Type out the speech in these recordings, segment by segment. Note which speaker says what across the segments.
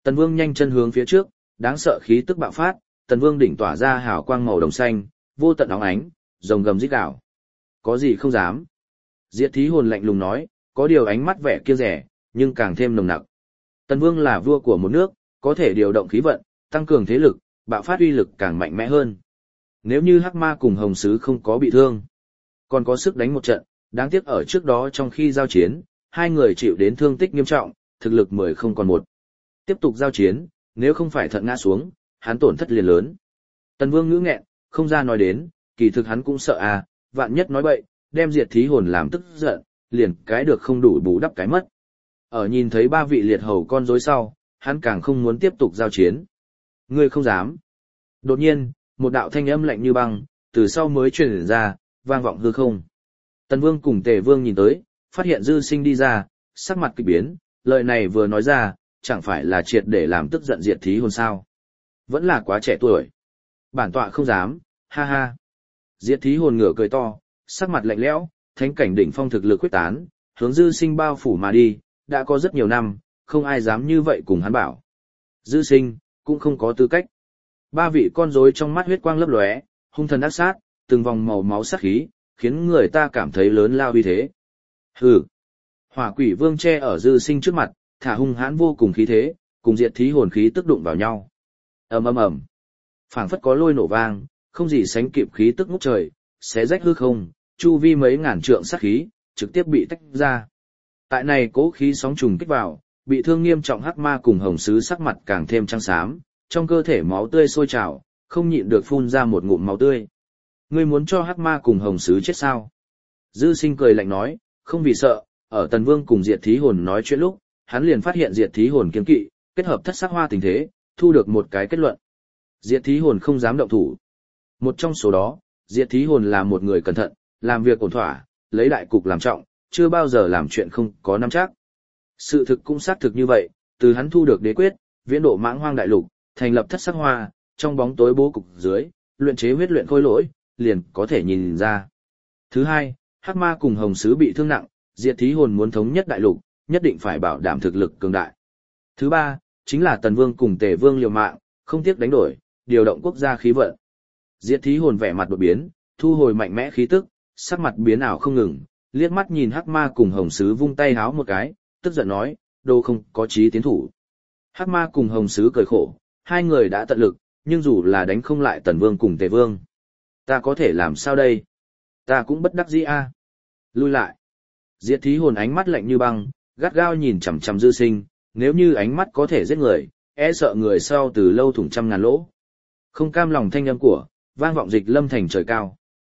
Speaker 1: Tần Vương nhanh chân hướng phía trước, đáng sợ khí tức bạo phát, Tần Vương đỉnh tỏa ra hào quang màu đồng xanh, vô tận óng ánh, rồng gầm rít gào. Có gì không dám? Diệt Thí Hồn lạnh lùng nói, có điều ánh mắt vẻ kiêng rẻ, nhưng càng thêm nồng nặc. Tần Vương là vua của một nước, có thể điều động khí vận, tăng cường thế lực, bạo phát uy lực càng mạnh mẽ hơn. Nếu như Hắc Ma cùng Hồng Sứ không có bị thương, còn có sức đánh một trận, đáng tiếc ở trước đó trong khi giao chiến, hai người chịu đến thương tích nghiêm trọng, thực lực 10 không còn một. Tiếp tục giao chiến, nếu không phải thận ngã xuống, hắn tổn thất liền lớn. Tần Vương ngữ nghẹn, không ra nói đến, kỳ thực hắn cũng sợ à, vạn nhất nói bậy, đem Diệt Thí Hồn làm tức giận, liền cái được không đủ bù đắp cái mất. Ở nhìn thấy ba vị liệt hầu con rối sau, hắn càng không muốn tiếp tục giao chiến. Ngươi không dám. Đột nhiên, một đạo thanh âm lạnh như băng, từ sau mới truyền ra, vang vọng hư không. Tần Vương cùng Tề Vương nhìn tới, phát hiện Dư Sinh đi ra, sắc mặt kỳ biến, lời này vừa nói ra, chẳng phải là triệt để làm tức giận Diệt Thí Hồn sao. Vẫn là quá trẻ tuổi. Bản tọa không dám, ha ha. Diệt Thí Hồn ngửa cười to, sắc mặt lạnh lẽo, thánh cảnh đỉnh phong thực lực quyết tán, hướng Dư Sinh bao phủ mà đi, đã có rất nhiều năm, không ai dám như vậy cùng hắn bảo. Dư Sinh, cũng không có tư cách. Ba vị con rối trong mắt huyết quang lấp lóe, hung thần ác sát, từng vòng màu máu sắc khí, khiến người ta cảm thấy lớn lao uy thế. Hừ. Hỏa Quỷ Vương che ở Dư Sinh trước mặt, thả hung hãn vô cùng khí thế, cùng Diệt Thí Hồn khí tức đụng vào nhau. Ầm ầm ầm. Phảng phất có lôi nổ vang, không gì sánh kịp khí tức ngút trời, xé rách hư không, chu vi mấy ngàn trượng sát khí, trực tiếp bị tách ra. Tại này cố khí sóng trùng kích vào, bị thương nghiêm trọng Hắc Ma cùng Hồng Sứ sắc mặt càng thêm trắng xám, trong cơ thể máu tươi sôi trào, không nhịn được phun ra một ngụm máu tươi. Ngươi muốn cho Hắc Ma cùng Hồng Sứ chết sao? Dư Sinh cười lạnh nói, không vì sợ, ở Tần Vương cùng Diệt Thí Hồn nói chuyện lúc, hắn liền phát hiện Diệt Thí Hồn kiêng kỵ, kết hợp thất sắc hoa tình thế, thu được một cái kết luận. Diệt Thí Hồn không dám động thủ. Một trong số đó, Diệt Thí Hồn là một người cẩn thận, làm việc ổn thỏa, lấy đại cục làm trọng, chưa bao giờ làm chuyện không có nắm chắc. Sự thực cũng xác thực như vậy, từ hắn thu được đế quyết, viễn độ mãng hoang đại lục, thành lập thất sắc hoa, trong bóng tối bố cục dưới, luyện chế huyết luyện khôi lỗi, liền có thể nhìn ra. Thứ hai, Hắc Ma cùng Hồng Sứ bị thương nặng, Diệt Thí Hồn muốn thống nhất đại lục, nhất định phải bảo đảm thực lực cường đại. Thứ ba, chính là Tần Vương cùng Tề Vương liều mạng, không tiếc đánh đổi, điều động quốc gia khí vận. Diệt Thí Hồn vẻ mặt đột biến, thu hồi mạnh mẽ khí tức, sắc mặt biến ảo không ngừng, liếc mắt nhìn Hắc Ma cùng Hồng Sứ vung tay háo một cái, tức giận nói, đồ không có chí tiến thủ. Hắc Ma cùng Hồng Sứ cười khổ, hai người đã tận lực, nhưng dù là đánh không lại Tần Vương cùng Tề Vương. Ta có thể làm sao đây? Ta cũng bất đắc dĩ a. Lui lại. Diệt Thí Hồn ánh mắt lạnh như băng, gắt gao nhìn chằm chằm Dư Sinh, nếu như ánh mắt có thể giết người, e sợ người sau từ lâu thủng trăm ngàn lỗ. Không cam lòng thanh âm của, vang vọng Dịch Lâm thành trời cao.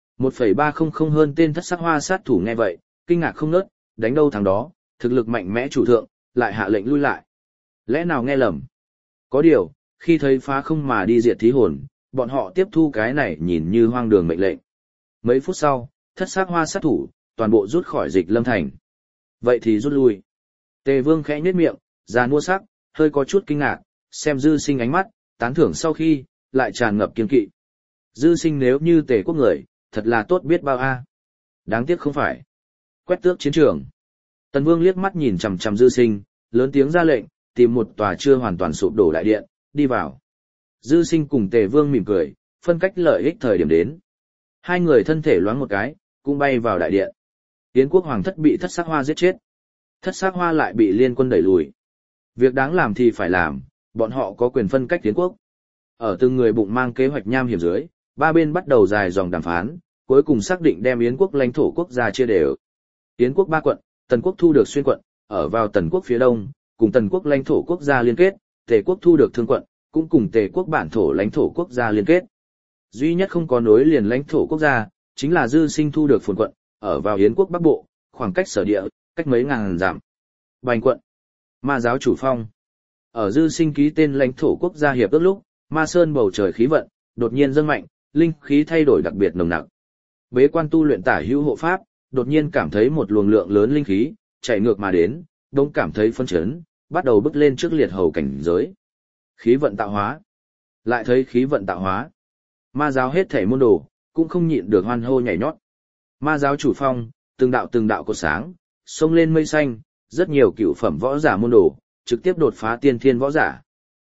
Speaker 1: 1,300 hơn tên thất sắc hoa sát thủ nghe vậy, kinh ngạc không nớt, đánh đâu thằng đó, thực lực mạnh mẽ chủ thượng, lại hạ lệnh lui lại. Lẽ nào nghe lầm? Có điều, khi thấy phá không mà đi Diệt Thí Hồn, bọn họ tiếp thu cái này nhìn như hoang đường mệnh lệnh. Mấy phút sau, thất sắc hoa sát thủ, toàn bộ rút khỏi Dịch Lâm thành. Vậy thì rút lui. Tề Vương khẽ nhếch miệng, già nua sắc, hơi có chút kinh ngạc, xem Dư Sinh ánh mắt, tán thưởng sau khi, lại tràn ngập kiêng kỵ. Dư Sinh nếu như Tề quốc người, thật là tốt biết bao a. Đáng tiếc không phải. Quét tước chiến trường. Tần Vương liếc mắt nhìn chằm chằm Dư Sinh, lớn tiếng ra lệnh, tìm một tòa chưa hoàn toàn sụp đổ đại điện, đi vào. Dư Sinh cùng Tề Vương mỉm cười, phân cách lợi ích thời điểm đến. Hai người thân thể loáng một cái, cũng bay vào đại điện. Yến quốc hoàng thất bị thất sắc hoa giết chết. Thất sắc hoa lại bị liên quân đẩy lùi. Việc đáng làm thì phải làm, bọn họ có quyền phân cách Yến quốc. Ở từng người bụng mang kế hoạch nham hiểm dưới, ba bên bắt đầu dài dòng đàm phán, cuối cùng xác định đem Yến quốc lãnh thổ quốc gia chia đều. Yến quốc 3 quận, Tần quốc thu được Xuyên quận, ở vào Tần quốc phía đông, cùng Tần quốc lãnh thổ quốc gia liên kết, Tề quốc thu được Thương quận, cũng cùng Tề quốc bản thổ lãnh thổ quốc gia liên kết. Duy nhất không có nối liền lãnh thổ quốc gia, chính là Dư Sinh thu được Phồn quận, ở vào Yến quốc bắc bộ, khoảng cách sở địa, cách mấy ngàn dặm. Bành quận, Ma giáo chủ phong. Ở Dư Sinh ký tên lãnh thổ quốc gia hiệp ước lúc, Ma Sơn bầu trời khí vận đột nhiên dâng mạnh, linh khí thay đổi đặc biệt nồng nặc. Bế quan tu luyện tả hữu hộ pháp, đột nhiên cảm thấy một luồng lượng lớn linh khí chạy ngược mà đến, đông cảm thấy phân chấn, bắt đầu bước lên trước liệt hầu cảnh giới. Khí vận tạo hóa. Lại thấy khí vận tạo hóa. Ma giáo hết thảy môn đồ, cũng không nhịn được hoan hô nhảy nhót. Ma giáo chủ phong, từng đạo cột sáng, xông lên mây xanh, rất nhiều cựu phẩm võ giả môn đồ, trực tiếp đột phá tiên thiên võ giả,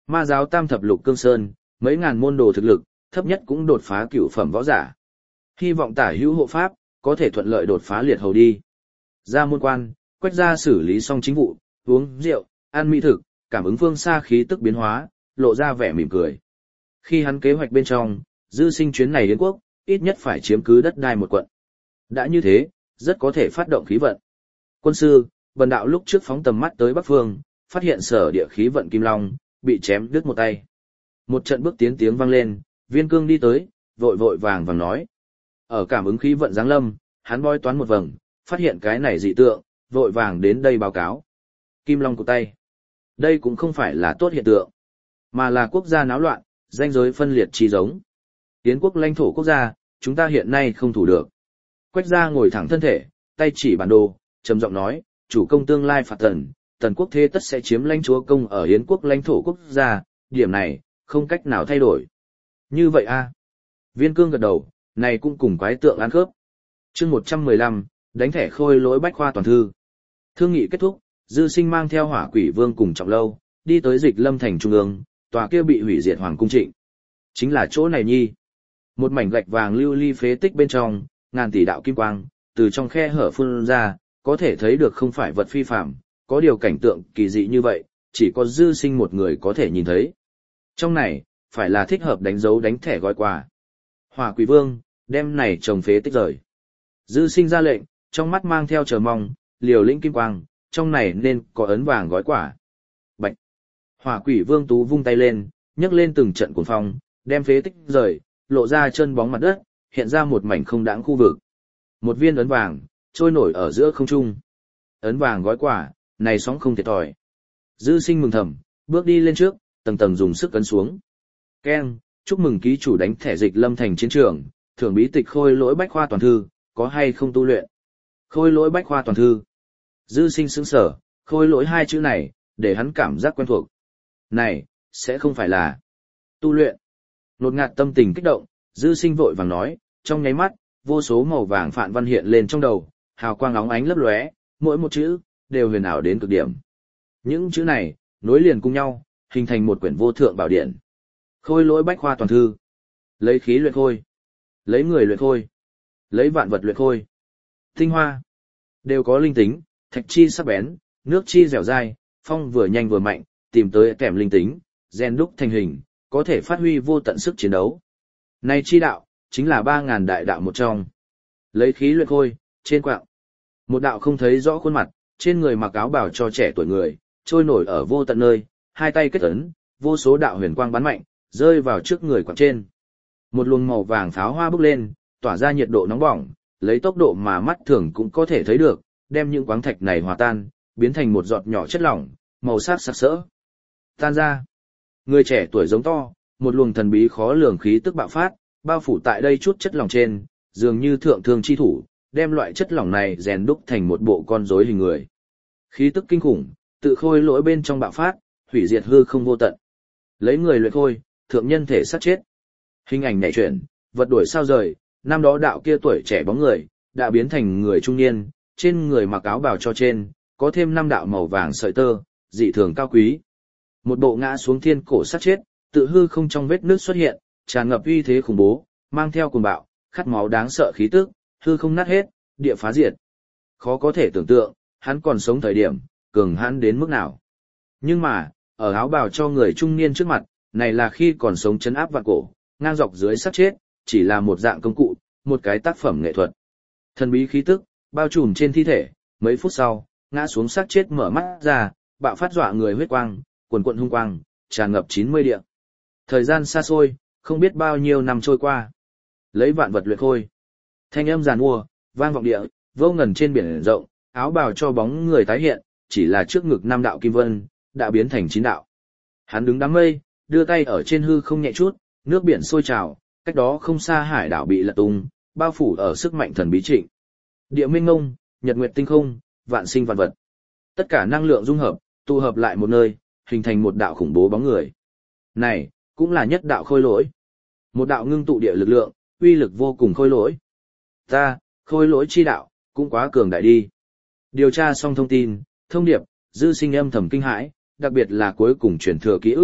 Speaker 1: Ma giáo tam thập lục cương sơn, mấy ngàn môn đồ thực lực, thấp nhất cũng đột phá cửu phẩm võ giả. Hy vọng tả hữu hộ pháp, có thể thuận lợi đột phá liệt hầu đi. Ra môn quan, Quách gia xử lý xong chính vụ, uống rượu, ăn mỹ thực, cảm ứng phương xa khí tức biến hóa, lộ ra vẻ mỉm cười. Khi hắn kế hoạch bên trong, Dư Sinh chuyến này đến quốc, ít nhất phải chiếm cứ đất đai một quận. Đã như thế, rất có thể phát động khí vận. Quân sư, bần đạo lúc trước phóng tầm mắt tới Bắc Phương, phát hiện sở địa khí vận Kim Long, bị chém đứt một tay. Một trận bước tiến tiếng vang lên, Viên Cương đi tới, vội vội vàng vàng nói. Ở cảm ứng khí vận giáng lâm, hắn bói toán một vầng, phát hiện cái này dị tượng, vội vàng đến đây báo cáo. Kim Long cụt tay. Đây cũng không phải là tốt hiện tượng, mà là quốc gia náo loạn, danh giới phân liệt chi giống. Yến quốc lãnh thổ quốc gia, chúng ta hiện nay không thủ được. Quách gia ngồi thẳng thân thể, tay chỉ bản đồ, trầm giọng nói, chủ công tương lai phạt tần, tần quốc thế tất sẽ chiếm lãnh chúa công ở Yến quốc lãnh thổ quốc gia, điểm này, không cách nào thay đổi. Như vậy a? Viên Cương gật đầu, này cũng cùng quái tượng ăn khớp. Chương 115, đánh thẻ khôi lỗi bách khoa toàn thư. Thương nghị kết thúc, Dư Sinh mang theo Hỏa Quỷ Vương cùng Trọng Lâu, đi tới Dịch Lâm thành trung ương, tòa kia bị hủy diệt Hoàng cung Trịnh. Chính là chỗ này nhi. Một mảnh gạch vàng lưu ly phế tích bên trong, ngàn tỷ đạo kim quang, từ trong khe hở phun ra, có thể thấy được không phải vật phi phàm, có điều cảnh tượng kỳ dị như vậy, chỉ có Dư Sinh một người có thể nhìn thấy. Trong này, phải là thích hợp đánh dấu đánh thẻ gói quà. Hỏa Quỷ Vương, đem này trồng phế tích rời. Dư Sinh ra lệnh, trong mắt mang theo chờ mong, liều lĩnh kim quang, trong này nên có ấn vàng gói quả. Bạch. Hỏa Quỷ Vương tú vung tay lên, nhấc lên từng trận cuồng phong, đem phế tích rời, lộ ra chân bóng mặt đất, hiện ra một mảnh không đãng khu vực. Một viên ấn vàng trôi nổi ở giữa không trung. Ấn vàng gói quả, này sóng không thiệt thòi. Dư Sinh mừng thầm, bước đi lên trước, tầng tầng dùng sức ấn xuống. Keng, chúc mừng ký chủ đánh thẻ Dịch Lâm thành chiến trường, thưởng bí tịch khôi lỗi bách khoa toàn thư, có hay không tu luyện? Khôi lỗi bách khoa toàn thư. Dư Sinh sững sờ, khôi lỗi hai chữ này, để hắn cảm giác quen thuộc. Này, sẽ không phải là tu luyện. Nột ngạt tâm tình kích động, Dư Sinh vội vàng nói, trong nháy mắt, vô số màu vàng phạn văn hiện lên trong đầu, hào quang óng ánh lấp lóe, mỗi một chữ đều huyền ảo đến cực điểm. Những chữ này nối liền cùng nhau, hình thành một quyển vô thượng bảo điển. Khôi lỗi bách khoa toàn thư. Lấy khí luyện khôi, lấy người luyện khôi, lấy vạn vật luyện khôi. Tinh hoa đều có linh tính, thạch chi sắc bén, nước chi dẻo dai, phong vừa nhanh vừa mạnh, tìm tới kèm linh tính, rèn đúc thành hình, có thể phát huy vô tận sức chiến đấu. Này chi đạo, chính là 3.000 đại đạo một trong. Lấy khí luyện khôi, trên quạng. Một đạo không thấy rõ khuôn mặt, trên người mặc áo bào cho trẻ tuổi người, trôi nổi ở vô tận nơi, hai tay kết ấn, vô số đạo huyền quang bắn mạnh, rơi vào trước người quạng trên. Một luồng màu vàng pháo hoa bốc lên, tỏa ra nhiệt độ nóng bỏng, lấy tốc độ mà mắt thường cũng có thể thấy được, đem những quáng thạch này hòa tan, biến thành một giọt nhỏ chất lỏng, màu sắc sặc sỡ. Tan ra. Người trẻ tuổi giống to, một luồng thần bí khó lường khí tức bạo phát, bao phủ tại đây chút chất lỏng trên, dường như thượng thương chi thủ, đem loại chất lỏng này rèn đúc thành một bộ con rối hình người. Khí tức kinh khủng, tự khôi lỗi bên trong bạo phát, hủy diệt hư không vô tận. Lấy người luyện khôi, thượng nhân thể sát chết. Hình ảnh nhảy chuyển, vật đuổi sao rời, năm đó đạo kia tuổi trẻ bóng người, đã biến thành người trung niên, trên người mặc áo bào cho trên, có thêm 5 đạo màu vàng sợi tơ, dị thường cao quý. Một bộ ngã xuống thiên cổ sát chết, tự hư không trong vết nước xuất hiện, tràn ngập uy thế khủng bố, mang theo cuồng bạo, khát máu đáng sợ khí tức, hư không nát hết, địa phá diệt. Khó có thể tưởng tượng, hắn còn sống thời điểm, cường hãn đến mức nào. Nhưng mà, ở áo bào cho người trung niên trước mặt, này là khi còn sống chấn áp vạn cổ, ngang dọc dưới sát chết, chỉ là một dạng công cụ, một cái tác phẩm nghệ thuật. Thần bí khí tức, bao trùm trên thi thể, mấy phút sau, ngã xuống sát chết mở mắt ra, bạo phát dọa người huyết quang, quần quận hung quang, tràn ngập 90 địa. Thời gian xa xôi, không biết bao nhiêu năm trôi qua. Lấy vạn vật luyện khôi. Thanh âm giàn mua, vang vọng địa, vô ngần trên biển rộng, áo bào cho bóng người tái hiện, chỉ là trước ngực 5 đạo kim vân, đã biến thành 9 đạo. Hắn đứng đám mây, đưa tay ở trên hư không nhẹ chút, nước biển sôi trào, cách đó không xa hải đảo bị lật tung, bao phủ ở sức mạnh thần bí trịnh. Địa minh ngông, nhật nguyệt tinh không, vạn sinh vạn vật. Tất cả năng lượng dung hợp, tụ hợp lại một nơi, hình thành một đạo khủng bố bóng người. Này, cũng là nhất đạo khôi lỗi. Một đạo ngưng tụ địa lực lượng, uy lực vô cùng khôi lỗi. Ta, khôi lỗi chi đạo, cũng quá cường đại đi. Điều tra xong thông tin, thông điệp, Dư Sinh âm thầm kinh hãi, đặc biệt là cuối cùng truyền thừa ký ức,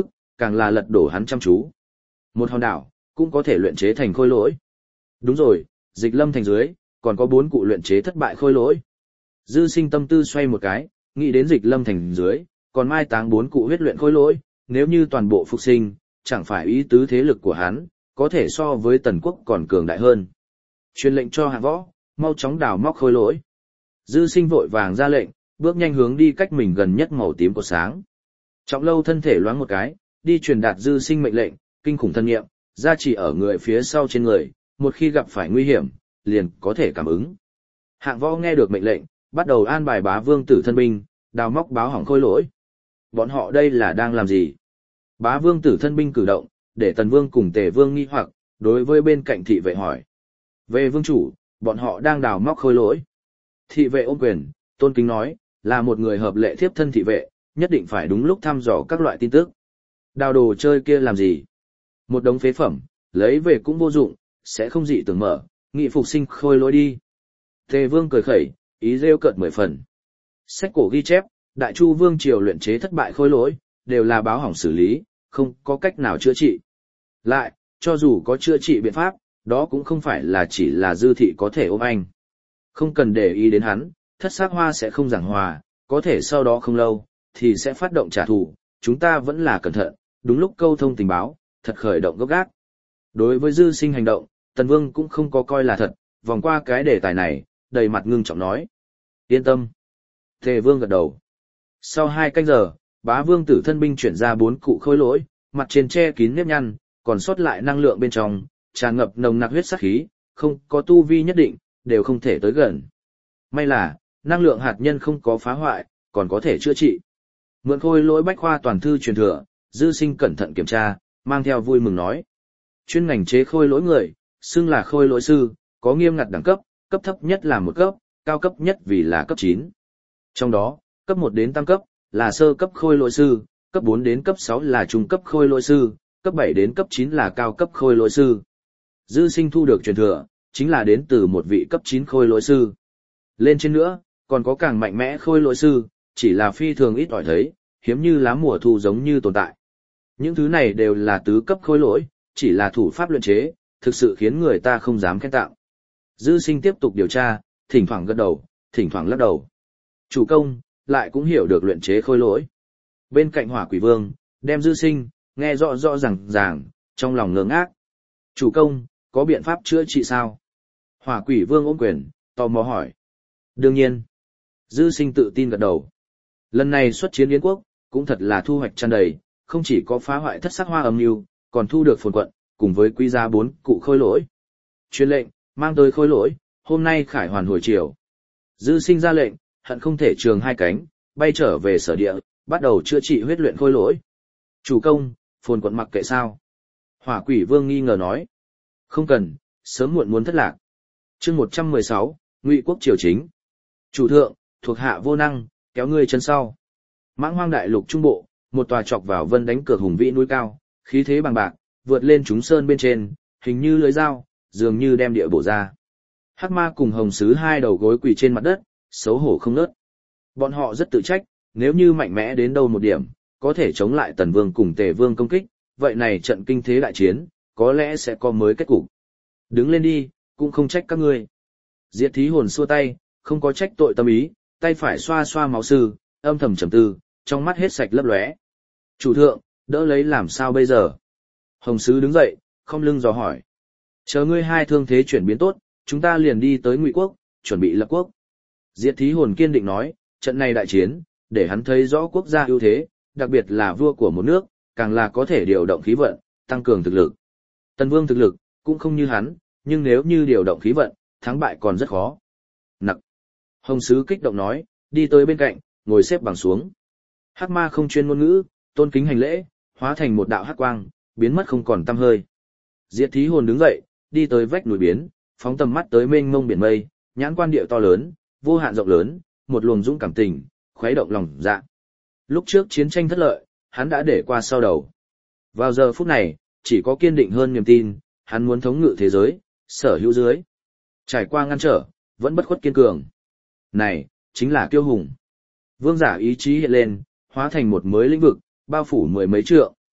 Speaker 1: càng là lật đổ hắn chăm chú. Một hòn đảo, cũng có thể luyện chế thành khôi lỗi. Đúng rồi, Dịch Lâm thành dưới, còn có 4 cụ luyện chế thất bại khôi lỗi. Dư Sinh tâm tư xoay một cái, nghĩ đến Dịch Lâm thành dưới, còn mai táng 4 cụ huyết luyện khôi lỗi, nếu như toàn bộ phục sinh, chẳng phải ý tứ thế lực của hắn, có thể so với Tần Quốc còn cường đại hơn. Truyền lệnh cho Hạng Võ, mau chóng đào móc khôi lỗi. Dư Sinh vội vàng ra lệnh, bước nhanh hướng đi cách mình gần nhất màu tím của sáng. Trọng Lâu thân thể loáng một cái, đi truyền đạt Dư Sinh mệnh lệnh, kinh khủng thân nghiệm, gia trì ở người phía sau trên người, một khi gặp phải nguy hiểm, liền có thể cảm ứng. Hạng Võ nghe được mệnh lệnh, bắt đầu an bài Bá Vương Tử thân binh, đào móc báo hỏng khôi lỗi. Bọn họ đây là đang làm gì? Bá Vương Tử thân binh cử động, để Tần Vương cùng Tề Vương nghi hoặc, đối với bên cạnh thị vệ hỏi. Về vương chủ, bọn họ đang đào móc khôi lỗi. Thị vệ ôm quyền, tôn kính nói, là một người hợp lệ thiếp thân thị vệ, nhất định phải đúng lúc thăm dò các loại tin tức. Đào đồ chơi kia làm gì? Một đống phế phẩm, lấy về cũng vô dụng, sẽ không dị tưởng mở, nghị phục sinh khôi lỗi đi. Tề Vương cười khẩy, ý rêu cợt 10 phần. Sách cổ ghi chép, Đại Chu Vương triều luyện chế thất bại khôi lỗi, đều là báo hỏng xử lý, không có cách nào chữa trị. Lại, cho dù có chữa trị biện pháp, đó cũng không phải là chỉ là Dư thị có thể ôm anh. Không cần để ý đến hắn, Thất Sắc Hoa sẽ không giảng hòa, có thể sau đó không lâu, thì sẽ phát động trả thù, chúng ta vẫn là cẩn thận, đúng lúc câu thông tình báo, thật khởi động gấp gáp. Đối với Dư Sinh hành động, Tần Vương cũng không có coi là thật, vòng qua cái đề tài này, đầy mặt ngưng trọng nói. Yên tâm. Tề Vương gật đầu. Sau 2 canh giờ, Bá Vương Tử thân binh chuyển ra 4 cụ khôi lỗi, mặt trên che kín nếp nhăn, còn sót lại năng lượng bên trong, tràn ngập nồng nặc huyết sắc khí, không có tu vi nhất định, đều không thể tới gần. May là, năng lượng hạt nhân không có phá hoại, còn có thể chữa trị. Mượn khôi lỗi bách khoa toàn thư truyền thừa, Dư Sinh cẩn thận kiểm tra, mang theo vui mừng nói. Chuyên ngành chế khôi lỗi người, xưng là khôi lỗi sư, có nghiêm ngặt đẳng cấp, cấp thấp nhất là 1 cấp, cao cấp nhất vì là cấp 9. Trong đó, cấp 1 đến tam cấp, là sơ cấp khôi lỗi sư, cấp 4 đến cấp 6 là trung cấp khôi lỗi sư, cấp 7 đến cấp 9 là cao cấp khôi lỗi sư. Dư Sinh thu được truyền thừa, chính là đến từ một vị cấp 9 khôi lỗi sư. Lên trên nữa, còn có càng mạnh mẽ khôi lỗi sư, chỉ là phi thường ít ỏi thấy, hiếm như lá mùa thu giống như tồn tại. Những thứ này đều là tứ cấp khôi lỗi, chỉ là thủ pháp luyện chế, thực sự khiến người ta không dám khen tặng. Dư Sinh tiếp tục điều tra, thỉnh thoảng gật đầu, thỉnh thoảng lắc đầu. Chủ công, lại cũng hiểu được luyện chế khôi lỗi. Bên cạnh Hỏa Quỷ Vương, đem Dư Sinh, nghe rõ rõ ràng, trong lòng ngơ ngác. Chủ công, có biện pháp chữa trị sao? Hỏa Quỷ Vương ôm quyền, tò mò hỏi. Đương nhiên. Dư Sinh tự tin gật đầu. Lần này xuất chiến Yến quốc, cũng thật là thu hoạch tràn đầy, không chỉ có phá hoại Thất Sắc Hoa âm mưu, còn thu được phồn quận, cùng với quý giá 4 cụ khôi lỗi. Truyền lệnh, mang tới khôi lỗi, hôm nay khải hoàn hồi chiều. Dư Sinh ra lệnh, hận không thể trường 2 cánh, bay trở về sở địa, bắt đầu chữa trị huyết luyện khôi lỗi. Chủ công, phồn quận mặc kệ sao? Hỏa Quỷ Vương nghi ngờ nói. Không cần, sớm muộn muốn thất lạc. Chương 116, Ngụy quốc triều chính. Chủ thượng, thuộc hạ vô năng, kéo ngươi chân sau. Mãng Hoang đại lục trung bộ, một tòa chọc vào vân đánh cược hùng vĩ núi cao, khí thế bằng bạc, vượt lên chúng sơn bên trên, hình như lưỡi dao, dường như đem địa bổ ra. Hắc Ma cùng Hồng Sứ 2 đầu gối quỳ trên mặt đất, xấu hổ không nớt. Bọn họ rất tự trách, nếu như mạnh mẽ đến đâu một điểm, có thể chống lại Tần Vương cùng Tề Vương công kích, vậy này trận kinh thế đại chiến, có lẽ sẽ có mới kết cục. Đứng lên đi, cũng không trách các ngươi. Diệt Thí Hồn xua tay, không có trách tội tâm ý, tay phải xoa xoa máu sư, âm thầm trầm tư, trong mắt hết sạch lấp lóe. Chủ thượng, đỡ lấy làm sao bây giờ? Hồng Sứ đứng dậy, không lưng dò hỏi. Chờ ngươi 2 thương thế chuyển biến tốt, chúng ta liền đi tới Ngụy quốc, chuẩn bị lập quốc. Diệt Thí Hồn kiên định nói, trận này đại chiến, để hắn thấy rõ quốc gia ưu thế, đặc biệt là vua của một nước, càng là có thể điều động khí vận, tăng cường thực lực. Tần Vương thực lực, cũng không như hắn, nhưng nếu như điều động khí vận, thắng bại còn rất khó. Nặc. Hồng Sứ kích động nói, đi tới bên cạnh, ngồi xếp bằng xuống. Hắc Ma không chuyên ngôn ngữ, tôn kính hành lễ, hóa thành một đạo hắc quang, biến mất không còn tăm hơi. Diệt Thí Hồn đứng dậy, đi tới vách núi biến, phóng tầm mắt tới mênh mông biển mây, nhãn quan địa to lớn, vô hạn rộng lớn, một luồng dũng cảm tình, khuấy động lòng dạ. Lúc trước chiến tranh thất lợi, hắn đã để qua sau đầu. Vào giờ phút này, chỉ có kiên định hơn niềm tin, hắn muốn thống ngự thế giới, sở hữu dưới. Trải qua ngăn trở, vẫn bất khuất kiên cường. Này, chính là kiêu hùng. Vương giả ý chí hiện lên, hóa thành một mới lĩnh vực, bao phủ 10 mấy trượng.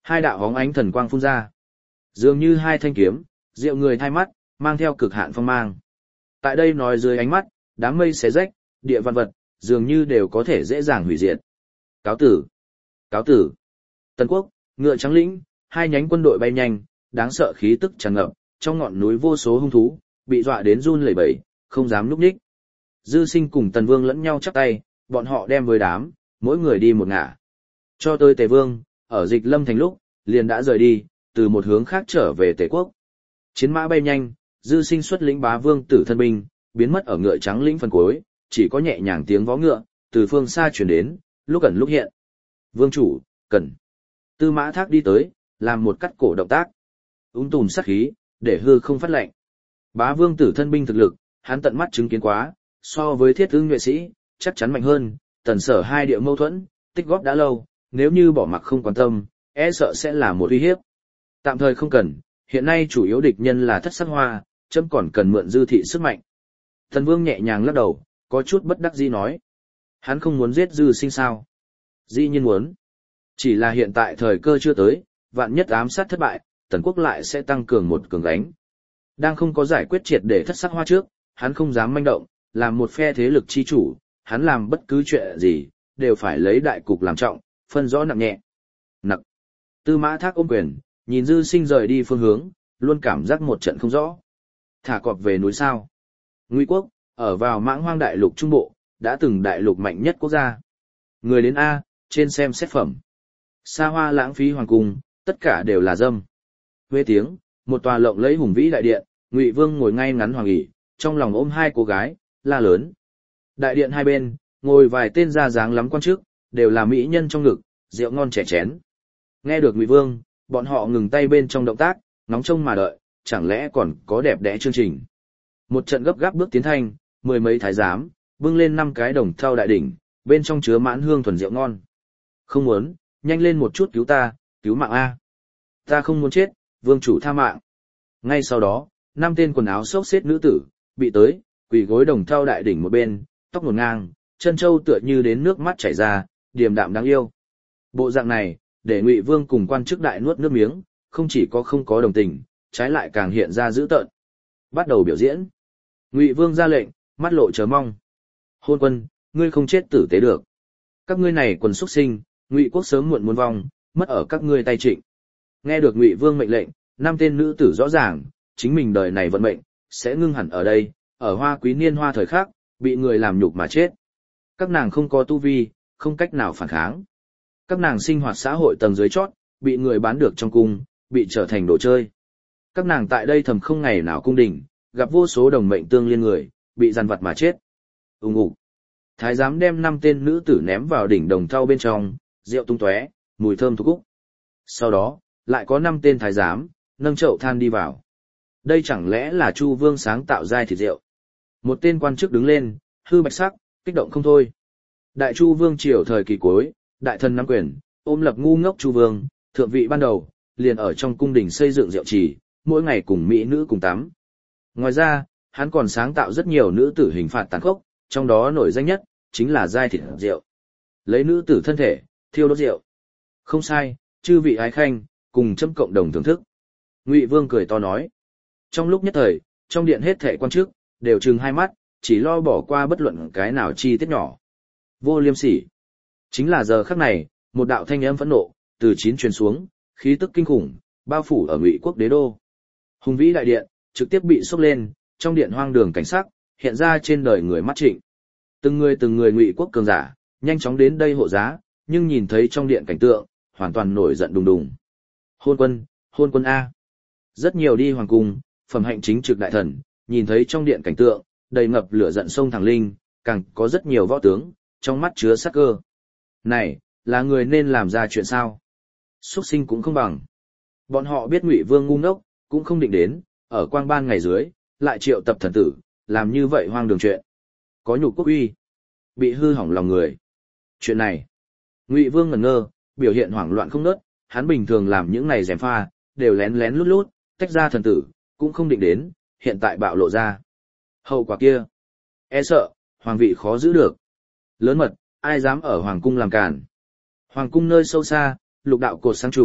Speaker 1: Hai đạo hóng ánh thần quang phun ra. Dường như hai thanh kiếm, diệu người thay mắt, mang theo cực hạn phong mang. Tại đây nói dưới ánh mắt, đám mây xé rách, địa văn vật, dường như đều có thể dễ dàng hủy diệt. Cáo tử! Cáo tử! Tần Quốc, Ngựa Trắng Lĩnh, hai nhánh quân đội bay nhanh, đáng sợ khí tức tràn ngập, trong ngọn núi vô số hung thú, bị dọa đến run lẩy bẩy, không dám núp nhích. Dư Sinh cùng Tần Vương lẫn nhau chắp tay, bọn họ đem với đám, mỗi người đi một ngả. Cho tới Tề Vương, ở Dịch Lâm thành lúc, liền đã rời đi, từ một hướng khác trở về Tề Quốc. Chiến mã bay nhanh, Dư Sinh xuất lĩnh bá vương tử thân binh, biến mất ở Ngựa Trắng Lĩnh phần cuối, chỉ có nhẹ nhàng tiếng vó ngựa, từ phương xa truyền đến, lúc ẩn lúc hiện. Vương chủ, cần. Tư Mã Thác đi tới, làm một cắt cổ động tác. Tùm sát khí, để hư không phát lệnh. Bá vương tử thân binh thực lực, hắn tận mắt chứng kiến quá, so với Thiết Ưng nhuệ sĩ, chắc chắn mạnh hơn. Tần Sở hai địa mâu thuẫn, tích góp đã lâu, nếu như bỏ mặc không quan tâm, e sợ sẽ là một uy hiếp. Tạm thời không cần, hiện nay chủ yếu địch nhân là Thất Sắc Hoa, chấm còn cần mượn dư thị sức mạnh. Thần Vương nhẹ nhàng lắc đầu, có chút bất đắc dĩ nói. Hắn không muốn giết Dư Sinh sao? Dĩ nhiên muốn. Chỉ là hiện tại thời cơ chưa tới, vạn nhất ám sát thất bại, Tần Quốc lại sẽ tăng cường một cường gánh. Đang không có giải quyết triệt để Thất Sắc Hoa trước, hắn không dám manh động, làm một phe thế lực chi chủ, hắn làm bất cứ chuyện gì, đều phải lấy đại cục làm trọng, phân rõ nặng nhẹ. Nặng. Tư Mã Thác ôm quyền, nhìn Dư Sinh rời đi phương hướng, luôn cảm giác một trận không rõ. Thả cọp về núi sao? Ngụy Quốc, ở vào Mãng Hoang đại lục trung bộ, đã từng đại lục mạnh nhất quốc gia. Người đến A, trên xem xét phẩm. Xa hoa lãng phí hoàng cung, tất cả đều là dâm. Huế tiếng, một tòa lộng lẫy hùng vĩ đại điện, Ngụy Vương ngồi ngay ngắn hoàng ỷ, trong lòng ôm hai cô gái, la lớn. Đại điện hai bên, ngồi vài tên ra dáng lắm quan chức, đều là mỹ nhân trong ngực, rượu ngon trẻ chén. Nghe được Ngụy Vương, bọn họ ngừng tay bên trong động tác, nóng trông mà đợi, chẳng lẽ còn có đẹp đẽ chương trình. Một trận gấp gáp bước tiến thanh, mười mấy thái giám, bưng lên 5 cái đồng thau đại đỉnh, bên trong chứa mãn hương thuần rượu ngon. Không muốn, nhanh lên một chút cứu ta, cứu mạng A. Ta không muốn chết, vương chủ tha mạng. Ngay sau đó, 5 tên quần áo xốc xếch nữ tử, bị tới, quỳ gối đồng thau đại đỉnh một bên, tóc ngổn ngang, chân châu tựa như đến nước mắt chảy ra, điềm đạm đáng yêu. Bộ dạng này, để Ngụy Vương cùng quan chức đại nuốt nước miếng, không chỉ có không có đồng tình, trái lại càng hiện ra dữ tợn. Bắt đầu biểu diễn. Ngụy Vương ra lệnh, mắt lộ chờ mong. Hôn quân, ngươi không chết tử tế được. Các ngươi này quần xuất sinh, Ngụy Quốc sớm muộn muốn vong, mất ở các ngươi tay trịnh. Nghe được Ngụy Vương mệnh lệnh, 5 tên nữ tử rõ ràng, chính mình đời này vận mệnh, sẽ ngưng hẳn ở đây, ở Hoa Quý niên hoa thời khắc, bị người làm nhục mà chết. Các nàng không có tu vi, không cách nào phản kháng. Các nàng sinh hoạt xã hội tầng dưới chót, bị người bán được trong cung, bị trở thành đồ chơi. Các nàng tại đây thầm không ngày nào cung đình, gặp vô số đồng mệnh tương liên người, bị giàn vật mà chết. Ùng ục. Thái giám đem 5 tên nữ tử ném vào đỉnh đồng thau bên trong, rượu tung tóe, mùi thơm thục úc. Sau đó, lại có 5 tên thái giám, nâng chậu than đi vào. Đây chẳng lẽ là Chu Vương sáng tạo giai thịt rượu? Một tên quan chức đứng lên, hư bạch sắc, kích động không thôi. Đại Chu Vương triều thời kỳ cuối, đại thần nắm quyền, ôm lập ngu ngốc Chu Vương, thượng vị ban đầu, liền ở trong cung đình xây dựng rượu trì, mỗi ngày cùng mỹ nữ cùng tắm. Ngoài ra, hắn còn sáng tạo rất nhiều nữ tử hình phạt tàn khốc, trong đó nổi danh nhất chính là giai thịt rượu. Lấy nữ tử thân thể, thiêu đốt rượu. Không sai, chư vị ái khanh, cùng châm cộng đồng thưởng thức. Ngụy Vương cười to nói. Trong lúc nhất thời, trong điện hết thảy quan chức đều trừng hai mắt, chỉ lo bỏ qua bất luận cái nào chi tiết nhỏ. Vô liêm sỉ. Chính là giờ khắc này, một đạo thanh âm phẫn nộ từ chín truyền xuống, khí tức kinh khủng bao phủ ở Ngụy Quốc đế đô. Hùng vĩ đại điện trực tiếp bị sốc lên, trong điện hoang đường cảnh sắc hiện ra trên đời người mắt trịnh. Từng người Ngụy Quốc cường giả nhanh chóng đến đây hộ giá, nhưng nhìn thấy trong điện cảnh tượng, hoàn toàn nổi giận đùng đùng. Hôn quân a. Rất nhiều đi hoàng cung, phẩm hạnh chính trực đại thần, nhìn thấy trong điện cảnh tượng, đầy ngập lửa giận sông thẳng linh, càng có rất nhiều võ tướng, trong mắt chứa sát cơ. Này, là người nên làm ra chuyện sao? Xuất sinh cũng không bằng. Bọn họ biết Ngụy Vương ngu ngốc, cũng không định đến, ở quang ban ngày dưới, lại triệu tập thần tử, làm như vậy hoang đường chuyện. Có nhục quốc uy, bị hư hỏng lòng người. Chuyện này, Ngụy Vương ngẩn ngơ, biểu hiện hoảng loạn không nớt, hắn bình thường làm những này gièm pha, đều lén lén lút lút, tách ra thần tử, cũng không định đến, hiện tại bạo lộ ra. Hậu quả kia, e sợ, hoàng vị khó giữ được. Lớn mật, ai dám ở hoàng cung làm càn. Hoàng cung nơi sâu xa, lục đạo cột sáng trùng,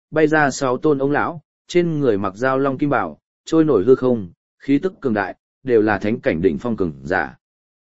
Speaker 1: bay ra 6 tôn ông lão, trên người mặc dao long kim bảo, trôi nổi hư không, khí tức cường đại, đều là thánh cảnh đỉnh phong cường giả.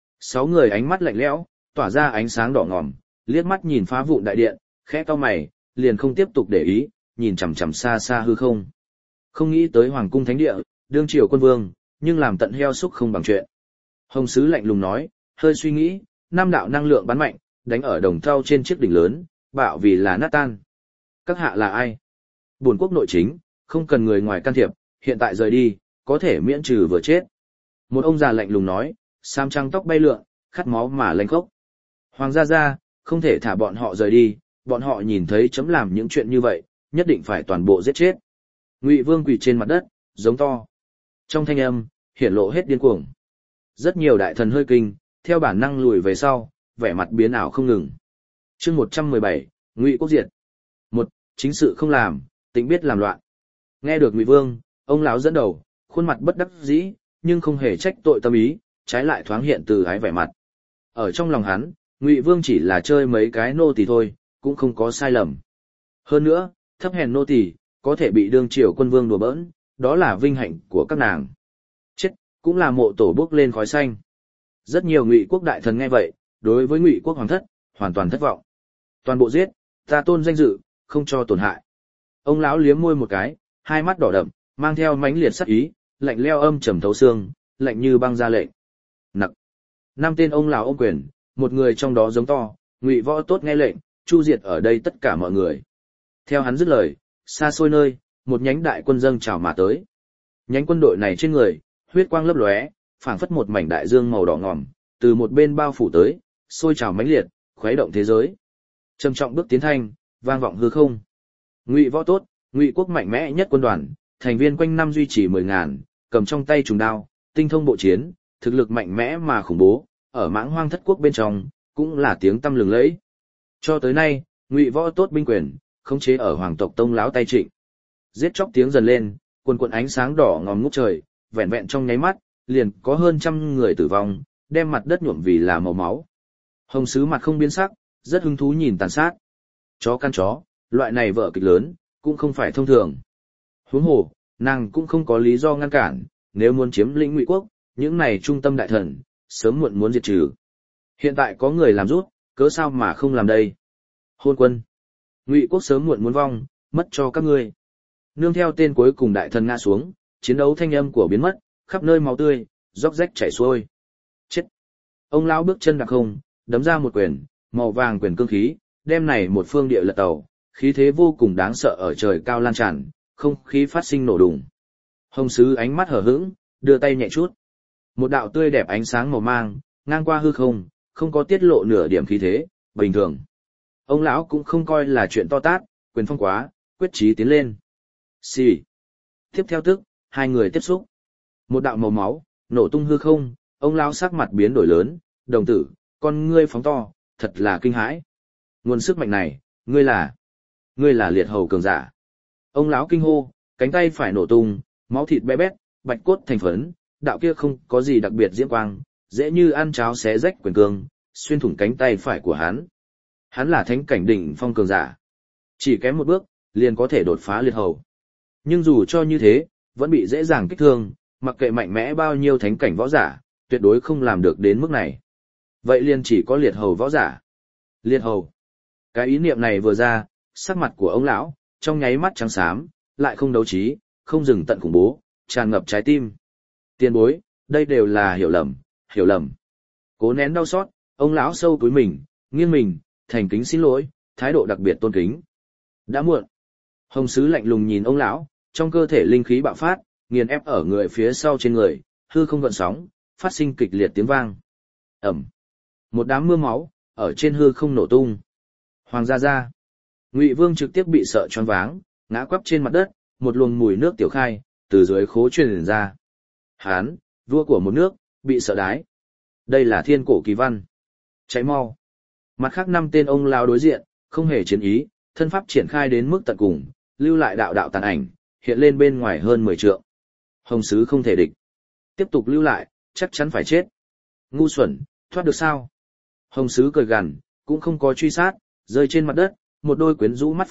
Speaker 1: 6 người ánh mắt lạnh lẽo, tỏa ra ánh sáng đỏ ngòm, liếc mắt nhìn phá vụn đại điện, khẽ cau mày, liền không tiếp tục để ý, nhìn chằm chằm xa xa hư không. Không nghĩ tới hoàng cung thánh địa, đương triều quân vương, nhưng làm tận heo xúc không bằng chuyện. Hồng sứ lạnh lùng nói, hơi suy nghĩ, 5 đạo năng lượng bắn mạnh, đánh ở đồng thau trên chiếc đỉnh lớn, bạo vì là nát tan. Các hạ là ai? Bổn quốc nội chính, không cần người ngoài can thiệp, hiện tại rời đi, có thể miễn trừ vừa chết. Một ông già lạnh lùng nói, sam trăng tóc bay lượn, khát máu mà lênh khốc. Hoàng gia, không thể thả bọn họ rời đi, bọn họ nhìn thấy chấm làm những chuyện như vậy, nhất định phải toàn bộ giết chết. Ngụy Vương quỳ trên mặt đất, giống to. Trong thanh âm, hiển lộ hết điên cuồng. Rất nhiều đại thần hơi kinh, theo bản năng lùi về sau, vẻ mặt biến ảo không ngừng. Chương 117, Ngụy quốc diệt. 1. Chính sự không làm, tính biết làm loạn. Nghe được Ngụy Vương, ông lão dẫn đầu, khuôn mặt bất đắc dĩ, nhưng không hề trách tội tâm ý, trái lại thoáng hiện từ ái vẻ mặt. Ở trong lòng hắn, Ngụy Vương chỉ là chơi mấy cái nô tỳ thôi, cũng không có sai lầm. Hơn nữa, thấp hèn nô tỳ có thể bị đương triều quân vương đùa bỡn, đó là vinh hạnh của các nàng. Chết, cũng là mộ tổ bước lên khói xanh. Rất nhiều Ngụy quốc đại thần nghe vậy, đối với Ngụy quốc hoàng thất, hoàn toàn thất vọng. Toàn bộ giết, ta tôn danh dự, không cho tổn hại. Ông lão liếm môi một cái, hai mắt đỏ đậm, mang theo mãnh liệt sắc ý, lạnh leo âm trầm thấu xương, lạnh như băng ra lệnh. Nặc. 5 tên ông lão ôm quyền, một người trong đó giống to, Ngụy Võ Tốt nghe lệnh, chu diệt ở đây tất cả mọi người. Theo hắn dứt lời, xa xôi nơi, một nhánh đại quân dâng trào mà tới. Nhánh quân đội này trên người, huyết quang lấp lóe, phảng phất một mảnh đại dương màu đỏ ngòm, từ một bên bao phủ tới, sôi trào mãnh liệt, khuấy động thế giới. Trầm trọng bước tiến thanh, vang vọng hư không. Ngụy Võ Tốt, Ngụy quốc mạnh mẽ nhất quân đoàn, thành viên quanh năm duy trì 10.000, cầm trong tay trùng đao, tinh thông bộ chiến, thực lực mạnh mẽ mà khủng bố, ở Mãng Hoang Thất quốc bên trong, cũng là tiếng tăm lừng lẫy. Cho tới nay, Ngụy Võ Tốt binh quyền, khống chế ở hoàng tộc Tông lão tay trịnh. Giết chóc tiếng dần lên, quần quần ánh sáng đỏ ngòm ngút trời, vẹn vẹn trong nháy mắt, liền có hơn 100 người tử vong, đem mặt đất nhuộm vì là màu máu. Hồng sứ mặt không biến sắc, rất hứng thú nhìn tàn sát. Chó căn chó, loại này vở kịch lớn, cũng không phải thông thường. Huống hồ, nàng cũng không có lý do ngăn cản, nếu muốn chiếm lĩnh Ngụy quốc, những này trung tâm đại thần, sớm muộn muốn diệt trừ. Hiện tại có người làm rút, cớ sao mà không làm đây? Hôn quân. Ngụy quốc sớm muộn muốn vong, mất cho các ngươi. Nương theo tên cuối cùng đại thần ngã xuống, chiến đấu thanh âm của biến mất, khắp nơi máu tươi, róc rách chảy xuôi. Chết. Ông lão bước chân đặc không, đấm ra một quyền, màu vàng quyền cương khí, đem này một phương địa lật tàu, khí thế vô cùng đáng sợ ở trời cao lan tràn, không khí phát sinh nổ đùng. Hồng sứ ánh mắt hở hững, đưa tay nhẹ chút. Một đạo tươi đẹp ánh sáng màu mang, ngang qua hư không, không có tiết lộ nửa điểm khí thế, bình thường. Ông lão cũng không coi là chuyện to tát, quyền phong quá, quyết chí tiến lên. Xì. Tiếp theo tức, hai người tiếp xúc. Một đạo màu máu, nổ tung hư không, ông lão sắc mặt biến đổi lớn, đồng tử, con ngươi phóng to, thật là kinh hãi. Nguồn sức mạnh này, ngươi là liệt hầu cường giả. Ông lão kinh hô, cánh tay phải nổ tung, máu thịt bé bét, bạch cốt thành phấn, đạo kia không có gì đặc biệt diễm quang, dễ như ăn cháo xé rách quyền cương, xuyên thủng cánh tay phải của hắn. Hắn là thánh cảnh đỉnh phong cường giả. Chỉ kém một bước, liền có thể đột phá liệt hầu. Nhưng dù cho như thế, vẫn bị dễ dàng kích thương, mặc kệ mạnh mẽ bao nhiêu thánh cảnh võ giả, tuyệt đối không làm được đến mức này. Vậy liền chỉ có liệt hầu võ giả. Liệt hầu. Cái ý niệm này vừa ra, sắc mặt của ông lão, trong nháy mắt trắng xám, lại không đấu trí, không dừng tận khủng bố, tràn ngập trái tim. Tiền bối, đây đều là hiểu lầm, hiểu lầm. Cố nén đau xót, ông lão sâu túi mình, nghiêng mình, thành kính xin lỗi, thái độ đặc biệt tôn kính. Đã muộn. Hồng sứ lạnh lùng nhìn ông lão, trong cơ thể linh khí bạo phát, nghiền ép ở người phía sau trên người, hư không gợn sóng, phát sinh kịch liệt tiếng vang. Ầm. Một đám mưa máu ở trên hư không nổ tung. Hoàng gia. Ngụy Vương trực tiếp bị sợ choáng váng, ngã quắp trên mặt đất, một luồng mùi nước tiểu khai từ dưới khố truyền ra. Hán, vua của một nước, bị sợ đái. Đây là thiên cổ kỳ văn. Cháy mau. Mặt khác 5 tên ông lão đối diện, không hề chiến ý, thân pháp triển khai đến mức tận cùng, lưu lại đạo đạo tàn ảnh, hiện lên bên ngoài hơn 10 trượng. Hồng sứ không thể địch. Tiếp tục lưu lại, chắc chắn phải chết. Ngu xuẩn, thoát được sao? Hồng sứ cười gằn, cũng không có truy sát, rơi trên mặt đất, một đôi quyến rũ mắt phượng,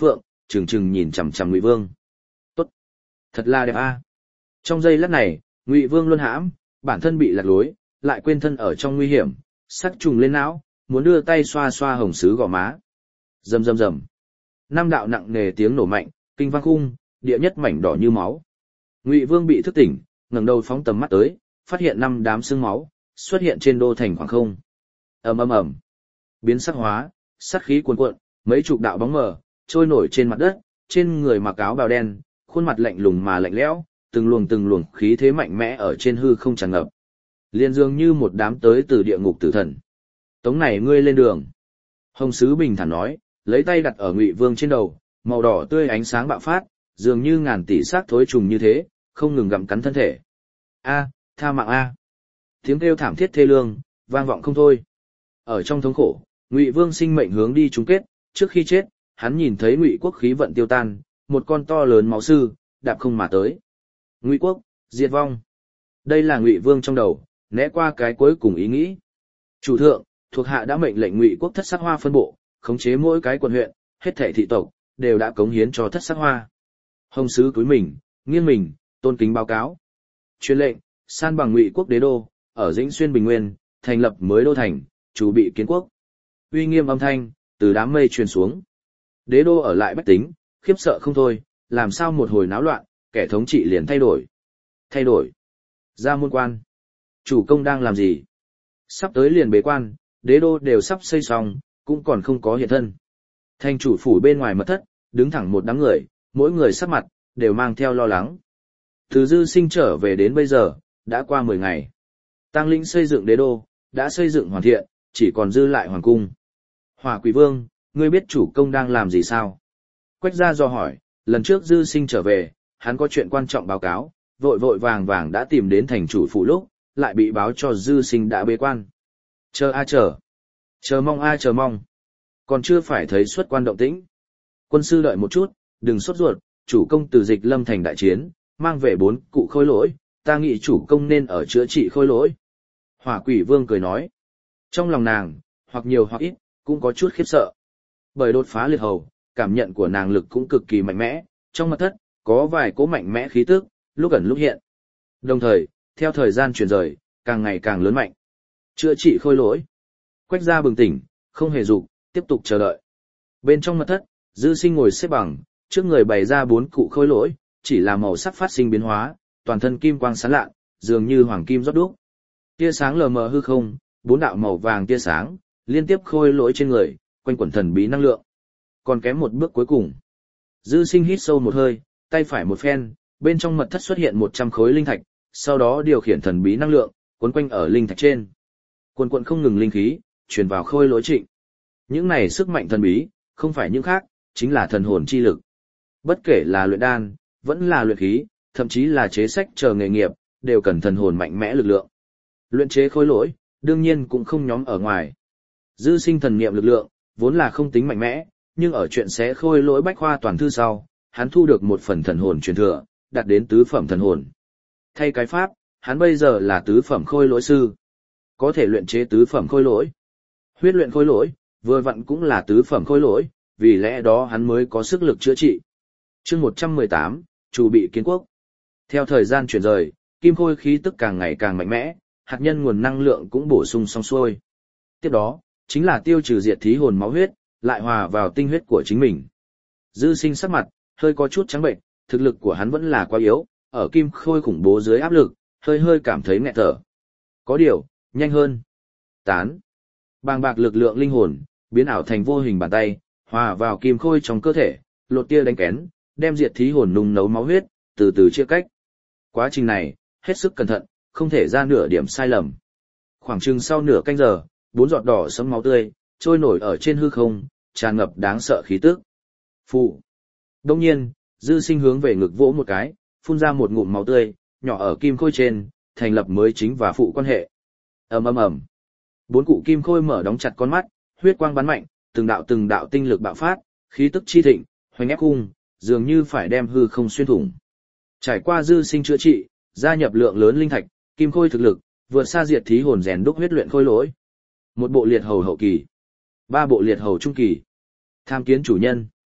Speaker 1: trừng trừng nhìn chằm chằm Ngụy Vương. Tốt, thật là đẹp a. Trong giây lát này, Ngụy Vương luân hãm, bản thân bị lạc lối, lại quên thân ở trong nguy hiểm, sắc trùng lên não, muốn đưa tay xoa xoa hồng sứ gò má. Rầm rầm rầm. Năm đạo nặng nề tiếng nổ mạnh, kinh vang khung, địa nhất mảnh đỏ như máu. Ngụy Vương bị thức tỉnh, ngẩng đầu phóng tầm mắt tới, phát hiện năm đám xương máu xuất hiện trên đô thành khoảng không. Ầm ầm ầm. Biến sắc hóa, sát khí cuồn cuộn, mấy chục đạo bóng mờ trôi nổi trên mặt đất, trên người mặc áo bào đen, khuôn mặt lạnh lùng mà lạnh lẽo, từng luồng khí thế mạnh mẽ ở trên hư không tràn ngập. Liên dường như một đám tới từ địa ngục tử thần. Tống này ngươi lên đường. Hồng Sứ bình thản nói, lấy tay đặt ở Ngụy Vương trên đầu, màu đỏ tươi ánh sáng bạo phát, dường như ngàn tỷ xác thối trùng như thế, không ngừng gặm cắn thân thể. A, tha mạng a. Tiếng kêu thảm thiết thê lương, vang vọng không thôi. Ở trong thống khổ, Ngụy Vương sinh mệnh hướng đi chung kết, trước khi chết, hắn nhìn thấy Ngụy quốc khí vận tiêu tan, một con to lớn máu sư, đạp không mà tới. Ngụy quốc, diệt vong. Đây là Ngụy Vương trong đầu, né qua cái cuối cùng ý nghĩ. Chủ thượng, thuộc hạ đã mệnh lệnh Ngụy quốc thất sắc hoa phân bộ, khống chế mỗi cái quận huyện, hết thảy thị tộc đều đã cống hiến cho thất sắc hoa. Hồng Sứ cúi mình, nghiêng mình, tôn kính báo cáo. Truyền lệnh, san bằng Ngụy quốc đế đô, ở Dĩnh Xuyên Bình Nguyên, thành lập mới đô thành, chủ bị kiến quốc. Uy nghiêm âm thanh từ đám mây truyền xuống. Đế đô ở lại bách tính, khiếp sợ không thôi, làm sao một hồi náo loạn, kẻ thống trị liền thay đổi. Thay đổi. Ra môn quan. Chủ công đang làm gì? Sắp tới liền bế quan, đế đô đều sắp xây xong, cũng còn không có hiện thân. Thành chủ phủ bên ngoài mật thất, đứng thẳng một đám người, mỗi người sắc mặt đều mang theo lo lắng. Từ Dư Sinh trở về đến bây giờ, đã qua 10 ngày. Tang Lĩnh xây dựng đế đô, đã xây dựng hoàn thiện, chỉ còn dư lại hoàng cung. Hỏa Quỷ Vương, ngươi biết chủ công đang làm gì sao? Quách Gia dò hỏi, lần trước Dư Sinh trở về, hắn có chuyện quan trọng báo cáo, vội vội vàng vàng đã tìm đến thành chủ phủ lúc, lại bị báo cho Dư Sinh đã bế quan. Chờ a chờ. Chờ mong a chờ mong. Còn chưa phải thấy xuất quan động tĩnh. Quân sư đợi một chút, đừng sốt ruột, chủ công từ Dịch Lâm thành đại chiến, mang về 4 cụ khôi lỗi, ta nghĩ chủ công nên ở chữa trị khôi lỗi. Hỏa Quỷ Vương cười nói. Trong lòng nàng, hoặc nhiều hoặc ít, cũng có chút khiếp sợ. Bởi đột phá liệt hầu, cảm nhận của nàng lực cũng cực kỳ mạnh mẽ, trong mật thất, có vài cỗ mạnh mẽ khí tức, lúc ẩn lúc hiện. Đồng thời, theo thời gian chuyển rời, càng ngày càng lớn mạnh. Chữa trị khôi lỗi. Quách Gia bừng tỉnh, không hề dục, tiếp tục chờ đợi. Bên trong mật thất, Dư Sinh ngồi xếp bằng, trước người bày ra 4 cụ khôi lỗi, chỉ là màu sắc phát sinh biến hóa, toàn thân kim quang sáng lạ, dường như hoàng kim rót đúc. Tia sáng lờ mờ hư không, 4 đạo màu vàng tia sáng, liên tiếp khôi lỗi trên người, quanh quẩn thần bí năng lượng. Còn kém một bước cuối cùng. Dư Sinh hít sâu một hơi, tay phải một phen, bên trong mật thất xuất hiện 100 khối linh thạch, sau đó điều khiển thần bí năng lượng, quấn quanh ở linh thạch trên. Quần quần không ngừng linh khí, truyền vào khôi lỗi trịnh. Những này sức mạnh thần bí, không phải những khác, chính là thần hồn chi lực. Bất kể là luyện đan, vẫn là luyện khí, thậm chí là chế sách chờ nghề nghiệp, đều cần thần hồn mạnh mẽ lực lượng. Luyện chế khôi lỗi, đương nhiên cũng không nhóm ở ngoài. Dư Sinh thần niệm lực lượng, vốn là không tính mạnh mẽ, nhưng ở chuyện xé khôi lỗi bách khoa toàn thư sau, hắn thu được một phần thần hồn truyền thừa, đạt đến tứ phẩm thần hồn. Thay cái pháp, hắn bây giờ là tứ phẩm khôi lỗi sư. Có thể luyện chế tứ phẩm khôi lỗi. Huyết luyện khôi lỗi, vừa vặn cũng là tứ phẩm khôi lỗi, vì lẽ đó hắn mới có sức lực chữa trị. Chương 118, chủ bị kiến quốc. Theo thời gian chuyển rời, kim khôi khí tức càng ngày càng mạnh mẽ, hạt nhân nguồn năng lượng cũng bổ sung xong xuôi. Tiếp đó, chính là tiêu trừ diệt thí hồn máu huyết, lại hòa vào tinh huyết của chính mình. Dư Sinh sắc mặt, hơi có chút trắng bệnh, thực lực của hắn vẫn là quá yếu, ở kim khôi khủng bố dưới áp lực, hơi cảm thấy nghẹt thở. Có điều, nhanh hơn. Tán. Bàng bạc lực lượng linh hồn, biến ảo thành vô hình bàn tay, hòa vào kim khôi trong cơ thể, lột tia đánh kén, đem diệt thí hồn nung nấu máu huyết, từ từ chia cách. Quá trình này, hết sức cẩn thận, không thể ra nửa điểm sai lầm. Khoảng chừng sau nửa canh giờ, 4 giọt đỏ sẫm máu tươi trôi nổi ở trên hư không, tràn ngập đáng sợ khí tức. Phụ. Đông nhiên, Dư Sinh hướng về ngực vỗ một cái, phun ra một ngụm máu tươi, nhỏ ở kim khôi trên, thành lập mới chính và phụ quan hệ. Ầm ầm ầm. 4 cụ kim khôi mở đóng chặt con mắt, huyết quang bắn mạnh, từng đạo tinh lực bạo phát, khí tức chi thịnh, hoành ép cung, dường như phải đem hư không xuyên thủng. Trải qua Dư Sinh chữa trị, gia nhập lượng lớn linh thạch, kim khôi thực lực vượt xa diệt thí hồn rèn đúc huyết luyện khôi lỗi. 1 bộ liệt hầu hậu kỳ, 3 bộ liệt hầu trung kỳ. Tham kiến chủ nhân.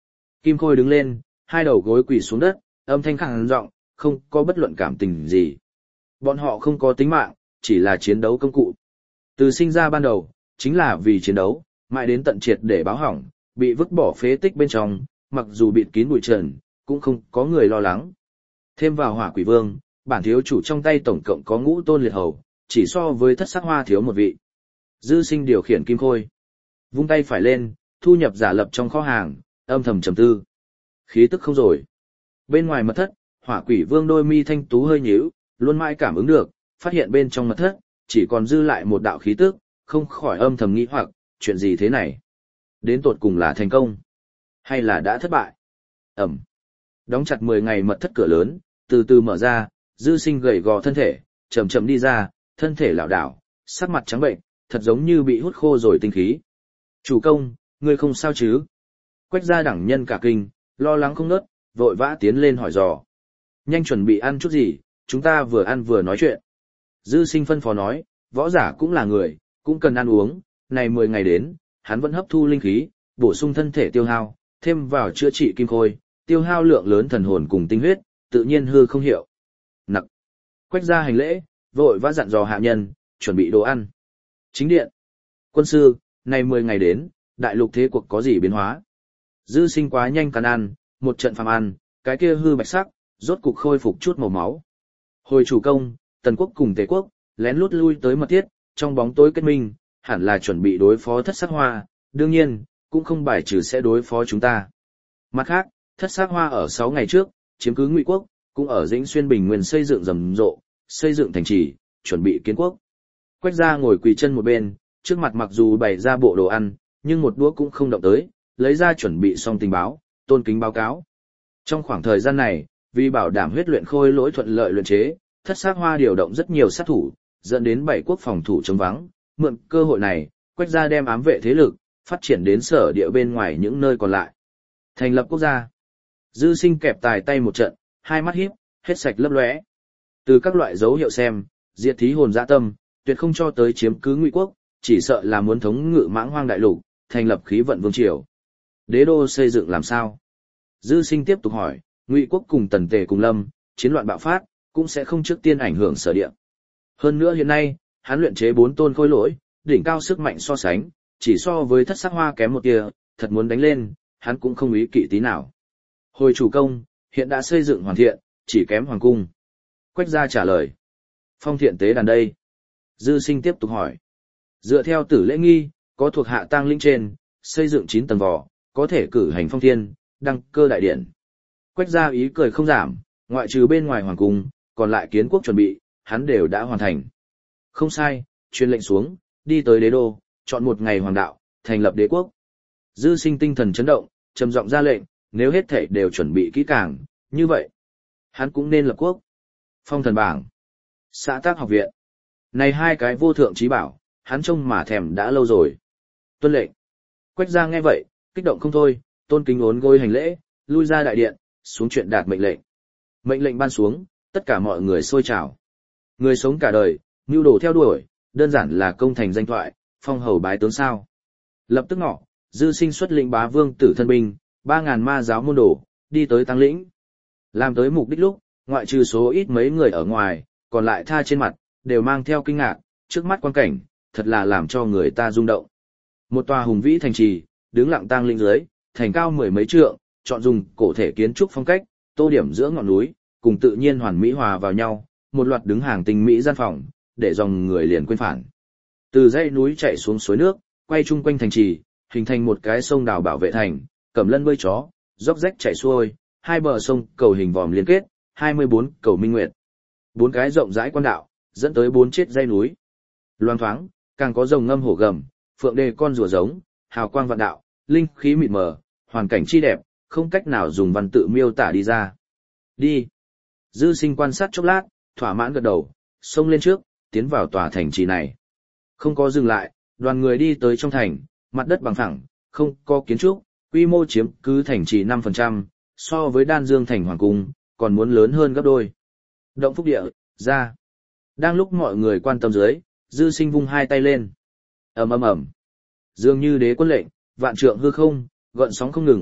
Speaker 1: Kim Khôi đứng lên, hai đầu gối quỳ xuống đất, âm thanh khàn giọng, không có bất luận cảm tình gì. Bọn họ không có tính mạng, chỉ là chiến đấu công cụ. Từ sinh ra ban đầu, chính là vì chiến đấu, mãi đến tận triệt để báo hỏng, bị vứt bỏ phế tích bên trong, mặc dù bịt kín bụi trần, cũng không có người lo lắng. Thêm vào Hỏa Quỷ Vương, bản thiếu chủ trong tay tổng cộng có ngũ tôn liệt hầu, chỉ so với Thất Sắc Hoa thiếu một vị. Dư Sinh điều khiển Kim Khôi, vung tay phải lên, thu nhập giả lập trong kho hàng, âm thầm trầm tư. Khí tức không rồi. Bên ngoài mật thất, Hỏa Quỷ Vương đôi mi thanh tú hơi nhíu, luôn mãi cảm ứng được, phát hiện bên trong mật thất chỉ còn dư lại một đạo khí tức, không khỏi âm thầm nghĩ hoặc, chuyện gì thế này? Đến tột cùng là thành công, hay là đã thất bại? Ẩm. Đóng chặt 10 ngày mật thất cửa lớn, từ từ mở ra, Dư Sinh gầy gò thân thể, chậm chậm đi ra, thân thể lảo đảo, sắc mặt trắng bệnh, thật giống như bị hút khô rồi tinh khí. Chủ công, ngươi không sao chứ? Quách gia đẳng nhân cả kinh, lo lắng không ngớt, vội vã tiến lên hỏi dò. Nhanh chuẩn bị ăn chút gì, chúng ta vừa ăn vừa nói chuyện. Dư Sinh phân phó nói, võ giả cũng là người, cũng cần ăn uống, này 10 ngày đến, hắn vẫn hấp thu linh khí, bổ sung thân thể tiêu hao, thêm vào chữa trị Kim Khôi, tiêu hao lượng lớn thần hồn cùng tinh huyết, tự nhiên hư không hiệu. Nặc. Quách gia hành lễ, vội vã dặn dò hạ nhân, chuẩn bị đồ ăn. Chính điện. Quân sư, này 10 ngày đến, đại lục thế cuộc có gì biến hóa? Dư Sinh quá nhanh cắn ăn, một trận phàm ăn, cái kia hư bạch sắc, rốt cục khôi phục chút màu máu. Hồi chủ công, Tần quốc cùng Tề quốc, lén lút lui tới mật thiết, trong bóng tối kết minh, hẳn là chuẩn bị đối phó Thất Sắc Hoa, đương nhiên, cũng không bài trừ sẽ đối phó chúng ta. Mặt khác, Thất Sắc Hoa ở 6 ngày trước, chiếm cứ Ngụy quốc, cũng ở Dĩnh Xuyên Bình Nguyên xây dựng rầm rộ, xây dựng thành trì, chuẩn bị kiến quốc. Quách gia ngồi quỳ chân một bên, trước mặt mặc dù bày ra bộ đồ ăn, nhưng một đũa cũng không động tới, lấy ra chuẩn bị xong tình báo, tôn kính báo cáo. Trong khoảng thời gian này, vì bảo đảm huyết luyện khôi lỗi thuận lợi luyện chế, Thất Sắc Hoa điều động rất nhiều sát thủ, dẫn đến 7 quốc phòng thủ chống vắng, mượn cơ hội này, Quách gia đem ám vệ thế lực phát triển đến sở địa bên ngoài những nơi còn lại. Thành lập quốc gia. Dư Sinh kẹp tài tay một trận, hai mắt híp, hết sạch lấp lóe. Từ các loại dấu hiệu xem, diệt thí hồn dã tâm, tuyệt không cho tới chiếm cứ Ngụy quốc, chỉ sợ là muốn thống ngự Mãng Hoang đại lục, thành lập khí vận vương triều. Đế đô xây dựng làm sao? Dư Sinh tiếp tục hỏi, Ngụy quốc cùng Tần Tề cùng Lâm, chiến loạn bạo phát, cũng sẽ không trước tiên ảnh hưởng sở địa. Hơn nữa hiện nay, hắn luyện chế 4 tôn khôi lỗi, đỉnh cao sức mạnh so sánh, chỉ so với Thất Sắc Hoa kém một tia, thật muốn đánh lên, hắn cũng không ý kỵ tí nào. Hồi chủ công, hiện đã xây dựng hoàn thiện, chỉ kém hoàng cung. Quách gia trả lời. Phong thiện tế đàn đây. Dư Sinh tiếp tục hỏi. Dựa theo tử lễ nghi, có thuộc hạ tang linh trên, xây dựng 9 tầng vỏ, có thể cử hành phong thiên, đăng cơ đại điển. Quách gia ý cười không giảm, ngoại trừ bên ngoài hoàng cung, còn lại kiến quốc chuẩn bị, hắn đều đã hoàn thành. Không sai, truyền lệnh xuống, đi tới đế đô, chọn một ngày hoàng đạo, thành lập đế quốc. Dư Sinh tinh thần chấn động, trầm giọng ra lệnh, nếu hết thảy đều chuẩn bị kỹ càng, như vậy, hắn cũng nên lập quốc. Phong thần bảng, xã tác học viện. Này hai cái vô thượng trí bảo, hắn trông mà thèm đã lâu rồi. Tuân lệnh. Quách gia nghe vậy, kích động không thôi, tôn kính ốn gối hành lễ, lui ra đại điện, xuống chuyện đạt mệnh lệnh. Mệnh lệnh ban xuống, tất cả mọi người sôi trào. Người sống cả đời, mưu đồ theo đuổi, đơn giản là công thành danh thoại, phong hầu bái tướng sao. Lập tức ngọ, Dư Sinh xuất lĩnh bá vương tử thân binh, 3.000 ma giáo môn đồ, đi tới Tăng Lĩnh. Làm tới mục đích lúc, ngoại trừ số ít mấy người ở ngoài, còn lại tha trên mặt, đều mang theo kinh ngạc, trước mắt quan cảnh, thật là làm cho người ta rung động. Một tòa hùng vĩ thành trì, đứng lặng Tăng Lĩnh dưới, thành cao 10 mấy trượng, chọn dùng cổ thể kiến trúc phong cách, tô điểm giữa ngọn núi, cùng tự nhiên hoàn mỹ hòa vào nhau, một loạt đứng hàng tinh mỹ gian phòng, để dòng người liền quên phản. Từ dãy núi chạy xuống suối nước, quay chung quanh thành trì, hình thành một cái sông đào bảo vệ thành, cẩm lân bơi chó, dốc rách chảy xuôi, hai bờ sông cầu hình vòm liên kết, 24 cầu minh nguyệt. 4 cái rộng rãi quan đạo, dẫn tới 4 chết dãy núi. Loang thoáng, càng có rồng ngâm hổ gầm, phượng đề con rùa giống, hào quang vạn đạo, linh khí mịt mờ, hoàn cảnh chi đẹp, không cách nào dùng văn tự miêu tả đi ra. Đi. Dư Sinh quan sát chốc lát, thỏa mãn gật đầu, xông lên trước, tiến vào tòa thành trì này. Không có dừng lại, đoàn người đi tới trong thành, mặt đất bằng phẳng, không có kiến trúc, quy mô chiếm cứ thành trì 5%, so với Đan Dương thành hoàng cung, còn muốn lớn hơn gấp đôi. Động phúc địa, ra. Đang lúc mọi người quan tâm dưới, Dư Sinh vung hai tay lên. Ầm ầm ầm. Dường như đế quân lệnh, vạn trượng hư không, gợn sóng không ngừng,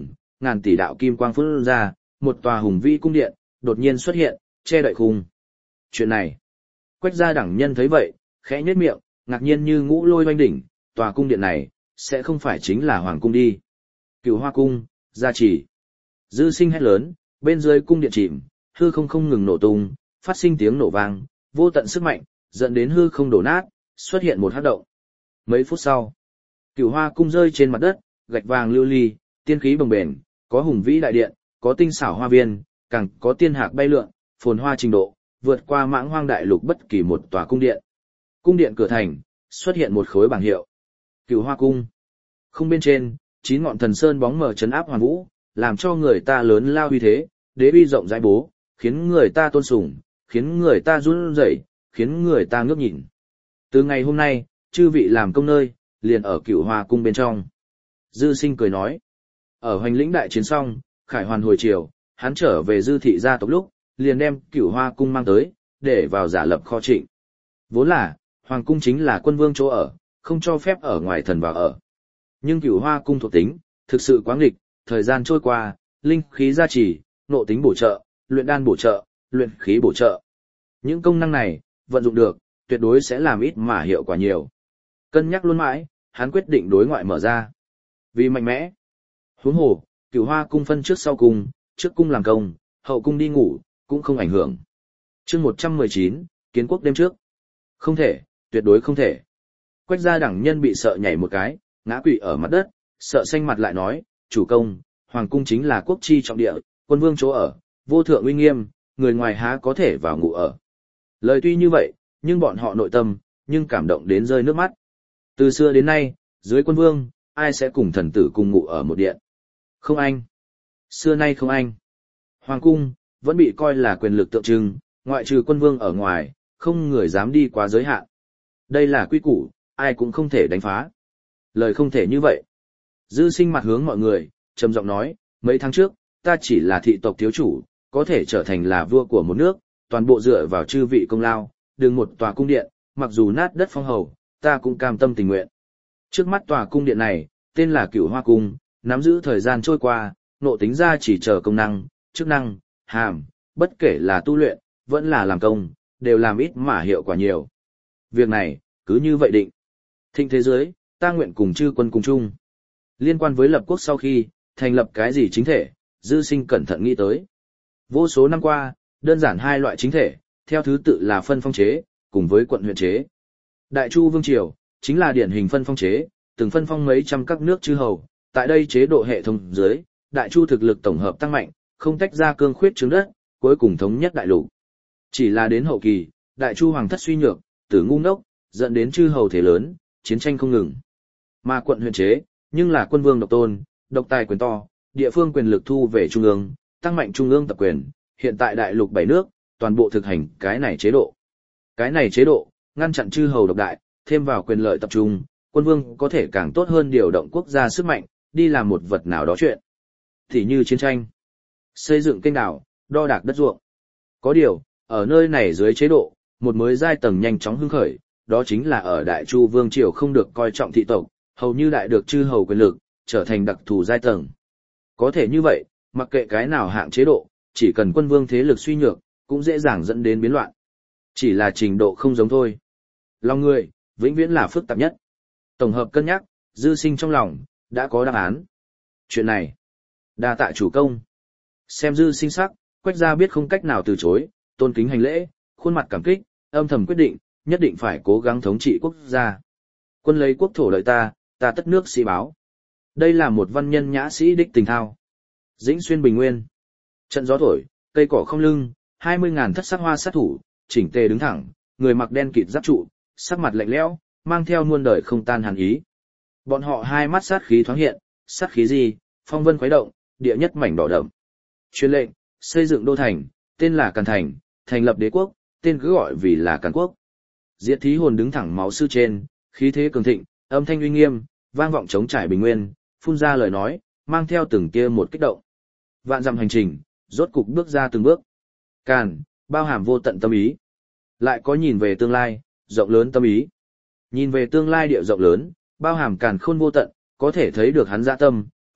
Speaker 1: ngàn tỷ đạo kim quang phun ra, một tòa hùng vĩ cung điện đột nhiên xuất hiện, che đậy khung. Chuyện này, Quách gia đẳng nhân thấy vậy, khẽ nhếch miệng, ngạc nhiên như ngũ lôi oanh đỉnh, tòa cung điện này sẽ không phải chính là hoàng cung đi. Cửu Hoa cung, gia trì. Dư Sinh hét lớn, bên dưới cung điện chìm, hư không không ngừng nổ tung, phát sinh tiếng nổ vang, vô tận sức mạnh, dẫn đến hư không đổ nát, xuất hiện một hắc động. Mấy phút sau, Cửu Hoa cung rơi trên mặt đất, gạch vàng lưu ly, tiên khí bồng bềnh, có hùng vĩ đại điện, có tinh xảo hoa viên, càng có tiên hạc bay lượn, phồn hoa trình độ, vượt qua mãng hoang đại lục bất kỳ một tòa cung điện. Cung điện cửa thành, xuất hiện một khối bảng hiệu. Cửu Hoa cung. Không bên trên, 9 ngọn thần sơn bóng mờ trấn áp hoàn vũ, làm cho người ta lớn lao uy thế, đế uy rộng rãi bố, khiến người ta tôn sùng, khiến người ta run rẩy, khiến người ta ngước nhìn. Từ ngày hôm nay, chư vị làm công nơi, liền ở Cửu Hoa cung bên trong. Dư Sinh cười nói. Ở Hoành Lĩnh đại chiến xong, Khải Hoàn hồi chiều, hắn trở về Dư thị gia tộc lúc, liền đem Cửu Hoa cung mang tới, để vào giả lập kho trịnh. Vốn là, hoàng cung chính là quân vương chỗ ở, không cho phép ở ngoài thần vào ở. Nhưng Cửu Hoa cung thuộc tính, thực sự quá nghịch, thời gian trôi qua, linh khí gia trì, nộ tính bổ trợ, luyện đan bổ trợ, luyện khí bổ trợ. Những công năng này, vận dụng được, tuyệt đối sẽ làm ít mà hiệu quả nhiều. Cân nhắc luôn mãi, hắn quyết định đối ngoại mở ra. Vì mạnh mẽ. Huống hồ, Cửu Hoa cung phân trước sau cung, trước cung làm công, hậu cung đi ngủ, cũng không ảnh hưởng. Chương 119, kiến quốc đêm trước. Không thể, tuyệt đối không thể. Quách gia đẳng nhân bị sợ nhảy một cái, ngã quỵ ở mặt đất, sợ xanh mặt lại nói, chủ công, hoàng cung chính là quốc chi trọng địa, quân vương chỗ ở, vô thượng uy nghiêm, người ngoài há có thể vào ngủ ở. Lời tuy như vậy, nhưng bọn họ nội tâm, nhưng cảm động đến rơi nước mắt. Từ xưa đến nay, dưới quân vương, ai sẽ cùng thần tử cùng ngủ ở một điện? Không anh. Xưa nay không anh. Hoàng cung, vẫn bị coi là quyền lực tượng trưng, ngoại trừ quân vương ở ngoài, không người dám đi quá giới hạn. Đây là quy củ, ai cũng không thể đánh phá. Lời không thể như vậy. Dư Sinh mặt hướng mọi người, trầm giọng nói, mấy tháng trước, ta chỉ là thị tộc thiếu chủ, có thể trở thành là vua của một nước, toàn bộ dựa vào chư vị công lao, đừng một tòa cung điện, mặc dù nát đất phong hầu, ta cũng cam tâm tình nguyện. Trước mắt tòa cung điện này, tên là Cửu Hoa cung, nắm giữ thời gian trôi qua, nộ tính ra chỉ chờ công năng, chức năng, hàm, bất kể là tu luyện, vẫn là làm công, đều làm ít mà hiệu quả nhiều. Việc này, cứ như vậy định. Thịnh thế giới, ta nguyện cùng chư quân cùng chung. Liên quan với lập quốc sau khi, thành lập cái gì chính thể, Dư Sinh cẩn thận nghĩ tới. Vô số năm qua, đơn giản hai loại chính thể, theo thứ tự là phân phong chế, cùng với quận huyện chế. Đại Chu Vương Triều, chính là điển hình phân phong chế, từng phân phong mấy trăm các nước chư hầu, tại đây chế độ hệ thống dưới, Đại Chu thực lực tổng hợp tăng mạnh, không tách ra cương khuyết trướng đất, cuối cùng thống nhất đại lục. Chỉ là đến hậu kỳ, Đại Chu hoàng thất suy nhược, tử ngu ngốc, dẫn đến chư hầu thế lớn, chiến tranh không ngừng. Mà quận huyện chế, nhưng là quân vương độc tôn, độc tài quyền to, địa phương quyền lực thu về trung ương, tăng mạnh trung ương tập quyền, hiện tại đại lục 7 nước, toàn bộ thực hành cái này chế độ. Cái này chế độ, ngăn chặn chư hầu độc đại, thêm vào quyền lợi tập trung, quân vương có thể càng tốt hơn điều động quốc gia sức mạnh, đi làm một vật nào đó chuyện. Thì như chiến tranh, xây dựng kênh đảo, đo đạc đất ruộng. Có điều, ở nơi này dưới chế độ, một mới giai tầng nhanh chóng hưng khởi, đó chính là ở Đại Chu Vương Triều không được coi trọng thị tộc, hầu như đại được chư hầu quyền lực, trở thành đặc thù giai tầng. Có thể như vậy, mặc kệ cái nào hạng chế độ, chỉ cần quân vương thế lực suy nhược, cũng dễ dàng dẫn đến biến loạn. Chỉ là trình độ không giống thôi. Lòng người, vĩnh viễn là phức tạp nhất. Tổng hợp cân nhắc, Dư Sinh trong lòng, đã có đáp án. Chuyện này, đa tạ chủ công. Xem Dư Sinh sắc, Quách gia biết không cách nào từ chối, tôn kính hành lễ, khuôn mặt cảm kích, âm thầm quyết định, nhất định phải cố gắng thống trị quốc gia. Quân lấy quốc thổ lợi ta, ta tất nước sĩ báo. Đây là một văn nhân nhã sĩ đích tình thao. Dĩnh xuyên bình nguyên. Trận gió thổi, cây cỏ không lưng, 20.000 thất sắc hoa sát thủ, chỉnh tề đứng thẳng, người mặc đen kịt giáp trụ, sắc mặt lạnh lẽo, mang theo muôn đời không tan hàn ý. Bọn họ hai mắt sát khí thoáng hiện, sát khí gì, phong vân khuấy động, địa nhất mảnh đỏ đậm. Truyền lệnh, xây dựng đô thành, tên là Càn Thành, thành lập đế quốc, tên cứ gọi vì là Càn Quốc. Diệt Thí Hồn đứng thẳng máu sư trên, khí thế cường thịnh, âm thanh uy nghiêm, vang vọng chống trải bình nguyên, phun ra lời nói, mang theo từng tia một kích động. Vạn dặm hành trình, rốt cục bước ra từng bước. Càn, bao hàm vô tận tâm ý. Lại có nhìn về tương lai, rộng lớn tâm ý. Nhìn về tương lai địa rộng lớn, bao hàm càn khôn vô tận, có thể thấy được hắn dạ tâm,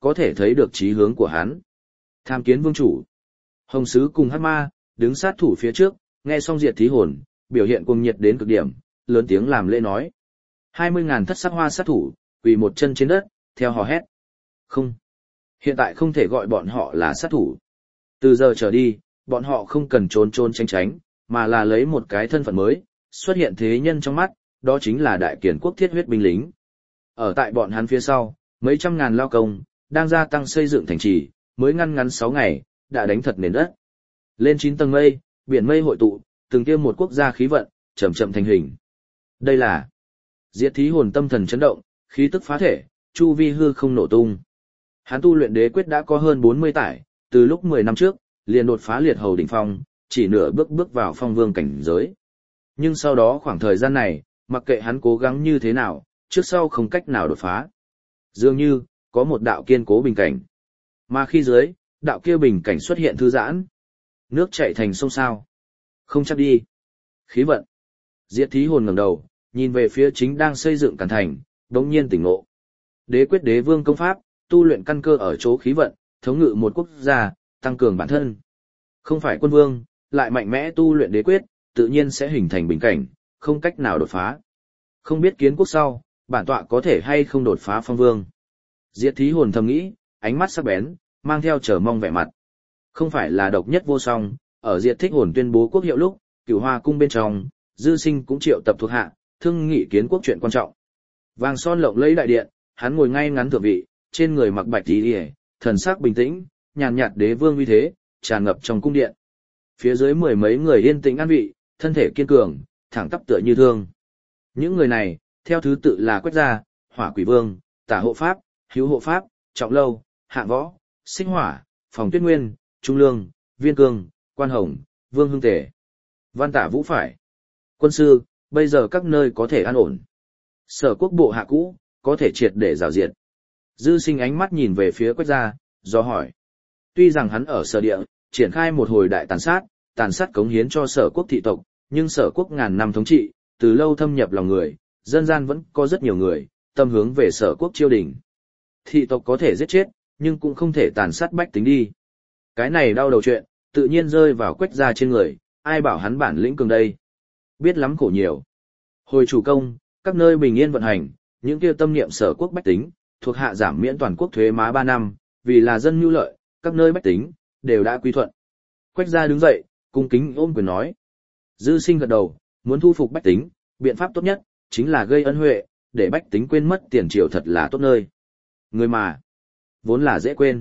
Speaker 1: có thể thấy được chí hướng của hắn. Tham kiến vương chủ. Hồng Sứ cùng Hắc Ma, đứng sát thủ phía trước, nghe xong Diệt Thí Hồn, biểu hiện cuồng nhiệt đến cực điểm, lớn tiếng làm lễ nói. 20.000 thất sắc hoa sát thủ, quỳ một chân trên đất, theo hò hét. Không. Hiện tại không thể gọi bọn họ là sát thủ. Từ giờ trở đi, bọn họ không cần trốn trốn tránh tránh, mà là lấy một cái thân phận mới, xuất hiện thế nhân trong mắt, đó chính là đại kiền quốc thiết huyết binh lính. Ở tại bọn hắn phía sau, mấy trăm ngàn lao công, đang gia tăng xây dựng thành trì, mới ngăn 6 ngày, đã đánh thật nền đất. Lên 9 tầng mây, biển mây hội tụ, từng tiêm một quốc gia khí vận, chậm chậm thành hình. Đây là Diệt Thí Hồn tâm thần chấn động, khí tức phá thể, chu vi hư không nổ tung. Hắn tu luyện đế quyết đã có hơn 40 tải, từ lúc 10 năm trước, liền đột phá liệt hầu đỉnh phong, chỉ nửa bước vào phong vương cảnh giới. Nhưng sau đó khoảng thời gian này, mặc kệ hắn cố gắng như thế nào, trước sau không cách nào đột phá. Dường như, có một đạo kiên cố bình cảnh. Mà khi dưới, đạo kia bình cảnh xuất hiện thư giãn. Nước chảy thành sông sao. Không chắc đi. Khí vận. Diệt Thí Hồn ngẩng đầu, nhìn về phía chính đang xây dựng Càn Thành, đống nhiên tỉnh ngộ. Đế quyết đế vương công pháp, tu luyện căn cơ ở chỗ khí vận, thống ngự một quốc gia, tăng cường bản thân. Không phải quân vương, lại mạnh mẽ tu luyện đế quyết, tự nhiên sẽ hình thành bình cảnh, không cách nào đột phá. Không biết kiến quốc sau, bản tọa có thể hay không đột phá phong vương. Diệt Thí Hồn thầm nghĩ, ánh mắt sắc bén, mang theo chờ mong vẻ mặt. Không phải là độc nhất vô song, ở Diệt Thích Hồn tuyên bố quốc hiệu lúc, Cửu Hoa cung bên trong, Dư Sinh cũng triệu tập thuộc hạ, thương nghị kiến quốc chuyện quan trọng. Vàng son lộng lẫy đại điện, hắn ngồi ngay ngắn thượng vị, trên người mặc bạch y, thần sắc bình tĩnh, nhàn nhạt đế vương uy thế, tràn ngập trong cung điện. Phía dưới mười mấy người yên tĩnh an vị, thân thể kiên cường, thẳng tắp tựa như thương. Những người này, theo thứ tự là Quách Gia, Hỏa Quỷ Vương, Tả Hộ Pháp, Hữu Hộ Pháp, Trọng Lâu, Hạng Võ, Sinh Hỏa, Phòng Tuyết Nguyên, Trung Lương, Viên Cương, Quan Hồng, Vương Hưng Tề, Văn Tả Vũ Phải. Quân sư, bây giờ các nơi có thể an ổn. Sở quốc bộ hạ cũ, có thể triệt để rào diệt. Dư Sinh ánh mắt nhìn về phía Quách Gia, do hỏi. Tuy rằng hắn ở sở địa, triển khai một hồi đại tàn sát cống hiến cho sở quốc thị tộc, nhưng sở quốc ngàn năm thống trị, từ lâu thâm nhập lòng người, dân gian vẫn có rất nhiều người, tâm hướng về sở quốc chiêu đình. Thị tộc có thể giết chết, nhưng cũng không thể tàn sát bách tính đi. Cái này đau đầu chuyện, tự nhiên rơi vào Quách Gia trên người, ai bảo hắn bản lĩnh cường đây. Biết lắm khổ nhiều. Hồi chủ công, các nơi bình yên vận hành, những kia tâm niệm sở quốc bách tính, thuộc hạ giảm miễn toàn quốc thuế má 3 năm, vì là dân nhu lợi, các nơi bách tính, đều đã quy thuận. Quách Gia đứng dậy, cung kính ôm quyền nói. Dư Sinh gật đầu, muốn thu phục bách tính, biện pháp tốt nhất, chính là gây ân huệ, để bách tính quên mất tiền triều thật là tốt nơi. Người mà, vốn là dễ quên.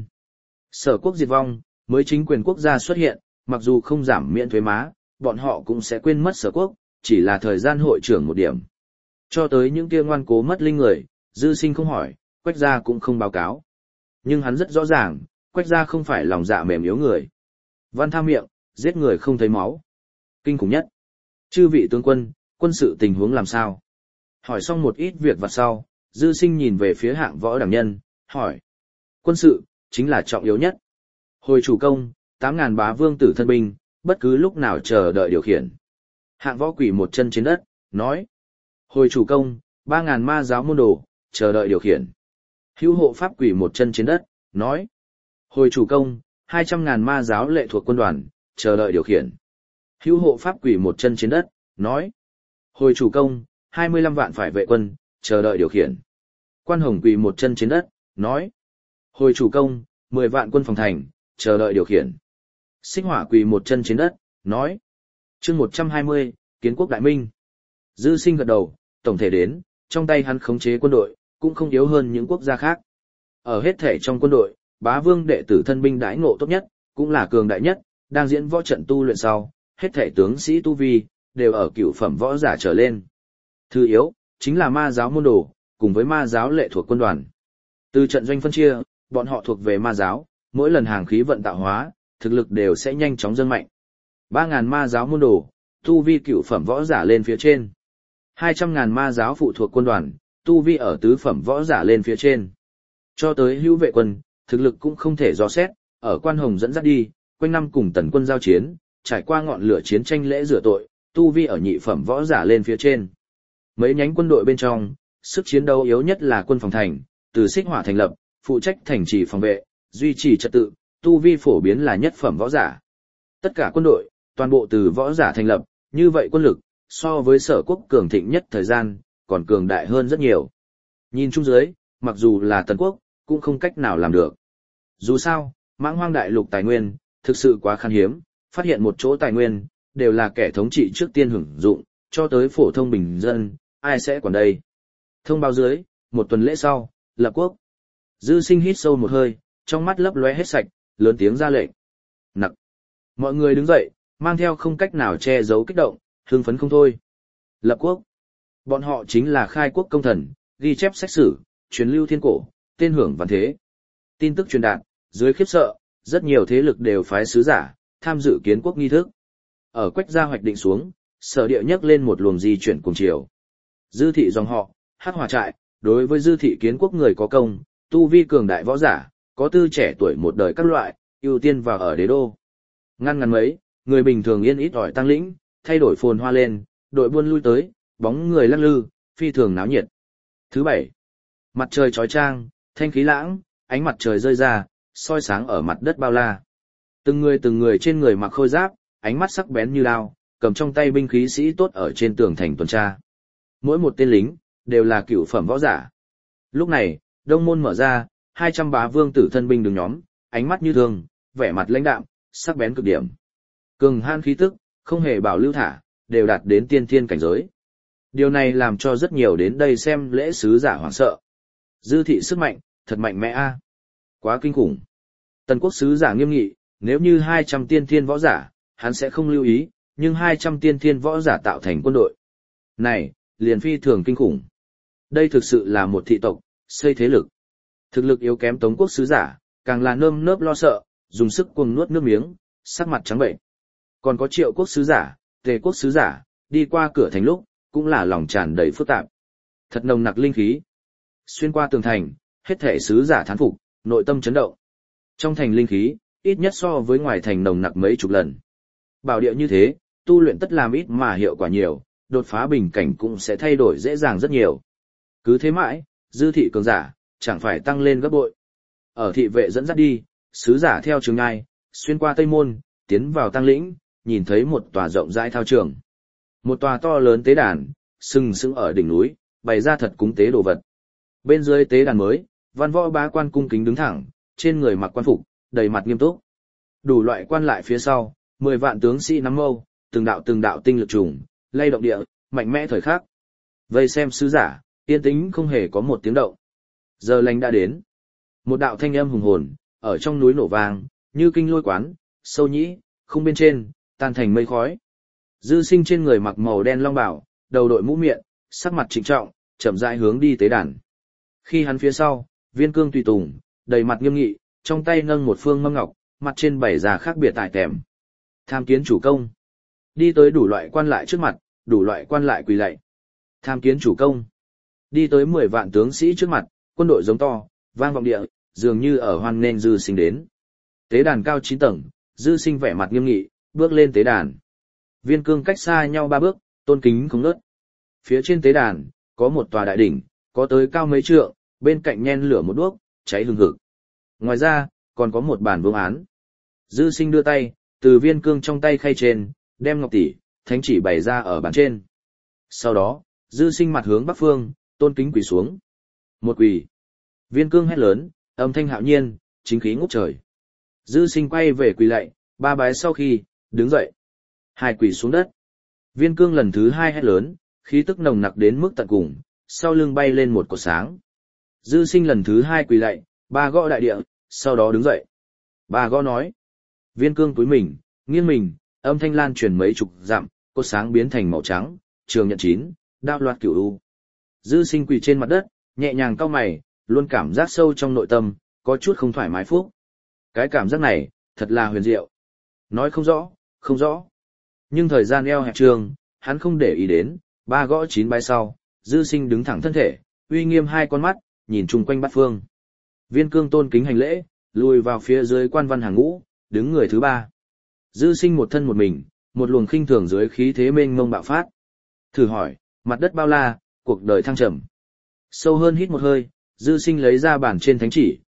Speaker 1: Sở quốc diệt vong, mới chính quyền quốc gia xuất hiện, mặc dù không giảm miễn thuế má, bọn họ cũng sẽ quên mất sở quốc, chỉ là thời gian hội trưởng một điểm. Cho tới những kia ngoan cố mất linh người, Dư Sinh không hỏi, Quách Gia cũng không báo cáo. Nhưng hắn rất rõ ràng, Quách Gia không phải lòng dạ mềm yếu người. Văn tham miệng, giết người không thấy máu. Kinh khủng nhất. Chư vị tướng quân, quân sự tình huống làm sao? Hỏi xong một ít việc vặt sau, Dư Sinh nhìn về phía Hạng Võ đẳng nhân, hỏi. Quân sự, chính là trọng yếu nhất. Hồi chủ công, 8.000 bá vương tử thân binh, bất cứ lúc nào chờ đợi điều khiển. Hạng Võ quỳ một chân trên đất, nói. Hồi chủ công, 3.000 ma giáo môn đồ, chờ đợi điều khiển. Hữu Hộ Pháp quỳ một chân trên đất, nói. Hồi chủ công, 200.000 ma giáo lệ thuộc quân đoàn, chờ đợi điều khiển. Hữu Hộ Pháp quỳ một chân trên đất, nói. Hồi chủ công, 25 vạn phải vệ quân, chờ đợi điều khiển. Quan Hồng quỳ một chân trên đất, nói. Hồi chủ công, 10 vạn quân phòng thành, chờ đợi điều khiển. Sinh Hỏa quỳ một chân trên đất, nói. Chương 120, Kiến quốc đại minh. Dư Sinh gật đầu, tổng thể đến, trong tay hắn khống chế quân đội, cũng không yếu hơn những quốc gia khác. Ở hết thể trong quân đội, bá vương đệ tử thân binh đãi ngộ tốt nhất, cũng là cường đại nhất, đang diễn võ trận tu luyện sau, hết thể tướng sĩ tu vi, đều ở cửu phẩm võ giả trở lên. Thứ yếu, chính là ma giáo môn đồ, cùng với ma giáo lệ thuộc quân đoàn. Từ trận doanh phân chia, bọn họ thuộc về ma giáo, mỗi lần hàng khí vận tạo hóa, thực lực đều sẽ nhanh chóng dâng mạnh. 3.000 ma giáo môn đồ, tu vi cửu phẩm võ giả lên phía trên. 200.000 ma giáo phụ thuộc quân đoàn, tu vi ở tứ phẩm võ giả lên phía trên. Cho tới Hữu vệ quân, thực lực cũng không thể dò xét, ở Quan Hồng dẫn dắt đi, quanh năm cùng Tần quân giao chiến, trải qua ngọn lửa chiến tranh lễ rửa tội, tu vi ở nhị phẩm võ giả lên phía trên. Mấy nhánh quân đội bên trong, sức chiến đấu yếu nhất là quân phòng thành, từ Xích Hỏa thành lập, phụ trách thành trì phòng vệ, duy trì trật tự, tu vi phổ biến là nhất phẩm võ giả. Tất cả quân đội, toàn bộ từ võ giả thành lập, như vậy quân lực, so với sở quốc cường thịnh nhất thời gian, còn cường đại hơn rất nhiều. Nhìn chung dưới, mặc dù là Tần quốc, cũng không cách nào làm được. Dù sao, Mãng Hoang đại lục tài nguyên, thực sự quá khan hiếm, phát hiện một chỗ tài nguyên, đều là kẻ thống trị trước tiên hưởng dụng, cho tới phổ thông bình dân, ai sẽ quản đây. Thông báo dưới, một tuần lễ sau, lập quốc. Dư Sinh hít sâu một hơi, trong mắt lấp lóe hết sạch, lớn tiếng ra lệnh. Nặc. Mọi người đứng dậy, mang theo không cách nào che giấu kích động, hưng phấn không thôi. Lập quốc. Bọn họ chính là khai quốc công thần, ghi chép sách sử, truyền lưu thiên cổ, tên hưởng văn thế. Tin tức truyền đạt, dưới khiếp sợ, rất nhiều thế lực đều phái sứ giả, tham dự kiến quốc nghi thức. Ở Quách gia hoạch định xuống, sở địa nhấc lên một luồng di chuyển cùng chiều. Dư thị dòng họ, Hắc Hỏa trại, đối với dư thị kiến quốc người có công, tu vi cường đại võ giả, có tư trẻ tuổi một đời các loại, ưu tiên vào ở đế đô. Ngăn mấy, người bình thường yên ít ỏi tăng lĩnh, thay đổi phồn hoa lên, đội buôn lui tới, bóng người lắc lư, phi thường náo nhiệt. Thứ bảy, mặt trời chói chang, thanh khí lãng, ánh mặt trời rơi ra, soi sáng ở mặt đất bao la. Từng người trên người mặc khôi giáp, ánh mắt sắc bén như đao, cầm trong tay binh khí sĩ tốt ở trên tường thành tuần tra. Mỗi một tên lính, đều là cựu phẩm võ giả. Lúc này, đông môn mở ra, 200 bá vương tử thân binh đứng nhóm, ánh mắt như thường, vẻ mặt lãnh đạm, sắc bén cực điểm. Cường han khí tức, không hề bảo lưu thả, đều đạt đến tiên thiên cảnh giới. Điều này làm cho rất nhiều đến đây xem lễ sứ giả hoảng sợ. Dư thị sức mạnh, thật mạnh mẽ a, quá kinh khủng. Tần quốc sứ giả nghiêm nghị, nếu như 200 tiên thiên võ giả, hắn sẽ không lưu ý, nhưng 200 tiên thiên võ giả tạo thành quân đội. Này, liền phi thường kinh khủng. Đây thực sự là một thị tộc, xây thế lực. Thực lực yếu kém Tống quốc sứ giả, càng là nơm nớp lo sợ, dùng sức cuồng nuốt nước miếng, sắc mặt trắng bệnh. Còn có Triệu quốc sứ giả, Tề quốc sứ giả, đi qua cửa thành lúc, cũng là lòng tràn đầy phức tạp. Thật nồng nặc linh khí. Xuyên qua tường thành, hết thể sứ giả thán phục, nội tâm chấn động. Trong thành linh khí, ít nhất so với ngoài thành nồng nặc mấy chục lần. Bảo địa như thế, tu luyện tất làm ít mà hiệu quả nhiều, đột phá bình cảnh cũng sẽ thay đổi dễ dàng rất nhiều. Cứ thế mãi, dư thị cường giả, chẳng phải tăng lên gấp bội. Ở thị vệ dẫn dắt đi, sứ giả theo trường ngai, xuyên qua Tây Môn, tiến vào Tăng Lĩnh, nhìn thấy một tòa rộng rãi thao trường. Một tòa to lớn tế đàn, sừng sững ở đỉnh núi, bày ra thật cúng tế đồ vật. Bên dưới tế đàn mới, văn võ bá quan cung kính đứng thẳng, trên người mặc quan phục, đầy mặt nghiêm túc. Đủ loại quan lại phía sau, 10 vạn tướng sĩ nắm mâu, từng đạo tinh lực trùng, lay động địa, mạnh mẽ thời khắc. Vây xem sứ giả, yên tĩnh không hề có một tiếng động. Giờ lành đã đến. Một đạo thanh âm hùng hồn, ở trong núi nổ vang, như kinh lôi quán, sâu nhĩ, không bên trên, tan thành mây khói. Dư Sinh trên người mặc màu đen long bào, đầu đội mũ miệng, sắc mặt trịnh trọng, chậm rãi hướng đi tế đàn. Khi hắn phía sau, Viên Cương tùy tùng, đầy mặt nghiêm nghị, trong tay nâng một phương mâm ngọc, mặt trên bày ra khác biệt tài tèm. Tham kiến chủ công. Đi tới đủ loại quan lại trước mặt, đủ loại quan lại quỳ lạy. Tham kiến chủ công. Đi tới 10 vạn tướng sĩ trước mặt, quân đội giống to, vang vọng địa, dường như ở hoan nghênh Dư Sinh đến. Tế đàn cao 9 tầng, Dư Sinh vẻ mặt nghiêm nghị, bước lên tế đàn. Viên Cương cách xa nhau 3 bước, tôn kính không ngớt. Phía trên tế đàn, có một tòa đại đỉnh, có tới cao mấy trượng, bên cạnh nhen lửa một đuốc, cháy hừng hực. Ngoài ra, còn có một bàn vương án. Dư Sinh đưa tay, từ Viên Cương trong tay khay trên, đem ngọc tỷ, thánh chỉ bày ra ở bàn trên. Sau đó, Dư Sinh mặt hướng bắc phương, tôn kính quỳ xuống. Một quỳ. Viên Cương hét lớn, âm thanh hạo nhiên, chính khí ngút trời. Dư Sinh quay về quỳ lạy, 3 bái sau khi, đứng dậy. 2 quỳ xuống đất. Viên Cương lần thứ 2 hét lớn, khí tức nồng nặc đến mức tận cùng, sau lưng bay lên một cột sáng. Dư Sinh lần thứ 2 quỳ lạy, 3 gõ đại địa, sau đó đứng dậy. 3 gõ nói. Viên Cương túi mình, nghiêng mình, âm thanh lan truyền mấy chục dặm, cột sáng biến thành màu trắng, trường nhận 9, đao loạt cửu u. Dư Sinh quỳ trên mặt đất, nhẹ nhàng cau mày, luôn cảm giác sâu trong nội tâm, có chút không thoải mái phúc. Cái cảm giác này, thật là huyền diệu. Nói không rõ, không rõ. Nhưng thời gian eo hẹp trường, hắn không để ý đến, 3 gõ 9 bái sau, Dư Sinh đứng thẳng thân thể, uy nghiêm 2 con mắt, nhìn chung quanh bát phương. Viên Cương tôn kính hành lễ, lùi vào phía dưới quan văn hàng ngũ, đứng người thứ 3. Dư Sinh một thân một mình, một luồng khinh thường dưới khí thế mênh mông bạo phát. Thử hỏi, mặt đất bao la, cuộc đời thăng trầm. Sâu hơn hít một hơi, Dư Sinh lấy ra bản trên thánh chỉ,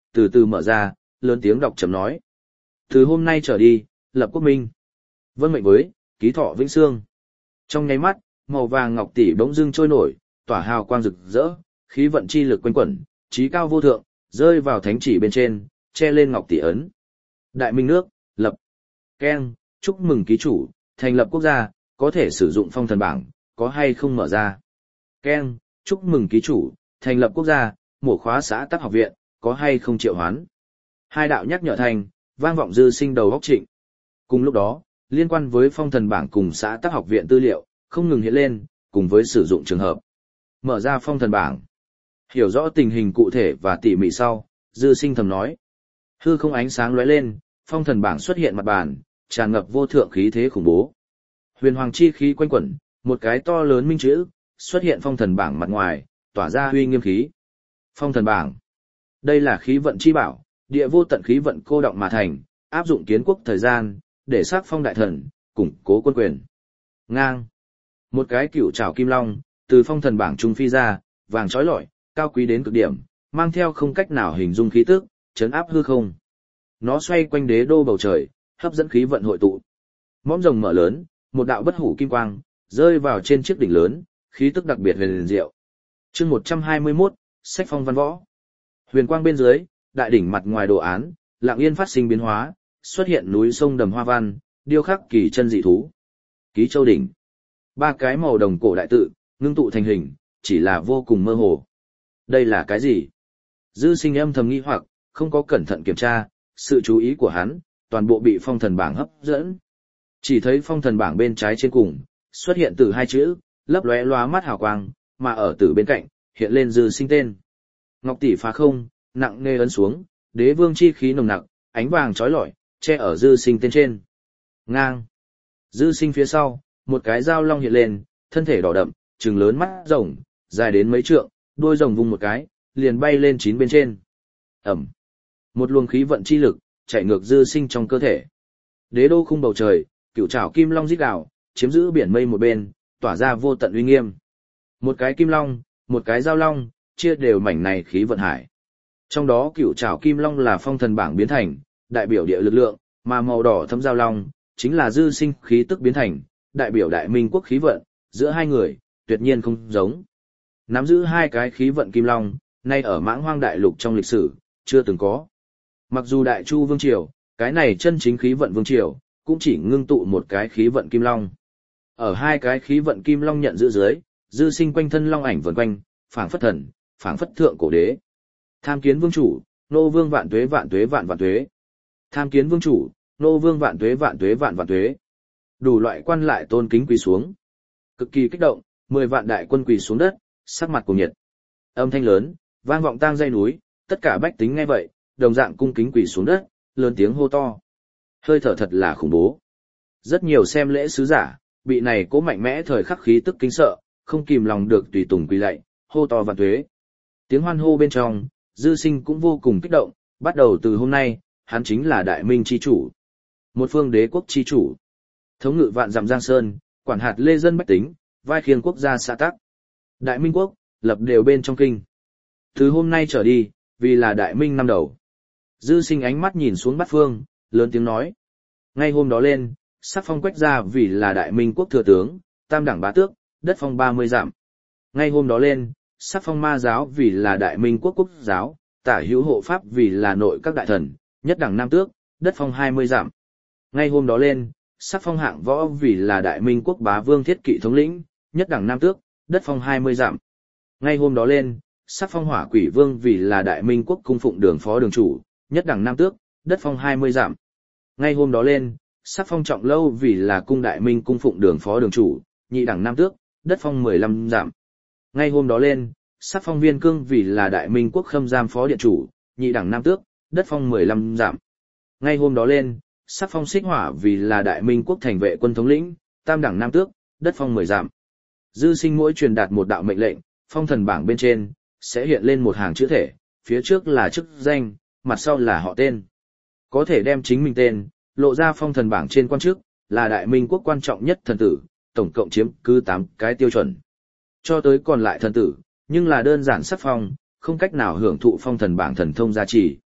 Speaker 1: từ từ mở ra, lớn tiếng đọc chấm nói. Từ hôm nay trở đi, lập quốc minh. Vâng mệnh với, ký thọ vĩnh xương. Trong nháy mắt, màu vàng ngọc tỷ bỗng dưng trôi nổi, tỏa hào quang rực rỡ, khí vận chi lực quanh quẩn, trí cao vô thượng, rơi vào thánh chỉ bên trên, che lên ngọc tỷ ấn. Đại minh nước, lập. Keng, chúc mừng ký chủ, thành lập quốc gia, có thể sử dụng phong thần bảng, có hay không mở ra. Keng, chúc mừng ký chủ, thành lập quốc gia, mổ khóa xã tắc học viện, có hay không triệu hoán. Hai đạo nhắc nhở thành, vang vọng Dư Sinh đầu góc trịnh. Cùng lúc đó, liên quan với phong thần bảng cùng xã tắc học viện tư liệu, không ngừng hiện lên, cùng với sử dụng trường hợp. Mở ra phong thần bảng. Hiểu rõ tình hình cụ thể và tỉ mỉ sau, Dư Sinh thầm nói. Hư không ánh sáng lóe lên, phong thần bảng xuất hiện mặt bàn, tràn ngập vô thượng khí thế khủng bố. Huyền hoàng chi khí quanh quẩn, một cái to lớn minh chữ, xuất hiện phong thần bảng mặt ngoài, tỏa ra uy nghiêm khí. Phong thần bảng. Đây là khí vận chi bảo, địa vô tận khí vận cô động mà thành, áp dụng kiến quốc thời gian, để sắc phong đại thần, củng cố quân quyền. Ngang. Một cái cựu trảo kim long, từ phong thần bảng trung phi ra, vàng trói lọi, cao quý đến cực điểm, mang theo không cách nào hình dung khí tức, chấn áp hư không. Nó xoay quanh đế đô bầu trời, hấp dẫn khí vận hội tụ. Mõm rồng mở lớn, một đạo bất hủ kim quang, rơi vào trên chiếc đỉnh lớn, khí tức đặc biệt huyền diệu. Chương 121, sách phong văn võ. Huyền quang bên dưới, đại đỉnh mặt ngoài đồ án, lặng yên phát sinh biến hóa, xuất hiện núi sông đầm hoa văn, điêu khắc kỳ chân dị thú. Ký Châu đỉnh. Ba cái màu đồng cổ đại tự, ngưng tụ thành hình, chỉ là vô cùng mơ hồ. Đây là cái gì? Dư Sinh âm thầm nghi hoặc, không có cẩn thận kiểm tra, sự chú ý của hắn, toàn bộ bị phong thần bảng hấp dẫn. Chỉ thấy phong thần bảng bên trái trên cùng, xuất hiện từ hai chữ, lấp lóe lóa mắt hào quang, mà ở từ bên cạnh, hiện lên Dư Sinh tên. Ngọc tỷ phá không, nặng nề ấn xuống, đế vương chi khí nồng nặc, ánh vàng chói lọi, che ở Dư Sinh tên trên. Ngang. Dư Sinh phía sau, một cái dao long hiện lên, thân thể đỏ đậm, trừng lớn mắt rồng, dài đến mấy trượng, đuôi rồng vung một cái, liền bay lên 9 bên trên. Ẩm. Một luồng khí vận chi lực, chạy ngược Dư Sinh trong cơ thể. Đế đô khung bầu trời, cựu trảo kim long rít gào, chiếm giữ biển mây một bên, tỏa ra vô tận uy nghiêm. Một cái kim long, một cái dao long, chia đều mảnh này khí vận hải. Trong đó cựu trảo kim long là phong thần bảng biến thành, đại biểu địa lực lượng, mà màu đỏ thấm dao long, chính là Dư Sinh khí tức biến thành, đại biểu đại minh quốc khí vận, giữa hai người, tuyệt nhiên không giống. Nắm giữ hai cái khí vận kim long, nay ở mãng hoang đại lục trong lịch sử, chưa từng có. Mặc dù đại chu vương triều, cái này chân chính khí vận vương triều, cũng chỉ ngưng tụ một cái khí vận kim long. Ở hai cái khí vận kim long nhận giữ dưới, Dư Sinh quanh thân long ảnh vần quanh, phảng phất thần, phảng phất thượng cổ đế. Tham kiến vương chủ, nô vương vạn tuế vạn tuế vạn vạn tuế. Tham kiến vương chủ, nô vương vạn tuế vạn tuế vạn vạn tuế. Đủ loại quan lại tôn kính quỳ xuống. Cực kỳ kích động, 10 vạn đại quân quỳ xuống đất, sắc mặt cuồng nhiệt. Âm thanh lớn, vang vọng tang dây núi, tất cả bách tính nghe vậy, đồng dạng cung kính quỳ xuống đất, lớn tiếng hô to. Hơi thở thật là khủng bố. Rất nhiều xem lễ sứ giả, bị này cố mạnh mẽ thời khắc khí tức kinh sợ, không kìm lòng được tùy tùng quỳ lạy, hô to vạn tuế. Tiếng hoan hô bên trong, Dư Sinh cũng vô cùng kích động, bắt đầu từ hôm nay, hắn chính là đại minh chi chủ. Một phương đế quốc chi chủ. Thống ngự vạn dặm giang sơn, quản hạt lê dân bách tính, vai khiêng quốc gia xã tắc. Đại minh quốc, lập đều bên trong kinh. Từ hôm nay trở đi, vì là đại minh năm đầu. Dư Sinh ánh mắt nhìn xuống bát phương, lớn tiếng nói. Ngay hôm đó lên, sắc phong Quách gia vì là đại minh quốc thừa tướng, tam đẳng bá tước, đất phong 30 dặm. Ngay hôm đó lên, sắc phong Ma giáo vì là đại minh quốc quốc giáo, tả hữu hộ pháp vì là nội các đại thần, nhất đẳng nam tước, đất phong 20 dặm. Ngay hôm đó lên, sắc phong Hạng Võ vì là đại minh quốc bá vương thiết kỵ thống lĩnh, nhất đẳng nam tước, đất phong 20 dặm. Ngay hôm đó lên, sắc phong Hỏa Quỷ Vương vì là đại minh quốc cung phụng đường phó đường chủ, nhất đẳng nam tước, đất phong 20 dặm. Ngay hôm đó lên, sắc phong Trọng Lâu vì là cung đại minh cung phụng đường phó đường chủ, nhị đẳng nam tước, đất phong 15 dặm. Ngay hôm đó lên, sắc phong Viên Cương vì là đại minh quốc khâm giam phó điện chủ, nhị đẳng nam tước, đất phong 15 dặm. Ngay hôm đó lên, sắc phong Xích Hỏa vì là đại minh quốc thành vệ quân thống lĩnh, tam đẳng nam tước, đất phong 10 dặm. Dư Sinh mỗi truyền đạt một đạo mệnh lệnh, phong thần bảng bên trên sẽ hiện lên một hàng chữ thể, phía trước là chức danh, mặt sau là họ tên. Có thể đem chính mình tên lộ ra phong thần bảng trên quan chức, là đại minh quốc quan trọng nhất thần tử, tổng cộng chiếm cứ 8 cái tiêu chuẩn. Cho tới còn lại thần tử, nhưng là đơn giản sắc phong, không cách nào hưởng thụ phong thần bảng thần thông gia trì.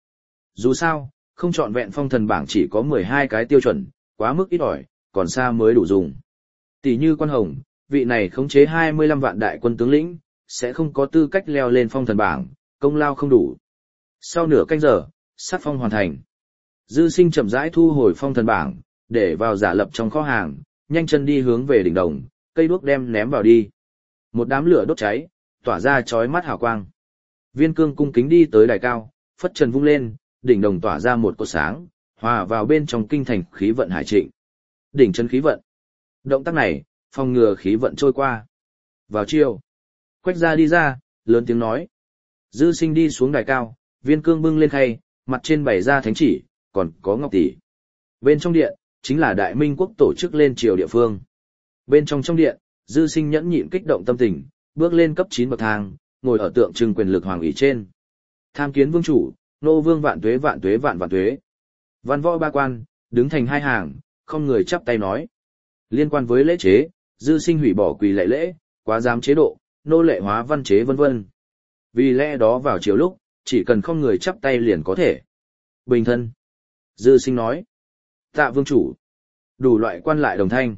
Speaker 1: Dù sao, không trọn vẹn phong thần bảng chỉ có 12 cái tiêu chuẩn, quá mức ít ỏi, còn xa mới đủ dùng. Tỷ như Quan Hồng, vị này khống chế 25 vạn đại quân tướng lĩnh, sẽ không có tư cách leo lên phong thần bảng, công lao không đủ. Sau nửa canh giờ, sát phong hoàn thành. Dư Sinh chậm rãi thu hồi phong thần bảng, để vào giả lập trong kho hàng, nhanh chân đi hướng về đỉnh đồng, cây đuốc đem ném vào đi. Một đám lửa đốt cháy, tỏa ra chói mắt hào quang. Viên Cương cung kính đi tới đài cao, phất trần vung lên, đỉnh đồng tỏa ra một cột sáng, hòa vào bên trong kinh thành khí vận hải trịnh. Đỉnh chân khí vận. Động tác này, phòng ngừa khí vận trôi qua. Vào chiều. Quách gia đi ra, lớn tiếng nói. Dư Sinh đi xuống đài cao, Viên Cương bưng lên khay, mặt trên bày ra thánh chỉ, còn có ngọc tỷ. Bên trong điện, chính là Đại Minh quốc tổ chức lên triều địa phương. Bên trong điện, Dư Sinh nhẫn nhịn kích động tâm tình, bước lên cấp 9 bậc thang, ngồi ở tượng trưng quyền lực hoàng ủy trên. Tham kiến vương chủ, nô vương vạn tuế vạn tuế vạn vạn tuế. Văn võ ba quan, đứng thành hai hàng, không người chắp tay nói. Liên quan với lễ chế, Dư Sinh hủy bỏ quỳ lệ lễ, quá giám chế độ, nô lệ hóa văn chế vân vân. Vì lẽ đó vào chiều lúc, chỉ cần không người chắp tay liền có thể. Bình thân. Dư Sinh nói. Tạ vương chủ. Đủ loại quan lại đồng thanh.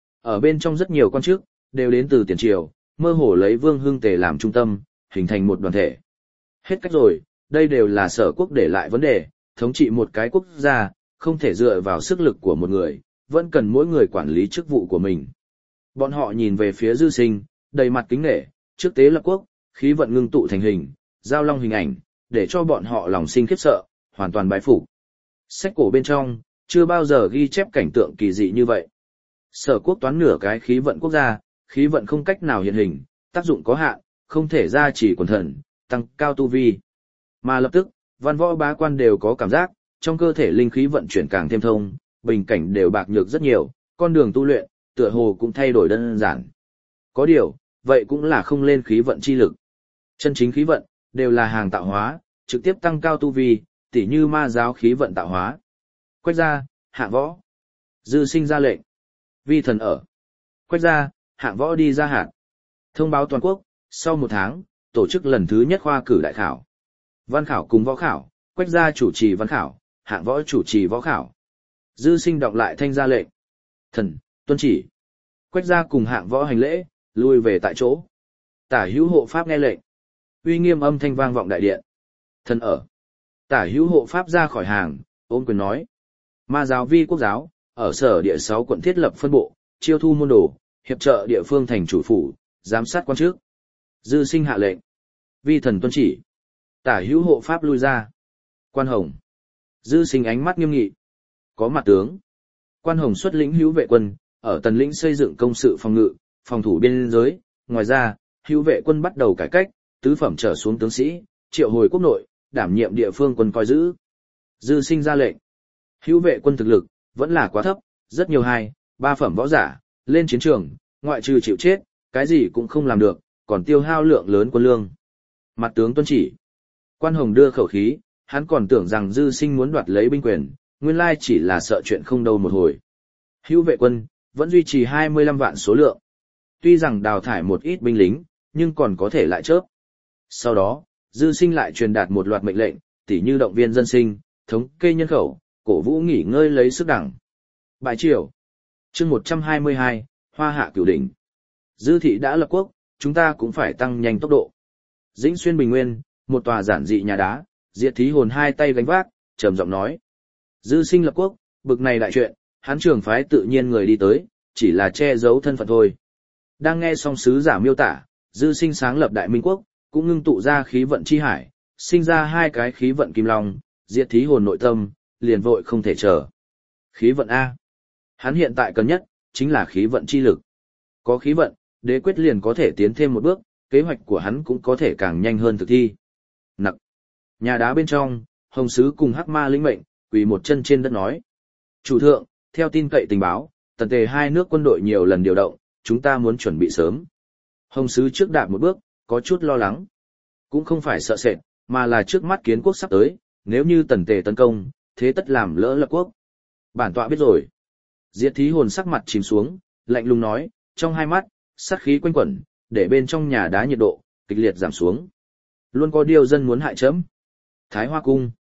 Speaker 1: Ở bên trong rất nhiều quan chức, đều đến từ tiền triều, mơ hồ lấy Vương Hưng Tề làm trung tâm, hình thành một đoàn thể. Hết cách rồi, đây đều là Sở quốc để lại vấn đề, thống trị một cái quốc gia, không thể dựa vào sức lực của một người, vẫn cần mỗi người quản lý chức vụ của mình. Bọn họ nhìn về phía Dư Sinh, đầy mặt kính nể, trước tế lập quốc, khí vận ngưng tụ thành hình, giao long hình ảnh, để cho bọn họ lòng sinh khiếp sợ, hoàn toàn bái phục. Sách cổ bên trong, chưa bao giờ ghi chép cảnh tượng kỳ dị như vậy. Sở quốc toán nửa cái khí vận quốc gia, khí vận không cách nào hiện hình, tác dụng có hạn, không thể gia trì quần thần, tăng cao tu vi. Mà lập tức, văn võ bá quan đều có cảm giác, trong cơ thể linh khí vận chuyển càng thêm thông, bình cảnh đều bạc nhược rất nhiều, con đường tu luyện, tựa hồ cũng thay đổi đơn giản. Có điều, vậy cũng là không lên khí vận chi lực. Chân chính khí vận, đều là hàng tạo hóa, trực tiếp tăng cao tu vi, tỉ như ma giáo khí vận tạo hóa. Quách gia, hạng võ. Dư Sinh ra lệnh. Vi thần ở. Quách gia, hạng võ đi ra hạt. Thông báo toàn quốc, sau 1 tháng, tổ chức lần thứ nhất khoa cử đại khảo. Văn khảo cùng võ khảo, Quách gia chủ trì văn khảo, hạng võ chủ trì võ khảo. Dư Sinh đọc lại thanh ra lệnh. Thần, tuân chỉ. Quách gia cùng hạng võ hành lễ, lui về tại chỗ. Tả hữu hộ pháp nghe lệnh. Uy nghiêm âm thanh vang vọng đại điện. Thần ở. Tả hữu hộ pháp ra khỏi hàng, ôm quyền nói. Ma giáo vi quốc giáo, ở sở địa 6 quận thiết lập phân bộ, chiêu thu môn đồ, hiệp trợ địa phương thành chủ phủ, giám sát quan chức. Dư Sinh hạ lệnh. Vi thần tuân chỉ. Tả hữu hộ pháp lui ra. Quan Hồng. Dư Sinh ánh mắt nghiêm nghị. Có mặt tướng. Quan Hồng xuất lĩnh hữu vệ quân, ở Tần lĩnh xây dựng công sự phòng ngự, phòng thủ biên giới. Ngoài ra, hữu vệ quân bắt đầu cải cách, tứ phẩm trở xuống tướng sĩ, triệu hồi quốc nội, đảm nhiệm địa phương quân coi giữ. Dư Sinh ra lệnh. Hữu vệ quân thực lực, vẫn là quá thấp, rất nhiều 2, 3 phẩm võ giả, lên chiến trường, ngoại trừ chịu chết, cái gì cũng không làm được, còn tiêu hao lượng lớn quân lương. Mặt tướng tuân chỉ. Quan Hồng đưa khẩu khí, hắn còn tưởng rằng Dư Sinh muốn đoạt lấy binh quyền, nguyên lai chỉ là sợ chuyện không đâu một hồi. Hữu vệ quân, vẫn duy trì 25 vạn số lượng. Tuy rằng đào thải một ít binh lính, nhưng còn có thể lại chớp. Sau đó, Dư Sinh lại truyền đạt một loạt mệnh lệnh, tỉ như động viên dân sinh, thống kê nhân khẩu, cổ vũ nghỉ ngơi lấy sức đẳng. Bài triều. Chương 122, Hoa hạ cửu đỉnh. Dư thị đã lập quốc, chúng ta cũng phải tăng nhanh tốc độ. Dĩnh Xuyên Bình Nguyên, một tòa giản dị nhà đá, Diệt Thí Hồn 2 tay gánh vác, trầm giọng nói. Dư Sinh lập quốc, bực này đại chuyện, hắn trưởng phái tự nhiên người đi tới, chỉ là che giấu thân phận thôi. Đang nghe xong sứ giả miêu tả, Dư Sinh sáng lập Đại Minh quốc, cũng ngưng tụ ra khí vận chi hải, sinh ra 2 cái khí vận kim long, Diệt Thí Hồn nội tâm, liền vội không thể chờ. Khí vận A. Hắn hiện tại cần nhất, chính là khí vận chi lực. Có khí vận, đế quyết liền có thể tiến thêm một bước, kế hoạch của hắn cũng có thể càng nhanh hơn thực thi. Nặc. Nhà đá bên trong, Hồng Sứ cùng Hắc Ma lĩnh mệnh, quỳ một chân trên đất nói. Chủ thượng, theo tin cậy tình báo, Tần Tề 2 nước quân đội nhiều lần điều động, chúng ta muốn chuẩn bị sớm. Hồng Sứ trước đạp một bước, có chút lo lắng. Cũng không phải sợ sệt, mà là trước mắt kiến quốc sắp tới, nếu như Tần Tề tấn công, thế tất làm lỡ lập quốc. Bản tọa biết rồi. Diệt Thí Hồn sắc mặt chìm xuống, lạnh lùng nói, trong hai mắt, sát khí quanh quẩn, để bên trong nhà đá nhiệt độ kịch liệt giảm xuống. Luôn có điều dân muốn hại chấm. Thái Hoa cung.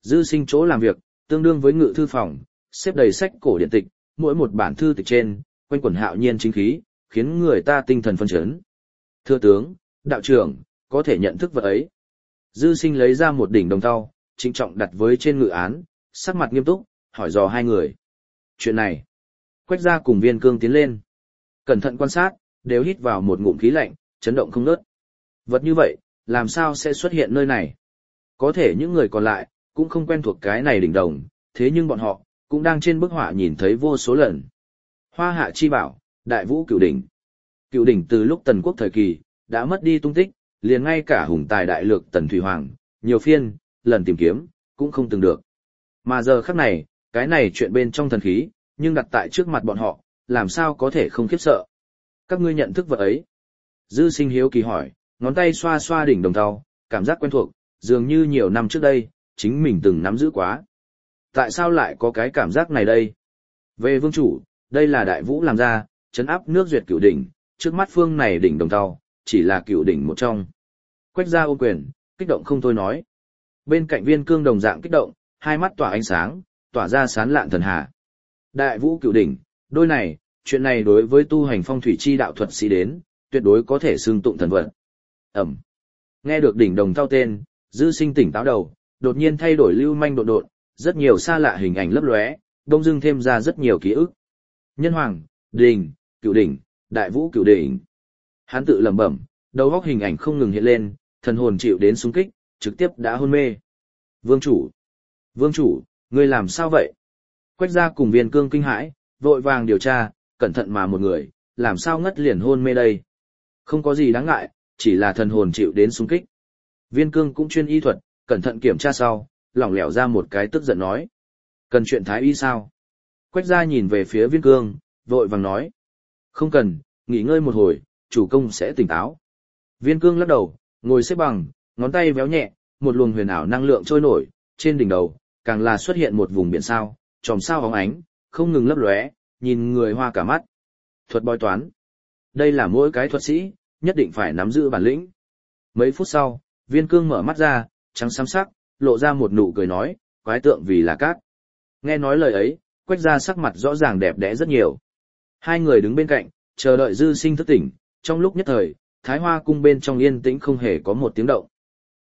Speaker 1: Dư Sinh chỗ làm việc, tương đương với ngự thư phòng, xếp đầy sách cổ điện tịch, mỗi một bản thư tịch trên, quanh quẩn hạo nhiên chính khí, khiến người ta tinh thần phân chấn. Thưa tướng, đạo trưởng, có thể nhận thức vật ấy. Dư Sinh lấy ra một đỉnh đồng thau, trịnh trọng đặt với trên ngự án, sắc mặt nghiêm túc, hỏi dò hai người. Chuyện này, Quách Gia cùng Viên Cương tiến lên. Cẩn thận quan sát, đều hít vào một ngụm khí lạnh, chấn động không ngớt. Vật như vậy, làm sao sẽ xuất hiện nơi này? Có thể những người còn lại, cũng không quen thuộc cái này đỉnh đồng, thế nhưng bọn họ, cũng đang trên bức họa nhìn thấy vô số lần. Hoa hạ chi bảo, đại vũ cửu đỉnh. Cửu đỉnh từ lúc Tần Quốc thời kỳ, đã mất đi tung tích, liền ngay cả hùng tài đại lược Tần Thủy Hoàng, nhiều phiên, lần tìm kiếm, cũng không từng được. Mà giờ khắc này, cái này chuyện bên trong thần khí, nhưng đặt tại trước mặt bọn họ, làm sao có thể không khiếp sợ. Các ngươi nhận thức vật ấy. Dư Sinh hiếu kỳ hỏi, ngón tay xoa xoa đỉnh đồng thau, cảm giác quen thuộc, dường như nhiều năm trước đây, chính mình từng nắm giữ quá. Tại sao lại có cái cảm giác này đây? Về vương chủ, đây là đại vũ làm ra, trấn áp nước duyệt cửu đỉnh, trước mắt phương này đỉnh đồng thau, chỉ là cửu đỉnh một trong. Quách Gia ôm quyền, kích động không thôi nói. Bên cạnh Viên Cương đồng dạng kích động, hai mắt tỏa ánh sáng, tỏa ra sán lạn thần hà. Đại vũ cửu đỉnh, đôi này, chuyện này đối với tu hành phong thủy chi đạo thuật sĩ đến, tuyệt đối có thể xưng tụng thần vật. Ẩm. Nghe được đỉnh đồng thau tên, Dư Sinh tỉnh táo đầu, đột nhiên thay đổi lưu manh đột đột, rất nhiều xa lạ hình ảnh lấp lóe, đông dưng thêm ra rất nhiều ký ức. Nhân hoàng, đỉnh, cửu đỉnh, đại vũ cửu đỉnh. Hắn tự lẩm bẩm, đầu óc hình ảnh không ngừng hiện lên, thần hồn chịu đến xung kích, trực tiếp đã hôn mê. Vương chủ, ngươi làm sao vậy? Quách Gia cùng Viên Cương kinh hãi, vội vàng điều tra, cẩn thận mà một người, làm sao ngất liền hôn mê đây? Không có gì đáng ngại, chỉ là thần hồn chịu đến xung kích. Viên Cương cũng chuyên y thuật, cẩn thận kiểm tra sau, lỏng lẻo ra một cái tức giận nói. Cần chuyện thái y sao? Quách Gia nhìn về phía Viên Cương, vội vàng nói. Không cần, nghỉ ngơi một hồi, chủ công sẽ tỉnh táo. Viên Cương lắc đầu, ngồi xếp bằng, ngón tay véo nhẹ, một luồng huyền ảo năng lượng trôi nổi, trên đỉnh đầu, càng là xuất hiện một vùng biển sao, chòm sao óng ánh, không ngừng lấp lóe, nhìn người hoa cả mắt. Thuật bói toán. Đây là mỗi cái thuật sĩ, nhất định phải nắm giữ bản lĩnh. Mấy phút sau, Viên Cương mở mắt ra, trắng xám sắc, lộ ra một nụ cười nói, quái tượng vì là cát. Nghe nói lời ấy, Quách Gia sắc mặt rõ ràng đẹp đẽ rất nhiều. Hai người đứng bên cạnh, chờ đợi Dư Sinh thức tỉnh, trong lúc nhất thời, Thái Hoa cung bên trong yên tĩnh không hề có một tiếng động.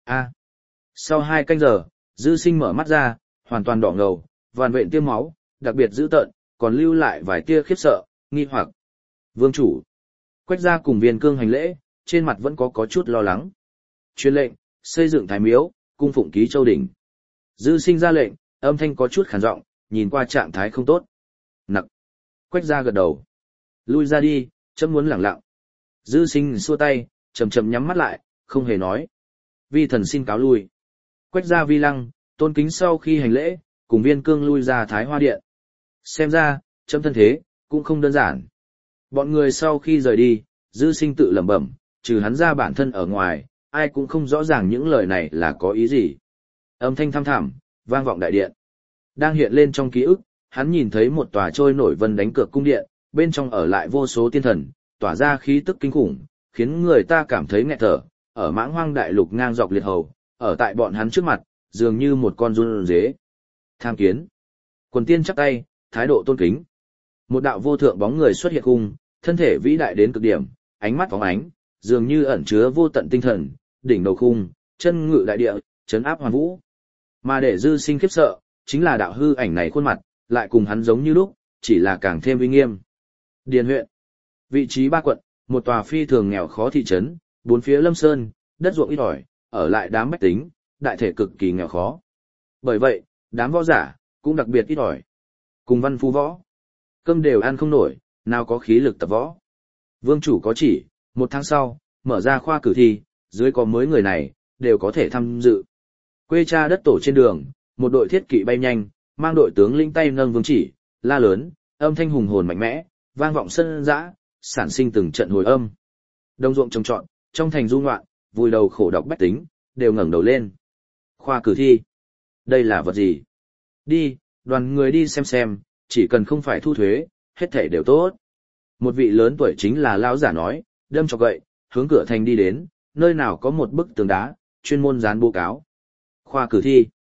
Speaker 1: Sau 2 canh giờ, Dư Sinh mở mắt ra, hoàn toàn đỏ ngầu, vằn vện tiêm máu, đặc biệt dữ tợn, còn lưu lại vài tia khiếp sợ, nghi hoặc. Vương chủ. Quách Gia cùng Viên Cương hành lễ, trên mặt vẫn có chút lo lắng. Truyền lệnh, xây dựng thái miếu, cung phụng ký châu đỉnh. Dư Sinh ra lệnh, âm thanh có chút khàn giọng, nhìn qua trạng thái không tốt. Nặc. Quách Gia gật đầu. Lui ra đi, chấm muốn lẳng lặng. Dư Sinh xua tay, chậm chậm nhắm mắt lại, không hề nói. Vi thần xin cáo lui. Quách Gia vi lăng, tôn kính sau khi hành lễ, cùng Viên Cương lui ra Thái Hoa Điện. Xem ra, chấm thân thế, cũng không đơn giản. Bọn người sau khi rời đi, Dư Sinh tự lẩm bẩm, trừ hắn ra bản thân ở ngoài, ai cũng không rõ ràng những lời này là có ý gì. Âm thanh thăm thẳm, vang vọng đại điện. Đang hiện lên trong ký ức, hắn nhìn thấy một tòa trôi nổi vân đánh cược cung điện, bên trong ở lại vô số tiên thần, tỏa ra khí tức kinh khủng, khiến người ta cảm thấy nghẹt thở, ở mãng hoang đại lục ngang dọc liệt hầu, ở tại bọn hắn trước mặt, dường như một con run dế. Tham kiến. Quần tiên chắp tay, thái độ tôn kính. Một đạo vô thượng bóng người xuất hiện cung, thân thể vĩ đại đến cực điểm, ánh mắt phóng ánh, dường như ẩn chứa vô tận tinh thần, đỉnh đầu khung, chân ngự đại địa, trấn áp hoàn vũ. Mà để Dư Sinh khiếp sợ, chính là đạo hư ảnh này khuôn mặt, lại cùng hắn giống như lúc, chỉ là càng thêm uy nghiêm. Điền huyện. Vị trí 3 quận, một tòa phi thường nghèo khó thị trấn, bốn phía lâm sơn, đất ruộng ít ỏi, ở lại đám bách tính, đại thể cực kỳ nghèo khó. Bởi vậy, đám võ giả, cũng đặc biệt ít ỏi. Cùng văn phu võ. Cơm đều ăn không nổi, nào có khí lực tập võ. Vương chủ có chỉ, 1 tháng sau, mở ra khoa cử thi, dưới có mới người này, đều có thể tham dự. Quê cha đất tổ trên đường, một đội thiết kỵ bay nhanh, mang đội tướng lĩnh tay nâng vương chỉ, la lớn, âm thanh hùng hồn mạnh mẽ, vang vọng sân dã, sản sinh từng trận hồi âm. Đông ruộng trồng trọt, trong thành du ngoạn, vùi đầu khổ đọc bách tính, đều ngẩng đầu lên. Khoa cử thi. Đây là vật gì? Đi, đoàn người đi xem, chỉ cần không phải thu thuế, hết thảy đều tốt. Một vị lớn tuổi chính là lão giả nói, đâm chọc gậy, hướng cửa thành đi đến, nơi nào có một bức tường đá, chuyên môn dán bố cáo. Khoa cử thi.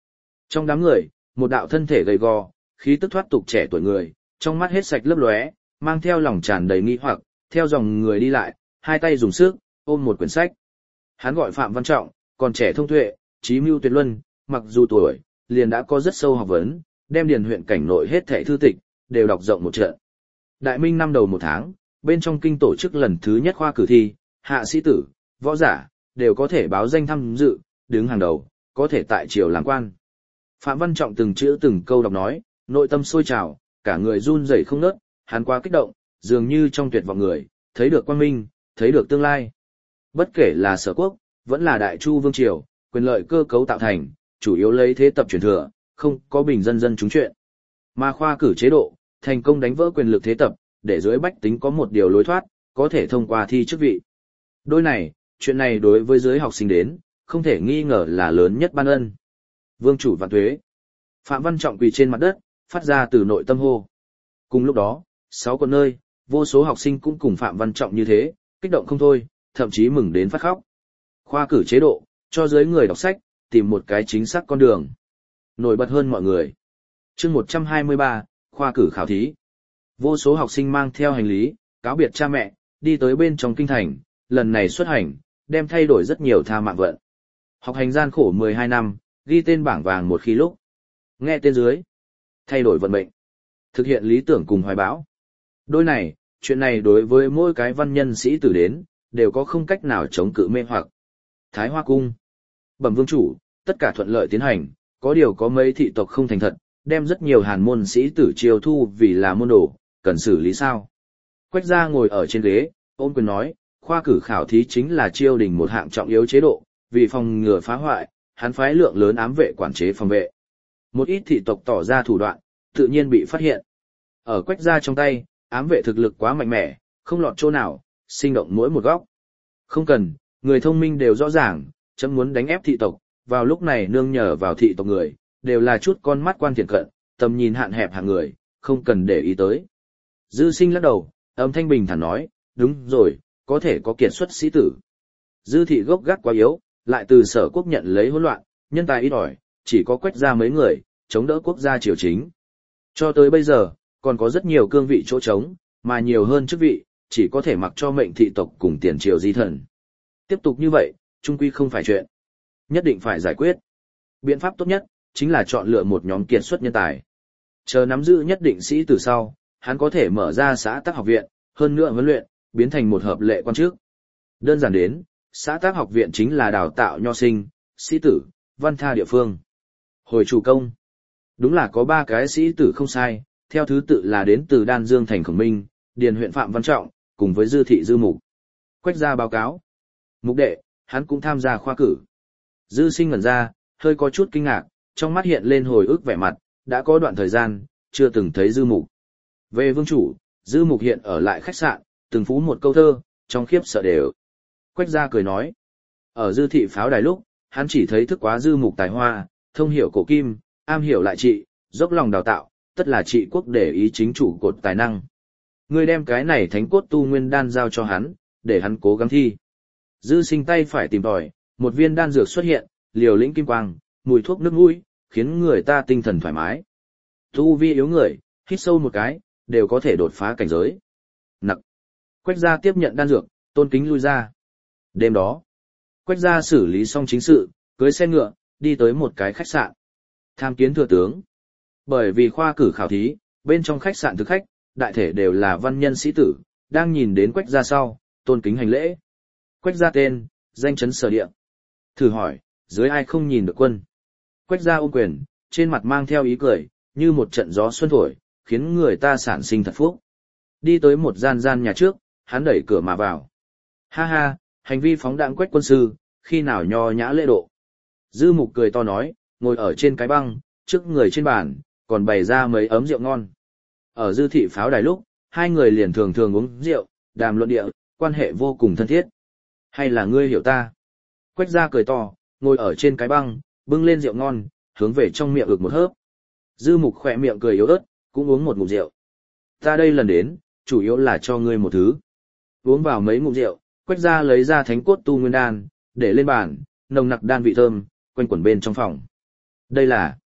Speaker 1: Trong đám người, một đạo thân thể gầy gò, khí tức thoát tục trẻ tuổi người, trong mắt hết sạch lấp lóe, mang theo lòng tràn đầy nghi hoặc, theo dòng người đi lại, hai tay dùng sức, ôm một quyển sách. Hắn gọi Phạm Văn Trọng, còn trẻ thông tuệ, trí mưu tuyệt luân, mặc dù tuổi, liền đã có rất sâu học vấn, đem điền huyện cảnh nội hết thảy thư tịch, đều đọc rộng một trận. Đại Minh năm đầu một tháng, bên trong kinh tổ chức lần thứ nhất khoa cử thi, hạ sĩ tử, võ giả, đều có thể báo danh tham dự, đứng hàng đầu, có thể tại triều làm quan. Phạm Văn Trọng từng chữ từng câu đọc nói, nội tâm sôi trào, cả người run rẩy không ngớt, hắn quá kích động, dường như trong tuyệt vọng người, thấy được quang minh, thấy được tương lai. Bất kể là Sở Quốc, vẫn là Đại Chu Vương Triều, quyền lợi cơ cấu tạo thành, chủ yếu lấy thế tập truyền thừa, không có bình dân dân chúng chuyện. Mà khoa cử chế độ, thành công đánh vỡ quyền lực thế tập, để dưới bách tính có một điều lối thoát, có thể thông qua thi chức vị. Đôi này, chuyện này đối với giới học sinh đến, không thể nghi ngờ là lớn nhất ban ân. Vương chủ vạn tuế. Phạm Văn Trọng quỳ trên mặt đất, phát ra từ nội tâm hô. Cùng lúc đó, 6 quận nơi, vô số học sinh cũng cùng Phạm Văn Trọng như thế, kích động không thôi, thậm chí mừng đến phát khóc. Khoa cử chế độ, cho giới người đọc sách, tìm một cái chính xác con đường. Nổi bật hơn mọi người. Chương 123, khoa cử khảo thí. Vô số học sinh mang theo hành lý, cáo biệt cha mẹ, đi tới bên trong kinh thành, lần này xuất hành, đem thay đổi rất nhiều tha mạng vận. Học hành gian khổ 12 năm, ghi tên bảng vàng một khi lúc. Nghe tên dưới, thay đổi vận mệnh. Thực hiện lý tưởng cùng hoài bão. Đôi này, chuyện này đối với mỗi cái văn nhân sĩ tử đến, đều có không cách nào chống cự mê hoặc. Thái Hoa Cung. Bẩm vương chủ, tất cả thuận lợi tiến hành, có điều có mấy thị tộc không thành thật, đem rất nhiều hàn môn sĩ tử chiêu thu vì là môn đồ, cần xử lý sao? Quách gia ngồi ở trên ghế, ôm quyền nói, khoa cử khảo thí chính là chiêu đình một hạng trọng yếu chế độ, vì phòng ngừa phá hoại, hắn phái lượng lớn ám vệ quản chế phòng vệ. Một ít thị tộc tỏ ra thủ đoạn, tự nhiên bị phát hiện. Ở Quách gia trong tay, ám vệ thực lực quá mạnh mẽ, không lọt chỗ nào, sinh động mỗi một góc. Không cần, người thông minh đều rõ ràng, chấm muốn đánh ép thị tộc, vào lúc này nương nhờ vào thị tộc người, đều là chút con mắt quan thiện cận, tầm nhìn hạn hẹp hạng người, không cần để ý tới. Dư Sinh lắc đầu, âm thanh bình thản nói, đúng rồi, có thể có kiệt xuất sĩ tử. Dư thị gốc gác quá yếu, lại từ Sở Quốc nhận lấy hỗn loạn, nhân tài ít ỏi, chỉ có Quách gia mấy người, chống đỡ quốc gia triều chính. Cho tới bây giờ, còn có rất nhiều cương vị chỗ trống, mà nhiều hơn chức vị, chỉ có thể mặc cho mệnh thị tộc cùng tiền triều di thần. Tiếp tục như vậy, chung quy không phải chuyện. Nhất định phải giải quyết. Biện pháp tốt nhất, chính là chọn lựa một nhóm kiệt xuất nhân tài. Chờ nắm giữ nhất định sĩ từ sau, hắn có thể mở ra xã tác học viện, hơn nữa huấn luyện, biến thành một hợp lệ quan chức. Đơn giản đến, xã tác học viện chính là đào tạo nho sinh, sĩ tử, văn tha địa phương. Hồi chủ công. Đúng là có 3 cái sĩ tử không sai, theo thứ tự là đến từ Đan Dương thành Khổng Minh, Điền huyện Phạm Văn Trọng, cùng với Dư thị Dư Mục. Quách gia báo cáo. Mục đệ, hắn cũng tham gia khoa cử. Dư Sinh ngẩn ra, hơi có chút kinh ngạc, trong mắt hiện lên hồi ức vẻ mặt, đã có đoạn thời gian, chưa từng thấy Dư Mục. Về vương chủ, Dư Mục hiện ở lại khách sạn, từng phú một câu thơ, trong khiếp sợ đều. Quách gia cười nói. Ở Dư thị pháo đài lúc, hắn chỉ thấy thức quá Dư Mục tài hoa, thông hiểu cổ kim, am hiểu lại trị, dốc lòng đào tạo, tất là trị quốc để ý chính chủ cột tài năng. Ngươi đem cái này thánh cốt tu nguyên đan giao cho hắn, để hắn cố gắng thi. Dư Sinh tay phải tìm tòi, một viên đan dược xuất hiện, liều lĩnh kim quang, mùi thuốc nước mũi, khiến người ta tinh thần thoải mái. Tu vi yếu người, hít sâu một cái, đều có thể đột phá cảnh giới. Nặc. Quách gia tiếp nhận đan dược, tôn kính lui ra. Đêm đó, Quách gia xử lý xong chính sự, cưới xe ngựa, đi tới một cái khách sạn. Tham kiến thừa tướng. Bởi vì khoa cử khảo thí, bên trong khách sạn thực khách, đại thể đều là văn nhân sĩ tử, đang nhìn đến Quách gia sau, tôn kính hành lễ. Quách gia tên, danh chấn sở địa. Thử hỏi, dưới ai không nhìn được quân. Quách gia ôm quyền, trên mặt mang theo ý cười, như một trận gió xuân thổi, khiến người ta sản sinh thật phúc. Đi tới một gian nhà trước, hắn đẩy cửa mà vào. Ha ha, hành vi phóng đãng Quách quân sư, khi nào nho nhã lễ độ. Dư Mục cười to nói, ngồi ở trên cái băng, trước người trên bàn, còn bày ra mấy ấm rượu ngon. Ở Dư thị pháo đài lúc, hai người liền thường thường uống rượu, đàm luận địa, quan hệ vô cùng thân thiết. Hay là ngươi hiểu ta? Quách gia cười to, ngồi ở trên cái băng, bưng lên rượu ngon, hướng về trong miệng ực một hớp. Dư Mục khỏe miệng cười yếu ớt, cũng uống một ngụm rượu. Ta đây lần đến, chủ yếu là cho ngươi một thứ. Uống vào mấy ngụm rượu, Quách gia lấy ra thánh cốt tu nguyên đan, để lên bàn, nồng nặc đan vị thơm, quanh quẩn bên trong phòng. Đây là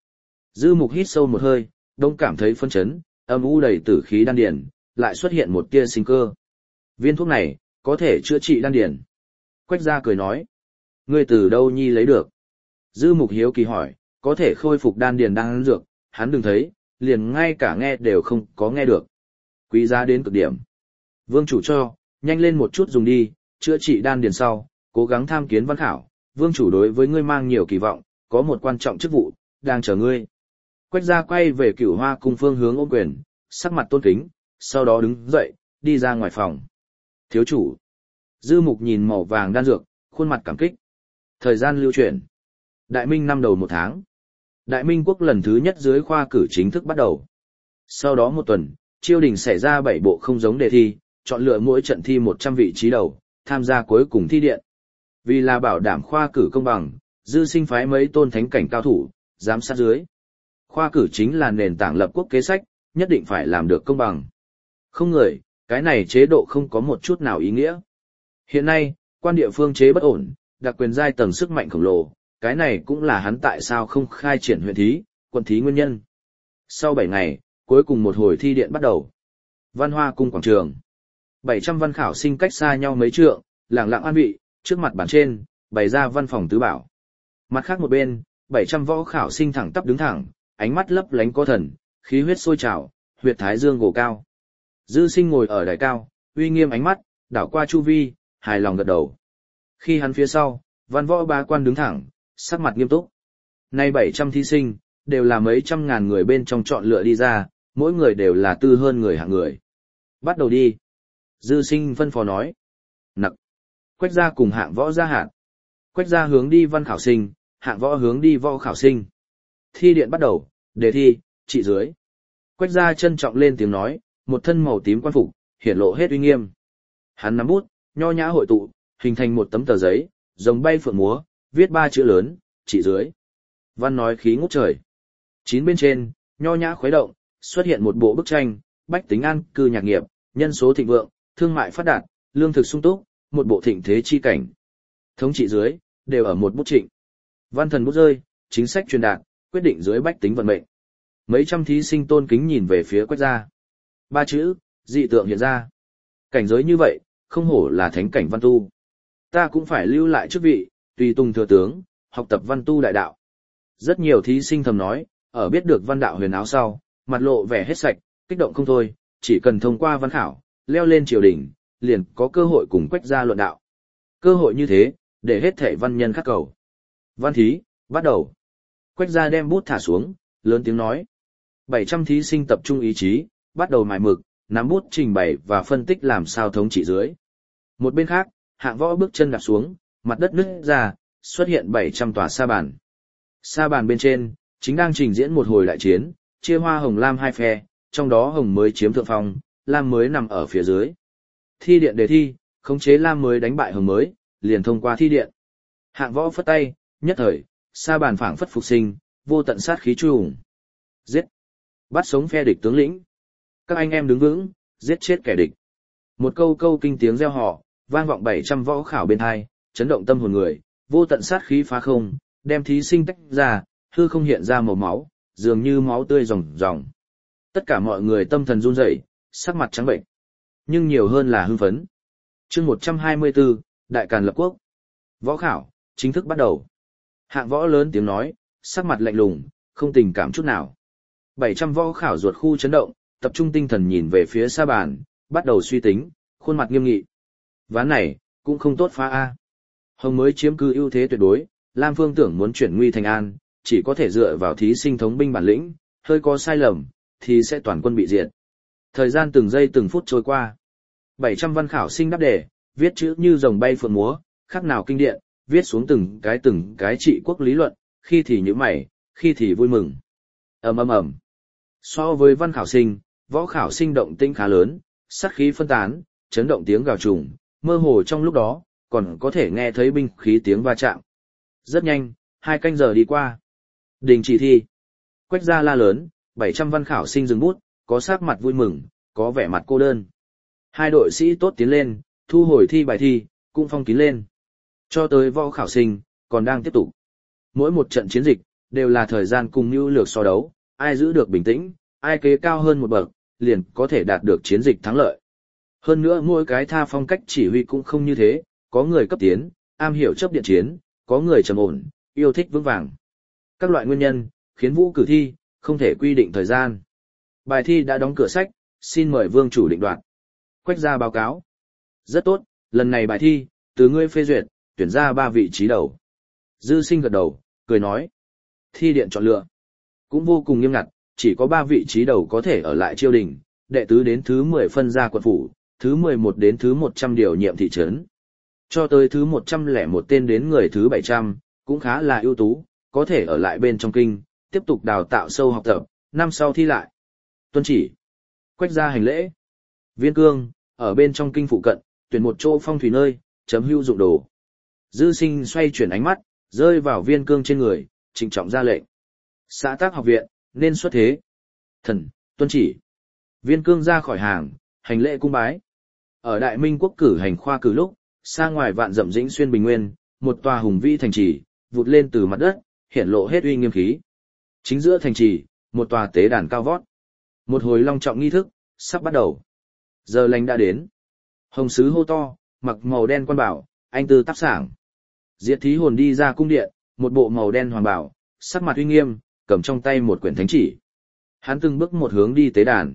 Speaker 1: Dư Mục hít sâu một hơi, đông cảm thấy phân chấn, âm u đầy tử khí đan điền, lại xuất hiện một tia sinh cơ. Viên thuốc này, có thể chữa trị đan điền. Quách gia cười nói, ngươi từ đâu nhi lấy được? Dư Mục hiếu kỳ hỏi, có thể khôi phục đan điền đan dược, hắn đừng thấy, liền ngay cả nghe đều không có nghe được. Quý giá đến cực điểm. Vương chủ cho, nhanh lên một chút dùng đi, chữa trị đan điền sau, cố gắng tham kiến văn khảo, vương chủ đối với ngươi mang nhiều kỳ vọng, có một quan trọng chức vụ, đang chờ ngươi. Quách gia quay về Cửu Hoa cung phương hướng ôm quyền, sắc mặt tôn kính, sau đó đứng dậy, đi ra ngoài phòng. Thiếu chủ. Dư Mục nhìn màu vàng đan dược, khuôn mặt cảm kích. Thời gian lưu chuyển. Đại Minh năm đầu một tháng. Đại Minh quốc lần thứ nhất dưới khoa cử chính thức bắt đầu. Sau đó một tuần, triều đình xảy ra 7 bộ không giống đề thi, chọn lựa mỗi trận thi 100 vị trí đầu, tham gia cuối cùng thi điện. Vì là bảo đảm khoa cử công bằng, Dư Sinh phái mấy tôn thánh cảnh cao thủ, giám sát dưới. Khoa cử chính là nền tảng lập quốc kế sách, nhất định phải làm được công bằng. Không người, cái này chế độ không có một chút nào ý nghĩa. Hiện nay, quan địa phương chế bất ổn, đặc quyền giai tầng sức mạnh khổng lồ, cái này cũng là hắn tại sao không khai triển huyện thí, quận thí nguyên nhân. Sau 7 ngày, cuối cùng một hồi thi điện bắt đầu. Văn Hoa cung quảng trường. 700 văn khảo sinh cách xa nhau mấy trượng, lặng lặng an vị, trước mặt bàn trên, bày ra văn phòng tứ bảo. Mặt khác một bên, 700 võ khảo sinh thẳng tắp đứng thẳng, ánh mắt lấp lánh có thần, khí huyết sôi trào, huyệt thái dương gồ cao. Dư Sinh ngồi ở đài cao, uy nghiêm ánh mắt, đảo qua chu vi, hài lòng gật đầu. Khi hắn phía sau, văn võ ba quan đứng thẳng, sắc mặt nghiêm túc. Nay 700 thí sinh, đều là mấy trăm ngàn người bên trong chọn lựa đi ra, mỗi người đều là tư hơn người hạng người. Bắt đầu đi. Dư Sinh phân phó nói. Nặc. Quách gia cùng hạng võ gia hạn. Quách gia hướng đi văn khảo sinh, hạng võ hướng đi võ khảo sinh. Thi điện bắt đầu, đề thi, trị dưới. Quách gia trân trọng lên tiếng nói, một thân màu tím quan phục, hiển lộ hết uy nghiêm. Hắn nắm bút, nho nhã hội tụ, hình thành một tấm tờ giấy, rồng bay phượng múa, viết 3 chữ lớn, trị dưới. Văn nói khí ngút trời. 9 bên trên, nho nhã khuấy động, xuất hiện một bộ bức tranh, bách tính an cư nhạc nghiệp, nhân số thịnh vượng, thương mại phát đạt, lương thực sung túc, một bộ thịnh thế chi cảnh. Thống trị dưới, đều ở một bút trịnh. Văn thần bút rơi, chính sách truyền đạt, quyết định dưới bách tính vận mệnh. Mấy trăm thí sinh tôn kính nhìn về phía Quách gia. 3 chữ, dị tượng hiện ra. Cảnh giới như vậy, không hổ là thánh cảnh văn tu. Ta cũng phải lưu lại chức vị, tùy tùng thừa tướng, học tập văn tu đại đạo. Rất nhiều thí sinh thầm nói, ở biết được văn đạo huyền áo sau, mặt lộ vẻ hết sạch, kích động không thôi, chỉ cần thông qua văn khảo, leo lên triều đình, liền có cơ hội cùng Quách gia luận đạo. Cơ hội như thế, để hết thể văn nhân khắc cầu. Văn thí, bắt đầu. Quách gia đem bút thả xuống, lớn tiếng nói. 700 thí sinh tập trung ý chí, bắt đầu mài mực, nắm bút trình bày và phân tích làm sao thống trị dưới. Một bên khác, hạng võ bước chân đạp xuống, mặt đất nứt ra, xuất hiện 700 tòa sa bàn. Sa bàn bên trên, chính đang trình diễn một hồi đại chiến, chia hoa hồng lam hai phe, trong đó hồng mới chiếm thượng phong, lam mới nằm ở phía dưới. Thi điện đề thi, khống chế lam mới đánh bại hồng mới, liền thông qua thi điện. Hạng võ phất tay, nhất thời, sa bàn phảng phất phục sinh, vô tận sát khí trùng. Giết! Bắt sống phe địch tướng lĩnh. Các anh em đứng vững, giết chết kẻ địch. Một câu câu kinh tiếng reo hò, vang vọng 700 võ khảo bên hai, chấn động tâm hồn người, vô tận sát khí phá không, đem thí sinh tách ra, hư không hiện ra màu máu, dường như máu tươi ròng ròng. Tất cả mọi người tâm thần run rẩy, sắc mặt trắng bệnh, nhưng nhiều hơn là hưng phấn. Chương 124, Đại Càn lập quốc. Võ khảo chính thức bắt đầu. Hạng võ lớn tiếng nói, sắc mặt lạnh lùng, không tình cảm chút nào. 700 võ khảo ruột khu chấn động, tập trung tinh thần nhìn về phía sa bàn, bắt đầu suy tính, khuôn mặt nghiêm nghị. Ván này, cũng không tốt phá A. Hồng mới chiếm cứ ưu thế tuyệt đối, Lam Phương tưởng muốn chuyển nguy thành an, chỉ có thể dựa vào thí sinh thống binh bản lĩnh, hơi có sai lầm, thì sẽ toàn quân bị diệt. Thời gian từng giây từng phút trôi qua. 700 văn khảo sinh đáp đề, viết chữ như rồng bay phượng múa, khác nào kinh điện, viết xuống từng cái trị quốc lý luận, khi thì nhíu mày, khi thì vui mừng. Ầm ầm ầm. So với văn khảo sinh, võ khảo sinh động tĩnh khá lớn, sát khí phân tán, chấn động tiếng gào trùng, mơ hồ trong lúc đó, còn có thể nghe thấy binh khí tiếng va chạm. Rất nhanh, 2 canh giờ đi qua. Đình chỉ thi. Quách gia la lớn, 700 văn khảo sinh dừng bút, có sắc mặt vui mừng, có vẻ mặt cô đơn. 2 đội sĩ tốt tiến lên, thu hồi thi bài thi, cũng phong kín lên. Cho tới võ khảo sinh, còn đang tiếp tục. Mỗi một trận chiến dịch, đều là thời gian cùng mưu lược so đấu, ai giữ được bình tĩnh, ai kế cao hơn một bậc, liền có thể đạt được chiến dịch thắng lợi. Hơn nữa mỗi cái tha phong cách chỉ huy cũng không như thế, có người cấp tiến, am hiểu chấp điện chiến, có người trầm ổn, yêu thích vững vàng. Các loại nguyên nhân, khiến vũ cử thi, không thể quy định thời gian. Bài thi đã đóng cửa sách, xin mời vương chủ định đoạt. Quách gia báo cáo. Rất tốt, lần này bài thi, từ ngươi phê duyệt, tuyển ra 3 vị trí đầu. Dư Sinh gật đầu, cười nói. Thi điện chọn lựa. Cũng vô cùng nghiêm ngặt, chỉ có 3 vị trí đầu có thể ở lại triều đình, đệ tứ đến thứ 10 phân ra quận phủ, thứ 11 đến thứ 100 điều nhiệm thị trấn. Cho tới thứ 101 tên đến người thứ 700, cũng khá là ưu tú, có thể ở lại bên trong kinh, tiếp tục đào tạo sâu học tập, năm sau thi lại. Tuân chỉ. Quách gia hành lễ. Viên Cương, ở bên trong kinh phụ cận, tuyển một chỗ phong thủy nơi, chấm hưu dụng đồ. Dư Sinh xoay chuyển ánh mắt, rơi vào Viên Cương trên người, trịnh trọng ra lệnh. Xã tác học viện, nên xuất thế. Thần, tuân chỉ. Viên Cương ra khỏi hàng, hành lễ cung bái. Ở Đại Minh quốc cử hành khoa cử lúc, xa ngoài vạn dặm dĩnh xuyên bình nguyên, một tòa hùng vĩ thành trì, vụt lên từ mặt đất, hiển lộ hết uy nghiêm khí. Chính giữa thành trì, một tòa tế đàn cao vót. Một hồi long trọng nghi thức, sắp bắt đầu. Giờ lành đã đến. Hồng sứ hô to, mặc màu đen quan bảo, anh tư tác sảng. Diệt thí hồn đi ra cung điện, một bộ màu đen hoàng bảo, sắc mặt uy nghiêm, cầm trong tay một quyển thánh chỉ. Hắn từng bước một hướng đi tế đàn.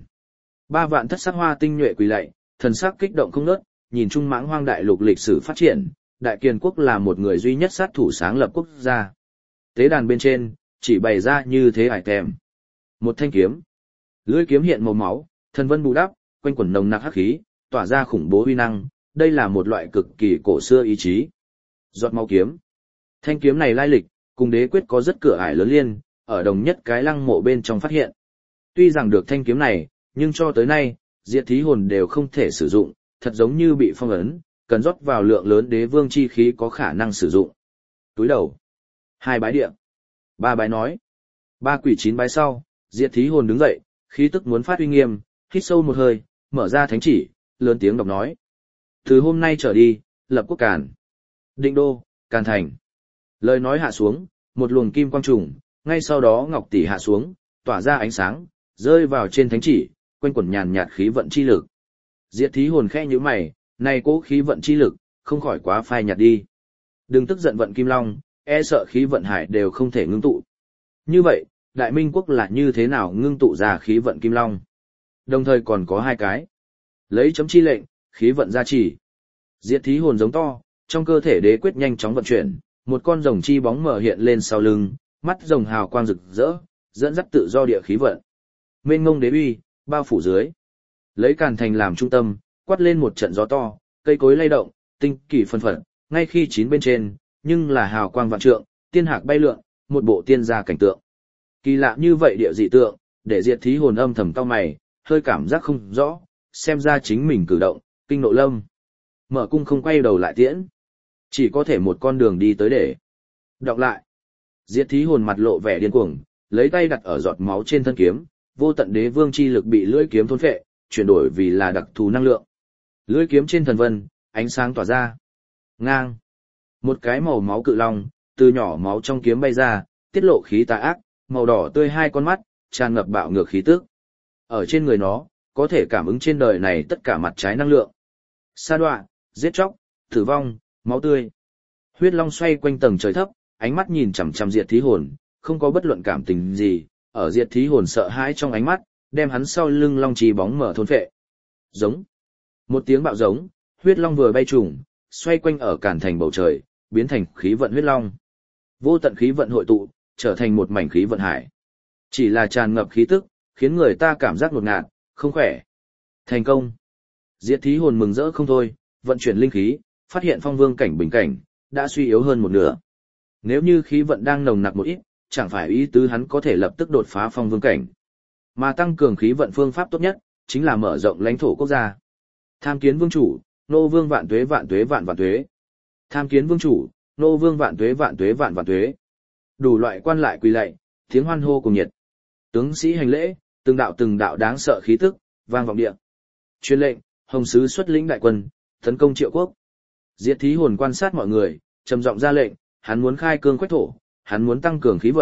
Speaker 1: 3 vạn thất sắc hoa tinh nhuệ quỳ lạy, thần sắc kích động không ngớt, nhìn chung mãng hoang đại lục lịch sử phát triển, Đại Kiền quốc là một người duy nhất sát thủ sáng lập quốc gia. Tế đàn bên trên, chỉ bày ra như thế ải tèm. Một thanh kiếm. Lưỡi kiếm hiện màu máu, thần vân bù đắp, quanh quẩn nồng nặc hắc khí, tỏa ra khủng bố uy năng, đây là một loại cực kỳ cổ xưa ý chí. Giọt máu kiếm. Thanh kiếm này lai lịch, cùng đế quyết có rất cửa ải lớn liên, ở đồng nhất cái lăng mộ bên trong phát hiện. Tuy rằng được thanh kiếm này, nhưng cho tới nay, diệt thí hồn đều không thể sử dụng, thật giống như bị phong ấn, cần rót vào lượng lớn đế vương chi khí có khả năng sử dụng. Túi đầu. 2 bái địa. 3 bái nói. 3 quỷ 9 bái sau, diệt thí hồn đứng dậy, khí tức muốn phát uy nghiêm, hít sâu một hơi, mở ra thánh chỉ, lớn tiếng đọc nói. Từ hôm nay trở đi, lập quốc Càn. Định đô, Càn thành. Lời nói hạ xuống, một luồng kim quang trùng, ngay sau đó ngọc tỷ hạ xuống, tỏa ra ánh sáng, rơi vào trên thánh chỉ, quanh quẩn nhàn nhạt khí vận chi lực. Diệt thí hồn khẽ nhíu mày, này cố khí vận chi lực, không khỏi quá phai nhạt đi. Đừng tức giận vận kim long, e sợ khí vận hải đều không thể ngưng tụ. Như vậy, Đại Minh quốc là như thế nào ngưng tụ ra khí vận kim long? Đồng thời còn có 2 cái. Lấy chấm chi lệnh, khí vận gia trì. Diệt thí hồn giống to, trong cơ thể đế quyết nhanh chóng vận chuyển, một con rồng chi bóng mở hiện lên sau lưng, mắt rồng hào quang rực rỡ, dẫn dắt tự do địa khí vận. Mênh ngông đế uy, bao phủ dưới. Lấy Càn thành làm trung tâm, quát lên một trận gió to, cây cối lay động, tinh kỳ phân phật, ngay khi chín bên trên, nhưng là hào quang vạn trượng, tiên hạc bay lượn, một bộ tiên gia cảnh tượng. Kỳ lạ như vậy địa dị tượng, để diệt thí hồn âm thầm cau mày, hơi cảm giác không rõ, xem ra chính mình cử động, kinh nộ lâm. Mở cung không quay đầu lại tiễn, chỉ có thể một con đường đi tới để đọc lại. Diệt thí hồn mặt lộ vẻ điên cuồng, lấy tay đặt ở giọt máu trên thân kiếm, vô tận đế vương chi lực bị lưỡi kiếm thôn phệ, chuyển đổi vì là đặc thù năng lượng. Lưỡi kiếm trên thần vân, ánh sáng tỏa ra. Ngang. Một cái màu máu cự long, từ nhỏ máu trong kiếm bay ra, tiết lộ khí tà ác, màu đỏ tươi 2 con mắt, tràn ngập bạo ngược khí tức. Ở trên người nó, có thể cảm ứng trên đời này tất cả mặt trái năng lượng. Sa đọa, giết chóc, tử vong, máu tươi. Huyết long xoay quanh tầng trời thấp, ánh mắt nhìn chằm chằm diệt thí hồn, không có bất luận cảm tình gì, ở diệt thí hồn sợ hãi trong ánh mắt, đem hắn sau lưng long trì bóng mở thôn phệ. Giống. Một tiếng bạo giống, huyết long vừa bay trùng, xoay quanh ở Càn thành bầu trời, biến thành khí vận huyết long. Vô tận khí vận hội tụ, trở thành một mảnh khí vận hải. Chỉ là tràn ngập khí tức, khiến người ta cảm giác ngột ngạt, không khỏe. Thành công. Diệt thí hồn mừng rỡ không thôi, vận chuyển linh khí, phát hiện phong vương cảnh bình cảnh, đã suy yếu hơn một nửa. Nếu như khí vận đang nồng nặc một ít, chẳng phải ý tứ hắn có thể lập tức đột phá phong vương cảnh. Mà tăng cường khí vận phương pháp tốt nhất, chính là mở rộng lãnh thổ quốc gia. Tham kiến vương chủ, nô vương vạn tuế vạn tuế vạn vạn tuế. Tham kiến vương chủ, nô vương vạn tuế vạn tuế vạn vạn tuế. Đủ loại quan lại quỳ lạy, tiếng hoan hô cùng nhiệt. Tướng sĩ hành lễ, từng đạo đáng sợ khí tức, vang vọng địa. Truyền lệnh, Hồng sứ xuất lĩnh đại quân, tấn công Triệu quốc. Diệt thí hồn quan sát mọi người, trầm giọng ra lệnh, hắn muốn khai cương quách thổ, hắn muốn tăng cường khí vận,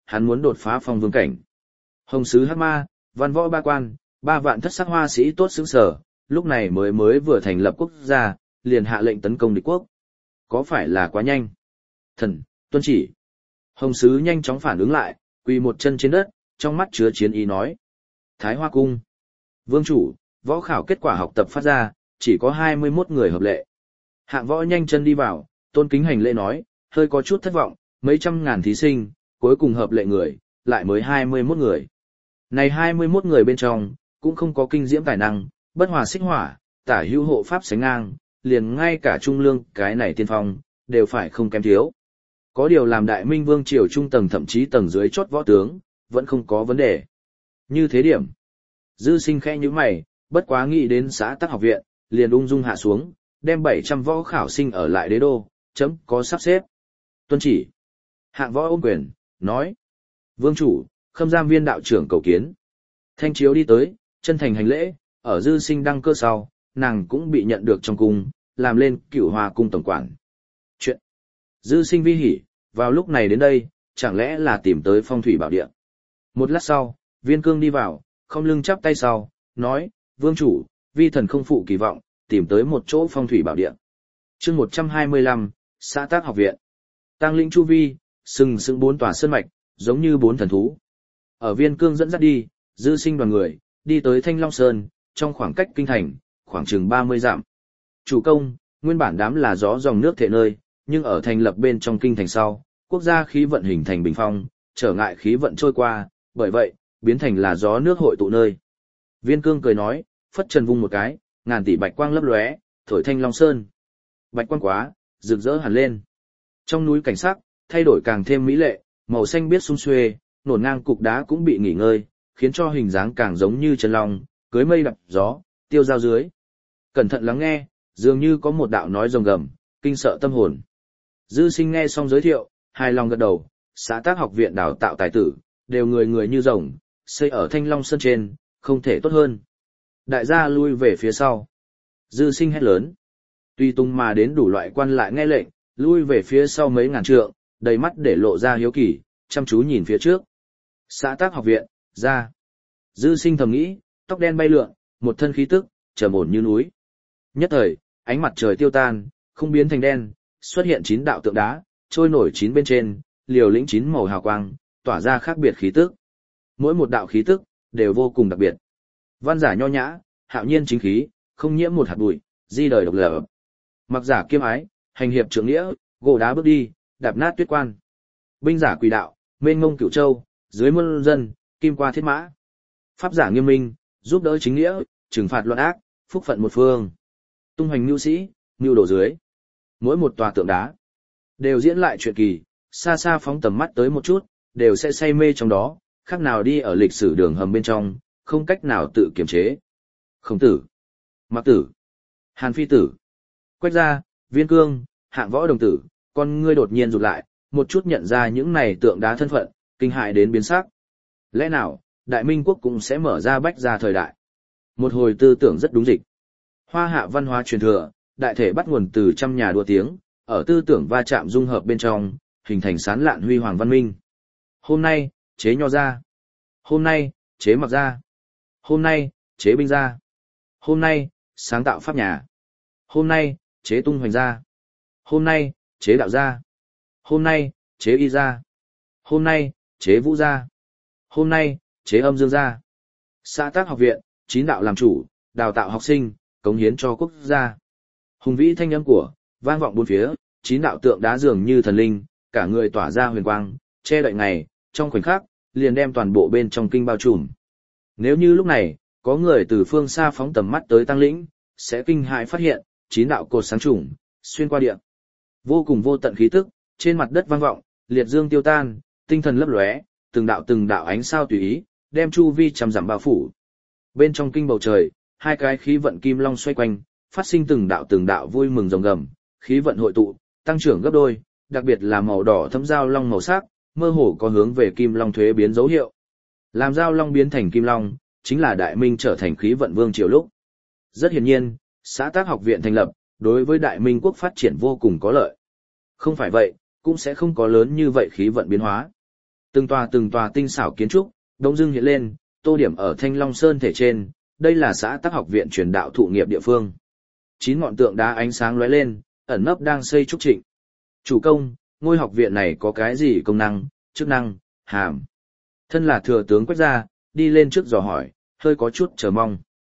Speaker 1: hắn muốn đột phá phong vương cảnh. Hồng sứ hắc ma, văn võ ba quan, 3 vạn thất sắc hoa sĩ tốt xứng sở, lúc này mới vừa thành lập quốc gia, liền hạ lệnh tấn công địch quốc. Có phải là quá nhanh? Thần, tuân chỉ. Hồng sứ nhanh chóng phản ứng lại, quỳ một chân trên đất, trong mắt chứa chiến ý nói. Thái Hoa Cung. Vương chủ, võ khảo kết quả học tập phát ra, chỉ có 21 người hợp lệ. Hạng võ nhanh chân đi vào, tôn kính hành lễ nói, hơi có chút thất vọng, mấy trăm ngàn thí sinh, cuối cùng hợp lệ người, lại mới 21 người. Này 21 người bên trong, cũng không có kinh diễm tài năng, bất hòa xích hỏa, tả hữu hộ pháp sánh ngang, liền ngay cả trung lương cái này tiên phong, đều phải không kém thiếu. Có điều làm đại minh vương triều trung tầng thậm chí tầng dưới chốt võ tướng, vẫn không có vấn đề. Như thế điểm. Dư sinh khẽ như mày, bất quá nghĩ đến xã Tắc học viện, liền ung dung hạ xuống, đem 700 võ khảo sinh ở lại đế đô, chấm có sắp xếp. Tuân chỉ. Hạng võ ôm quyền, nói. Vương chủ, Khâm Giam viên đạo trưởng cầu kiến. Thanh chiếu đi tới, chân thành hành lễ, ở dư sinh đăng cơ sau, nàng cũng bị nhận được trong cung, làm lên Cửu Hoa cung tổng quản. Chuyện. Dư sinh vi hỉ, vào lúc này đến đây, chẳng lẽ là tìm tới phong thủy bảo địa. Một lát sau, Viên Cương đi vào, không lưng chắp tay sau, nói, vương chủ, vi thần không phụ kỳ vọng, tìm tới một chỗ phong thủy bảo địa. Chương 125, xã Tác học viện. Tăng lĩnh chu vi, sừng sững 4 tòa sơn mạch, giống như 4 thần thú. Ở Viên Cương dẫn dắt đi, dư sinh đoàn người, đi tới Thanh Long Sơn, trong khoảng cách kinh thành, khoảng chừng 30 dặm. Chủ công, nguyên bản đám là gió dòng nước thể nơi, nhưng ở thành lập bên trong kinh thành sau, quốc gia khí vận hình thành bình phong, trở ngại khí vận trôi qua, bởi vậy, biến thành là gió nước hội tụ nơi. Viên Cương cười nói, phất trần vung một cái, ngàn tỷ bạch quang lấp lóe, thổi Thanh Long Sơn. Bạch quang quá, rực rỡ hẳn lên. Trong núi cảnh sắc, thay đổi càng thêm mỹ lệ, màu xanh biếc sum xuê, nổn ngang cục đá cũng bị nghỉ ngơi, khiến cho hình dáng càng giống như chân long, cưới mây đập gió, tiêu dao dưới. Cẩn thận lắng nghe, dường như có một đạo nói rồng gầm, kinh sợ tâm hồn. Dư sinh nghe xong giới thiệu, hài lòng gật đầu, xã Tác học viện đào tạo tài tử, đều người người như rồng, xây ở Thanh Long Sơn trên, không thể tốt hơn. Đại gia lui về phía sau. Dư sinh hét lớn. Tuy tung mà đến đủ loại quan lại nghe lệnh, lui về phía sau mấy ngàn trượng, đầy mắt để lộ ra hiếu kỳ, chăm chú nhìn phía trước. Xã Tác học viện, ra. Dư sinh thầm nghĩ, tóc đen bay lượn, một thân khí tức, trầm ổn như núi. Nhất thời, ánh mặt trời tiêu tan, không biến thành đen, xuất hiện 9 đạo tượng đá, trôi nổi 9 bên trên, liều lĩnh 9 màu hào quang, tỏa ra khác biệt khí tức. Mỗi một đạo khí tức, đều vô cùng đặc biệt. Văn giả nho nhã, hạo nhiên chính khí, không nhiễm một hạt bụi, di đời độc lập. Mặc giả kiêm ái, hành hiệp trượng nghĩa, gỗ đá bước đi, đạp nát tuyết quan. Binh giả quỷ đạo, mênh mông cửu châu, dưới muôn dân, kim qua thiết mã. Pháp giả nghiêm minh, giúp đỡ chính nghĩa, trừng phạt loạn ác, phúc phận một phương. Tung hoành nhu sĩ, nhu đổ dưới. Mỗi một tòa tượng đá, đều diễn lại chuyện kỳ, xa xa phóng tầm mắt tới một chút, đều sẽ say mê trong đó, khác nào đi ở lịch sử đường hầm bên trong, không cách nào tự kiềm chế. Khổng tử, Mạc tử, Hàn Phi tử, Quách gia, Viên Cương, Hạng võ đồng tử, con ngươi đột nhiên rụt lại, một chút nhận ra những này tượng đá thân phận, kinh hại đến biến sắc. Lẽ nào, Đại Minh quốc cũng sẽ mở ra bách gia thời đại? Một hồi tư tưởng rất đúng dịch. Hoa hạ văn hóa truyền thừa, đại thể bắt nguồn từ trăm nhà đua tiếng, ở tư tưởng va chạm dung hợp bên trong, hình thành sán lạn huy hoàng văn minh. Hôm nay, chế nho gia. Hôm nay, chế mặc gia. Hôm nay, chế binh gia. Hôm nay, sáng tạo pháp nhà. Hôm nay, chế tung hoành gia. Hôm nay, chế đạo gia. Hôm nay, chế y gia. Hôm nay, chế vũ gia. Hôm nay, chế âm dương gia. Xã Tác học viện, 9 đạo làm chủ, đào tạo học sinh, cống hiến cho quốc gia. Hùng vĩ thanh âm của, vang vọng bốn phía, 9 đạo tượng đá dường như thần linh, cả người tỏa ra huyền quang, che đậy ngày, trong khoảnh khắc, liền đem toàn bộ bên trong kinh bao trùm. Nếu như lúc này, có người từ phương xa phóng tầm mắt tới Tăng Lĩnh, sẽ kinh hãi phát hiện, 9 đạo cột sáng trùng, xuyên qua địa. Vô cùng vô tận khí tức, trên mặt đất vang vọng, liệt dương tiêu tan, tinh thần lấp lóe, từng đạo ánh sao tùy ý, đem chu vi trăm dặm bao phủ. Bên trong kinh bầu trời, 2 cái khí vận kim long xoay quanh, phát sinh từng đạo vui mừng rồng gầm, khí vận hội tụ, tăng trưởng gấp đôi, đặc biệt là màu đỏ thấm giao long màu sắc, mơ hồ có hướng về kim long thuế biến dấu hiệu. Làm giao long biến thành kim long, chính là Đại Minh trở thành khí vận vương triều lúc. Rất hiển nhiên, xã Tác học viện thành lập, đối với Đại Minh quốc phát triển vô cùng có lợi. Không phải vậy, cũng sẽ không có lớn như vậy khí vận biến hóa. Từng tòa tinh xảo kiến trúc, đông dưng hiện lên, tô điểm ở Thanh Long Sơn thể trên, đây là xã Tắc học viện truyền đạo thụ nghiệp địa phương. 9 ngọn tượng đá ánh sáng lóe lên, ẩn nấp đang xây trúc trịnh. Chủ công, ngôi học viện này có cái gì công năng, chức năng, hàm. Thân là thừa tướng Quách Gia, đi lên trước dò hỏi, hơi có chút chờ mong.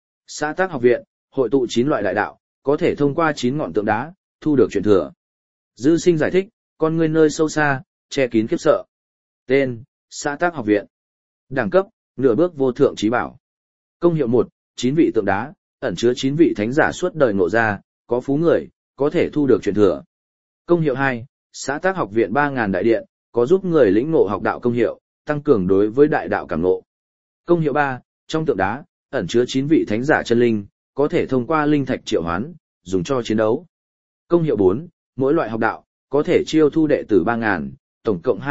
Speaker 1: Xã Tắc học viện, hội tụ 9 loại đại đạo, có thể thông qua 9 ngọn tượng đá, thu được truyền thừa. Dư Sinh giải thích, con ngươi nơi sâu xa, che kín khiếp sợ. Tên, xã Tắc học viện. Đẳng cấp, nửa bước vô thượng trí bảo. Công hiệu 1, 9 vị tượng đá, ẩn chứa 9 vị thánh giả suốt đời ngộ ra, có phú người, có thể thu được truyền thừa. Công hiệu 2, xã Tắc học viện 3.000 đại điện, có giúp người lĩnh ngộ học đạo công hiệu, tăng cường đối với đại đạo cảm ngộ. Công hiệu 3, trong tượng đá, ẩn chứa 9 vị thánh giả chân linh, có thể thông qua linh thạch triệu hoán, dùng cho chiến đấu. Công hiệu 4, mỗi loại học đạo, có thể chiêu thu đệ tử 3.000, tổng cộng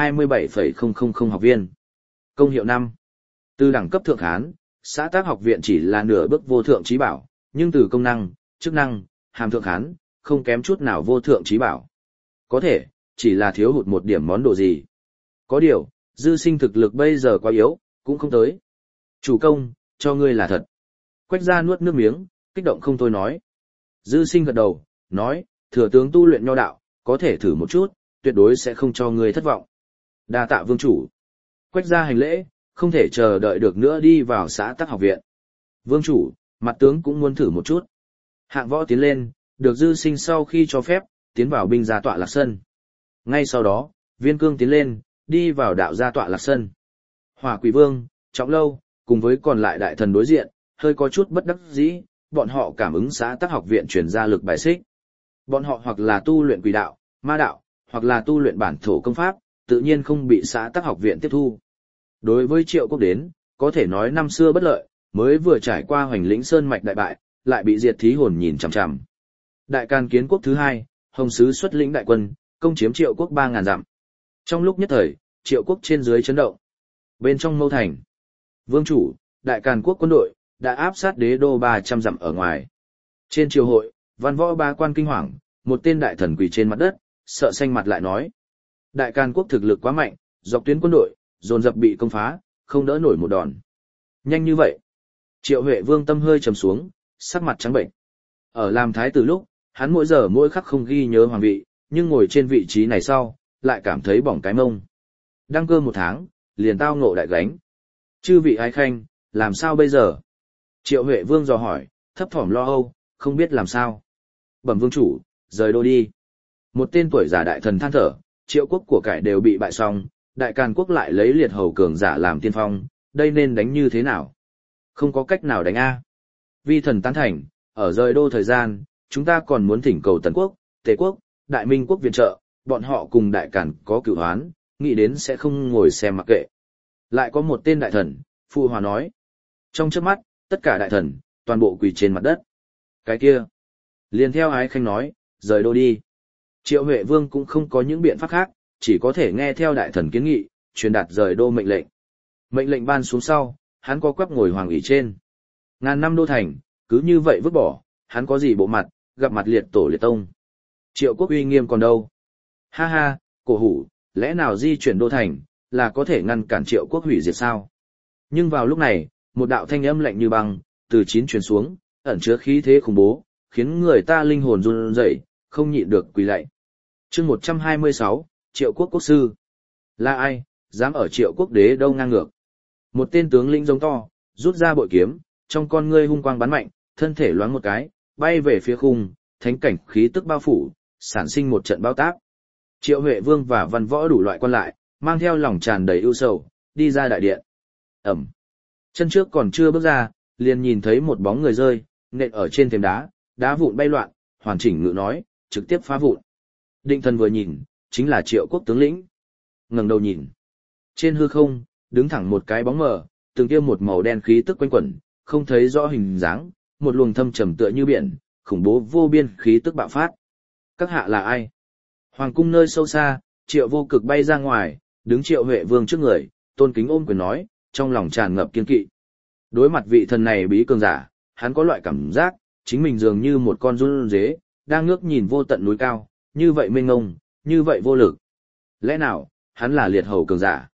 Speaker 1: 27,000 học viên. Công hiệu 5, từ đẳng cấp thượng hán, xã Tắc học viện chỉ là nửa bước vô thượng trí bảo, nhưng từ công năng, chức năng, hàm thượng hán, không kém chút nào vô thượng trí bảo. Có thể, chỉ là thiếu hụt một điểm món đồ gì. Có điều, Dư Sinh thực lực bây giờ quá yếu, cũng không tới. Chủ công, cho ngươi là thật. Quách Gia nuốt nước miếng, kích động không thôi nói. Dư Sinh gật đầu, nói, thừa tướng tu luyện nho đạo, có thể thử một chút, tuyệt đối sẽ không cho ngươi thất vọng. Đa tạ vương chủ. Quách Gia hành lễ, không thể chờ đợi được nữa đi vào xã Tắc học viện. Vương chủ, mặt tướng cũng muốn thử một chút. Hạng Võ tiến lên, được Dư Sinh sau khi cho phép, tiến vào binh gia tọa lạc sân. Ngay sau đó, Viên Cương tiến lên, đi vào đạo gia tọa lạc sân. Hỏa Quỷ Vương, Trọng Lâu, cùng với còn lại đại thần đối diện, hơi có chút bất đắc dĩ, bọn họ cảm ứng xã Tắc học viện truyền ra lực bài xích. Bọn họ hoặc là tu luyện quỷ đạo, ma đạo, hoặc là tu luyện bản thổ công pháp, tự nhiên không bị xã Tắc học viện tiếp thu. Đối với Triệu Quốc đến, có thể nói năm xưa bất lợi, mới vừa trải qua Hoành Lĩnh Sơn mạch đại bại, lại bị Diệt Thí Hồn nhìn chằm chằm. Đại Càn Kiến quốc thứ 2, Hồng Sứ xuất lĩnh đại quân, công chiếm Triệu Quốc 3.000 dặm. Trong lúc nhất thời, Triệu Quốc trên dưới chấn động. Bên trong Mâu Thành, vương chủ, Đại Càn Quốc quân đội đã áp sát đế đô 300 dặm ở ngoài. Trên triều hội, văn võ ba quan kinh hoàng, một tên đại thần quỳ trên mặt đất, sợ xanh mặt lại nói: Đại Càn Quốc thực lực quá mạnh, dọc tuyến quân đội dồn dập bị công phá, không đỡ nổi một đòn. Nhanh như vậy? Triệu Huệ Vương tâm hơi trầm xuống, sắc mặt trắng bệnh. Ở làm thái tử lúc, hắn mỗi giờ mỗi khắc không ghi nhớ hoàng vị, nhưng ngồi trên vị trí này sau, lại cảm thấy bỏng cái mông. Đăng cơ 1 tháng, liền tao ngộ đại gánh. Chư vị ái khanh, làm sao bây giờ? Triệu Huệ Vương dò hỏi, thấp thỏm lo âu, không biết làm sao. Bẩm vương chủ, rời đô đi. Một tên tuổi giả đại thần than thở, Triệu Quốc của cải đều bị bại xong, Đại Càn Quốc lại lấy liệt hầu cường giả làm tiên phong, đây nên đánh như thế nào? Không có cách nào đánh a. Vi thần tán thành, ở rời đô thời gian, chúng ta còn muốn thỉnh cầu Tần Quốc, Tề Quốc, Đại Minh Quốc viện trợ, bọn họ cùng Đại Càn có cửu hoán, nghĩ đến sẽ không ngồi xem mặc kệ. Lại có một tên đại thần, phụ hòa nói. Trong chớp mắt, tất cả đại thần, toàn bộ quỳ trên mặt đất. Cái kia, liền theo ái khanh nói, rời đô đi. Triệu Huệ Vương cũng không có những biện pháp khác, chỉ có thể nghe theo đại thần kiến nghị, truyền đạt rời đô mệnh lệnh. Mệnh lệnh ban xuống sau, hắn có quắp ngồi hoàng ủy trên. Ngàn năm đô thành, cứ như vậy vứt bỏ, hắn có gì bộ mặt, gặp mặt liệt tổ liệt tông. Triệu Quốc uy nghiêm còn đâu? Ha ha, cổ hủ, lẽ nào di chuyển đô thành, là có thể ngăn cản Triệu Quốc hủy diệt sao? Nhưng vào lúc này, một đạo thanh âm lạnh như băng, từ 9 truyền xuống, ẩn chứa khí thế khủng bố, khiến người ta linh hồn run rẩy, không nhịn được quỳ lạy. Chương 126, Triệu Quốc quốc sư. Là ai, dám ở Triệu Quốc đế đâu ngang ngược? Một tên tướng lĩnh giống to, rút ra bội kiếm, trong con ngươi hung quang bắn mạnh, thân thể loáng một cái, bay về phía khung, thánh cảnh khí tức bao phủ, sản sinh một trận bao tác. Triệu Huệ Vương và văn võ đủ loại quan lại, mang theo lòng tràn đầy ưu sầu, đi ra đại điện. Ẩm. Chân trước còn chưa bước ra, liền nhìn thấy một bóng người rơi, nện ở trên thềm đá, đá vụn bay loạn, hoàn chỉnh ngự nói, trực tiếp phá vụn. Định thần vừa nhìn, chính là Triệu Quốc tướng lĩnh. Ngẩng đầu nhìn. Trên hư không, đứng thẳng một cái bóng mờ, từng kia một màu đen khí tức quanh quẩn, không thấy rõ hình dáng, một luồng thâm trầm tựa như biển, khủng bố vô biên khí tức bạo phát. Các hạ là ai? Hoàng cung nơi sâu xa, Triệu Vô Cực bay ra ngoài, đứng Triệu Huệ Vương trước người, tôn kính ôm quyền nói, trong lòng tràn ngập kiên kỵ. Đối mặt vị thần này bí cường giả, hắn có loại cảm giác, chính mình dường như một con run dế, đang ngước nhìn vô tận núi cao, như vậy mênh mông, như vậy vô lực. Lẽ nào, hắn là liệt hầu cường giả?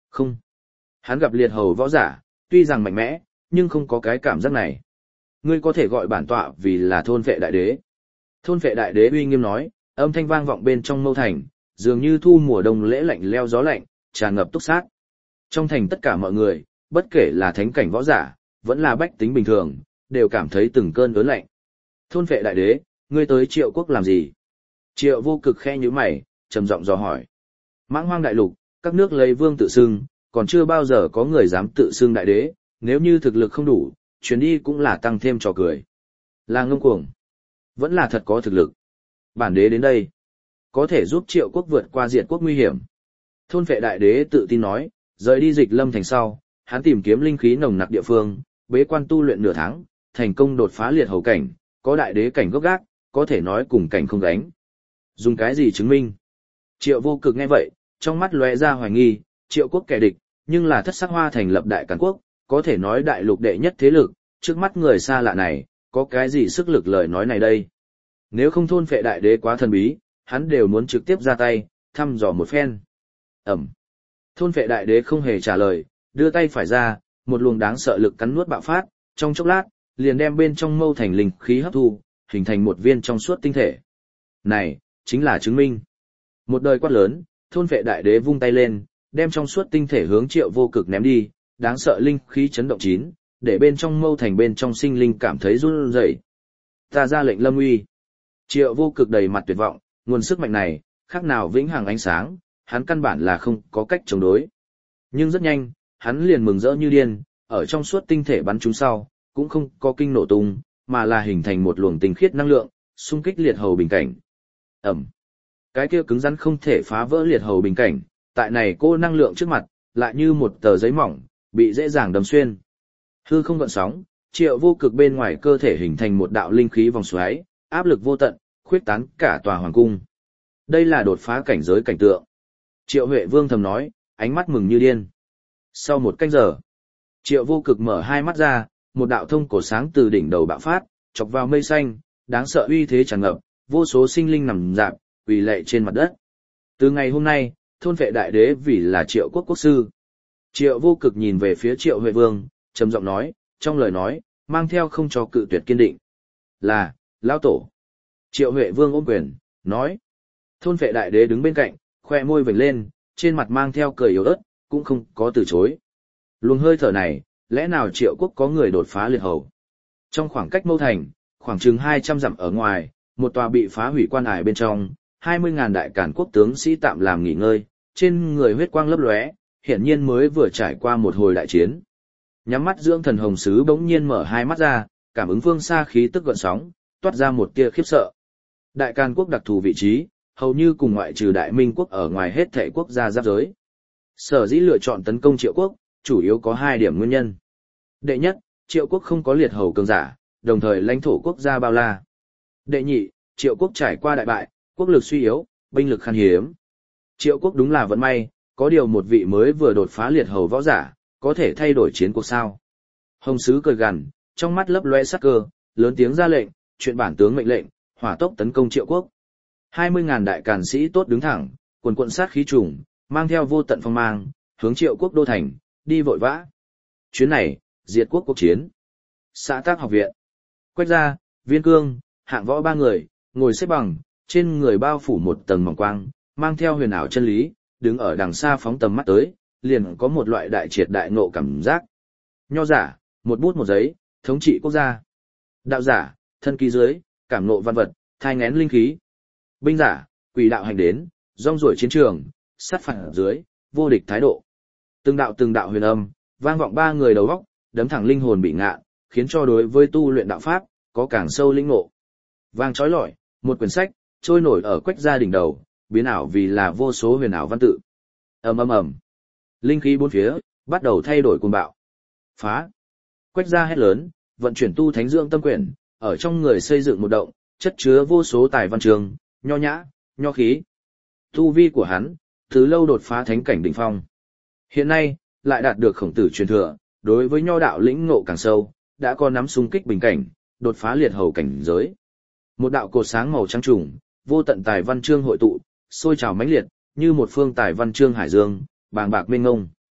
Speaker 1: Không. Hắn gặp liệt hầu võ giả, tuy rằng mạnh mẽ, nhưng không có cái cảm giác này. Ngươi có thể gọi bản tọa vì là thôn vệ đại đế. Thôn vệ đại đế uy nghiêm nói, âm thanh vang vọng bên trong mâu thành, dường như thu mùa đông lễ lạnh leo gió lạnh, tràn ngập túc sát. Trong thành tất cả mọi người, bất kể là thánh cảnh võ giả, vẫn là bách tính bình thường, đều cảm thấy từng cơn ớn lạnh. Thôn vệ đại đế, ngươi tới Triệu quốc làm gì? Triệu Vô Cực khẽ nhíu mày, trầm giọng dò hỏi. Mãng Hoang đại lục, các nước lấy vương tự xưng, còn chưa bao giờ có người dám tự xưng đại đế, nếu như thực lực không đủ, chuyến đi cũng là tăng thêm trò cười. Là ngông cuồng, vẫn là thật có thực lực. Bản đế đến đây, có thể giúp Triệu quốc vượt qua diệt quốc nguy hiểm. Thôn vệ đại đế tự tin nói, rời đi Dịch Lâm thành sau, hắn tìm kiếm linh khí nồng nặc địa phương, bế quan tu luyện nửa tháng, thành công đột phá liệt hầu cảnh, có đại đế cảnh gốc gác, có thể nói cùng cảnh không gánh. Dùng cái gì chứng minh? Triệu Vô Cực nghe vậy, trong mắt lóe ra hoài nghi, Triệu quốc kẻ địch, nhưng là Thất Sắc Hoa thành lập đại càn quốc, có thể nói đại lục đệ nhất thế lực, trước mắt người xa lạ này, có cái gì sức lực lời nói này đây? Nếu không thôn phệ đại đế quá thần bí, hắn đều muốn trực tiếp ra tay, thăm dò một phen. Ẩm. Thôn phệ đại đế không hề trả lời, đưa tay phải ra, một luồng đáng sợ lực cắn nuốt bạo phát, trong chốc lát, liền đem bên trong mâu thành linh khí hấp thu, hình thành một viên trong suốt tinh thể. Này, chính là chứng minh. Một đời quát lớn, thôn phệ đại đế vung tay lên, đem trong suốt tinh thể hướng Triệu Vô Cực ném đi, đáng sợ linh khí chấn động chín, để bên trong mâu thành bên trong sinh linh cảm thấy run rẩy. Ta ra lệnh lâm uy. Triệu Vô Cực đầy mặt tuyệt vọng, nguồn sức mạnh này, khác nào vĩnh hằng ánh sáng, hắn căn bản là không có cách chống đối. Nhưng rất nhanh, hắn liền mừng rỡ như điên, ở trong suốt tinh thể bắn chúng sau, cũng không có kinh nổ tung, mà là hình thành một luồng tinh khiết năng lượng, xung kích liệt hầu bình cảnh. Ẩm. Cái kia cứng rắn không thể phá vỡ liệt hầu bình cảnh, tại này cô năng lượng trước mặt, lại như một tờ giấy mỏng, bị dễ dàng đâm xuyên. Hư không gợn sóng, Triệu Vô Cực bên ngoài cơ thể hình thành một đạo linh khí vòng xoáy, áp lực vô tận, khuyết tán cả tòa hoàng cung. Đây là đột phá cảnh giới cảnh tượng. Triệu Huệ Vương thầm nói, ánh mắt mừng như điên. Sau một canh giờ, Triệu Vô Cực mở hai mắt ra, một đạo thông cổ sáng từ đỉnh đầu bạo phát, chọc vào mây xanh, đáng sợ uy thế tràn ngập, vô số sinh linh nằm rạp, quỳ lạy trên mặt đất. Từ ngày hôm nay, thôn vệ đại đế vì là Triệu quốc quốc sư. Triệu Vô Cực nhìn về phía Triệu Huệ Vương, trầm giọng nói, trong lời nói, mang theo không cho cự tuyệt kiên định. Là, lão tổ. Triệu Huệ Vương ôm quyền, nói. Thôn vệ đại đế đứng bên cạnh, khoe môi vểnh lên, trên mặt mang theo cười yếu ớt, cũng không có từ chối. Luồng hơi thở này, lẽ nào Triệu quốc có người đột phá liệt hầu? Trong khoảng cách mâu thành, khoảng chừng 200 dặm ở ngoài, một tòa bị phá hủy quan ải bên trong, 20.000 đại càn quốc tướng sĩ tạm làm nghỉ ngơi, trên người huyết quang lấp lóe, hiển nhiên mới vừa trải qua một hồi đại chiến. Nhắm mắt dưỡng thần hồng sứ bỗng nhiên mở hai mắt ra, cảm ứng phương xa khí tức gợn sóng, toát ra một tia khiếp sợ. Đại càn quốc đặc thù vị trí, hầu như cùng ngoại trừ Đại Minh quốc ở ngoài hết thảy quốc gia giáp giới. Sở dĩ lựa chọn tấn công Triệu quốc, chủ yếu có hai điểm nguyên nhân. Đệ nhất, Triệu quốc không có liệt hầu cường giả, đồng thời lãnh thổ quốc gia bao la. Đệ nhị, Triệu quốc trải qua đại bại, quốc lực suy yếu, binh lực khan hiếm. Triệu quốc đúng là vận may, có điều một vị mới vừa đột phá liệt hầu võ giả, có thể thay đổi chiến cuộc sao. Hồng sứ cười gằn, trong mắt lấp loe sắc cơ, lớn tiếng ra lệnh, chuyện bản tướng mệnh lệnh, hỏa tốc tấn công Triệu quốc. 20.000 đại càn sĩ tốt đứng thẳng, quần quận sát khí trùng, mang theo vô tận phong mang, hướng Triệu quốc đô thành, đi vội vã. Chuyến này, diệt quốc cuộc chiến. Xã Tác học viện. Quách Gia, Viên Cương, Hạng Võ ba người, ngồi xếp bằng, trên người bao phủ một tầng mỏng quang, mang theo huyền ảo chân lý, đứng ở đằng xa phóng tầm mắt tới, liền có một loại đại triệt đại ngộ cảm giác. Nho giả, một bút một giấy, thống trị quốc gia. Đạo giả, thân ký dưới, cảm ngộ văn vật, thai nghén linh khí. Binh giả, quỷ đạo hành đến, rong ruổi chiến trường, sát phạt ở dưới, vô địch thái độ. Từng đạo huyền âm, vang vọng ba người đầu óc, đấm thẳng linh hồn bị ngạ, khiến cho đối với tu luyện đạo pháp, có càng sâu lĩnh ngộ. Vang chói lọi, một quyển sách, trôi nổi ở Quách Gia đỉnh đầu, biến ảo vì là vô số huyền ảo văn tự. Ầm. Linh khí bốn phía, bắt đầu thay đổi cuồng bạo. Phá! Quách Gia hét lớn, vận chuyển tu thánh dưỡng tâm quyển, ở trong người xây dựng một động, chất chứa vô số tài văn trường, nho nhã, nho khí. Tu vi của hắn, từ lâu đột phá thánh cảnh đỉnh phong. Hiện nay, lại đạt được khổng tử truyền thừa, đối với nho đạo lĩnh ngộ càng sâu, đã có nắm xung kích bình cảnh, đột phá liệt hầu cảnh giới. Một đạo cột sáng màu trắng trùng, vô tận tài văn chương hội tụ, sôi trào mãnh liệt, như một phương tài văn chương hải dương, bàng bạc mênh ngông.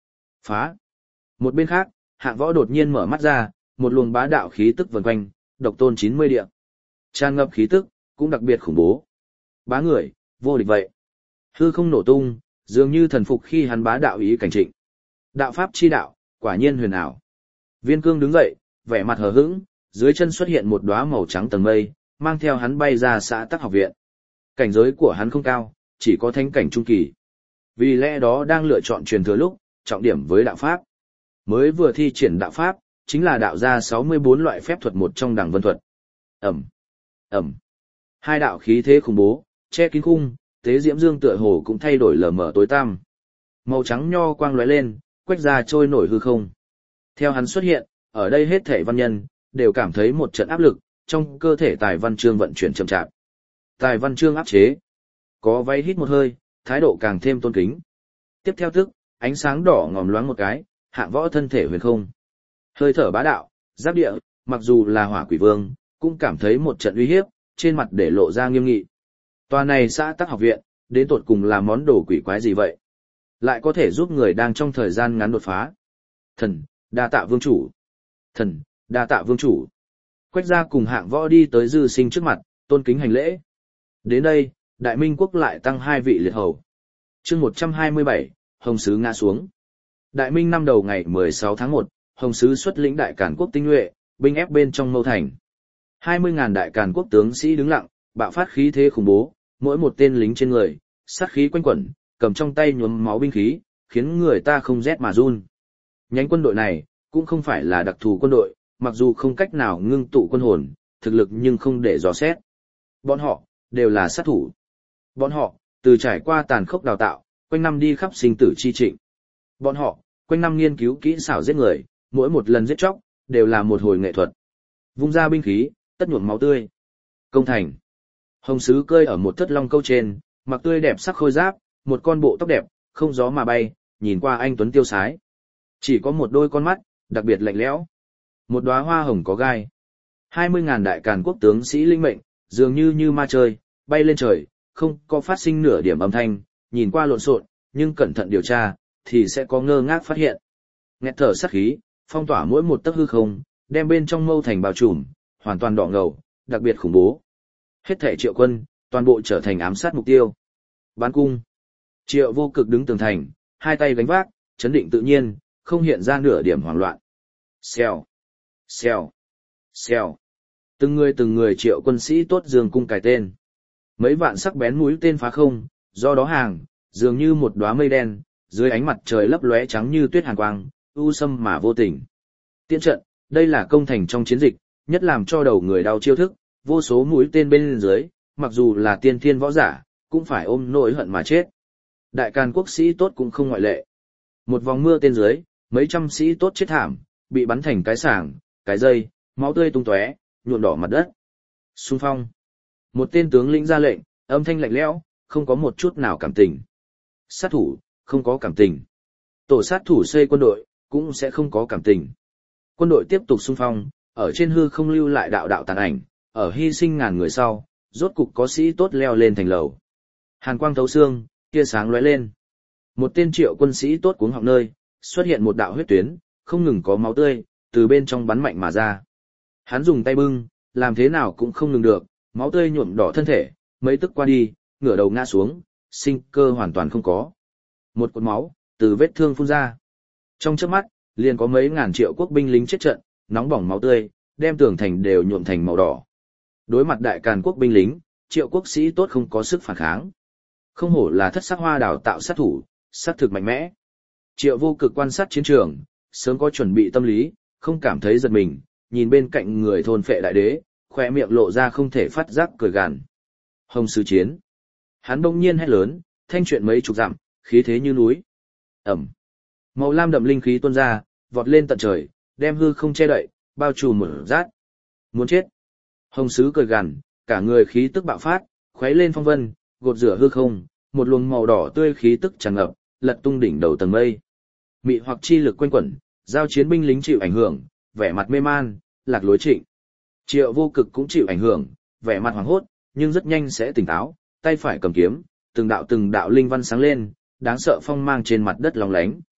Speaker 1: Phá. Một bên khác, Hạng Võ đột nhiên mở mắt ra, một luồng bá đạo khí tức vần quanh, độc tôn 90 địa. Tràn ngập khí tức, cũng đặc biệt khủng bố. Bá người, vô địch vậy. Hư không nổ tung, dường như thần phục khi hắn bá đạo ý cảnh trịnh. Đạo pháp chi đạo, quả nhiên huyền ảo. Viên Cương đứng dậy, vẻ mặt hờ hững, dưới chân xuất hiện một đóa màu trắng tầng mây, mang theo hắn bay ra xã Tắc học viện. Cảnh giới của hắn không cao, chỉ có thánh cảnh trung kỳ. Vì lẽ đó đang lựa chọn truyền thừa lúc, trọng điểm với đạo pháp. Mới vừa thi triển đạo pháp, chính là đạo ra 64 loại phép thuật một trong đẳng vân thuật. Ẩm, Ẩm. Hai đạo khí thế khủng bố, che kín khung, tế diễm dương tựa hồ cũng thay đổi lờ mờ tối tăm. Màu trắng nho quang lóe lên, quách ra trôi nổi hư không. Theo hắn xuất hiện, ở đây hết thể văn nhân, đều cảm thấy một trận áp lực, trong cơ thể tài văn chương vận chuyển chậm chạp. Tài văn chương áp chế. Có váy hít một hơi, thái độ càng thêm tôn kính. Tiếp theo tức, ánh sáng đỏ ngòm loáng một cái, Hạng Võ thân thể huyền không. Hơi thở bá đạo, giáp địa, mặc dù là hỏa quỷ vương, cũng cảm thấy một trận uy hiếp, trên mặt để lộ ra nghiêm nghị. Tòa này xã Tắc học viện, đến tột cùng là món đồ quỷ quái gì vậy? Lại có thể giúp người đang trong thời gian ngắn đột phá. Thần, đa tạ vương chủ. Thần, đa tạ vương chủ. Quách gia cùng Hạng Võ đi tới Dư Sinh trước mặt, tôn kính hành lễ. Đến đây, Đại Minh quốc lại tăng 2 vị liệt hầu. Chương 127, Hồng Sứ ngã xuống. Đại Minh năm đầu ngày 16 tháng 1, Hồng Sứ xuất lĩnh Đại Càn quốc tinh nhuệ, binh ép bên trong Mâu Thành. 20.000 Đại Càn quốc tướng sĩ đứng lặng, bạo phát khí thế khủng bố, mỗi một tên lính trên người, sát khí quanh quẩn, cầm trong tay nhuốm máu binh khí, khiến người ta không rét mà run. Nhánh quân đội này, cũng không phải là đặc thù quân đội, mặc dù không cách nào ngưng tụ quân hồn, thực lực nhưng không để dò xét. Bọn họ, đều là sát thủ. Bọn họ, từ trải qua tàn khốc đào tạo, quanh năm đi khắp sinh tử chi trịnh. Bọn họ, quanh năm nghiên cứu kỹ xảo giết người, mỗi một lần giết chóc, đều là một hồi nghệ thuật. Vung ra binh khí, tất nhuộm máu tươi. Công thành. Hồng Sứ cơi ở một thất long câu trên, mặc tươi đẹp sắc khôi giáp, một con bộ tóc đẹp, không gió mà bay, nhìn qua anh tuấn tiêu sái. Chỉ có một đôi con mắt, đặc biệt lạnh lẽo. Một đóa hoa hồng có gai. 20.000 Đại Càn quốc tướng sĩ linh mệnh, dường như ma chơi, bay lên trời, không có phát sinh nửa điểm âm thanh, nhìn qua lộn xộn, nhưng cẩn thận điều tra, thì sẽ có ngơ ngác phát hiện. Nghẹt thở sát khí, phong tỏa mỗi một tấc hư không, đem bên trong Mâu Thành bao trùm, hoàn toàn đỏ ngầu, đặc biệt khủng bố. Hết thảy triệu quân, toàn bộ trở thành ám sát mục tiêu. Bán cung. Triệu Vô Cực đứng tường thành, hai tay gánh vác, chấn định tự nhiên, không hiện ra nửa điểm hoảng loạn. Xèo, xèo, xèo. Từng người triệu quân sĩ tốt dương cung cài tên. Mấy vạn sắc bén mũi tên phá không, do đó hàng, dường như một đóa mây đen, dưới ánh mặt trời lấp lóe trắng như tuyết hàn quang, u sâm mà vô tình. Tiễn trận, đây là công thành trong chiến dịch, nhất làm cho đầu người đau chiêu thức, vô số mũi tên bên dưới, mặc dù là tiên thiên võ giả, cũng phải ôm nỗi hận mà chết. Đại Càn quốc sĩ tốt cũng không ngoại lệ. Một vòng mưa tên dưới, mấy trăm sĩ tốt chết thảm, bị bắn thành cái sảng, cái dây, máu tươi tung tóe, nhuộm đỏ mặt đất. Xung phong. Một tên tướng lĩnh ra lệnh, âm thanh lạnh lẽo, không có một chút nào cảm tình. Sát thủ, không có cảm tình. Tổ sát thủ xây quân đội, cũng sẽ không có cảm tình. Quân đội tiếp tục xung phong, ở trên hư không lưu lại đạo đạo tàn ảnh, ở hy sinh ngàn người sau, rốt cục có sĩ tốt leo lên thành lầu. Hàn quang thấu xương, tia sáng lóe lên. Một tên triệu quân sĩ tốt cuống họng nơi, xuất hiện một đạo huyết tuyến, không ngừng có máu tươi, từ bên trong bắn mạnh mà ra. Hắn dùng tay bưng, làm thế nào cũng không ngừng được, máu tươi nhuộm đỏ thân thể, mấy tức qua đi, ngửa đầu ngã xuống, sinh cơ hoàn toàn không có. Một cột máu, từ vết thương phun ra. Trong chớp mắt, liền có mấy ngàn triệu quốc binh lính chết trận, nóng bỏng máu tươi, đem tường thành đều nhuộm thành màu đỏ. Đối mặt Đại Càn quốc binh lính, triệu quốc sĩ tốt không có sức phản kháng. Không hổ là thất sắc hoa đào tạo sát thủ, sát thực mạnh mẽ. Triệu Vô Cực quan sát chiến trường, sớm có chuẩn bị tâm lý, không cảm thấy giật mình, nhìn bên cạnh người thôn phệ đại đế, khóe miệng lộ ra không thể phát giác cười gằn. Hồng Sứ chiến. Hắn đông nhiên hét lớn, thanh chuyện mấy chục dặm, khí thế như núi. Ẩm. Màu lam đậm linh khí tuôn ra, vọt lên tận trời, đem hư không che đậy, bao trùm một rát. Muốn chết. Hồng Sứ cười gằn, cả người khí tức bạo phát, khuấy lên phong vân, gột rửa hư không, một luồng màu đỏ tươi khí tức tràn ngập, lật tung đỉnh đầu tầng mây. Mị hoặc chi lực quanh quẩn, giao chiến binh lính chịu ảnh hưởng, vẻ mặt mê man, lạc lối trịnh. Triệu Vô Cực cũng chịu ảnh hưởng, vẻ mặt hoảng hốt, nhưng rất nhanh sẽ tỉnh táo, tay phải cầm kiếm, từng đạo linh văn sáng lên, đáng sợ phong mang trên mặt đất lóng lánh.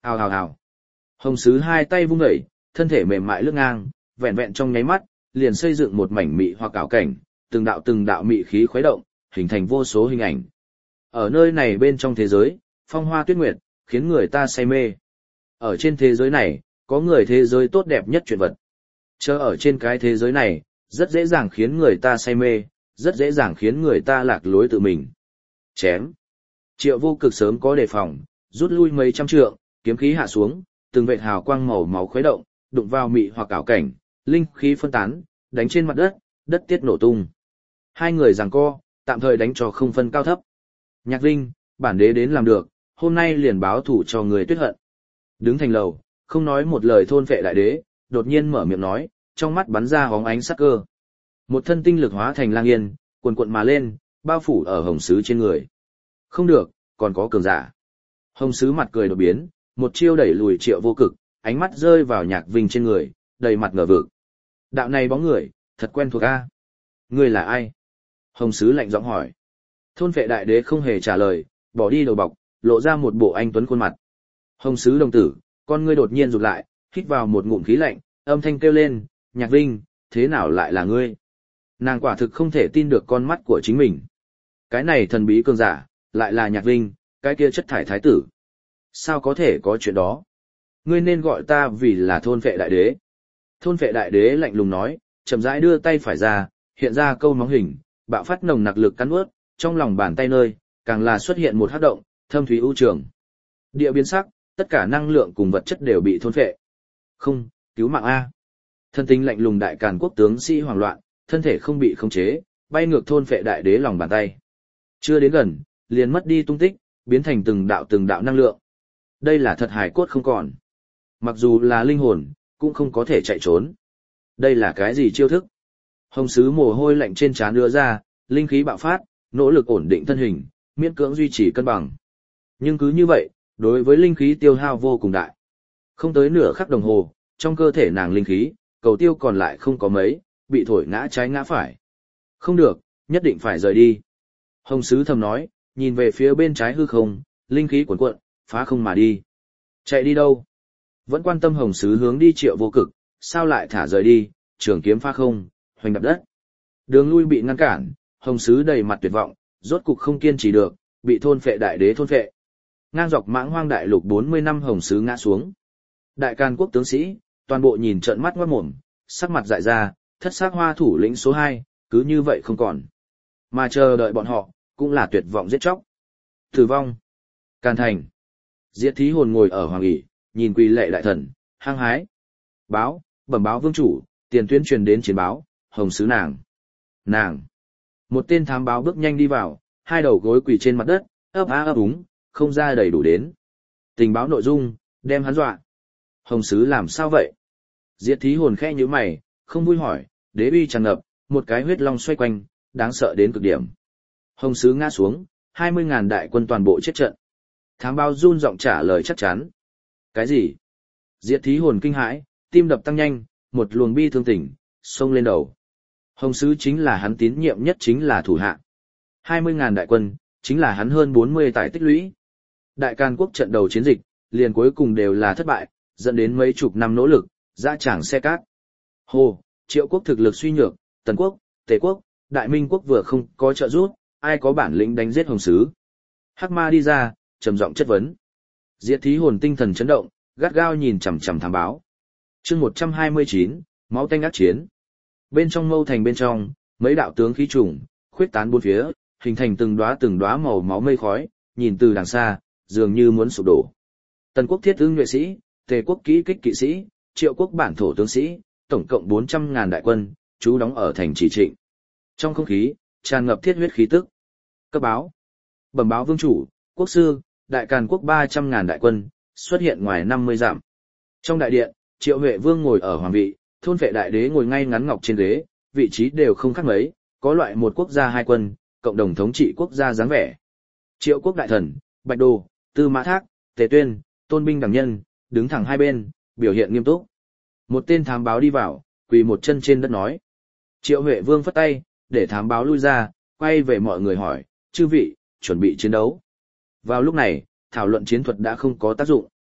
Speaker 1: Hào hào hào. Hồng sứ hai tay vung dậy, thân thể mềm mại lướt ngang, vẹn vẹn trong nháy mắt, liền xây dựng một mảnh mị hoặc ảo cảnh, từng đạo mị khí khuấy động, hình thành vô số hình ảnh. Ở nơi này bên trong thế giới, phong hoa tuyết nguyệt, khiến người ta say mê. Ở trên thế giới này, có người thế giới tốt đẹp nhất chuyện vật. Chờ ở trên cái thế giới này, rất dễ dàng khiến người ta say mê, rất dễ dàng khiến người ta lạc lối tự mình. Chém. Triệu Vô Cực sớm có đề phòng, rút lui mấy trăm trượng, kiếm khí hạ xuống, từng vệt hào quang màu máu khuấy động, đụng vào mị hoặc ảo cảnh, linh khí phân tán, đánh trên mặt đất, đất tiết nổ tung. Hai người giằng co, tạm thời đánh cho không phân cao thấp. Nhạc Vinh, bản đế đến làm được, hôm nay liền báo thủ cho người Tuyết Hận. Đứng thành lầu, không nói một lời thôn vệ đại đế, đột nhiên mở miệng nói, trong mắt bắn ra hóng ánh sắc cơ. Một thân tinh lực hóa thành lang yên, cuồn cuộn mà lên, bao phủ ở hồng sứ trên người. Không được, còn có cường giả. Hồng sứ mặt cười đột biến, một chiêu đẩy lùi Triệu Vô Cực, ánh mắt rơi vào Nhạc Vinh trên người, đầy mặt ngờ vực. Đạo này bóng người, thật quen thuộc a. Ngươi là ai? Hồng sứ lạnh giọng hỏi. Thôn vệ đại đế không hề trả lời, bỏ đi đầu bọc, lộ ra một bộ anh tuấn khuôn mặt. Hồng sứ đồng tử, con ngươi đột nhiên rụt lại, hít vào một ngụm khí lạnh, âm thanh kêu lên, Nhạc Vinh, thế nào lại là ngươi? Nàng quả thực không thể tin được con mắt của chính mình. Cái này thần bí cường giả, lại là Nhạc Vinh, cái kia chất thải thái tử. Sao có thể có chuyện đó? Ngươi nên gọi ta vì là thôn vệ đại đế. Thôn vệ đại đế lạnh lùng nói, chậm rãi đưa tay phải ra, hiện ra câu móng hình, bạo phát nồng nặc lực cắn nuốt, trong lòng bàn tay nơi, càng là xuất hiện một hắc động, thâm thúy u trường. Địa biến sắc, tất cả năng lượng cùng vật chất đều bị thôn phệ. Không, cứu mạng a. Thân tính lạnh lùng đại càn quốc tướng sĩ hoảng loạn, thân thể không bị khống chế, bay ngược thôn phệ đại đế lòng bàn tay. Chưa đến gần, liền mất đi tung tích, biến thành từng đạo năng lượng. Đây là thật hài cốt không còn. Mặc dù là linh hồn, cũng không có thể chạy trốn. Đây là cái gì chiêu thức? Hồng sứ mồ hôi lạnh trên trán đưa ra, linh khí bạo phát, nỗ lực ổn định thân hình, miễn cưỡng duy trì cân bằng. Nhưng cứ như vậy, đối với linh khí tiêu hao vô cùng đại. Không tới nửa khắc đồng hồ, trong cơ thể nàng linh khí, cầu tiêu còn lại không có mấy, bị thổi ngã trái ngã phải. Không được, nhất định phải rời đi. Hồng sứ thầm nói, nhìn về phía bên trái hư không, linh khí cuồn cuộn, phá không mà đi. Chạy đi đâu? Vẫn quan tâm hồng sứ hướng đi Triệu Vô Cực, sao lại thả rời đi, trường kiếm phá không, hoành đập đất. Đường lui bị ngăn cản, hồng sứ đầy mặt tuyệt vọng, rốt cục không kiên trì được, bị thôn phệ đại đế thôn phệ. Ngang dọc mãng hoang đại lục 40 năm hồng sứ ngã xuống. Đại Càn quốc tướng sĩ, toàn bộ nhìn trợn mắt ngoát mồm, sắc mặt dại ra, thất xác hoa thủ lĩnh số 2, cứ như vậy không còn. Mà chờ đợi bọn họ, cũng là tuyệt vọng giết chóc. Tử vong. Càn thành. Diệt thí hồn ngồi ở hoàng ỷ, nhìn quỳ lệ đại thần, hăng hái. Bẩm báo vương chủ, tiền tuyên truyền đến chiến báo, hồng sứ nàng. Một tên thám báo bước nhanh đi vào, hai đầu gối quỳ trên mặt đất, ấp á ấp úng, không ra đầy đủ đến. Tình báo nội dung, đem hắn dọa. Hồng sứ làm sao vậy? Diệt thí hồn khẽ nhíu mày, không vui hỏi, đế uy tràn ngập, một cái huyết long xoay quanh, đáng sợ đến cực điểm. Hồng sứ ngã xuống, 20.000 đại quân toàn bộ chết trận. Thám báo run giọng trả lời chắc chắn. Cái gì? Diệt thí hồn kinh hãi, tim đập tăng nhanh, một luồng bi thương tỉnh, xông lên đầu. Hồng sứ chính là hắn tín nhiệm nhất, chính là thủ hạ. 20.000 đại quân, chính là hắn hơn 40 tài tích lũy. Đại Càn quốc trận đầu chiến dịch, liền cuối cùng đều là thất bại, dẫn đến mấy chục năm nỗ lực, dã tràng xe cát. Hồ, Triệu quốc thực lực suy nhược, Tần quốc, Tề quốc, Đại Minh quốc vừa không có trợ giúp, ai có bản lĩnh đánh giết hồng sứ. Hắc ma đi ra, trầm giọng chất vấn. Diệt thí hồn tinh thần chấn động, gắt gao nhìn chằm chằm thám báo. Chương 129, máu tanh ác chiến. Bên trong mâu thành bên trong, mấy đạo tướng khí trùng, khuyết tán bốn phía, hình thành từng đóa màu máu mây khói, nhìn từ đằng xa, dường như muốn sụp đổ. Tần quốc thiết ưng nhuệ sĩ, Tề quốc kỹ kích kỵ sĩ, Triệu quốc bản thổ tướng sĩ, tổng cộng 400.000 đại quân, trú đóng ở thành Chỉ Trịnh. Trong không khí, tràn ngập thiết huyết khí tức. Cấp báo. Bẩm báo vương chủ, quốc sư, Đại Càn quốc 300.000 đại quân, xuất hiện ngoài 50 dặm. Trong đại điện, Triệu Huệ vương ngồi ở hoàng vị, thôn vệ đại đế ngồi ngay ngắn ngọc trên ghế, vị trí đều không khác mấy, có loại một quốc gia hai quân, cộng đồng thống trị quốc gia dáng vẻ. Triệu quốc đại thần, Bạch Đồ, Tư Mã Thác, Tề Tuyên, Tôn Binh đẳng nhân, đứng thẳng hai bên, biểu hiện nghiêm túc. Một tên thám báo đi vào, quỳ một chân trên đất nói. Triệu Huệ vương phất tay, để thám báo lui ra, quay về mọi người hỏi, chư vị, chuẩn bị chiến đấu. Vào lúc này, thảo luận chiến thuật đã không có tác dụng.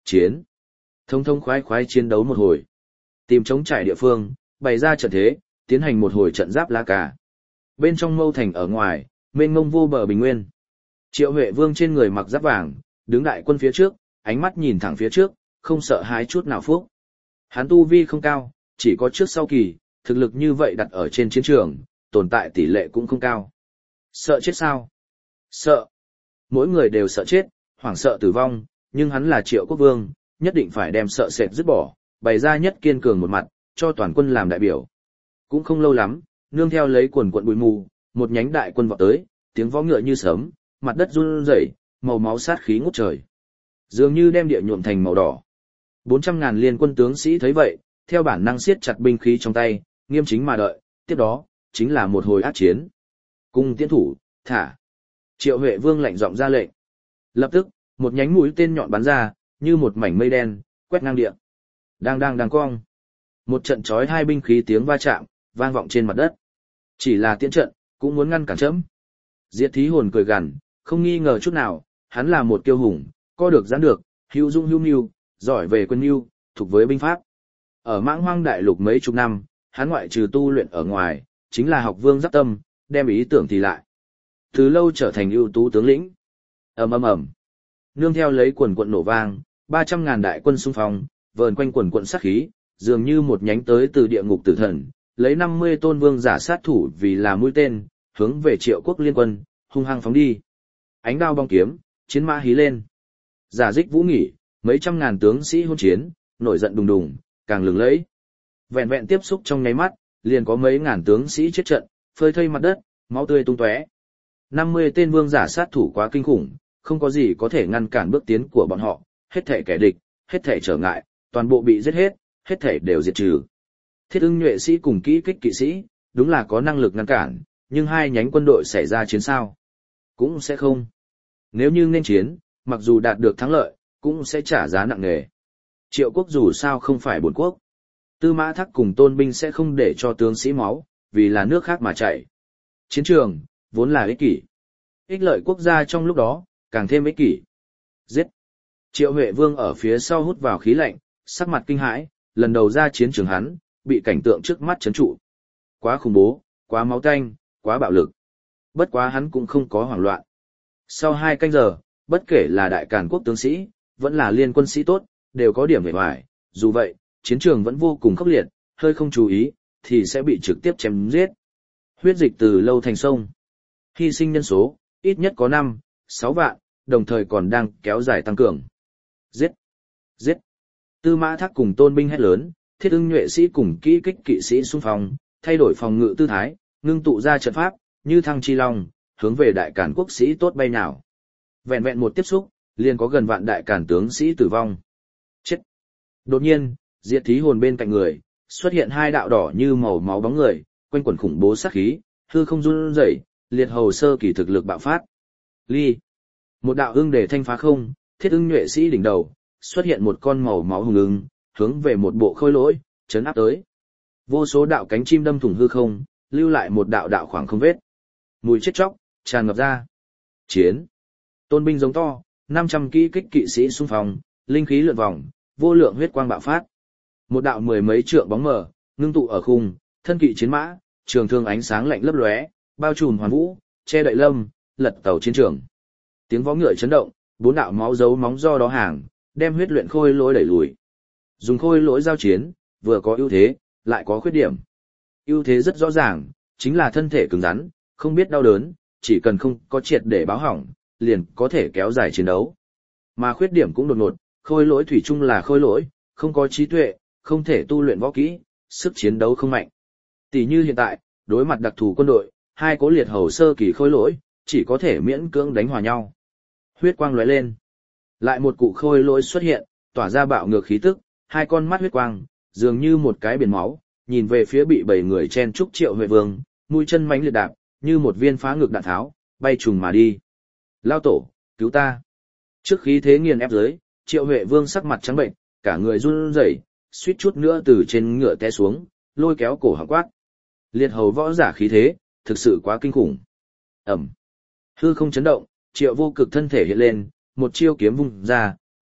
Speaker 1: Chiến. Thông thông khoái khoái chiến đấu một hồi. Tìm trống trải địa phương, bày ra trận thế, tiến hành một hồi trận giáp lá cà. Bên trong mâu thành ở ngoài, mênh mông vô bờ bình nguyên. Triệu Huệ Vương trên người mặc giáp vàng, đứng đại quân phía trước, ánh mắt nhìn thẳng phía trước, không sợ hãi chút nào phúc. Hắn tu vi không cao, chỉ có trước sau kỳ, thực lực như vậy đặt ở trên chiến trường, tồn tại tỷ lệ cũng không cao. Sợ chết sao? Sợ. Mỗi người đều sợ chết, hoảng sợ tử vong, nhưng hắn là Triệu Quốc Vương, nhất định phải đem sợ sệt dứt bỏ, bày ra nhất kiên cường một mặt, cho toàn quân làm đại biểu. Cũng không lâu lắm, nương theo lấy quần quận bụi mù, một nhánh đại quân vọt tới, tiếng vó ngựa như sớm, mặt đất run rẩy, màu máu sát khí ngút trời. Dường như đem địa nhuộm thành màu đỏ. 400.000 liên quân tướng sĩ thấy vậy, theo bản năng siết chặt binh khí trong tay, nghiêm chính mà đợi, tiếp đó, chính là một hồi ác chiến. Cung tiễn thủ, thả. Triệu Huệ Vương lạnh giọng ra lệnh. Lập tức, một nhánh mũi tên nhọn bắn ra, như một mảnh mây đen, quét ngang địa. Đang cong. Một trận chói hai binh khí tiếng va chạm, vang vọng trên mặt đất. Chỉ là tiễn trận, cũng muốn ngăn cản chấm. Diệt Thí Hồn cười gằn, không nghi ngờ chút nào, hắn là một kiêu hùng, co được giãn được, hữu dung hữu mưu, giỏi về quân mưu, thuộc với binh pháp. Ở Mãng Hoang Đại Lục mấy chục năm, hắn ngoại trừ tu luyện ở ngoài, chính là học vương giáp tâm, đem ý tưởng thì lại. Từ lâu trở thành ưu tú tướng lĩnh. Ầm. Nương theo lấy quần quận nổ vang, 300.000 đại quân xung phong, vờn quanh quần quận sát khí, dường như một nhánh tới từ địa ngục tử thần, lấy 50 tôn vương giả sát thủ vì là mũi tên, hướng về Triệu Quốc liên quân, hung hăng phóng đi. Ánh đao bong kiếm, chiến mã hí lên. Giả dích vũ nghỉ, mấy trăm ngàn tướng sĩ hôn chiến, nổi giận đùng đùng, càng lừng lẫy. Vẹn vẹn tiếp xúc trong nháy mắt, liền có mấy ngàn tướng sĩ chết trận, phơi thây mặt đất, máu tươi tung tóe. 50 tên vương giả sát thủ quá kinh khủng, không có gì có thể ngăn cản bước tiến của bọn họ, hết thảy kẻ địch, hết thảy trở ngại, toàn bộ bị giết hết thảy đều diệt trừ. Thiết Ưng nhuệ sĩ cùng kỹ kích kỵ sĩ, đúng là có năng lực ngăn cản, nhưng hai nhánh quân đội xảy ra chiến sao? Cũng sẽ không. Nếu như nên chiến, mặc dù đạt được thắng lợi, cũng sẽ trả giá nặng nề. Triệu Quốc dù sao không phải bổn quốc. Tư Mã Thác cùng Tôn binh sẽ không để cho tướng sĩ máu, vì là nước khác mà chạy. Chiến trường, vốn là ích kỷ. Ích lợi quốc gia trong lúc đó, càng thêm ích kỷ. Giết. Triệu Huệ Vương ở phía sau hút vào khí lạnh, sắc mặt kinh hãi, lần đầu ra chiến trường hắn, bị cảnh tượng trước mắt chấn trụ. Quá khủng bố, quá máu tanh, quá bạo lực. Bất quá hắn cũng không có hoảng loạn. Sau 2 canh giờ, bất kể là đại càn quốc tướng sĩ, vẫn là liên quân sĩ tốt, đều có điểm vẻ vải. Dù vậy, chiến trường vẫn vô cùng khốc liệt, hơi không chú ý, thì sẽ bị trực tiếp chém giết. Huyết dịch từ lâu thành sông. Hy sinh nhân số, ít nhất có 5, 6 vạn, đồng thời còn đang kéo dài tăng cường. Giết! Giết! Tư Mã Thác cùng Tôn binh hét lớn, Thiết Ưng nhuệ sĩ cùng kỹ kích kỵ sĩ xung phong, thay đổi phòng ngự tư thái, ngưng tụ ra trận pháp, như thăng chi long, hướng về đại càn quốc sĩ tốt bay nào. Vẹn vẹn một tiếp xúc, liền có gần vạn đại càn tướng sĩ tử vong. Chết! Đột nhiên, Diệt Thí Hồn bên cạnh người, xuất hiện 2 đạo đỏ như màu máu bóng người, quanh quẩn khủng bố sát khí, hư không run rẩy, liệt hầu sơ kỳ thực lực bạo phát. Ly! Một đạo ưng để thanh phá không, Thiết Ưng nhuệ sĩ đỉnh đầu, xuất hiện một con màu máu hùng ưng, hướng về một bộ khôi lỗi, chấn áp tới. Vô số đạo cánh chim đâm thủng hư không, lưu lại một đạo đạo khoảng không vết. Mùi chết chóc, tràn ngập ra. Chiến! Tôn binh giống to, 500 kỹ kích kỵ sĩ xung phong, linh khí lượn vòng, vô lượng huyết quang bạo phát. Một đạo 10 mấy trượng bóng mờ, ngưng tụ ở khung, thân kỵ chiến mã, trường thương ánh sáng lạnh lấp lóe, bao trùm hoàn vũ, che đậy lâm, lật tàu chiến trường. Tiếng vó ngựa chấn động, 4 đạo máu dấu móng do đó hàng, đem huyết luyện khôi lỗi đẩy lùi. Dùng khôi lỗi giao chiến, vừa có ưu thế, lại có khuyết điểm. Ưu thế rất rõ ràng, chính là thân thể cứng rắn, không biết đau đớn, chỉ cần không có triệt để báo hỏng, liền có thể kéo dài chiến đấu. Mà khuyết điểm cũng đột ngột, khôi lỗi thủy chung là khôi lỗi, không có trí tuệ, không thể tu luyện võ kỹ, sức chiến đấu không mạnh. Tỷ như hiện tại, đối mặt đặc thù quân đội, 2 cố liệt hầu sơ kỳ khôi lỗi, chỉ có thể miễn cưỡng đánh hòa nhau. Huyết quang lóe lên. Lại một cụ khôi lỗi xuất hiện, tỏa ra bạo ngược khí tức, 2 con mắt huyết quang, dường như một cái biển máu, nhìn về phía bị 7 người chen trúc Triệu Huệ Vương, mũi chân mãnh liệt đạp, như một viên phá ngược đạn tháo, bay trùng mà đi. Lao tổ, cứu ta. Trước khí thế nghiền ép dưới, Triệu Huệ Vương sắc mặt trắng bệnh, cả người run rẩy, suýt chút nữa từ trên ngựa té xuống, lôi kéo cổ họng quát. Liệt hầu võ giả khí thế, thực sự quá kinh khủng. Ẩm. Hư không chấn động, Triệu Vô Cực thân thể hiện lên, một chiêu kiếm vung ra,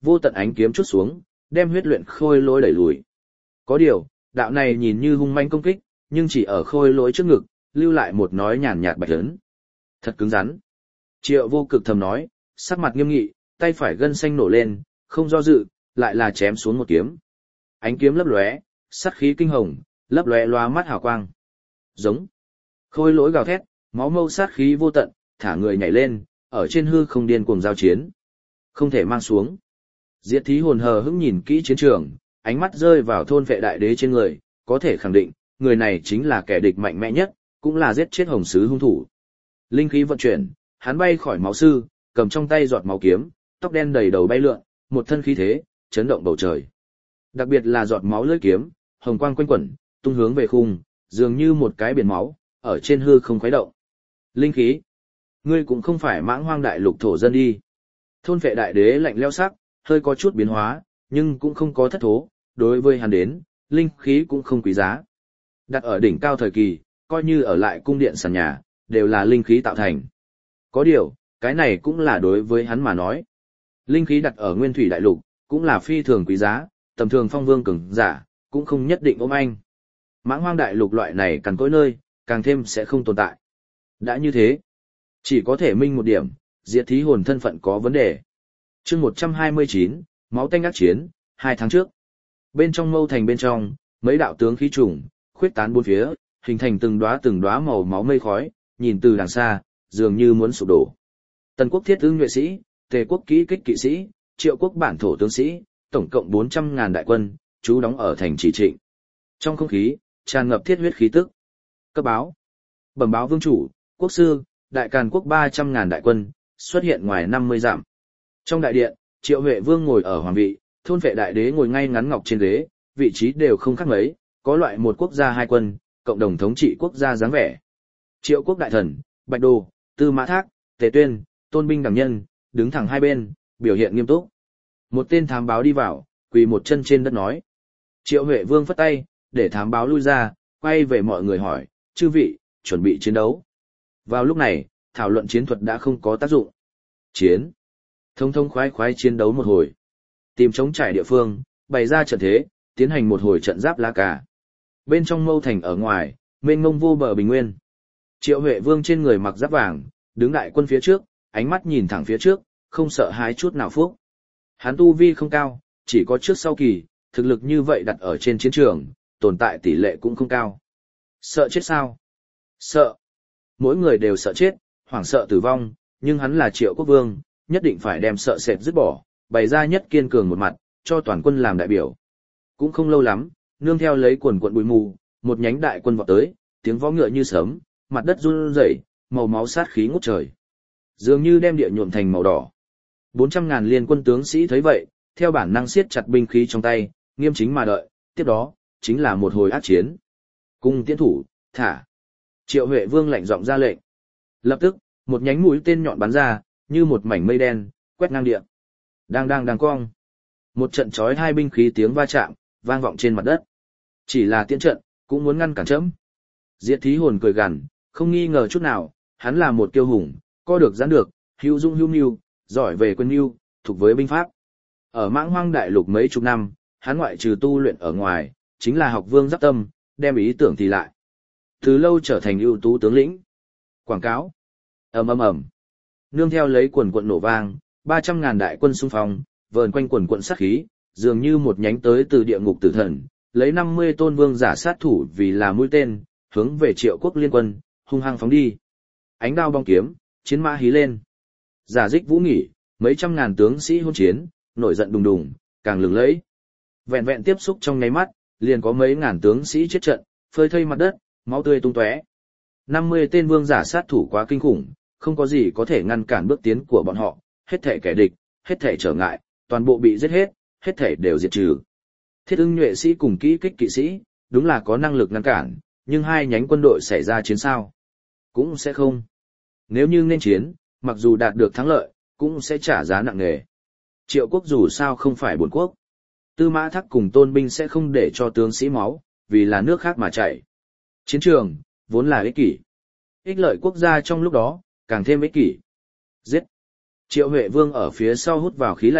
Speaker 1: vô tận ánh kiếm chút xuống, đem huyết luyện khôi lỗi đẩy lùi. Có điều, đạo này nhìn như hung manh công kích, nhưng chỉ ở khôi lỗi trước ngực, lưu lại một nói nhàn nhạt bạch ấn. Thật cứng rắn. Triệu Vô Cực thầm nói, sắc mặt nghiêm nghị, tay phải gân xanh nổ lên, không do dự, lại là chém xuống một kiếm. Ánh kiếm lấp lóe, sát khí kinh hồng, lấp lóe loa mắt hào quang. Giống. Khôi lỗi gào thét, máu mâu sát khí vô tận, thả người nhảy lên, ở trên hư không điên cuồng giao chiến. Không thể mang xuống. Diệt Thí Hồn hờ hững nhìn kỹ chiến trường, ánh mắt rơi vào thôn vệ đại đế trên người, có thể khẳng định, người này chính là kẻ địch mạnh mẽ nhất, cũng là giết chết hồng sứ hung thủ. Linh khí vận chuyển, hắn bay khỏi máu sư, cầm trong tay giọt máu kiếm, tóc đen đầy đầu bay lượn, một thân khí thế, chấn động bầu trời. Đặc biệt là giọt máu lưỡi kiếm, hồng quang quanh quẩn, tung hướng về khung, dường như một cái biển máu, ở trên hư không khuấy động. Linh khí, ngươi cũng không phải Mãng Hoang đại lục thổ dân đi. Thôn vệ đại đế lạnh lẽo sắc, hơi có chút biến hóa, nhưng cũng không có thất thố, đối với hắn đến, linh khí cũng không quý giá. Đặt ở đỉnh cao thời kỳ, coi như ở lại cung điện sàn nhà, đều là linh khí tạo thành. Có điều, cái này cũng là đối với hắn mà nói. Linh khí đặt ở nguyên thủy đại lục, cũng là phi thường quý giá, tầm thường phong vương cường giả, cũng không nhất định ôm anh. Mãng Hoang đại lục loại này cằn cỗi nơi, càng thêm sẽ không tồn tại. Đã như thế, chỉ có thể minh một điểm, Diệt Thí Hồn thân phận có vấn đề. Chương 129, máu tanh ác chiến, 2 tháng trước. Bên trong mâu thành bên trong, mấy đạo tướng khí trùng, khuyết tán bốn phía, hình thành từng đóa màu máu mây khói, nhìn từ đằng xa, dường như muốn sụp đổ. Tần quốc thiết ương nhuệ sĩ, Tề quốc kỹ kích kỵ sĩ, Triệu quốc bản thổ tướng sĩ, tổng cộng 400.000 đại quân, trú đóng ở thành Chỉ Trịnh. Trong không khí, tràn ngập thiết huyết khí tức. Cấp báo. Bẩm báo vương chủ, quốc sư, đại càn quốc 300.000 đại quân, xuất hiện ngoài 50 dặm. Trong đại điện, Triệu Huệ Vương ngồi ở hoàng vị, thôn vệ đại đế ngồi ngay ngắn ngọc trên ghế, vị trí đều không khác mấy, có loại một quốc gia hai quân, cộng đồng thống trị quốc gia dáng vẻ. Triệu quốc đại thần, Bạch Đồ, Tư Mã Thác, Tề Tuyên, Tôn Binh đẳng nhân, đứng thẳng hai bên, biểu hiện nghiêm túc. Một tên thám báo đi vào, quỳ một chân trên đất nói. Triệu Huệ Vương phất tay, để thám báo lui ra, quay về mọi người hỏi, chư vị, chuẩn bị chiến đấu. Vào lúc này, thảo luận chiến thuật đã không có tác dụng. Chiến. Thông khoái chiến đấu một hồi. Tìm trống trải địa phương, bày ra trận thế, tiến hành một hồi trận giáp lá cà. Bên trong mâu thành ở ngoài, mênh mông vô bờ bình nguyên. Triệu Huệ Vương trên người mặc giáp vàng, đứng đại quân phía trước, ánh mắt nhìn thẳng phía trước, không sợ hãi chút nào phúc. Hắn tu vi không cao, chỉ có trước sau kỳ, thực lực như vậy đặt ở trên chiến trường, tồn tại tỷ lệ cũng không cao. Sợ chết sao? Sợ. Mỗi người đều sợ chết, hoảng sợ tử vong, nhưng hắn là Triệu Quốc Vương, nhất định phải đem sợ sệt dứt bỏ, bày ra nhất kiên cường một mặt, cho toàn quân làm đại biểu. Cũng không lâu lắm, nương theo lấy quần quận bụi mù, một nhánh đại quân vọt tới, tiếng vó ngựa như sớm, mặt đất run rẩy, màu máu sát khí ngút trời. Dường như đem địa nhuộm thành màu đỏ. 400.000 liên quân tướng sĩ thấy vậy, theo bản năng siết chặt binh khí trong tay, nghiêm chính mà đợi, tiếp đó, chính là một hồi ác chiến. Cung tiễn thủ, thả. Triệu Huệ Vương lạnh giọng ra lệnh. Lập tức, một nhánh mũi tên nhọn bắn ra, như một mảnh mây đen, quét ngang địa. Đang cong. Một trận chói hai binh khí tiếng va chạm, vang vọng trên mặt đất. Chỉ là tiễn trận, cũng muốn ngăn cản chấm. Diệt Thí Hồn cười gằn, không nghi ngờ chút nào, hắn là một kiêu hùng, co được giãn được, hữu dung hữu mưu, giỏi về quân mưu, thuộc với binh pháp. Ở Mãng Hoang đại lục mấy chục năm, hắn ngoại trừ tu luyện ở ngoài, chính là học vương giáp tâm, đem ý tưởng thì lại. Từ lâu trở thành ưu tú tướng lĩnh. Quảng cáo. Ầm. Nương theo lấy quần quận nổ vang, 300.000 đại quân xung phong, vờn quanh quần quận sát khí, dường như một nhánh tới từ địa ngục tử thần, lấy 50 tôn vương giả sát thủ vì là mũi tên, hướng về Triệu quốc liên quân, hung hăng phóng đi. Ánh đao bong kiếm, chiến mã hí lên. Giả dích vũ nghỉ, mấy trăm ngàn tướng sĩ hôn chiến, nổi giận đùng đùng, càng lừng lẫy. Vẹn vẹn tiếp xúc trong nháy mắt, liền có mấy ngàn tướng sĩ chết trận, phơi thây mặt đất, máu tươi tung tóe. 50 tên vương giả sát thủ quá kinh khủng, không có gì có thể ngăn cản bước tiến của bọn họ, hết thảy kẻ địch, hết thảy trở ngại, toàn bộ bị giết hết thảy đều diệt trừ. Thiết ưng nhuệ sĩ cùng kỹ kích kỵ sĩ, đúng là có năng lực ngăn cản, nhưng hai nhánh quân đội xảy ra chiến sao? Cũng sẽ không. Nếu như nên chiến, mặc dù đạt được thắng lợi, cũng sẽ trả giá nặng nề. Triệu quốc dù sao không phải bổn quốc. Tư Mã Thác cùng Tôn Binh sẽ không để cho tướng sĩ máu, vì là nước khác mà chạy. Chiến trường, vốn là ích kỷ. Ích lợi quốc gia trong lúc đó, càng thêm ích kỷ. Giết. Triệu Huệ Vương ở phía sau hút vào khí lạnh,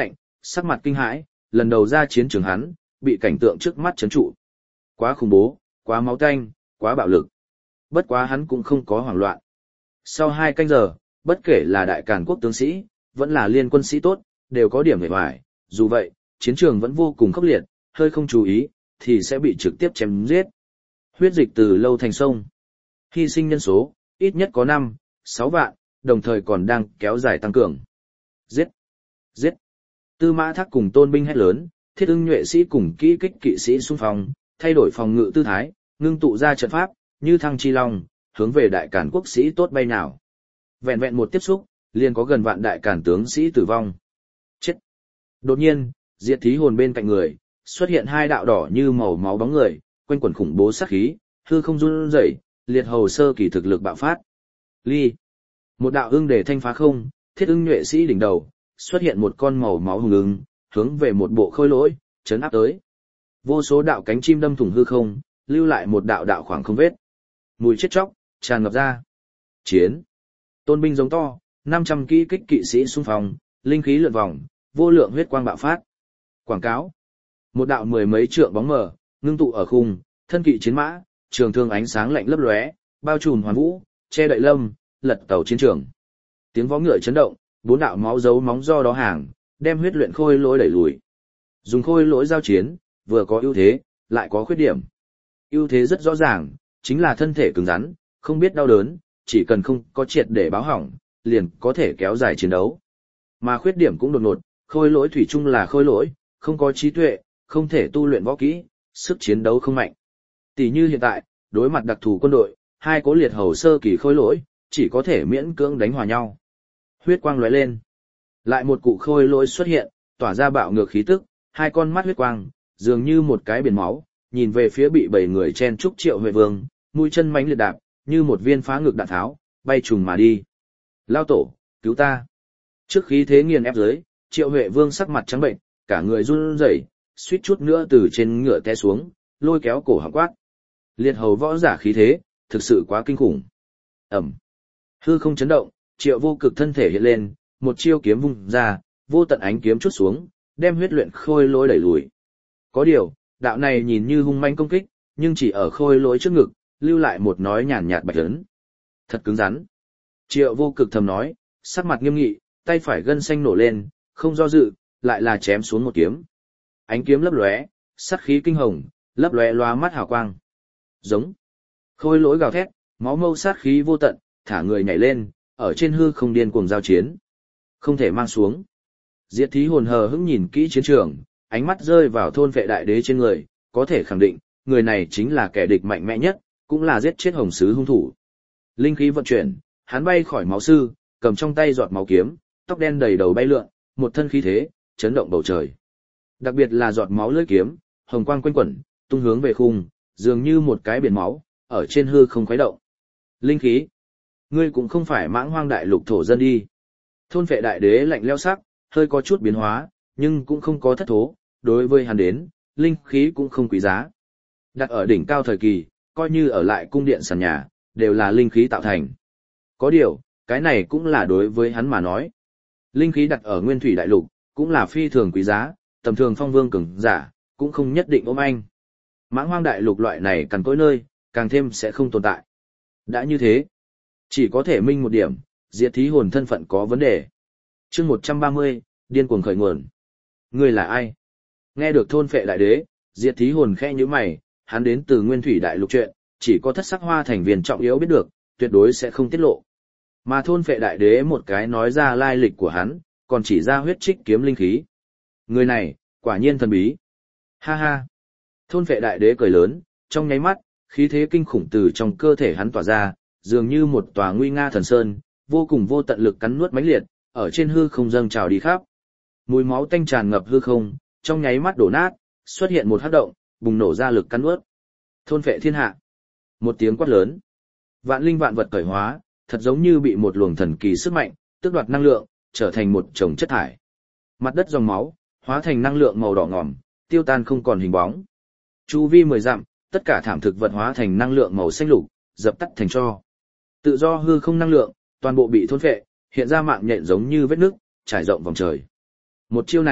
Speaker 1: sắc mặt kinh hãi, lần đầu ra chiến trường hắn, bị cảnh tượng trước mắt chấn trụ. Quá khủng bố, quá máu tanh, quá bạo lực. Bất quá hắn cũng không có hoảng loạn. Sau 2 canh giờ, bất kể là đại càn quốc tướng sĩ, vẫn là liên quân sĩ tốt, đều có điểm hề hoài. Dù vậy, chiến trường vẫn vô cùng khốc liệt, hơi không chú ý, thì sẽ bị trực tiếp chém giết. Huyết dịch từ lâu thành sông. Hy sinh nhân số, ít nhất có 5, 6 vạn, đồng thời còn đang kéo dài tăng cường. Giết! Giết! Tư Mã Thác cùng Tôn binh hét lớn, Thiết Ưng nhuệ sĩ cùng kỹ kích kỵ sĩ xung phong, thay đổi phòng ngự tư thái, ngưng tụ ra trận pháp, như thăng chi long, hướng về đại càn quốc sĩ tốt bay nào. Vẹn vẹn một tiếp xúc, liền có gần vạn đại càn tướng sĩ tử vong. Chết! Đột nhiên, Diệt Thí Hồn bên cạnh người, xuất hiện 2 đạo đỏ như màu máu bóng người, quanh quẩn khủng bố sát khí, hư không run rẩy, liệt hầu sơ kỳ thực lực bạo phát. Ly! Một đạo ưng để thanh phá không, Thiết Ưng nhuệ sĩ đỉnh đầu, xuất hiện một con màu máu hùng ưng, hướng về một bộ khôi lỗi, chấn áp tới. Vô số đạo cánh chim đâm thủng hư không, lưu lại một đạo đạo khoảng không vết. Mùi chết chóc tràn ngập ra. Chiến! Tôn binh giống to, 500 kỹ kích kỵ sĩ xung phong, linh khí lượn vòng, vô lượng huyết quang bạo phát. Quảng cáo. Một đạo 10 mấy trượng bóng mờ, ngưng tụ ở khung, thân kỵ chiến mã, trường thương ánh sáng lạnh lấp lóe, bao trùm hoàn vũ, che đậy lâm, lật tàu chiến trường. Tiếng vó ngựa chấn động, 4 đạo máu dấu móng do đó hàng, đem huyết luyện khôi lỗi đẩy lùi. Dùng khôi lỗi giao chiến, vừa có ưu thế, lại có khuyết điểm. Ưu thế rất rõ ràng, chính là thân thể cứng rắn, không biết đau đớn, chỉ cần không có triệt để báo hỏng, liền có thể kéo dài chiến đấu. Mà khuyết điểm cũng đột ngột, khôi lỗi thủy chung là khôi lỗi, không có trí tuệ, không thể tu luyện võ kỹ, sức chiến đấu không mạnh. Tỷ như hiện tại, đối mặt đặc thù quân đội, 2 cố liệt hầu sơ kỳ khôi lỗi, chỉ có thể miễn cưỡng đánh hòa nhau. Huyết quang lóe lên. Lại một cụ khôi lỗi xuất hiện, tỏa ra bạo ngược khí tức, 2 con mắt huyết quang, dường như một cái biển máu, nhìn về phía bị 7 người chen trúc Triệu Huệ Vương, mũi chân mãnh liệt đạp, như một viên phá ngực đạn tháo, bay trùng mà đi. Lao tổ, cứu ta. Trước khí thế nghiền ép dưới, Triệu Huệ Vương sắc mặt trắng bệnh, cả người run rẩy, suýt chút nữa từ trên ngựa té xuống, lôi kéo cổ họng quát. Liệt hầu võ giả khí thế, thực sự quá kinh khủng. Ẩm. Hư không chấn động, Triệu Vô Cực thân thể hiện lên, một chiêu kiếm vung ra, vô tận ánh kiếm chút xuống, đem huyết luyện khôi lỗi đẩy lùi. Có điều, đạo này nhìn như hung manh công kích, nhưng chỉ ở khôi lỗi trước ngực, lưu lại một nói nhàn nhạt bạch ấn. Thật cứng rắn. Triệu Vô Cực thầm nói, sắc mặt nghiêm nghị, tay phải gân xanh nổ lên, không do dự, lại là chém xuống một kiếm. Ánh kiếm lấp lóe, sát khí kinh hồng, lấp lóe loa mắt hào quang. Giống. Khôi lỗi gào thét, máu mâu sát khí vô tận, thả người nhảy lên, ở trên hư không điên cuồng giao chiến. Không thể mang xuống. Diệt Thí Hồn hờ hững nhìn kỹ chiến trường, ánh mắt rơi vào thôn vệ đại đế trên người, có thể khẳng định, người này chính là kẻ địch mạnh mẽ nhất, cũng là giết chết hồng sứ hung thủ. Linh khí vận chuyển, hắn bay khỏi máu sư, cầm trong tay giọt máu kiếm, tóc đen đầy đầu bay lượn, một thân khí thế, chấn động bầu trời. Đặc biệt là giọt máu lưỡi kiếm, hồng quang quanh quẩn, tung hướng về khung, dường như một cái biển máu, ở trên hư không khuấy động. Linh khí, ngươi cũng không phải Mãng Hoang đại lục thổ dân đi. Thôn vệ đại đế lạnh lẽo sắc, hơi có chút biến hóa, nhưng cũng không có thất thố, đối với hắn đến, linh khí cũng không quý giá. Đặt ở đỉnh cao thời kỳ, coi như ở lại cung điện sàn nhà, đều là linh khí tạo thành. Có điều, cái này cũng là đối với hắn mà nói. Linh khí đặt ở nguyên thủy đại lục, cũng là phi thường quý giá, tầm thường phong vương cường giả, cũng không nhất định ôm anh. Mãng Hoang đại lục loại này cằn cỗi nơi, càng thêm sẽ không tồn tại. Đã như thế, chỉ có thể minh một điểm, Diệt Thí Hồn thân phận có vấn đề. Chương 130, điên cuồng khởi nguồn. Ngươi là ai? Nghe được thôn phệ đại đế, Diệt Thí Hồn khẽ nhíu mày, hắn đến từ nguyên thủy đại lục chuyện, chỉ có Thất Sắc Hoa thành viên trọng yếu biết được, tuyệt đối sẽ không tiết lộ. Mà thôn phệ đại đế một cái nói ra lai lịch của hắn, còn chỉ ra huyết trích kiếm linh khí. Người này, quả nhiên thần bí. Ha ha. Thôn phệ đại đế cười lớn, trong nháy mắt, khí thế kinh khủng từ trong cơ thể hắn tỏa ra, dường như một tòa nguy nga thần sơn, vô cùng vô tận lực cắn nuốt mãnh liệt, ở trên hư không dâng trào đi khắp. Mùi máu tanh tràn ngập hư không, trong nháy mắt đổ nát, xuất hiện một hắc động, bùng nổ ra lực cắn nuốt. Thôn phệ thiên hạ. Một tiếng quát lớn. Vạn linh vạn vật cởi hóa, thật giống như bị một luồng thần kỳ sức mạnh, tước đoạt năng lượng, trở thành một chồng chất thải. Mặt đất dòng máu, hóa thành năng lượng màu đỏ ngòm, tiêu tan không còn hình bóng. Chu vi 10 dặm, tất cả thảm thực vật hóa thành năng lượng màu xanh lục, dập tắt thành tro. Tự do hư không năng lượng, toàn bộ bị thôn phệ, hiện ra mạng nhện giống như vết nứt, trải rộng vòng trời. Một chiêu này,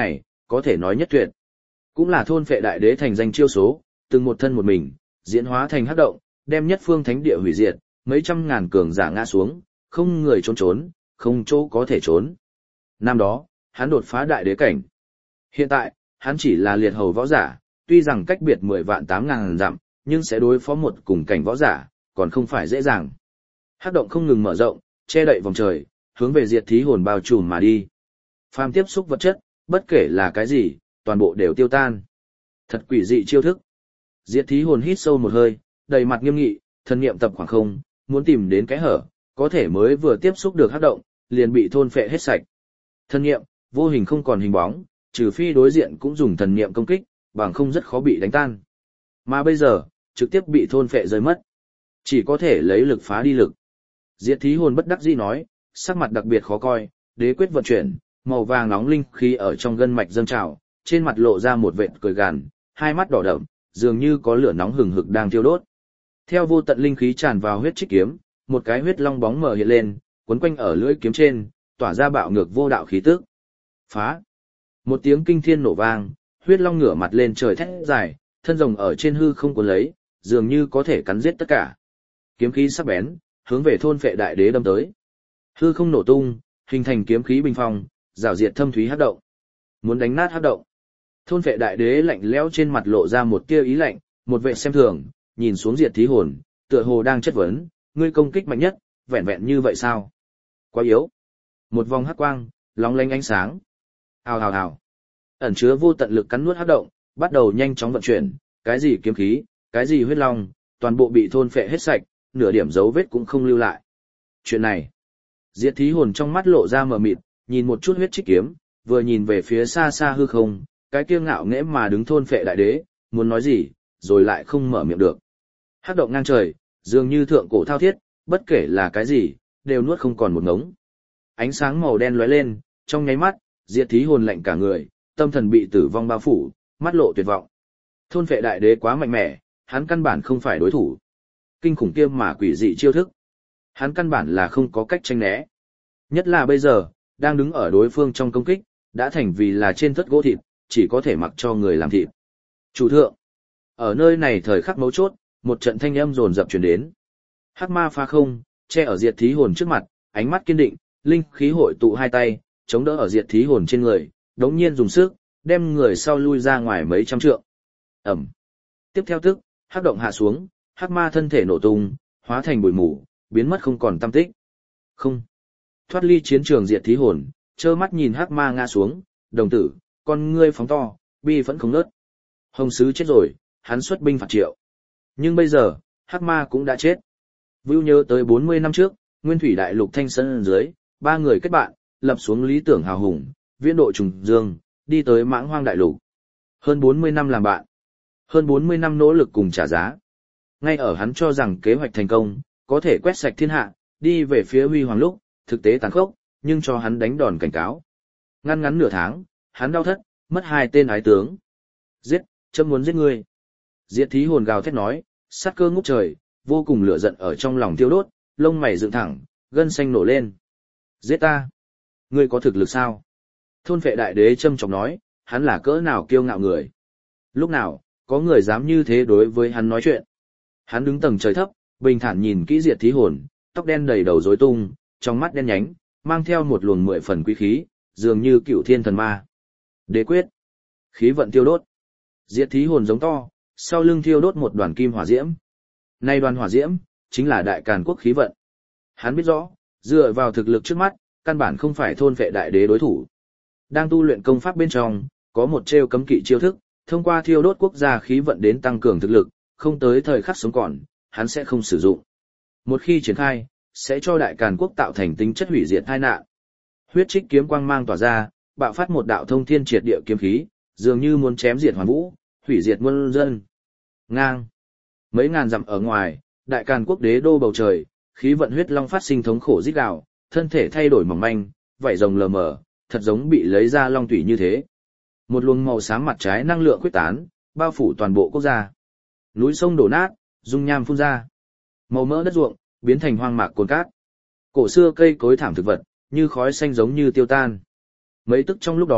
Speaker 1: có thể nói nhất tuyệt. Cũng là thôn phệ đại đế thành danh chiêu số, từng một thân một mình, diễn hóa thành hắc động, đem nhất phương thánh địa hủy diệt, mấy trăm ngàn cường giả ngã xuống, không người trốn, không chỗ có thể trốn. Năm đó, hắn đột phá đại đế cảnh. Hiện tại, hắn chỉ là liệt hầu võ giả, tuy rằng cách biệt 10 vạn 8 ngàn dặm, nhưng sẽ đối phó một cùng cảnh võ giả, còn không phải dễ dàng. Hắc động không ngừng mở rộng, che đậy vòng trời, hướng về diệt thí hồn bao trùm mà đi. Phàm tiếp xúc vật chất, bất kể là cái gì, toàn bộ đều tiêu tan. Thật quỷ dị chiêu thức. Diệt thí hồn hít sâu một hơi, đầy mặt nghiêm nghị, thần niệm tập khoảng không, muốn tìm đến cái hở, có thể mới vừa tiếp xúc được hắc động, liền bị thôn phệ hết sạch. Thần niệm, vô hình không còn hình bóng, trừ phi đối diện cũng dùng thần niệm công kích, bằng không rất khó bị đánh tan. Mà bây giờ, trực tiếp bị thôn phệ rơi mất. Chỉ có thể lấy lực phá đi lực. Diệt thí hồn bất đắc dĩ nói, sắc mặt đặc biệt khó coi, đế quyết vận chuyển, màu vàng nóng linh khí ở trong gân mạch dâng trào, trên mặt lộ ra một vệt cười gằn, hai mắt đỏ đậm, dường như có lửa nóng hừng hực đang thiêu đốt. Theo vô tận linh khí tràn vào huyết trích kiếm, một cái huyết long bóng mờ hiện lên, quấn quanh ở lưỡi kiếm trên, tỏa ra bạo ngược vô đạo khí tức. Phá! Một tiếng kinh thiên nổ vang, huyết long ngửa mặt lên trời thét dài, thân rồng ở trên hư không cuốn lấy, dường như có thể cắn giết tất cả. Kiếm khí sắc bén, hướng về thôn phệ đại đế đâm tới. Hư không nổ tung, hình thành kiếm khí bình phong, rào diệt thâm thúy hắc động. Muốn đánh nát hắc động. Thôn phệ đại đế lạnh lẽo trên mặt lộ ra một tia ý lạnh, một vệ xem thường, nhìn xuống diệt thí hồn, tựa hồ đang chất vấn, ngươi công kích mạnh nhất, vẹn vẹn như vậy sao? Quá yếu. Một vòng hắc quang, lóng lánh ánh sáng. Hào hào hào. Ẩn chứa vô tận lực cắn nuốt hắc động, bắt đầu nhanh chóng vận chuyển, cái gì kiếm khí, cái gì huyết long, toàn bộ bị thôn phệ hết sạch, nửa điểm dấu vết cũng không lưu lại. Chuyện này, diệt thí hồn trong mắt lộ ra mờ mịt, nhìn một chút huyết trích kiếm, vừa nhìn về phía xa xa hư không, cái kia ngạo nghễ mà đứng thôn phệ đại đế, muốn nói gì, rồi lại không mở miệng được. Hắc động ngang trời, dường như thượng cổ thao thiết, bất kể là cái gì, đều nuốt không còn một ngống. Ánh sáng màu đen lóe lên, trong nháy mắt, diệt thí hồn lạnh cả người, tâm thần bị tử vong bao phủ, mắt lộ tuyệt vọng. Thôn phệ đại đế quá mạnh mẽ, hắn căn bản không phải đối thủ. Kinh khủng kia mà quỷ dị chiêu thức. Hắn căn bản là không có cách tranh né. Nhất là bây giờ, đang đứng ở đối phương trong công kích, đã thành vì là trên thất gỗ thịt, chỉ có thể mặc cho người làm thịt. Chủ thượng. Ở nơi này thời khắc mấu chốt, một trận thanh âm rồn rập truyền đến. Hắc ma phá không, che ở diệt thí hồn trước mặt, ánh mắt kiên định, linh khí hội tụ hai tay, chống đỡ ở diệt thí hồn trên người, đống nhiên dùng sức, đem người sau lui ra ngoài mấy trăm trượng. Ẩm. Tiếp theo tức, hắc động hạ xuống, hắc ma thân thể nổ tung, hóa thành bụi mù, biến mất không còn tăm tích. Không. Thoát ly chiến trường diệt thí hồn, trơ mắt nhìn hắc ma ngã xuống, đồng tử, con ngươi phóng to, bi vẫn không ngớt. Hồng sứ chết rồi, hắn xuất binh phạt Triệu. Nhưng bây giờ, hắc ma cũng đã chết. Vưu nhớ tới 40 năm trước, Nguyên Thủy Đại Lục Thanh Sơn dưới, ba người kết bạn, lập xuống lý tưởng hào hùng, viễn độ trùng dương, đi tới Mãng Hoang Đại Lục. Hơn 40 năm làm bạn. Hơn 40 năm nỗ lực cùng trả giá. Ngay ở hắn cho rằng kế hoạch thành công, có thể quét sạch thiên hạ, đi về phía huy hoàng lúc, thực tế tàn khốc, nhưng cho hắn đánh đòn cảnh cáo. Ngăn ngắn nửa tháng, hắn đau thất, mất 2 tên ái tướng. Giết, chấm muốn giết ngươi. Diệt thí hồn gào thét nói, sát cơ ngút trời, vô cùng lửa giận ở trong lòng thiêu đốt, lông mày dựng thẳng, gân xanh nổ lên. Giết ta. Ngươi có thực lực sao? Thôn phệ đại đế châm chọc nói, hắn là cỡ nào kiêu ngạo người. Lúc nào, có người dám như thế đối với hắn nói chuyện. Hắn đứng tầng trời thấp, bình thản nhìn kỹ diệt thí hồn, tóc đen đầy đầu rối tung, trong mắt đen nhánh, mang theo một luồng 10 phần quý khí, dường như cựu thiên thần ma. Đế quyết. Khí vận thiêu đốt. Diệt thí hồn giống to, sau lưng thiêu đốt một đoàn kim hỏa diễm. Nay đoàn hỏa diễm, chính là đại càn quốc khí vận. Hắn biết rõ, dựa vào thực lực trước mắt, căn bản không phải thôn phệ đại đế đối thủ. Đang tu luyện công pháp bên trong, có một trêu cấm kỵ chiêu thức, thông qua thiêu đốt quốc gia khí vận đến tăng cường thực lực, không tới thời khắc sống còn, hắn sẽ không sử dụng. Một khi triển khai, sẽ cho đại càn quốc tạo thành tính chất hủy diệt tai nạn. Huyết trích kiếm quang mang tỏa ra, bạo phát một đạo thông thiên triệt địa kiếm khí, dường như muốn chém diệt hoàn vũ, hủy diệt muôn dân. Ngang. Mấy ngàn dặm ở ngoài, đại càn quốc đế đô bầu trời, khí vận huyết long phát sinh thống khổ rít gào, thân thể thay đổi mỏng manh, vảy rồng lờ mờ, thật giống bị lấy ra long tủy như thế. Một luồng màu xám mặt trái năng lượng quyết tán, bao phủ toàn bộ quốc gia. Núi sông đổ nát, dung nham phun ra. Màu mỡ đất ruộng, biến thành hoang mạc cồn cát. Cổ xưa cây cối thảm thực vật, như khói xanh giống như tiêu tan. Mấy tức trong lúc đó,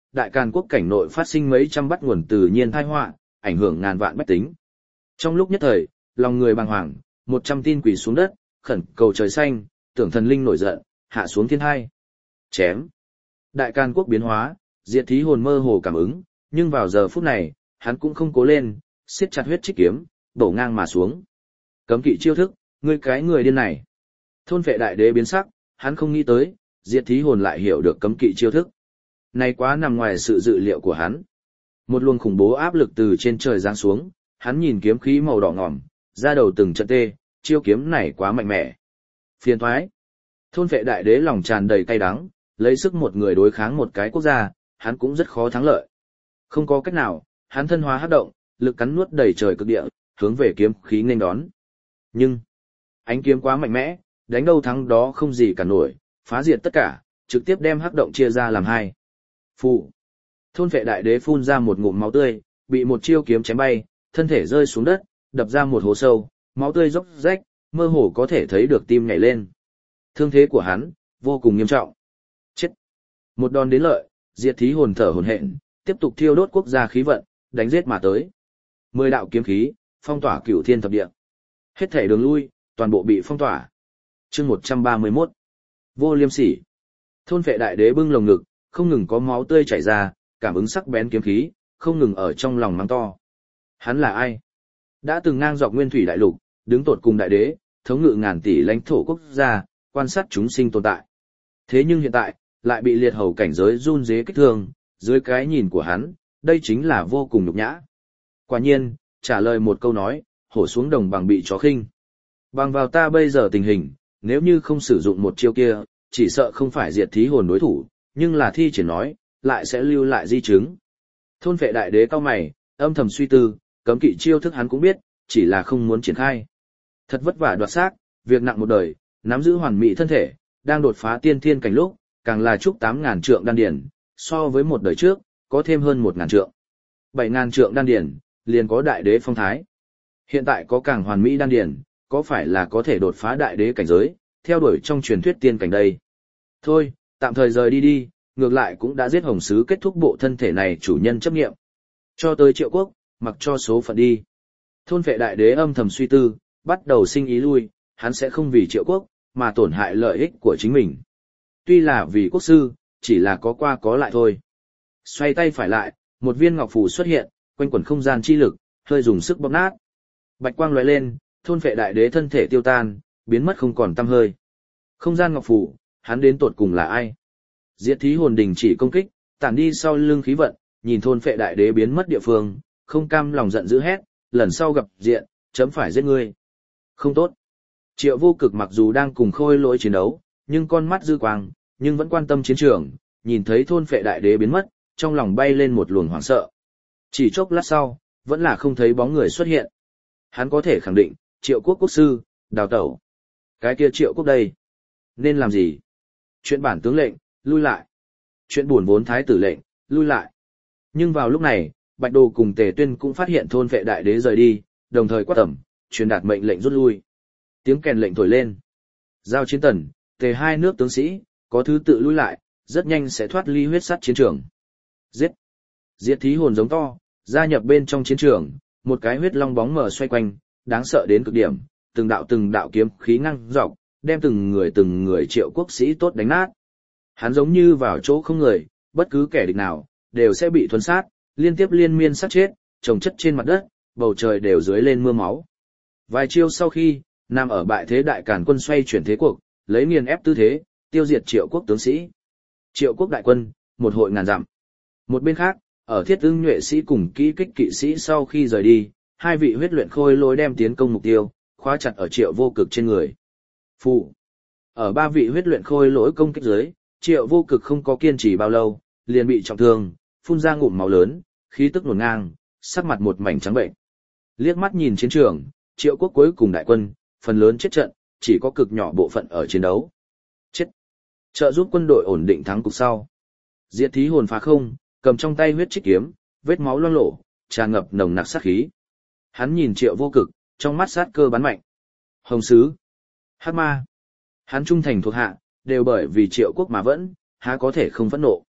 Speaker 1: Đại Càn quốc cảnh nội phát sinh mấy trăm bắt nguồn từ nhiên tai họa, ảnh hưởng ngàn vạn bách tính. Trong lúc nhất thời, lòng người bàng hoàng, 100 tin quỳ xuống đất, khẩn cầu trời xanh, tưởng thần linh nổi giận, hạ xuống thiên hai. Chém. Đại Càn quốc biến hóa, Diệt Thí Hồn mơ hồ cảm ứng, nhưng vào giờ phút này, hắn cũng không cố lên, siết chặt huyết trích kiếm, bổ ngang mà xuống. Cấm kỵ chiêu thức, ngươi cái người điên này. Thôn Phệ Đại Đế biến sắc, hắn không nghĩ tới, Diệt Thí Hồn lại hiểu được cấm kỵ chiêu thức. Này quá nằm ngoài sự dự liệu của hắn. Một luồng khủng bố áp lực từ trên trời giáng xuống, hắn nhìn kiếm khí màu đỏ ngòm, ra đầu từng trận tê, chiêu kiếm này quá mạnh mẽ. Phiền thoái. Thôn Phệ Đại Đế lòng tràn đầy cay đắng, lấy sức một người đối kháng một cái quốc gia, hắn cũng rất khó thắng lợi. Không có cách nào, hắn thân hóa hấp động, lực cắn nuốt đầy trời cực địa, hướng về kiếm khí nghênh đón. Nhưng, ánh kiếm quá mạnh mẽ, đánh đâu thắng đó không gì cả nổi, phá diệt tất cả, trực tiếp đem hấp động chia ra làm hai. Phụ. Thôn Phệ Đại Đế phun ra một ngụm máu tươi, bị một chiêu kiếm chém bay, thân thể rơi xuống đất, đập ra một hố sâu, máu tươi róc rách, mơ hồ có thể thấy được tim nhảy lên. Thương thế của hắn vô cùng nghiêm trọng. Chết. Một đòn đến lợi, Diệt Thí Hồn thở hổn hển, tiếp tục thiêu đốt quốc gia khí vận, đánh giết mà tới. 10 đạo kiếm khí, phong tỏa cửu thiên thập địa. Hết thể đường lui, toàn bộ bị phong tỏa. Chương 131. Vô Liêm Sỉ. Thôn Phệ Đại Đế bưng lồng ngực, không ngừng có máu tươi chảy ra, cảm ứng sắc bén kiếm khí, không ngừng ở trong lòng mắng to. Hắn là ai? Đã từng ngang dọc nguyên thủy đại lục, đứng tột cùng đại đế, thống ngự ngàn tỷ lãnh thổ quốc gia, quan sát chúng sinh tồn tại. Thế nhưng hiện tại, lại bị liệt hầu cảnh giới run rế kích thương, dưới cái nhìn của hắn, đây chính là vô cùng nhục nhã. Quả nhiên, trả lời một câu nói, hổ xuống đồng bằng bị chó khinh. Bằng vào ta bây giờ tình hình, nếu như không sử dụng một chiêu kia, chỉ sợ không phải Diệt Thí Hồn đối thủ, nhưng là thi triển nói, lại sẽ lưu lại di chứng. Thôn Phệ Đại Đế cao mày, âm thầm suy tư, cấm kỵ chiêu thức hắn cũng biết, chỉ là không muốn triển khai. Thật vất vả đoạt xác, việc nặng một đời, nắm giữ hoàn mỹ thân thể, đang đột phá tiên thiên cảnh lúc, càng là chúc 8.000 trượng đan điển, so với một đời trước, có thêm hơn 1.000 trượng. 7.000 trượng đan điển, liền có đại đế phong thái. Hiện tại có càng hoàn mỹ đan điển, có phải là có thể đột phá đại đế cảnh giới, theo đuổi trong truyền thuyết tiên cảnh đây. Thôi, tạm thời rời đi đi, ngược lại cũng đã giết Hồng Sứ kết thúc bộ thân thể này chủ nhân chấp nghiệm. Cho tới Triệu Quốc, mặc cho số phận đi. Thôn Phệ Đại Đế âm thầm suy tư, bắt đầu sinh ý lui, hắn sẽ không vì Triệu Quốc, mà tổn hại lợi ích của chính mình. Tuy là vì quốc sư, chỉ là có qua có lại thôi. Xoay tay phải lại, một viên ngọc phù xuất hiện, quanh quẩn không gian chi lực, hơi dùng sức bóp nát. Bạch quang lóe lên, Thôn Phệ Đại Đế thân thể tiêu tan, biến mất không còn tăm hơi. Không gian ngọc phù, hắn đến tột cùng là ai? Diệt Thí Hồn đình chỉ công kích, tản đi sau lưng khí vận, nhìn Thôn Phệ Đại Đế biến mất địa phương, không cam lòng giận dữ hét, lần sau gặp diện, chấm phải giết ngươi. Không tốt. Triệu Vô Cực mặc dù đang cùng Khôi Lỗi chiến đấu, nhưng con mắt dư quang, nhưng vẫn quan tâm chiến trường, nhìn thấy Thôn Phệ Đại Đế biến mất, trong lòng bay lên một luồng hoảng sợ. Chỉ chốc lát sau, vẫn là không thấy bóng người xuất hiện. Hắn có thể khẳng định, Triệu Quốc quốc sư, đào tẩu. Cái kia Triệu Quốc đây, nên làm gì? Chuyện bản tướng lệnh, lui lại. Chuyện buồn vốn thái tử lệnh, lui lại. Nhưng vào lúc này, Bạch Đồ cùng Tề Tuyên cũng phát hiện Thôn Phệ Đại Đế rời đi, đồng thời quát tẩm, truyền đạt mệnh lệnh rút lui. Tiếng kèn lệnh thổi lên. Giao Chiến Tần, Tề hai nước tướng sĩ, có thứ tự lui lại, rất nhanh sẽ thoát ly huyết sắt chiến trường. Giết! Diệt Thí Hồn giống to, gia nhập bên trong chiến trường, một cái huyết long bóng mờ xoay quanh, đáng sợ đến cực điểm, từng đạo kiếm khí ngăng dọc, đem từng người Triệu Quốc sĩ tốt đánh nát. Hắn giống như vào chỗ không người, bất cứ kẻ địch nào, đều sẽ bị thuần sát, liên tiếp liên miên sát chết, chồng chất trên mặt đất, bầu trời đều dưới lên mưa máu. Vài chiêu sau khi, nằm ở bại thế Đại Càn quân xoay chuyển thế cuộc, lấy nghiền ép tư thế, tiêu diệt Triệu Quốc tướng sĩ. Triệu Quốc đại quân, một hội ngàn dặm. Một bên khác, ở Thiết Ưng nhuệ sĩ cùng kỹ kích kỵ sĩ sau khi rời đi, hai vị huyết luyện khôi lối đem tiến công mục tiêu, khóa chặt ở Triệu Vô Cực trên người. Phụ. Ở ba vị huyết luyện khôi lỗi công kích dưới, Triệu Vô Cực không có kiên trì bao lâu, liền bị trọng thương, phun ra ngụm máu lớn, khí tức nổ ngang, sắc mặt một mảnh trắng bệnh. Liếc mắt nhìn chiến trường, Triệu Quốc cuối cùng đại quân, phần lớn chết trận, chỉ có cực nhỏ bộ phận ở chiến đấu. Chết. Trợ giúp quân đội ổn định thắng cục sau. Diệt Thí Hồn phá không, cầm trong tay huyết trích kiếm, vết máu loang lổ, tràn ngập nồng nặc sát khí. Hắn nhìn Triệu Vô Cực, trong mắt sát cơ bắn mạnh. Hồng Sứ, Hắc Ma, hắn trung thành thuộc hạ, đều bởi vì Triệu Quốc mà vẫn, há có thể không phẫn nộ.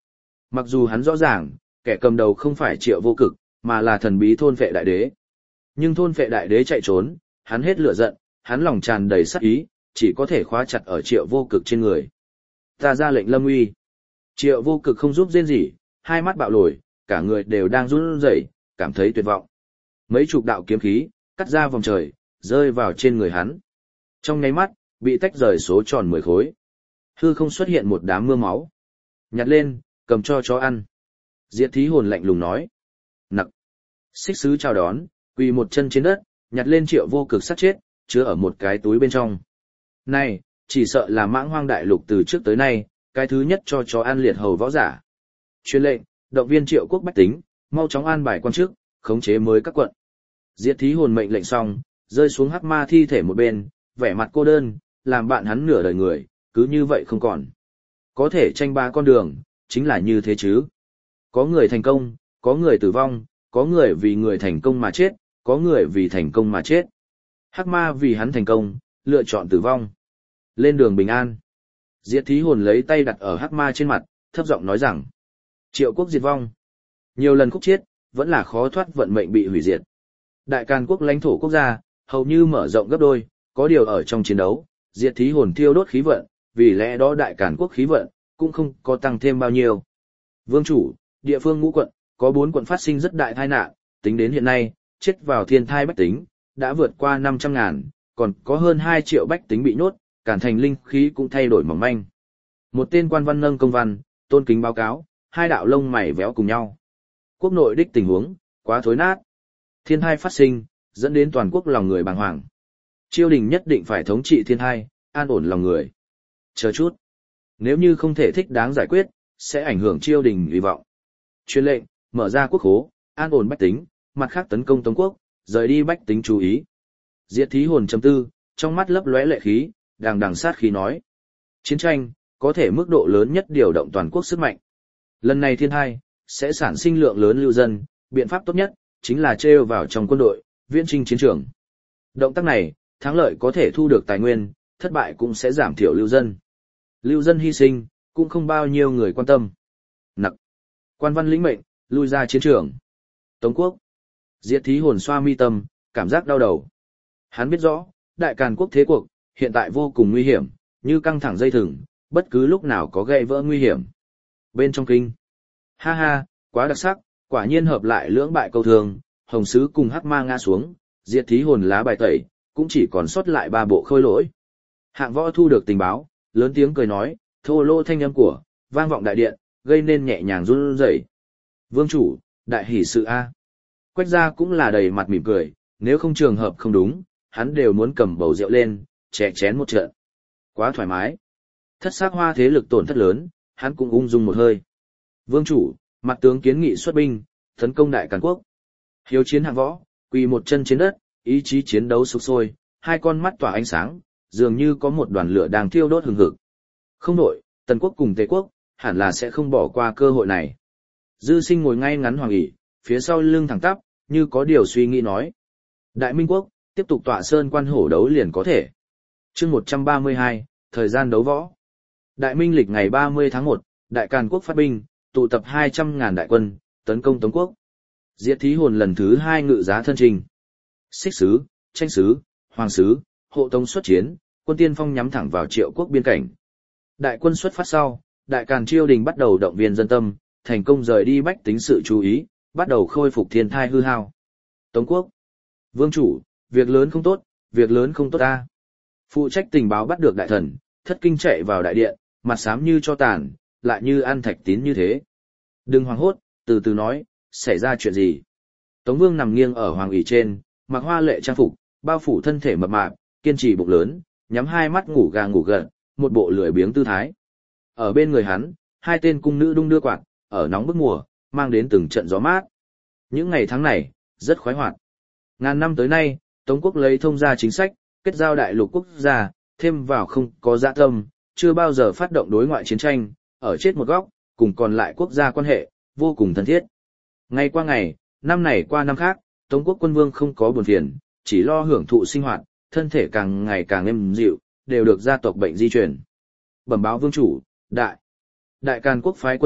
Speaker 1: Mặc dù hắn rõ ràng, kẻ cầm đầu không phải Triệu Vô Cực, mà là thần bí thôn phệ đại đế. Nhưng thôn phệ đại đế chạy trốn, hắn hết lửa giận, hắn lòng tràn đầy sát ý, chỉ có thể khóa chặt ở Triệu Vô Cực trên người. Ta ra lệnh lâm uy. Triệu Vô Cực không giúp rên gì, hai mắt bạo lồi, cả người đều đang run rẩy, cảm thấy tuyệt vọng. Mấy chục đạo kiếm khí, cắt ra vòng trời, rơi vào trên người hắn. Trong nháy mắt, bị tách rời số tròn 10 khối. Hư không xuất hiện một đám mưa máu. Nhặt lên, cầm cho chó ăn. Diệt thí hồn lạnh lùng nói. Nặc. Xích sứ chào đón, quỳ một chân trên đất, nhặt lên Triệu Vô Cực sát chết, chứa ở một cái túi bên trong. Này, chỉ sợ là Mãng Hoang đại lục từ trước tới nay, cái thứ nhất cho chó ăn liệt hầu võ giả. Truyền lệnh, động viên Triệu quốc bách tính, mau chóng an bài quan chức, khống chế mới các quận. Diệt thí hồn mệnh lệnh xong, rơi xuống hắc ma thi thể một bên, vẻ mặt cô đơn, làm bạn hắn nửa đời người, cứ như vậy không còn. Có thể tranh ba con đường, chính là như thế chứ. Có người thành công, có người tử vong, có người vì người thành công mà chết, có người vì thành công mà chết. Hắc ma vì hắn thành công, lựa chọn tử vong. Lên đường bình an. Diệt thí hồn lấy tay đặt ở hắc ma trên mặt, thấp giọng nói rằng. Triệu quốc diệt vong. Nhiều lần khúc chết, vẫn là khó thoát vận mệnh bị hủy diệt. Đại Càn quốc lãnh thổ quốc gia, hầu như mở rộng gấp đôi, có điều ở trong chiến đấu, diệt thí hồn thiêu đốt khí vận, vì lẽ đó Đại Càn quốc khí vận, cũng không có tăng thêm bao nhiêu. Vương chủ, địa phương ngũ quận, có 4 quận phát sinh rất đại tai nạn, tính đến hiện nay, chết vào thiên thai bách tính, đã vượt qua 500.000, còn có hơn 2 triệu bách tính bị nhốt, Càn thành linh khí cũng thay đổi mỏng manh. Một tên quan văn nâng công văn, tôn kính báo cáo, hai đạo lông mày véo cùng nhau. Quốc nội đích tình huống, quá thối nát. Thiên thai phát sinh, dẫn đến toàn quốc lòng người bàng hoàng. Triều đình nhất định phải thống trị thiên thai, an ổn lòng người. Chờ chút. Nếu như không thể thích đáng giải quyết, sẽ ảnh hưởng triều đình hy vọng. Truyền lệnh, mở ra quốc khố, an ổn bách tính, mặt khác tấn công Tống quốc, rời đi bách tính chú ý. Diệt thí hồn chấm tư, trong mắt lấp lóe lệ khí, đằng đằng sát khí nói. Chiến tranh, có thể mức độ lớn nhất điều động toàn quốc sức mạnh. Lần này thiên thai, sẽ sản sinh lượng lớn lưu dân, biện pháp tốt nhất, chính là trêu vào trong quân đội, viễn chinh chiến trường. Động tác này, thắng lợi có thể thu được tài nguyên, thất bại cũng sẽ giảm thiểu lưu dân. Lưu dân hy sinh, cũng không bao nhiêu người quan tâm. Nặc. Quan văn lĩnh mệnh, lui ra chiến trường. Tống quốc. Diệt thí hồn xoa mi tâm, cảm giác đau đầu. Hắn biết rõ, Đại Càn quốc thế cuộc, hiện tại vô cùng nguy hiểm, như căng thẳng dây thừng, bất cứ lúc nào có gãy vỡ nguy hiểm. Bên trong kinh. Ha ha, quá đặc sắc, quả nhiên hợp lại lưỡng bại câu thường, hồng sứ cùng hắc ma ngã xuống, diệt thí hồn lá bài tẩy, cũng chỉ còn sót lại 3 bộ khôi lỗi. Hạng võ thu được tình báo, lớn tiếng cười nói, thô lô thanh âm của, vang vọng đại điện, gây nên nhẹ nhàng run rẩy. Vương chủ, đại hỷ sự a. Quách gia cũng là đầy mặt mỉm cười, nếu không trường hợp không đúng, hắn đều muốn cầm bầu rượu lên, chè chén một trận. Quá thoải mái. Thất sắc hoa thế lực tổn thất lớn, hắn cũng ung dung một hơi. Vương chủ, mặt tướng kiến nghị xuất binh, tấn công Đại Càn quốc. Hiếu chiến hạng võ, quỳ một chân trên đất, ý chí chiến đấu sục sôi, hai con mắt tỏa ánh sáng, dường như có một đoàn lửa đang thiêu đốt hừng hực. Không đổi, Tần quốc cùng Tề quốc, hẳn là sẽ không bỏ qua cơ hội này. Dư Sinh ngồi ngay ngắn hoàng ỷ, phía sau lưng thẳng tắp, như có điều suy nghĩ nói. Đại Minh quốc, tiếp tục tọa sơn quan hổ đấu liền có thể. Chương 132, thời gian đấu võ. Đại Minh lịch ngày 30 tháng 1, Đại Càn quốc phát binh, tụ tập 200.000 đại quân, tấn công Tống quốc. Diệt thí hồn lần thứ 2 ngự giá thân trình. Xích sứ, tranh sứ, hoàng sứ, hộ tống xuất chiến, quân tiên phong nhắm thẳng vào Triệu quốc biên cảnh. Đại quân xuất phát sau, Đại Càn triều đình bắt đầu động viên dân tâm, thành công rời đi bách tính sự chú ý, bắt đầu khôi phục thiên thai hư hao. Tống quốc. Vương chủ, việc lớn không tốt, việc lớn không tốt ta. Phụ trách tình báo bắt được đại thần, thất kinh chạy vào đại điện, mặt xám như cho tàn, lại như ăn thạch tín như thế. Đừng hoảng hốt, từ từ nói, xảy ra chuyện gì. Tống Vương nằm nghiêng ở hoàng ỷ trên, mặc hoa lệ trang phục, bao phủ thân thể mập mạp, kiên trì bụng lớn, nhắm hai mắt ngủ gà ngủ gật, một bộ lười biếng tư thái. Ở bên người hắn, hai tên cung nữ đung đưa quạt, ở nóng bức mùa, mang đến từng trận gió mát. Những ngày tháng này, rất khoái hoạt. Ngàn năm tới nay, Tống quốc lấy thông gia chính sách, kết giao đại lục quốc gia, thêm vào không có dã tâm, chưa bao giờ phát động đối ngoại chiến tranh, ở chết một góc, cùng còn lại quốc gia quan hệ, vô cùng thân thiết. Ngày qua ngày, năm này qua năm khác, Tống quốc quân vương không có buồn phiền, chỉ lo hưởng thụ sinh hoạt, thân thể càng ngày càng êm dịu, đều được gia tộc bệnh di truyền. Bẩm báo vương chủ, Đại Càn quốc phái quân đội,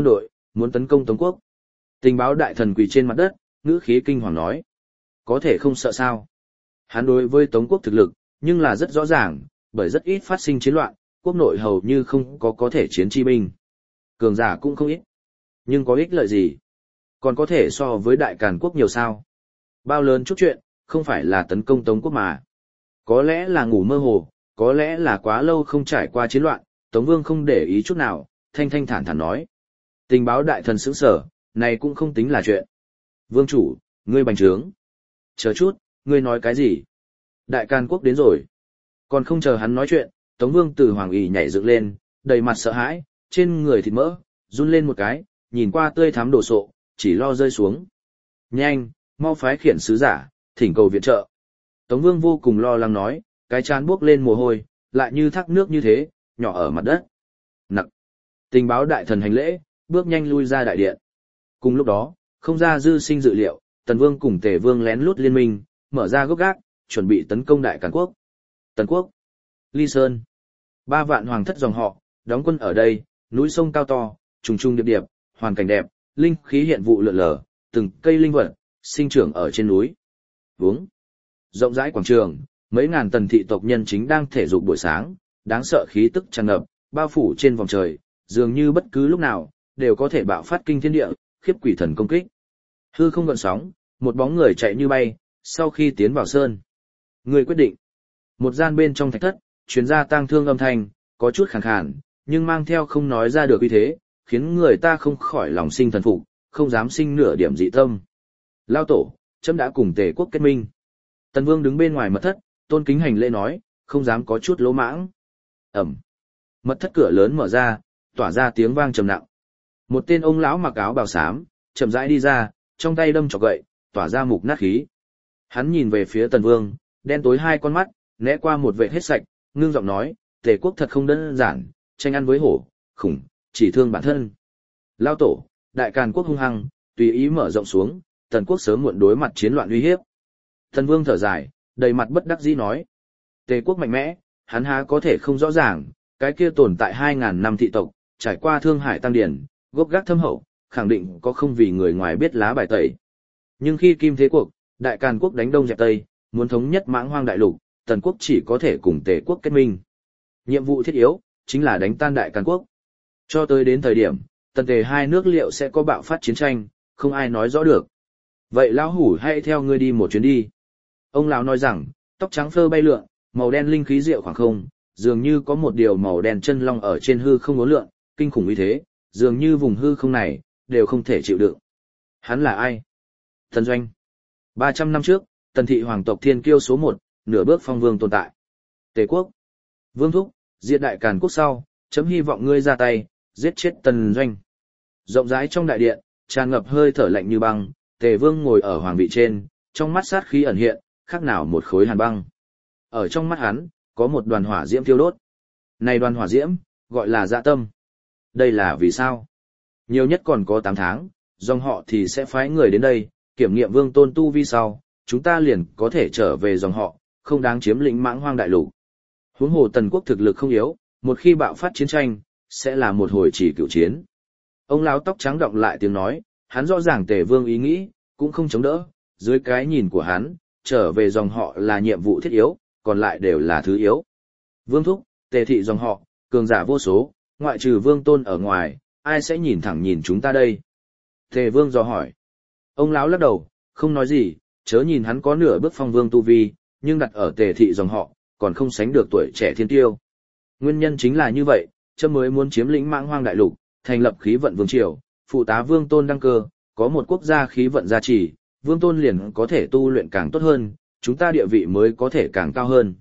Speaker 1: muốn tấn công Tống quốc. Tình báo đại thần quỳ trên mặt đất, ngữ khí kinh hoàng nói. Có thể không sợ sao? Hắn đối với Tống quốc thực lực, nhưng là rất rõ ràng, bởi rất ít phát sinh chiến loạn, quốc nội hầu như không có thể chiến chi binh. Cường giả cũng không ít. Nhưng có ích lợi gì? Còn có thể so với đại càn quốc nhiều sao? Bao lớn chút chuyện, không phải là tấn công Tống quốc mà. Có lẽ là ngủ mơ hồ, có lẽ là quá lâu không trải qua chiến loạn, Tống Vương không để ý chút nào, thanh thanh thản thản nói. Tình báo đại thần sững sở, này cũng không tính là chuyện. Vương chủ, ngươi bành trướng. Chờ chút, ngươi nói cái gì? Đại Càn quốc đến rồi. Còn không chờ hắn nói chuyện, Tống Vương từ hoàng ỷ nhảy dựng lên, đầy mặt sợ hãi, trên người thịt mỡ, run lên một cái, nhìn qua tươi thắm đổ sộ, chỉ lo rơi xuống. Nhanh, mau phái khiển sứ giả, thỉnh cầu viện trợ. Tống Vương vô cùng lo lắng nói, cái trán buốc lên mồ hôi, lại như thác nước như thế, nhỏ ở mặt đất. Nặc. Tình báo đại thần hành lễ, bước nhanh lui ra đại điện. Cùng lúc đó, không ra dư sinh dự liệu, Tần Vương cùng Tề Vương lén lút liên minh, mở ra gốc gác, chuẩn bị tấn công Đại Càn quốc. Tần quốc, Ly Sơn, 3 vạn hoàng thất dòng họ, đóng quân ở đây, núi sông cao to, trùng trùng điệp điệp, hoàn cảnh đẹp, linh khí hiện vụ lượn lờ, từng cây linh vật sinh trưởng ở trên núi. Vướng. Rộng rãi quảng trường, mấy ngàn tần thị tộc nhân chính đang thể dục buổi sáng, đáng sợ khí tức tràn ngập, bao phủ trên vòng trời, dường như bất cứ lúc nào đều có thể bạo phát kinh thiên địa, khiếp quỷ thần công kích. Hư không gợn sóng, một bóng người chạy như bay, sau khi tiến vào sơn. Người quyết định. Một gian bên trong thạch thất, truyền ra tang thương âm thanh, có chút khàn khàn, nhưng mang theo không nói ra được uy thế, khiến người ta không khỏi lòng sinh thần phục, không dám sinh nửa điểm dị tâm. Lao tổ, trẫm đã cùng Tề quốc kết minh. Tần Vương đứng bên ngoài mật thất, tôn kính hành lễ nói, không dám có chút lỗ mãng. Ẩm. Mật thất cửa lớn mở ra, tỏa ra tiếng vang trầm nặng. Một tên ông lão mặc áo bào xám, chậm rãi đi ra, trong tay đâm chọc gậy, tỏa ra mục nát khí. Hắn nhìn về phía Tần Vương, đen tối hai con mắt, né qua một vệ hết sạch, ngưng giọng nói, Tề quốc thật không đơn giản, tranh ăn với hổ, khủng, chỉ thương bản thân. Lao tổ, Đại Càn quốc hung hăng, tùy ý mở rộng xuống, Tần quốc sớm muộn đối mặt chiến loạn uy hiếp. Tần Vương thở dài, đầy mặt bất đắc dĩ nói, Tề quốc mạnh mẽ, hắn há có thể không rõ ràng, cái kia tồn tại 2.000 năm thị tộc, trải qua thương hải tăng điển, gốc gác thâm hậu, khẳng định có không vì người ngoài biết lá bài tẩy. Nhưng khi kim thế cuộc, Đại Càn quốc đánh đông dẹp tây, muốn thống nhất mãng hoang đại lục, Tần quốc chỉ có thể cùng Tề quốc kết minh. Nhiệm vụ thiết yếu chính là đánh tan Đại Càn quốc. Cho tới đến thời điểm, Tần Tề hai nước liệu sẽ có bạo phát chiến tranh, không ai nói rõ được. Vậy lão hủ hãy theo ngươi đi một chuyến đi. Ông lão nói rằng, tóc trắng phơ bay lượn, màu đen linh khí diệu khoảng không, dường như có một điều màu đen chân long ở trên hư không uốn lượn, kinh khủng như thế, dường như vùng hư không này đều không thể chịu đựng. Hắn là ai? Tần Doanh. 300 năm trước, Tần thị hoàng tộc thiên kiêu số 1, nửa bước phong vương tồn tại. Tề quốc. Vương thúc, diệt Đại Càn quốc sau, chấm hy vọng ngươi ra tay, giết chết Tần Doanh. Rộng rãi trong đại điện, tràn ngập hơi thở lạnh như băng, Tề Vương ngồi ở hoàng vị trên, trong mắt sát khí ẩn hiện, khác nào một khối hàn băng. Ở trong mắt hắn, có một đoàn hỏa diễm thiêu đốt. Này đoàn hỏa diễm, gọi là dạ tâm. Đây là vì sao? Nhiều nhất còn có 8 tháng, dòng họ thì sẽ phái người đến đây, kiểm nghiệm vương tôn tu vi sau, chúng ta liền có thể trở về dòng họ, không đáng chiếm lĩnh mãng hoang đại lục. Huống hồ Tần quốc thực lực không yếu, một khi bạo phát chiến tranh, sẽ là một hồi chỉ cựu chiến. Ông lão tóc trắng đọng lại tiếng nói, hắn rõ ràng Tề Vương ý nghĩ, cũng không chống đỡ, dưới cái nhìn của hắn, trở về dòng họ là nhiệm vụ thiết yếu, còn lại đều là thứ yếu. Vương thúc, Tề thị dòng họ, cường giả vô số, ngoại trừ vương tôn ở ngoài, ai sẽ nhìn thẳng nhìn chúng ta đây? Tề Vương dò hỏi. Ông lão lắc đầu, không nói gì, chớ nhìn hắn có nửa bước phong vương tu vi, nhưng đặt ở Tề thị dòng họ, còn không sánh được tuổi trẻ thiên tiêu. Nguyên nhân chính là như vậy, chấm mới muốn chiếm lĩnh mãng hoang đại lục, thành lập khí vận vương triều, phụ tá vương tôn đăng cơ, có một quốc gia khí vận gia trì, vương tôn liền có thể tu luyện càng tốt hơn, chúng ta địa vị mới có thể càng cao hơn.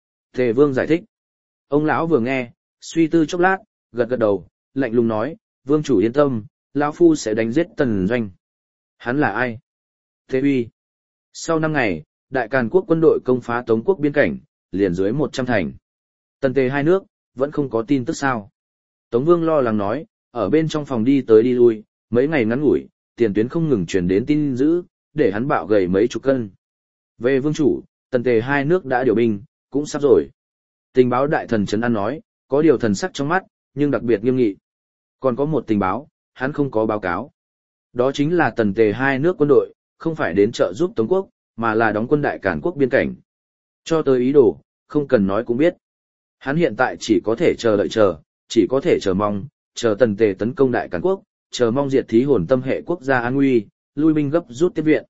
Speaker 1: Tề Vương giải thích. Ông lão vừa nghe, suy tư chốc lát, gật gật đầu, lạnh lùng nói, vương chủ yên tâm, lão phu sẽ đánh giết Tần Doanh. Hắn là ai? Thế uy. Sau 5 ngày, Đại Càn quốc quân đội công phá Tống quốc biên cảnh, liền dưới 100 thành. Tần Tề hai nước, vẫn không có tin tức sao. Tống Vương lo lắng nói, ở bên trong phòng đi tới đi lui, mấy ngày ngắn ngủi, tiền tuyến không ngừng truyền đến tin dữ, để hắn bạo gầy mấy chục cân. Về vương chủ, Tần Tề hai nước đã điều binh, cũng sắp rồi. Tình báo đại thần Trấn An nói, có điều thần sắc trong mắt, nhưng đặc biệt nghiêm nghị. Còn có một tình báo, hắn không có báo cáo. Đó chính là Tần Tề hai nước quân đội, không phải đến trợ giúp Tống quốc, mà là đóng quân Đại Càn quốc biên cảnh. Cho tới ý đồ, không cần nói cũng biết. Hắn hiện tại chỉ có thể chờ đợi chỉ có thể chờ mong, chờ Tần Tề tấn công Đại Càn quốc, chờ mong diệt thí hồn tâm hệ quốc gia an nguy, lui binh gấp rút tiếp viện.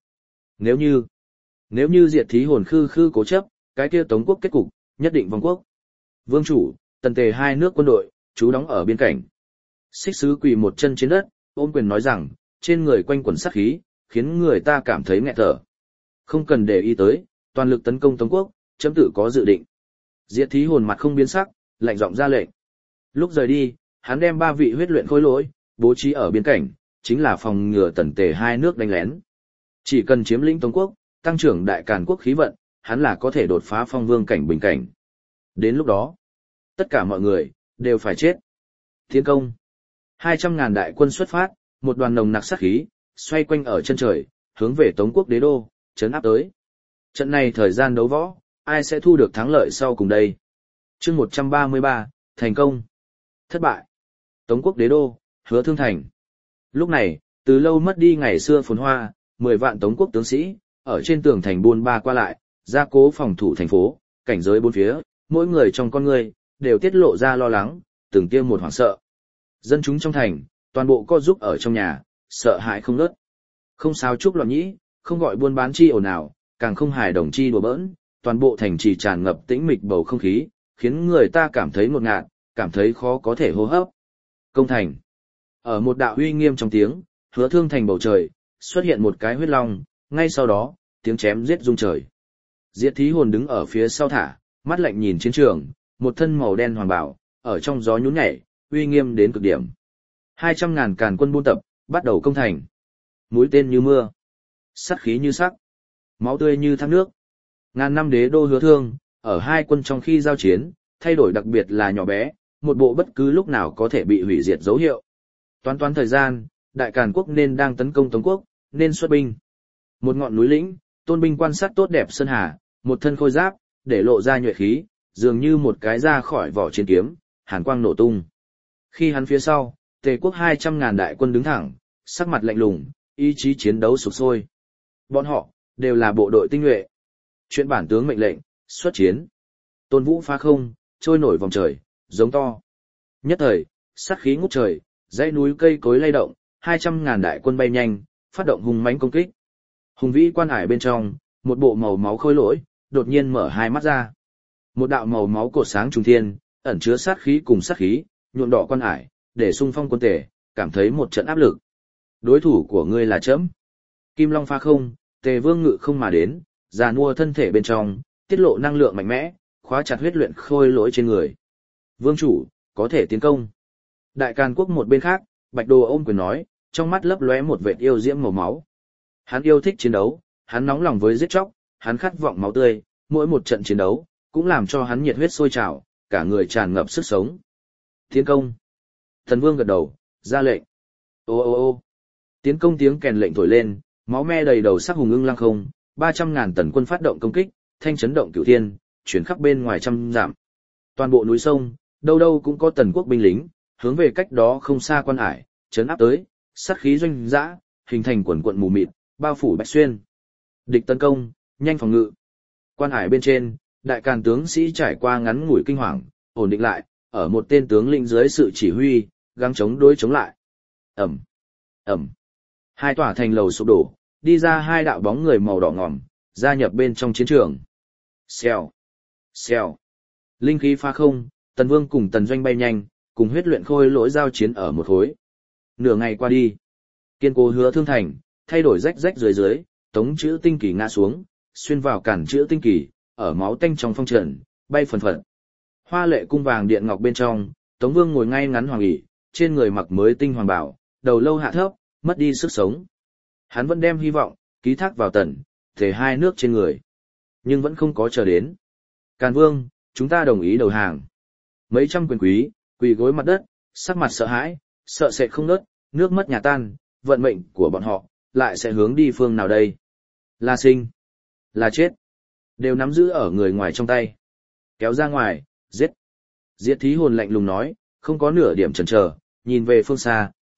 Speaker 1: Nếu như diệt thí hồn khư khư cố chấp, cái kia Tống quốc kết cục, nhất định vong quốc. Vương chủ, Tần Tề hai nước quân đội, trú đóng ở biên cảnh. Xích Sứ quỳ một chân trên đất, ôm quyền nói rằng, trên người quanh quẩn sát khí, khiến người ta cảm thấy nghẹt thở. Không cần để ý tới, toàn lực tấn công Tống quốc, chấm tự có dự định. Diệt thí hồn mặt không biến sắc, lạnh giọng ra lệnh. Lúc rời đi, hắn đem 3 vị huyết luyện khôi lỗi, bố trí ở biên cảnh, chính là phòng ngừa Tần Tề hai nước đánh lén. Chỉ cần chiếm lĩnh Tống quốc, tăng trưởng Đại Càn quốc khí vận, hắn là có thể đột phá phong vương cảnh bình cảnh. Đến lúc đó, tất cả mọi người, đều phải chết. Tiến công. 200.000 đại quân xuất phát, một đoàn nồng nặc sát khí, xoay quanh ở chân trời, hướng về Tống quốc đế đô, trấn áp tới. Trận này thời gian đấu võ, ai sẽ thu được thắng lợi sau cùng đây? Chương 133, thành công. Thất bại. Tống quốc đế đô, Hứa Thương Thành. Lúc này, từ lâu mất đi ngày xưa phồn hoa, 10 vạn Tống quốc tướng sĩ, ở trên tường thành buôn ba qua lại, gia cố phòng thủ thành phố, cảnh giới bốn phía, mỗi người trong con người, đều tiết lộ ra lo lắng, từng tiêm một hoảng sợ. Dân chúng trong thành, toàn bộ co giúp ở trong nhà, sợ hãi không ngớt. Không sao chúc loạn nhĩ, không gọi buôn bán chi ồn ào, càng không hài đồng chi đùa bỡn, toàn bộ thành trì tràn ngập tĩnh mịch bầu không khí, khiến người ta cảm thấy ngột ngạt, cảm thấy khó có thể hô hấp. Công thành. Ở một đạo uy nghiêm trong tiếng, Hứa Thương Thành bầu trời, xuất hiện một cái huyết long, ngay sau đó, tiếng chém giết rung trời. Diệt thí hồn đứng ở phía sau thả, mắt lạnh nhìn chiến trường, một thân màu đen hoàng bào, ở trong gió nhún nhảy, uy nghiêm đến cực điểm. 200.000 càn quân buôn tập, bắt đầu công thành. Mũi tên như mưa, sát khí như sắc, máu tươi như thác nước. Ngàn năm đế đô Hứa Thương, ở hai quân trong khi giao chiến, thay đổi đặc biệt là nhỏ bé, một bộ bất cứ lúc nào có thể bị hủy diệt dấu hiệu. Toán thời gian, Đại Càn quốc nên đang tấn công Tống quốc, nên xuất binh. Một ngọn núi lĩnh, tôn binh quan sát tốt đẹp sơn hà, một thân khôi giáp, để lộ ra nhuệ khí, dường như một cái ra khỏi vỏ chiến kiếm, hàn quang nổ tung. Khi hắn phía sau, Tề quốc 200.000 đại quân đứng thẳng, sắc mặt lạnh lùng, ý chí chiến đấu sục sôi. Bọn họ, đều là bộ đội tinh nhuệ. Chuyện bản tướng mệnh lệnh, xuất chiến. Tôn vũ phá không, trôi nổi vòng trời, giống to. Nhất thời, sát khí ngút trời, dãy núi cây cối lay động, 200.000 đại quân bay nhanh, phát động hùng mãnh công kích. Hùng vĩ quan hải bên trong, một bộ màu máu khôi lỗi, đột nhiên mở hai mắt ra. Một đạo màu máu cột sáng trùng thiên, ẩn chứa sát khí cùng sát khí, nhuộm đỏ quan hải, để xung phong quân Tề, cảm thấy một trận áp lực. Đối thủ của ngươi là chấm. Kim Long phá không, Tề Vương ngự không mà đến, già nua thân thể bên trong, tiết lộ năng lượng mạnh mẽ, khóa chặt huyết luyện khôi lỗi trên người. Vương chủ, có thể tiến công. Đại Càn quốc một bên khác, Bạch Đồ ôm quyền nói, trong mắt lấp lóe một vệt yêu diễm màu máu. Hắn yêu thích chiến đấu, hắn nóng lòng với giết chóc, hắn khát vọng máu tươi, mỗi một trận chiến đấu, cũng làm cho hắn nhiệt huyết sôi trào, cả người tràn ngập sức sống. Tiến công. Thần Vương gật đầu, ra lệnh. Ô ô ô. Tiến công tiếng kèn lệnh thổi lên, máu me đầy đầu sắc hùng ưng lăng không, 300.000 tần quân phát động công kích, thanh chấn động cửu thiên, chuyển khắp bên ngoài trăm dặm. Toàn bộ núi sông, đâu đâu cũng có tần quốc binh lính, hướng về cách đó không xa quan ải, chấn áp tới, sát khí doanh dã, hình thành quần quận mù mịt, bao phủ bách xuyên. Địch tấn công, nhanh phòng ngự. Quan ải bên trên, Đại Càn tướng sĩ trải qua ngắn ngủi kinh hoàng, ổn định lại, ở một tên tướng lĩnh dưới sự chỉ huy, gắng chống đối chống lại. Ầm, ầm. Hai tòa thành lầu sụp đổ, đi ra hai đạo bóng người màu đỏ ngòm, gia nhập bên trong chiến trường. Xèo, xèo. Linh khí phá không, Tần Vương cùng Tần Doanh bay nhanh, cùng huyết luyện khôi lỗi giao chiến ở một khối. Nửa ngày qua đi, kiên cố Hứa Thương Thành, thay đổi rách rách dưới, tống chữ tinh kỳ ngã xuống, xuyên vào cản chữ tinh kỳ, ở máu tanh trong phong trần, bay phần phật. Hoa lệ cung vàng điện ngọc bên trong, Tống Vương ngồi ngay ngắn hoàng ỷ, trên người mặc mới tinh hoàng bảo, đầu lâu hạ thấp, mất đi sức sống. Hắn vẫn đem hy vọng ký thác vào Tần, Tề hai nước trên người, nhưng vẫn không có chờ đến. Càn Vương, chúng ta đồng ý đầu hàng. Mấy trăm quyền quý quỳ gối mặt đất, sắc mặt sợ hãi, sợ sệt không ngớt, nước mất nhà tan, vận mệnh của bọn họ lại sẽ hướng đi phương nào đây? Là sinh, là chết, đều nắm giữ ở người ngoài trong tay. Kéo ra ngoài, giết. Diệt thí hồn lạnh lùng nói, không có nửa điểm chần chờ, nhìn về phương xa,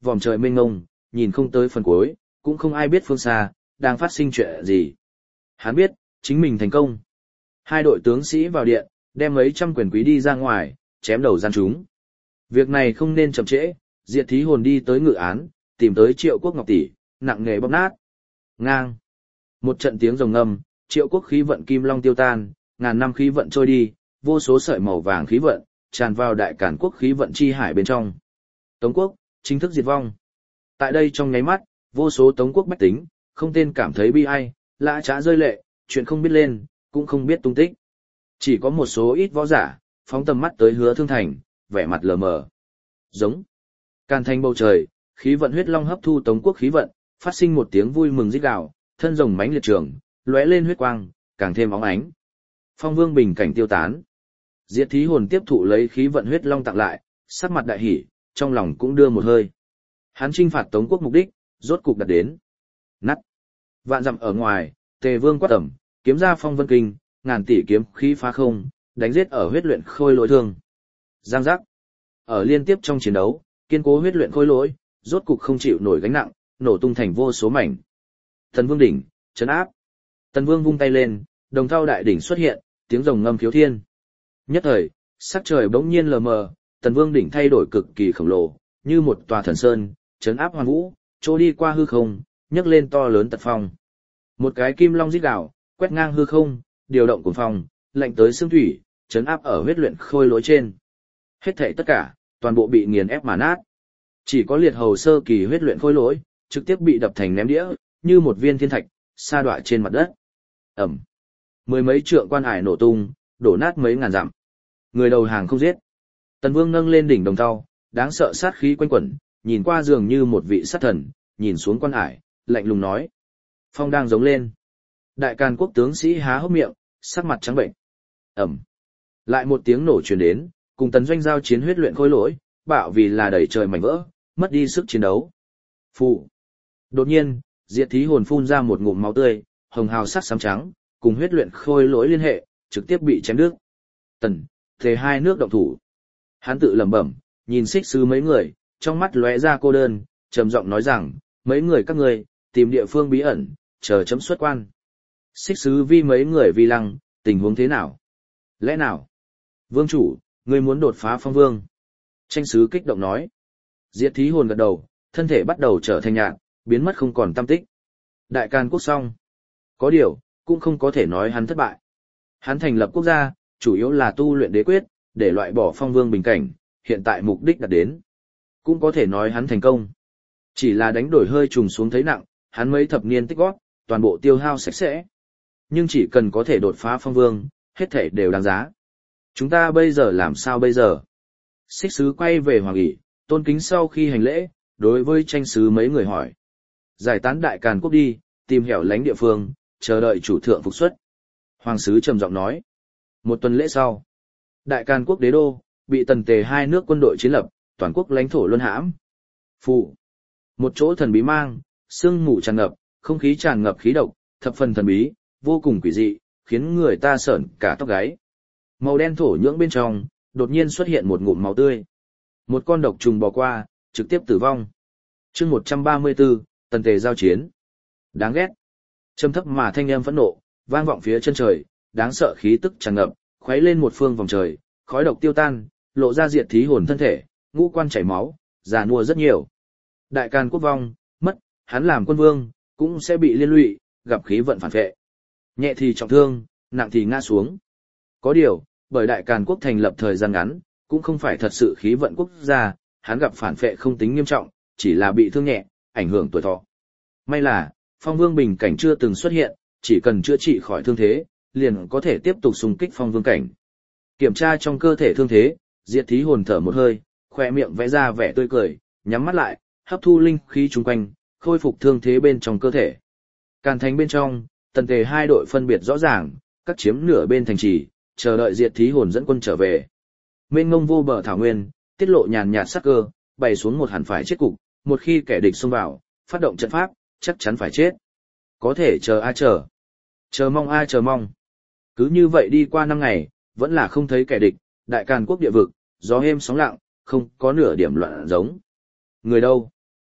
Speaker 1: vòm trời mênh mông, nhìn không tới phần cuối, cũng không ai biết phương xa, đang phát sinh chuyện gì. Hắn biết, chính mình thành công. Hai đội tướng sĩ vào điện, đem mấy trăm quyền quý đi ra ngoài, chém đầu gian chúng. Việc này không nên chậm trễ, Diệt Thí Hồn đi tới ngự án, tìm tới Triệu Quốc Ngọc tỷ, nặng nề bóp nát. Ngang. Một trận tiếng rồng ngâm, Triệu Quốc khí vận kim long tiêu tan, ngàn năm khí vận trôi đi, vô số sợi màu vàng khí vận tràn vào Đại Càn Quốc khí vận chi hải bên trong. Tống Quốc chính thức diệt vong. Tại đây trong nháy mắt, vô số Tống Quốc bách tính, không tên cảm thấy bi ai, lã trá rơi lệ, chuyện không biết lên, cũng không biết tung tích. Chỉ có một số ít võ giả, phóng tầm mắt tới Hứa Thương Thành, vẻ mặt lờ mờ. Giống. Càn thành bầu trời, khí vận huyết long hấp thu Tống Quốc khí vận, phát sinh một tiếng vui mừng rít gào, thân rồng mãnh liệt trường, lóe lên huyết quang, càng thêm óng ánh. Phong Vương bình cảnh tiêu tán. Diệt Thí Hồn tiếp thụ lấy khí vận huyết long tặng lại, sắc mặt đại hỉ, trong lòng cũng đưa một hơi. Hắn chinh phạt Tống Quốc mục đích, rốt cục đạt đến. Nắt. Vạn dặm ở ngoài, Tề Vương quát tẩm, kiếm ra phong vân kinh, ngàn tỷ kiếm khí phá không, đánh giết ở huyết luyện khôi lỗi thương. Giang giác. Ở liên tiếp trong chiến đấu, kiên cố huyết luyện khôi lỗi, rốt cục không chịu nổi gánh nặng, nổ tung thành vô số mảnh. Tần Vương đỉnh, trấn áp. Tần Vương vung tay lên, đồng thau đại đỉnh xuất hiện, tiếng rồng ngâm khiếu thiên. Nhất thời, sắc trời bỗng nhiên lờ mờ, Tần Vương đỉnh thay đổi cực kỳ khổng lồ, như một tòa thần sơn, trấn áp hoàn vũ, trôi đi qua hư không, nhấc lên to lớn tật phong. Một cái kim long rít gào, quét ngang hư không, điều động cuồng phong, lạnh tới xương thủy, trấn áp ở huyết luyện khôi lỗi trên. Hết thảy tất cả, toàn bộ bị nghiền ép mà nát. Chỉ có liệt hầu sơ kỳ huyết luyện khôi lỗi, trực tiếp bị đập thành ném đĩa, như một viên thiên thạch, sa đọa trên mặt đất. Ẩm. Mười mấy trượng quan hải nổ tung, đổ nát mấy ngàn dặm. Người đầu hàng không giết. Tần Vương nâng lên đỉnh đồng thau, đáng sợ sát khí quanh quẩn, nhìn qua dường như một vị sát thần, nhìn xuống quan hải, lạnh lùng nói. Phong đang giống lên. Đại Càn Quốc tướng sĩ há hốc miệng, sắc mặt trắng bệnh. Ẩm. Lại một tiếng nổ truyền đến, cùng Tần Doanh giao chiến huyết luyện khôi lỗi, bạo vì là đẩy trời mảnh vỡ, mất đi sức chiến đấu. Phụ. Đột nhiên, Diệt Thí Hồn phun ra một ngụm máu tươi, hồng hào sắc xám trắng, cùng huyết luyện khôi lỗi liên hệ, trực tiếp bị chém đứt. Tần, Tề hai nước động thủ. Hắn tự lẩm bẩm, nhìn Xích Sứ mấy người, trong mắt lóe ra cô đơn, trầm giọng nói rằng, mấy người các ngươi tìm địa phương bí ẩn, chờ chấm xuất quan. Xích Sứ vi mấy người vi lăng, tình huống thế nào? Lẽ nào? Vương chủ, ngươi muốn đột phá phong vương. Tranh sứ kích động nói. Diệt Thí Hồn gật đầu, thân thể bắt đầu trở thành nhạt, biến mất không còn tăm tích. Đại Càn Quốc xong. Có điều, cũng không có thể nói hắn thất bại. Hắn thành lập quốc gia, chủ yếu là tu luyện đế quyết, để loại bỏ phong vương bình cảnh, hiện tại mục đích đạt đến. Cũng có thể nói hắn thành công. Chỉ là đánh đổi hơi trùng xuống thấy nặng, hắn mấy thập niên tích góp, toàn bộ tiêu hao sạch sẽ. Nhưng chỉ cần có thể đột phá phong vương, hết thể đều đáng giá. Chúng ta bây giờ làm sao bây giờ? Xích Sứ quay về hoàng ỷ, tôn kính sau khi hành lễ, đối với Tranh sứ mấy người hỏi. Giải tán Đại Càn Quốc đi, tìm hẻo lánh địa phương, chờ đợi chủ thượng phục xuất. Hoàng sứ trầm giọng nói. Một tuần lễ sau, Đại Càn Quốc đế đô, bị Tần Tề hai nước quân đội chiến lập, toàn quốc lãnh thổ luân hãm. Phụ. Một chỗ thần bí mang, sương mù tràn ngập, không khí tràn ngập khí độc, thập phần thần bí, vô cùng quỷ dị, khiến người ta sởn cả tóc gáy. Màu đen thổ nhưỡng bên trong, đột nhiên xuất hiện một ngụm máu tươi. Một con độc trùng bò qua, trực tiếp tử vong. Chương 134, Tần Tề giao chiến. Đáng ghét. Trầm thấp mà thanh âm phẫn nộ, vang vọng phía chân trời, đáng sợ khí tức tràn ngập, khuấy lên một phương vòng trời, khói độc tiêu tan, lộ ra Diệt Thí Hồn thân thể, ngũ quan chảy máu, già nua rất nhiều. Đại Càn Quốc vong, mất, hắn làm quân vương, cũng sẽ bị liên lụy, gặp khí vận phản vệ. Nhẹ thì trọng thương, nặng thì ngã xuống. Có điều, bởi Đại Càn Quốc thành lập thời gian ngắn, cũng không phải thật sự khí vận quốc gia, hắn gặp phản vệ không tính nghiêm trọng, chỉ là bị thương nhẹ, ảnh hưởng tuổi thọ. May là, phong vương bình cảnh chưa từng xuất hiện, chỉ cần chữa trị khỏi thương thế, liền có thể tiếp tục xung kích phong vương cảnh. Kiểm tra trong cơ thể thương thế, Diệt Thí Hồn thở một hơi, khoe miệng vẽ ra vẻ tươi cười, nhắm mắt lại, hấp thu linh khí chung quanh, khôi phục thương thế bên trong cơ thể. Càn thành bên trong, Tần Tề hai đội phân biệt rõ ràng, cắt chiếm nửa bên thành trì, chờ đợi Diệt Thí Hồn dẫn quân trở về. Mênh mông vô bờ thảo nguyên, tiết lộ nhàn nhạt sắc cơ, bày xuống một hẳn phải chết cục, một khi kẻ địch xông vào, phát động trận pháp, chắc chắn phải chết. Có thể chờ a chờ. Chờ mong a chờ mong. Cứ như vậy đi qua 5 ngày, vẫn là không thấy kẻ địch, Đại Càn Quốc địa vực, gió êm sóng lặng, không có nửa điểm loạn giống. Người đâu?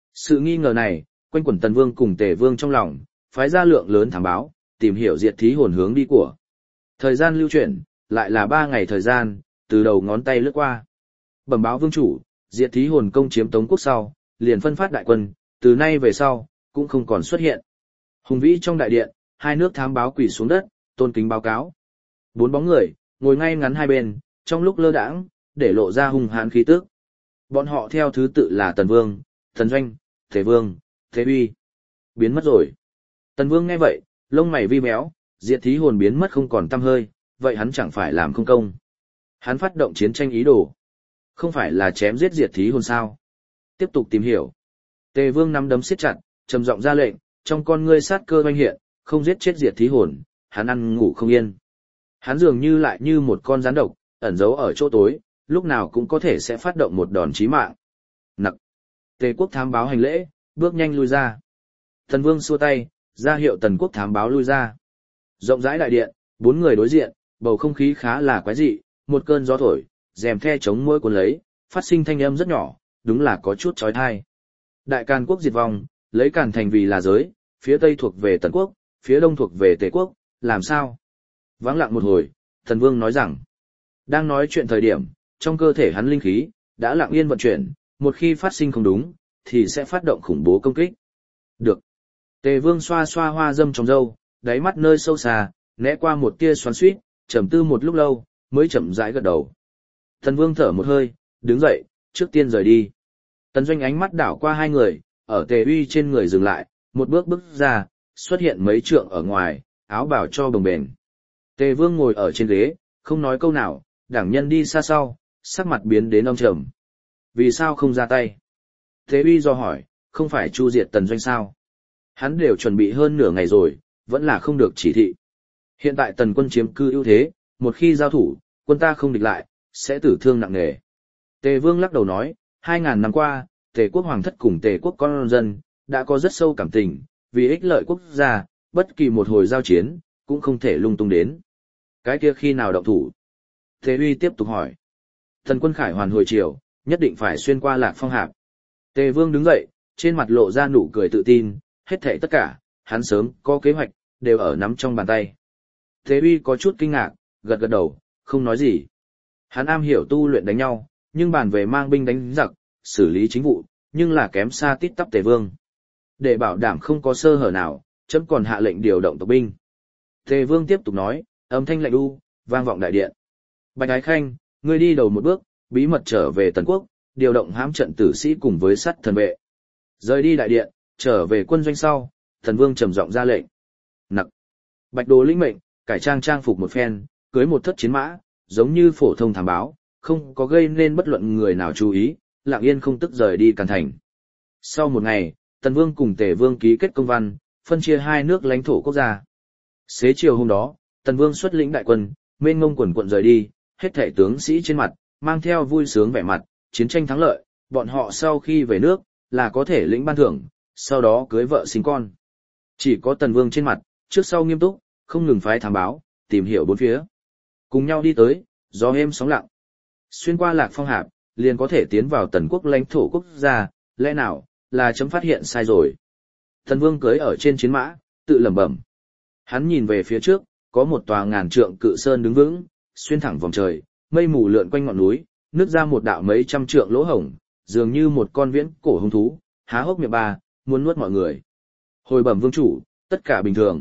Speaker 1: Sự nghi ngờ này, quanh quẩn Tần Vương cùng Tề Vương trong lòng, phái ra lượng lớn thám báo, tìm hiểu diệt thí hồn hướng đi của. Thời gian lưu chuyển, lại là 3 ngày thời gian, từ đầu ngón tay lướt qua. Bẩm báo vương chủ, diệt thí hồn công chiếm Tống quốc sau, liền phân phát đại quân, từ nay về sau, cũng không còn xuất hiện. Hùng vĩ trong đại điện, hai nước thám báo quỳ xuống đất, tôn kính báo cáo. 4 bóng người, ngồi ngay ngắn hai bên, trong lúc lơ đãng, để lộ ra hung hãn khí tức. Bọn họ theo thứ tự là Tần Vương, Tần Doanh, Tề Vương, Tề Uy. Biến mất rồi. Tần Vương nghe vậy, lông mày vi méo, diệt thí hồn biến mất không còn tăm hơi, vậy hắn chẳng phải làm không công. Hắn phát động chiến tranh ý đồ. Không phải là chém giết diệt thí hồn sao. Tiếp tục tìm hiểu. Tề Vương nắm đấm siết chặt, trầm giọng ra lệnh, trong con ngươi sát cơ oanh hiện, không giết chết diệt thí hồn, hắn ăn ngủ không yên. Hắn dường như lại như một con rắn độc, ẩn giấu ở chỗ tối, lúc nào cũng có thể sẽ phát động một đòn chí mạng. Nặc. Tề quốc thám báo hành lễ, bước nhanh lui ra. Tần Vương xua tay, ra hiệu Tần quốc thám báo lui ra. Rộng rãi đại điện, 4 người đối diện, bầu không khí khá là quái dị, một cơn gió thổi, rèm the chống mũi cuốn lấy, phát sinh thanh âm rất nhỏ, đúng là có chút chói tai. Đại Càn quốc diệt vong, lấy Càn thành vì là giới, phía tây thuộc về Tần quốc, phía đông thuộc về Tề quốc, làm sao? Vắng lặng một hồi, Tần Vương nói rằng, đang nói chuyện thời điểm, trong cơ thể hắn linh khí đã lặng yên vận chuyển, một khi phát sinh không đúng, thì sẽ phát động khủng bố công kích. Được. Tề Vương xoa xoa hoa dâm trong râu, đáy mắt nơi sâu xa, né qua một tia xoắn xuýt, trầm tư một lúc lâu, mới chậm rãi gật đầu. Tần Vương thở một hơi, đứng dậy, trước tiên rời đi. Tần Doanh ánh mắt đảo qua hai người, ở Tề Uy trên người dừng lại, một bước bước ra, xuất hiện mấy trượng ở ngoài, áo bào cho bồng bềnh. Tề Vương ngồi ở trên ghế, không nói câu nào, đảng nhân đi xa sau, sắc mặt biến đến âm trầm. Vì sao không ra tay? Tề Uy do hỏi, không phải chu diệt Tần Doanh sao? Hắn đều chuẩn bị hơn nửa ngày rồi, vẫn là không được chỉ thị. Hiện tại Tần quân chiếm cư ưu thế, một khi giao thủ, quân ta không địch lại, sẽ tử thương nặng nề. Tề Vương lắc đầu nói, 2000 năm qua, Tề quốc hoàng thất cùng Tề quốc con dân, đã có rất sâu cảm tình, vì ích lợi quốc gia, bất kỳ một hồi giao chiến, cũng không thể lung tung đến. Cái kia khi nào động thủ? Tề Uy tiếp tục hỏi. Thần quân khải hoàn hồi chiều, nhất định phải xuyên qua Lạc Phong Hạp. Tề Vương đứng dậy, trên mặt lộ ra nụ cười tự tin, hết thảy tất cả, hắn sớm có kế hoạch, đều ở nắm trong bàn tay. Tề Uy có chút kinh ngạc, gật gật đầu, không nói gì. Hắn am hiểu tu luyện đánh nhau, nhưng bàn về mang binh đánh giặc, xử lý chính vụ, nhưng là kém xa tít tắp Tề Vương. Để bảo đảm không có sơ hở nào, chấm còn hạ lệnh điều động tộc binh. Tề Vương tiếp tục nói, âm thanh lạnh u, vang vọng đại điện. Bạch Ái Khanh, ngươi đi đầu một bước, bí mật trở về Tần quốc, điều động hãm trận tử sĩ cùng với sắt thần vệ. Rời đi đại điện, trở về quân doanh sau, Tần Vương trầm giọng ra lệnh. Nặc. Bạch Đồ lĩnh mệnh, cải trang phục một phen, cưới một thất chiến mã, giống như phổ thông thám báo, không có gây nên bất luận người nào chú ý, lặng yên không tức rời đi Càn thành. Sau một ngày, Tần Vương cùng Tề Vương ký kết công văn, phân chia hai nước lãnh thổ quốc gia. Xế chiều hôm đó, Tần Vương xuất lĩnh đại quân, mênh mông quần quận rời đi, hết thảy tướng sĩ trên mặt, mang theo vui sướng vẻ mặt, chiến tranh thắng lợi, bọn họ sau khi về nước, là có thể lĩnh ban thưởng, sau đó cưới vợ sinh con. Chỉ có Tần Vương trên mặt, trước sau nghiêm túc, không ngừng phái thám báo, tìm hiểu bốn phía. Cùng nhau đi tới, gió êm sóng lặng. Xuyên qua Lạc Phong Hạp, liền có thể tiến vào Tần quốc lãnh thổ quốc gia, lẽ nào, là chấm phát hiện sai rồi. Tần Vương cưới ở trên chiến mã, tự lẩm bẩm. Hắn nhìn về phía trước, có một tòa ngàn trượng cự sơn đứng vững, xuyên thẳng vòng trời, mây mù lượn quanh ngọn núi, nứt ra một đạo mấy trăm trượng lỗ hổng, dường như một con viễn cổ hung thú, há hốc miệng ba, muốn nuốt mọi người. Hồi bẩm vương chủ, tất cả bình thường.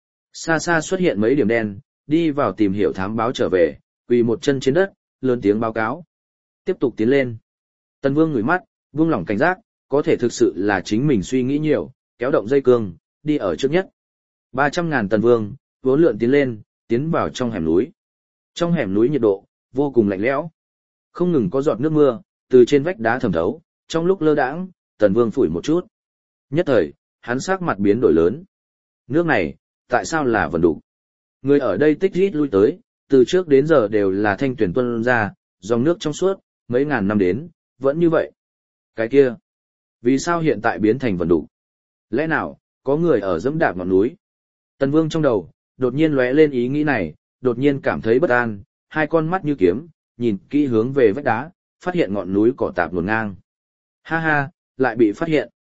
Speaker 1: Xa xa xuất hiện mấy điểm đen, đi vào tìm hiểu thám báo trở về, quỳ một chân trên đất, lớn tiếng báo cáo. Tiếp tục tiến lên. Tần Vương ngửi mắt, buông lỏng cảnh giác, có thể thực sự là chính mình suy nghĩ nhiều, kéo động dây cương, đi ở trước nhất. 300.000 Tần Vương, vốn lượn tiến lên, tiến vào trong hẻm núi. Trong hẻm núi nhiệt độ vô cùng lạnh lẽo, không ngừng có giọt nước mưa từ trên vách đá thẩm thấu. Trong lúc lơ đãng, Tần Vương phủi một chút, nhất thời hắn sắc mặt biến đổi lớn. Nước này, tại sao là vần đục? Người ở đây tích rít lui tới, từ trước đến giờ đều là thanh tuyển tuôn ra, dòng nước trong suốt, mấy ngàn năm đến, vẫn như vậy. Cái kia, vì sao hiện tại biến thành vần đục? Lẽ nào, có người ở dẫm đạp ngọn núi? Tần Vương trong đầu, đột nhiên lóe lên ý nghĩ này, đột nhiên cảm thấy bất an, hai con mắt như kiếm, nhìn kỹ hướng về vách đá, phát hiện ngọn núi cỏ tạp luồn ngang. Ha ha, lại bị phát hiện.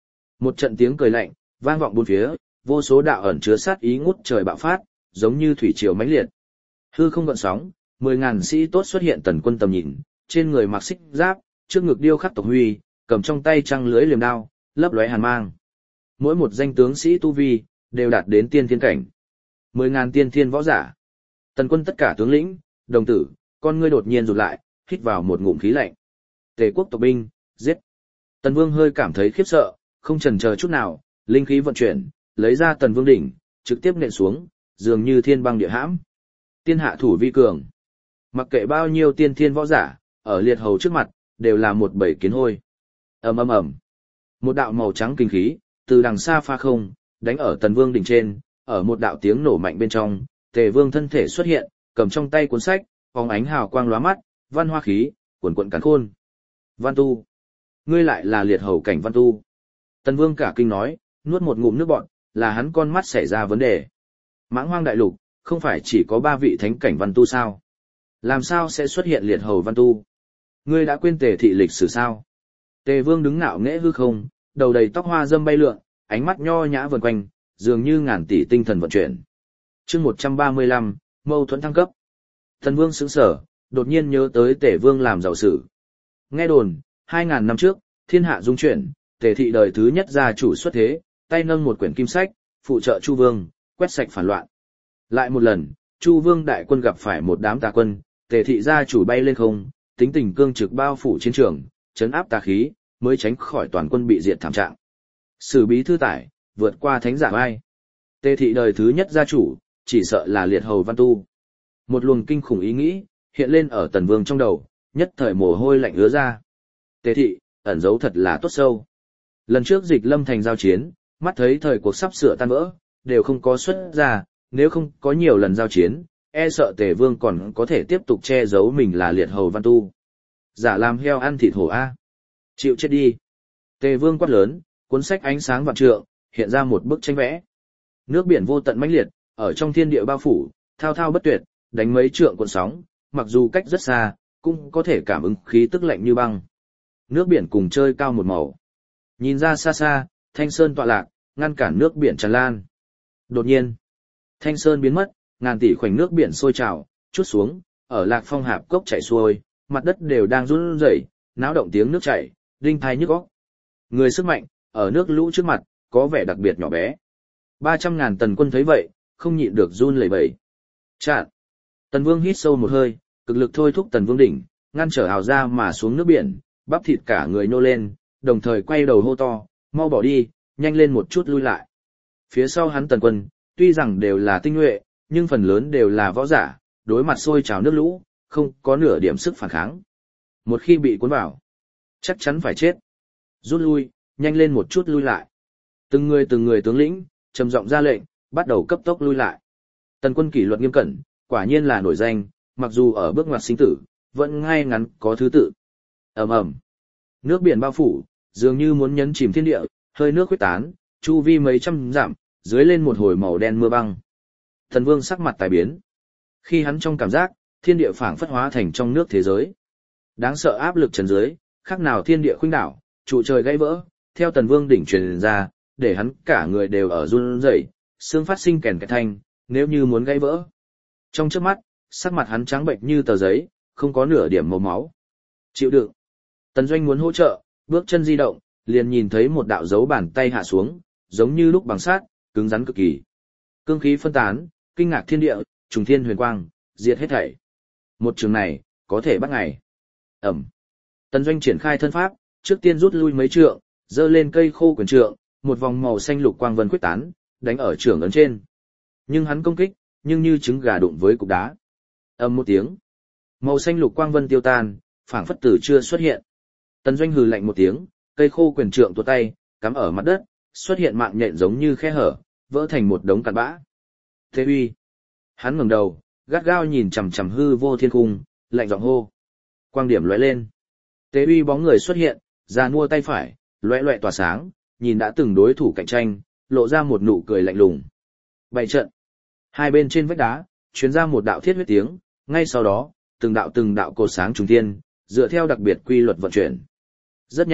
Speaker 1: Một trận tiếng cười lạnh vang vọng bốn phía, vô số đạo ẩn chứa sát ý ngút trời bạo phát, giống như thủy triều mãnh liệt. Hư không gợn sóng, 10.000 sĩ tốt xuất hiện tần quân tầm nhìn, trên người mặc xích giáp, trước ngực điêu khắc tộc huy, cầm trong tay trăng lưới liềm đao, lấp lóe hàn mang. Mỗi một danh tướng sĩ tu vi đều đạt đến tiên thiên cảnh. 10.000 tiên thiên võ giả. Tần quân tất cả tướng lĩnh, đồng tử, con ngươi đột nhiên rụt lại, hít vào một ngụm khí lạnh. Tề quốc tộc binh, giết. Tần Vương hơi cảm thấy khiếp sợ, không chần chờ chút nào, linh khí vận chuyển, lấy ra Tần Vương đỉnh, trực tiếp nện xuống, dường như thiên băng địa hãm. Tiên hạ thủ vi cường. Mặc kệ bao nhiêu tiên thiên võ giả, ở liệt hầu trước mặt, đều là một bầy kiến hôi. Ầm ầm ầm. Một đạo màu trắng kinh khí, từ đằng xa pha không, đánh ở Tần Vương đỉnh trên, ở một đạo tiếng nổ mạnh bên trong, Tề Vương thân thể xuất hiện, cầm trong tay cuốn sách, phóng ánh hào quang lóa mắt, văn hoa khí, cuồn cuộn càn khôn. Văn Tu, ngươi lại là liệt hầu cảnh Văn Tu. Tần Vương cả kinh nói, nuốt một ngụm nước bọt, là hắn con mắt xảy ra vấn đề. Mãng Hoang đại lục, không phải chỉ có 3 vị thánh cảnh Văn Tu sao? Làm sao sẽ xuất hiện liệt hầu Văn Tu? Ngươi đã quên Tề thị lịch sử sao? Tề Vương đứng ngạo nghễ hư không, đầu đầy tóc hoa dâm bay lượn, ánh mắt nho nhã vần quanh, dường như ngàn tỷ tinh thần vận chuyển. Chương 135, mâu thuẫn thăng cấp. Tần Vương sững sờ, đột nhiên nhớ tới Tề Vương làm giàu sử. Nghe đồn, 2000 năm trước, thiên hạ dung chuyển, Tề thị đời thứ nhất gia chủ xuất thế, tay nâng một quyển kim sách, phụ trợ Chu Vương, quét sạch phản loạn. Lại một lần, Chu Vương đại quân gặp phải một đám tà quân, Tề thị gia chủ bay lên không, tính tình cương trực bao phủ chiến trường, trấn áp tà khí, mới tránh khỏi toàn quân bị diệt thảm trạng. Sử bí thư tải, vượt qua thánh giả vai. Tề thị đời thứ nhất gia chủ, chỉ sợ là liệt hầu Văn Tu. Một luồng kinh khủng ý nghĩ, hiện lên ở Tần Vương trong đầu, nhất thời mồ hôi lạnh ứa ra. Tề thị, ẩn giấu thật là tốt sâu. Lần trước Dịch Lâm thành giao chiến, mắt thấy thời cuộc sắp sửa tan vỡ, đều không có xuất ra, nếu không có nhiều lần giao chiến, e sợ Tề Vương còn có thể tiếp tục che giấu mình là liệt hầu Văn Tu. Giả làm heo ăn thịt hổ a. Chịu chết đi. Tề Vương quát lớn, cuốn sách ánh sáng vạn trượng, hiện ra một bức tranh vẽ. Nước biển vô tận mãnh liệt, ở trong thiên địa bao phủ, thao thao bất tuyệt, đánh mấy trượng cuộn sóng, mặc dù cách rất xa, cũng có thể cảm ứng khí tức lạnh như băng. Nước biển cùng chơi cao một màu. Nhìn ra xa xa, Thanh Sơn tọa lạc, ngăn cản nước biển tràn lan. Đột nhiên, Thanh Sơn biến mất, ngàn tỷ khoảnh nước biển sôi trào, chút xuống, ở Lạc Phong hạp cốc chảy xuôi, mặt đất đều đang run rẩy, náo động tiếng nước chảy, đinh tai nhức óc. Người sức mạnh, ở nước lũ trước mặt, có vẻ đặc biệt nhỏ bé. 300.000 tần quân thấy vậy, không nhịn được run lẩy bẩy. Chặn. Tần Vương hít sâu một hơi, cực lực thôi thúc Tần Vương đỉnh, ngăn trở hào ra mà xuống nước biển, bắp thịt cả người nô lên, đồng thời quay đầu hô to, mau bỏ đi, nhanh lên một chút lui lại. Phía sau hắn tần quân, tuy rằng đều là tinh nhuệ, nhưng phần lớn đều là võ giả, đối mặt sôi trào nước lũ, không có nửa điểm sức phản kháng. Một khi bị cuốn vào, chắc chắn phải chết. Rút lui, nhanh lên một chút lui lại. Từng người tướng lĩnh, trầm giọng ra lệnh, bắt đầu cấp tốc lui lại. Tần quân kỷ luật nghiêm cẩn, quả nhiên là nổi danh, mặc dù ở bước ngoặt sinh tử, vẫn ngay ngắn có thứ tự. Ầm ầm, nước biển bao phủ, dường như muốn nhấn chìm thiên địa, hơi nước khuếch tán, chu vi mấy trăm dặm, dưới lên một hồi màu đen mưa băng. Thần Vương sắc mặt tài biến. Khi hắn trong cảm giác, thiên địa phảng phất hóa thành trong nước thế giới. Đáng sợ áp lực trần dưới, khác nào thiên địa khuynh đảo, trụ trời gãy vỡ, theo Tần Vương đỉnh truyền ra, để hắn cả người đều ở run rẩy, xương phát sinh kèn kẹt thanh, nếu như muốn gãy vỡ. Trong chớp mắt, sắc mặt hắn trắng bệnh như tờ giấy, không có nửa điểm màu máu. Chịu đựng. Tần Doanh muốn hỗ trợ, bước chân di động, liền nhìn thấy một đạo dấu bàn tay hạ xuống, giống như lúc bằng sắt, cứng rắn cực kỳ. Cương khí phân tán, kinh ngạc thiên địa, trùng thiên huyền quang, diệt hết thảy. Một trường này, có thể bắt ngày. Ẩm. Tần Doanh triển khai thân pháp, trước tiên rút lui mấy trượng, giơ lên cây khô quyền trượng, một vòng màu xanh lục quang vân quyết tán, đánh ở trường ấn trên. Nhưng hắn công kích, nhưng như trứng gà đụng với cục đá. Ầm một tiếng, màu xanh lục quang vân tiêu tan, phảng phất từ chưa xuất hiện. Tần Doanh hừ lạnh một tiếng, cây khô quyền trượng tuột tay, cắm ở mặt đất, xuất hiện mạng nhện giống như khe hở, vỡ thành một đống cặn bã. Thế uy. Hắn ngẩng đầu, gắt gao nhìn chằm chằm hư vô thiên cung, lạnh giọng hô. Quang điểm lóe lên. Tế uy bóng người xuất hiện, già nua tay phải, loẹ loẹ tỏa sáng, nhìn đã từng đối thủ cạnh tranh, lộ ra một nụ cười lạnh lùng. Bày trận. Hai bên trên vách đá, truyền ra một đạo thiết huyết tiếng, ngay sau đó, từng đạo cột sáng trùng thiên, dựa theo đặc biệt quy luật vận chuyển. Rất nhanh,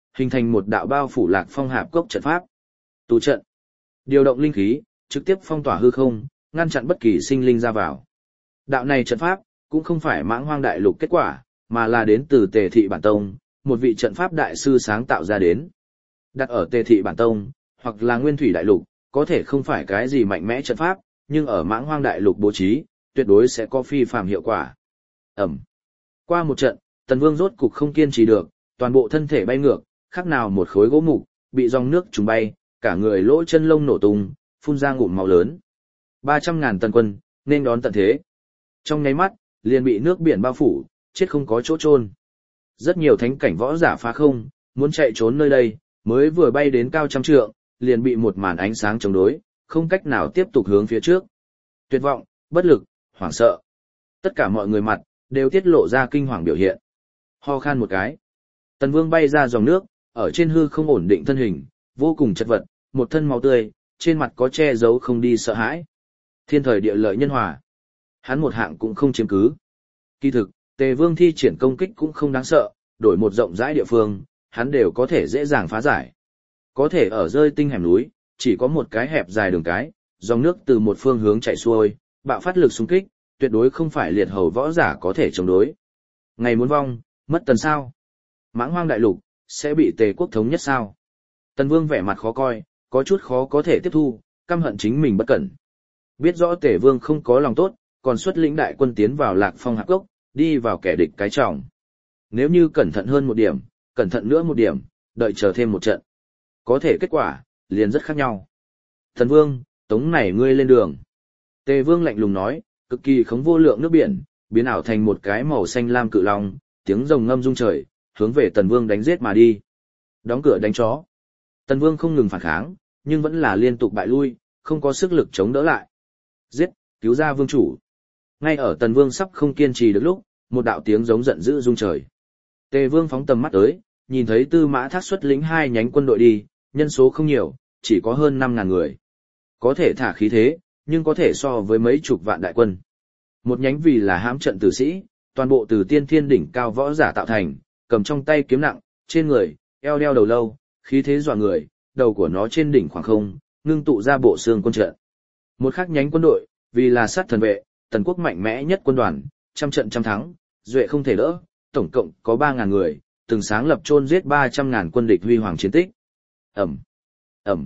Speaker 1: hình thành một đạo bao phủ Lạc Phong hạp cốc trận pháp. Tù trận. Điều động linh khí, trực tiếp phong tỏa hư không, ngăn chặn bất kỳ sinh linh ra vào. Đạo này trận pháp, cũng không phải Mãng Hoang Đại Lục kết quả, mà là đến từ Tề Thị Bản Tông, một vị trận pháp đại sư sáng tạo ra đến. Đặt ở Tề Thị Bản Tông, hoặc là Nguyên Thủy Đại Lục, có thể không phải cái gì mạnh mẽ trận pháp, nhưng ở Mãng Hoang Đại Lục bố trí, tuyệt đối sẽ có phi phàm hiệu quả. Ẩm. Qua một trận, Tần Vương rốt cục không kiên trì được, toàn bộ thân thể bay ngược, khác nào một khối gỗ mục, bị dòng nước trùng bay, cả người lỗ chân lông nổ tung, phun ra ngụm máu lớn. 300.000 tần quân, nên đón tận thế. Trong nháy mắt, liền bị nước biển bao phủ, chết không có chỗ chôn. Rất nhiều thánh cảnh võ giả phá không, muốn chạy trốn nơi đây, mới vừa bay đến cao trăm trượng, liền bị một màn ánh sáng chống đối, không cách nào tiếp tục hướng phía trước. Tuyệt vọng, bất lực, hoảng sợ. Tất cả mọi người mặt, đều tiết lộ ra kinh hoàng biểu hiện. Ho khan một cái. Tần Vương bay ra dòng nước, ở trên hư không ổn định thân hình, vô cùng chật vật, một thân máu tươi, trên mặt có che giấu không đi sợ hãi. Thiên thời địa lợi nhân hòa. Hắn một hạng cũng không chiếm cứ. Kỳ thực, Tề Vương thi triển công kích cũng không đáng sợ, đổi một rộng rãi địa phương, hắn đều có thể dễ dàng phá giải. Có thể ở rơi tinh hẻm núi, chỉ có một cái hẹp dài đường cái, dòng nước từ một phương hướng chảy xuôi, bạo phát lực xung kích, tuyệt đối không phải liệt hầu võ giả có thể chống đối. Ngày muốn vong, mất tần sao? Mãng Hoang Đại Lục sẽ bị Tề quốc thống nhất sao? Tần Vương vẻ mặt khó coi, có chút khó có thể tiếp thu, căm hận chính mình bất cẩn. Biết rõ Tề Vương không có lòng tốt, còn xuất lĩnh đại quân tiến vào Lạc Phong hạp cốc, đi vào kẻ địch cái trọng. Nếu như cẩn thận hơn một điểm, cẩn thận nữa một điểm, đợi chờ thêm một trận. Có thể kết quả, liền rất khác nhau. Thần Vương, tống này ngươi lên đường. Tề Vương lạnh lùng nói, cực kỳ khống vô lượng nước biển, biến ảo thành một cái màu xanh lam cự long, tiếng rồng ngâm rung trời, hướng về Tần Vương đánh giết mà đi. Đóng cửa đánh chó. Tần Vương không ngừng phản kháng, nhưng vẫn là liên tục bại lui, không có sức lực chống đỡ lại. Giết, cứu ra vương chủ. Ngay ở Tần Vương sắp không kiên trì được lúc, một đạo tiếng giống giận dữ rung trời. Tề Vương phóng tầm mắt tới, nhìn thấy Tư Mã Thác xuất lĩnh 2 nhánh quân đội đi, nhân số không nhiều, chỉ có hơn 5.000 người. Có thể thả khí thế, nhưng có thể so với mấy chục vạn đại quân. Một nhánh vì là hãm trận tử sĩ, toàn bộ từ tiên thiên đỉnh cao võ giả tạo thành, cầm trong tay kiếm nặng, trên người, eo đeo đầu lâu, khí thế dọa người, đầu của nó trên đỉnh khoảng không, ngưng tụ ra bộ xương quân trận. Một khác nhánh quân đội, vì là sát thần vệ, tần quốc mạnh mẽ nhất quân đoàn, trăm trận trăm thắng, duệ không thể đỡ, tổng cộng có 3.000 người, từng sáng lập chôn giết 300.000 quân địch huy hoàng chiến tích. Ẩm, Ẩm.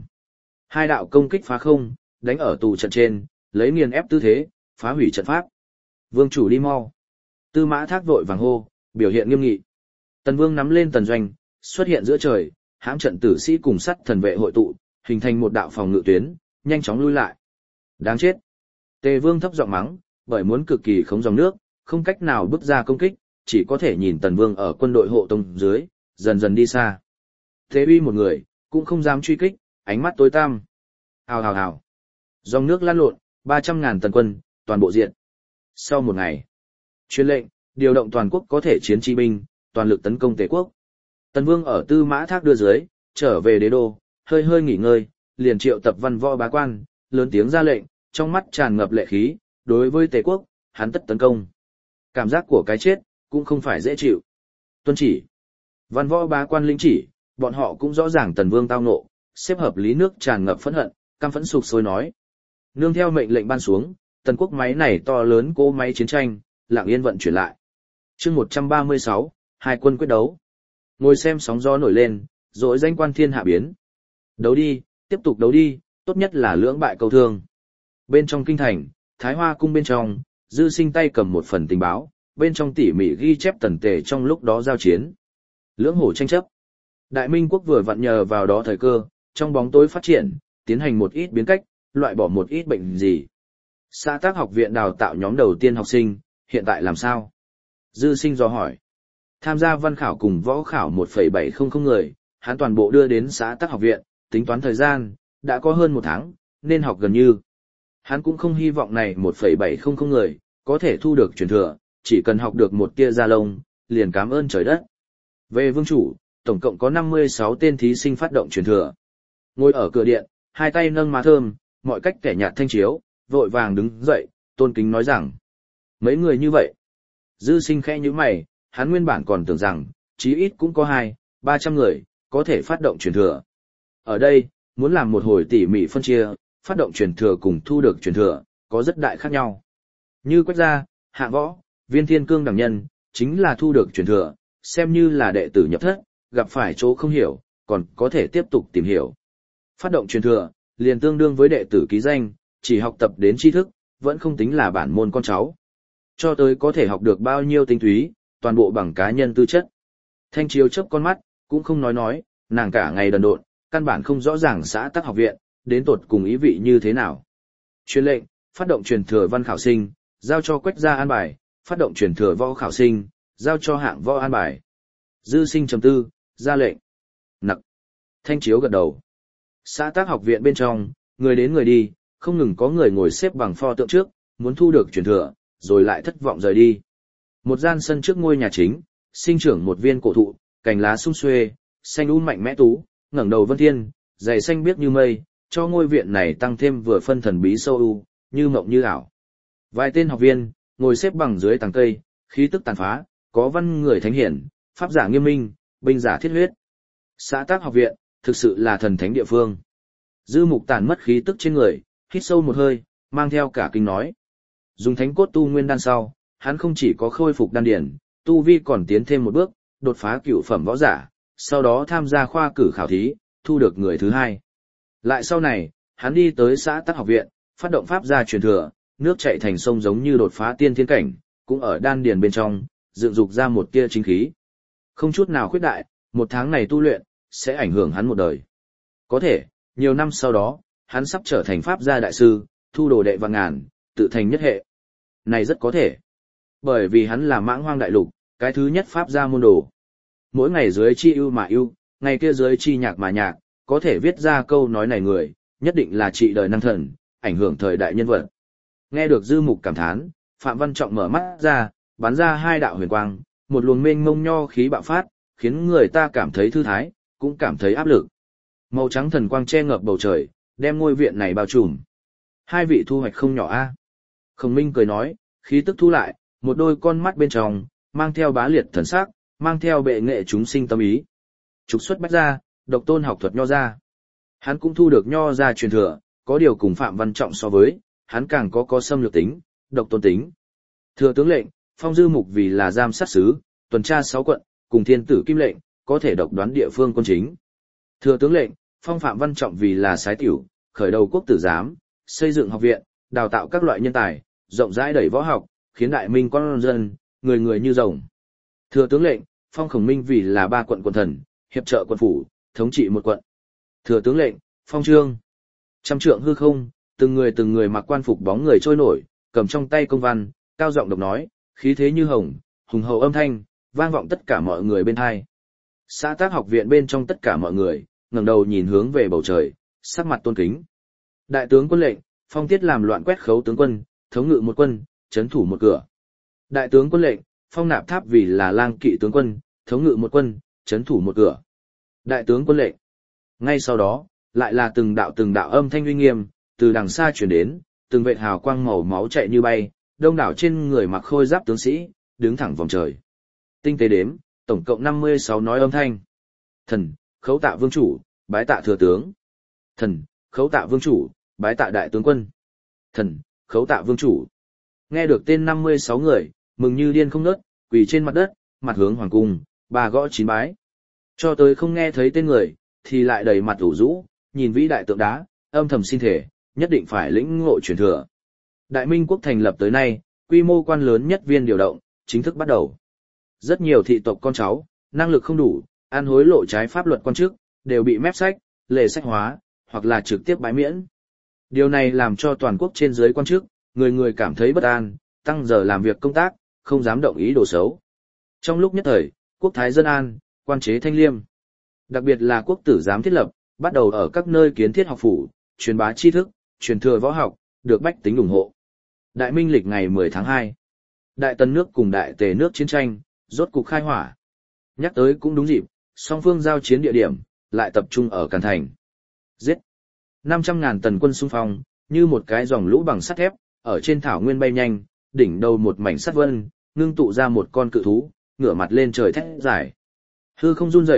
Speaker 1: 2 đạo công kích phá không, đánh ở tù trận trên, lấy nghiền ép tư thế, phá hủy trận pháp. Vương chủ đi mau. Tư Mã Thác vội vàng hô, biểu hiện nghiêm nghị. Tần Vương nắm lên tần doanh, xuất hiện giữa trời, hãm trận tử sĩ cùng sắt thần vệ hội tụ, hình thành một đạo phòng ngự tuyến, nhanh chóng lui lại. Đáng chết. Tề Vương thấp giọng mắng, bởi muốn cực kỳ khống dòng nước, không cách nào bước ra công kích, chỉ có thể nhìn Tần Vương ở quân đội hộ tông dưới, dần dần đi xa. Thế uy một người, cũng không dám truy kích, ánh mắt tối tăm. Hào hào hào. Dòng nước lan lộn, 300.000 tần quân, toàn bộ diện. Sau một ngày, truyền lệnh, điều động toàn quốc có thể chiến chi binh, toàn lực tấn công Tề quốc. Tần Vương ở Tư Mã Thác đưa dưới, trở về đế đô, hơi hơi nghỉ ngơi, liền triệu tập văn võ bá quan, lớn tiếng ra lệnh, trong mắt tràn ngập lệ khí, đối với Tề quốc, hắn tất tấn công. Cảm giác của cái chết, cũng không phải dễ chịu. Tuân chỉ. Văn võ bá quan lĩnh chỉ, bọn họ cũng rõ ràng Tần Vương tao nộ, xếp hợp lý nước tràn ngập phẫn hận, căm phẫn sục sôi nói. Nương theo mệnh lệnh ban xuống, Tần quốc máy này to lớn cỗ máy chiến tranh, lặng yên vận chuyển lại. Chương 136, 2 quân quyết đấu. Ngồi xem sóng gió nổi lên, rồi danh quan thiên hạ biến. Đấu đi, tiếp tục đấu đi, tốt nhất là lưỡng bại câu thương. Bên trong kinh thành, Thái Hoa cung bên trong, Dư Sinh tay cầm một phần tình báo, bên trong tỉ mỉ ghi chép Tần Tề trong lúc đó giao chiến. Lưỡng hổ tranh chấp. Đại Minh quốc vừa vặn nhờ vào đó thời cơ, trong bóng tối phát triển, tiến hành một ít biến cách, loại bỏ một ít bệnh gì. Xã Tác học viện đào tạo nhóm đầu tiên học sinh, hiện tại làm sao? Dư Sinh dò hỏi. Tham gia văn khảo cùng võ khảo 1,700 người, hắn toàn bộ đưa đến Xã Tác học viện, tính toán thời gian, đã có hơn 1 tháng, nên học gần như. Hắn cũng không hy vọng này 1,700 người, có thể thu được truyền thừa, chỉ cần học được một tia da lông, liền cảm ơn trời đất. Về vương chủ, tổng cộng có 56 tên thí sinh phát động truyền thừa. Ngồi ở cửa điện, 2 tay nâng má thơm, mọi cách kẻ nhạt thanh chiếu, vội vàng đứng dậy, tôn kính nói rằng. Mấy người như vậy. Dư Sinh khẽ nhíu mày, hắn nguyên bản còn tưởng rằng, chí ít cũng có 200-300 người, có thể phát động truyền thừa. Ở đây, muốn làm một hồi tỉ mỉ phân chia, phát động truyền thừa cùng thu được truyền thừa, có rất đại khác nhau. Như Quách gia, Hạng Võ, Viên Thiên Cương đẳng nhân, chính là thu được truyền thừa, xem như là đệ tử nhập thất, gặp phải chỗ không hiểu, còn có thể tiếp tục tìm hiểu. Phát động truyền thừa, liền tương đương với đệ tử ký danh, chỉ học tập đến tri thức, vẫn không tính là bản môn con cháu. Cho tới có thể học được bao nhiêu tinh túy, toàn bộ bằng cá nhân tư chất. Thanh Chiếu chớp con mắt, cũng không nói, nàng cả ngày đần độn, căn bản không rõ ràng xã tắc học viện, đến tột cùng ý vị như thế nào. Truyền lệnh, phát động truyền thừa văn khảo sinh, giao cho Quách gia an bài, phát động truyền thừa võ khảo sinh, giao cho Hạng Võ an bài. Dư Sinh trầm tư, ra lệnh. Nặc. Thanh Chiếu gật đầu. Xã tác học viện bên trong, người đến người đi, không ngừng có người ngồi xếp bằng pho tượng trước, muốn thu được truyền thừa, rồi lại thất vọng rời đi. Một gian sân trước ngôi nhà chính, sinh trưởng một viên cổ thụ, cành lá sum xuê, xanh um mạnh mẽ tú, ngẩng đầu vân thiên, dày xanh biếc như mây, cho ngôi viện này tăng thêm vừa phân thần bí sâu u, như mộng như ảo. Vài tên học viên, ngồi xếp bằng dưới tàng cây, khí tức tàn phá, có văn người thánh hiển, pháp giả nghiêm minh, binh giả thiết huyết. Xã tác học viện, thực sự là thần thánh địa phương. Dư Mục tản mất khí tức trên người, hít sâu một hơi, mang theo cả kinh nói. Dùng thánh cốt tu nguyên đan sau, hắn không chỉ có khôi phục đan điển, tu vi còn tiến thêm một bước, đột phá cửu phẩm võ giả, sau đó tham gia khoa cử khảo thí, thu được người thứ hai. Lại sau này, hắn đi tới xã tác học viện, phát động pháp gia truyền thừa, nước chảy thành sông giống như đột phá tiên thiên cảnh, cũng ở đan điền bên trong, dựng dục ra một tia chính khí. Không chút nào khuyết đại, một tháng này tu luyện, sẽ ảnh hưởng hắn một đời. Có thể, nhiều năm sau đó, hắn sắp trở thành pháp gia đại sư, thu đồ đệ vạn ngàn, tự thành nhất hệ. Này rất có thể. Bởi vì hắn là Mãng Hoang đại lục, cái thứ nhất pháp gia môn đồ. Mỗi ngày dưới chi ưu mà ưu, ngày kia dưới chi nhạc mà nhạc, có thể viết ra câu nói này người, nhất định là trị đời năng thần, ảnh hưởng thời đại nhân vật. Nghe được Dư Mục cảm thán, Phạm Văn Trọng mở mắt ra, bắn ra hai đạo huyền quang, một luồng mênh mông nho khí bạo phát, khiến người ta cảm thấy thư thái, cũng cảm thấy áp lực. Màu trắng thần quang che ngập bầu trời, đem ngôi viện này bao trùm. Hai vị thu hoạch không nhỏ a. Khổng Minh cười nói, khí tức thu lại, một đôi con mắt bên trong, mang theo bá liệt thần sắc, mang theo bệ nghệ chúng sinh tâm ý. Trục xuất bách gia, độc tôn học thuật nho gia. Hắn cũng thu được nho gia truyền thừa, có điều cùng Phạm Văn Trọng so với, hắn càng có xâm lược tính, độc tôn tính. Thừa tướng lệnh, phong Dư Mục vì là giám sát sứ, tuần tra 6 quận, cùng thiên tử kim lệnh, có thể độc đoán địa phương quân chính. Thừa tướng lệnh, phong Phạm Văn Trọng vì là sái tiểu, khởi đầu quốc tử giám, xây dựng học viện, đào tạo các loại nhân tài, rộng rãi đẩy võ học, khiến đại minh con dân, người người như rồng. Thừa tướng lệnh, phong Khổng Minh vì là 3 quận quận thần, hiệp trợ quận phủ, thống trị một quận. Thừa tướng lệnh, phong Trương. Trăm trượng hư không, từng người mặc quan phục bóng người trôi nổi, cầm trong tay công văn, cao giọng đọc nói, khí thế như hồng, hùng hậu âm thanh, vang vọng tất cả mọi người bên tai. Xã tác học viện bên trong tất cả mọi người, ngẩng đầu nhìn hướng về bầu trời, sắc mặt tôn kính. Đại tướng quân lệnh, phong Tiết làm loạn quét khấu tướng quân, thống ngự một quân, trấn thủ một cửa. Đại tướng quân lệnh, phong Nạp Tháp vì là lang kỵ tướng quân, thống ngự một quân, trấn thủ một cửa. Đại tướng quân lệnh. Ngay sau đó, lại là từng đạo âm thanh uy nghiêm, từ đằng xa truyền đến, từng vệt hào quang màu máu chạy như bay, đông đảo trên người mặc khôi giáp tướng sĩ, đứng thẳng vòng trời. Tinh tế đếm, tổng cộng 56 nói âm thanh. Thần, khấu tạ vương chủ, bái tạ thừa tướng. Thần, khấu tạ vương chủ, bái tạ đại tướng quân. Thần, khấu tạ vương chủ. Nghe được tên 56 người, mừng như điên không ngớt, quỳ trên mặt đất, mặt hướng hoàng cung, bà gõ 9 bái. Cho tới không nghe thấy tên người, thì lại đầy mặt ủ rũ, nhìn vĩ đại tượng đá, âm thầm xin thể, nhất định phải lĩnh ngộ truyền thừa. Đại Minh quốc thành lập tới nay, quy mô quan lớn nhất viên điều động, chính thức bắt đầu. Rất nhiều thị tộc con cháu, năng lực không đủ, ăn hối lộ trái pháp luật quan chức, đều bị mép sách, lệ sách hóa, hoặc là trực tiếp bãi miễn. Điều này làm cho toàn quốc trên dưới quan chức, người người cảm thấy bất an, tăng giờ làm việc công tác, không dám động ý đồ xấu. Trong lúc nhất thời, quốc thái dân an, quan chế thanh liêm. Đặc biệt là quốc tử giám thiết lập, bắt đầu ở các nơi kiến thiết học phủ, truyền bá tri thức, truyền thừa võ học, được bách tính ủng hộ. Đại Minh lịch ngày 10 tháng 2. Đại Tần nước cùng Đại Tề nước chiến tranh, rốt cục khai hỏa. Nhắc tới cũng đúng dịp, song phương giao chiến địa điểm, lại tập trung ở Càn Thành. Giết! 500.000 tần quân xung phong, như một cái dòng lũ bằng sắt thép, ở trên thảo nguyên bay nhanh, đỉnh đầu một mảnh sắt vân, ngưng tụ ra một con cự thú, ngửa mặt lên trời thét dài. Hư không run rẩy,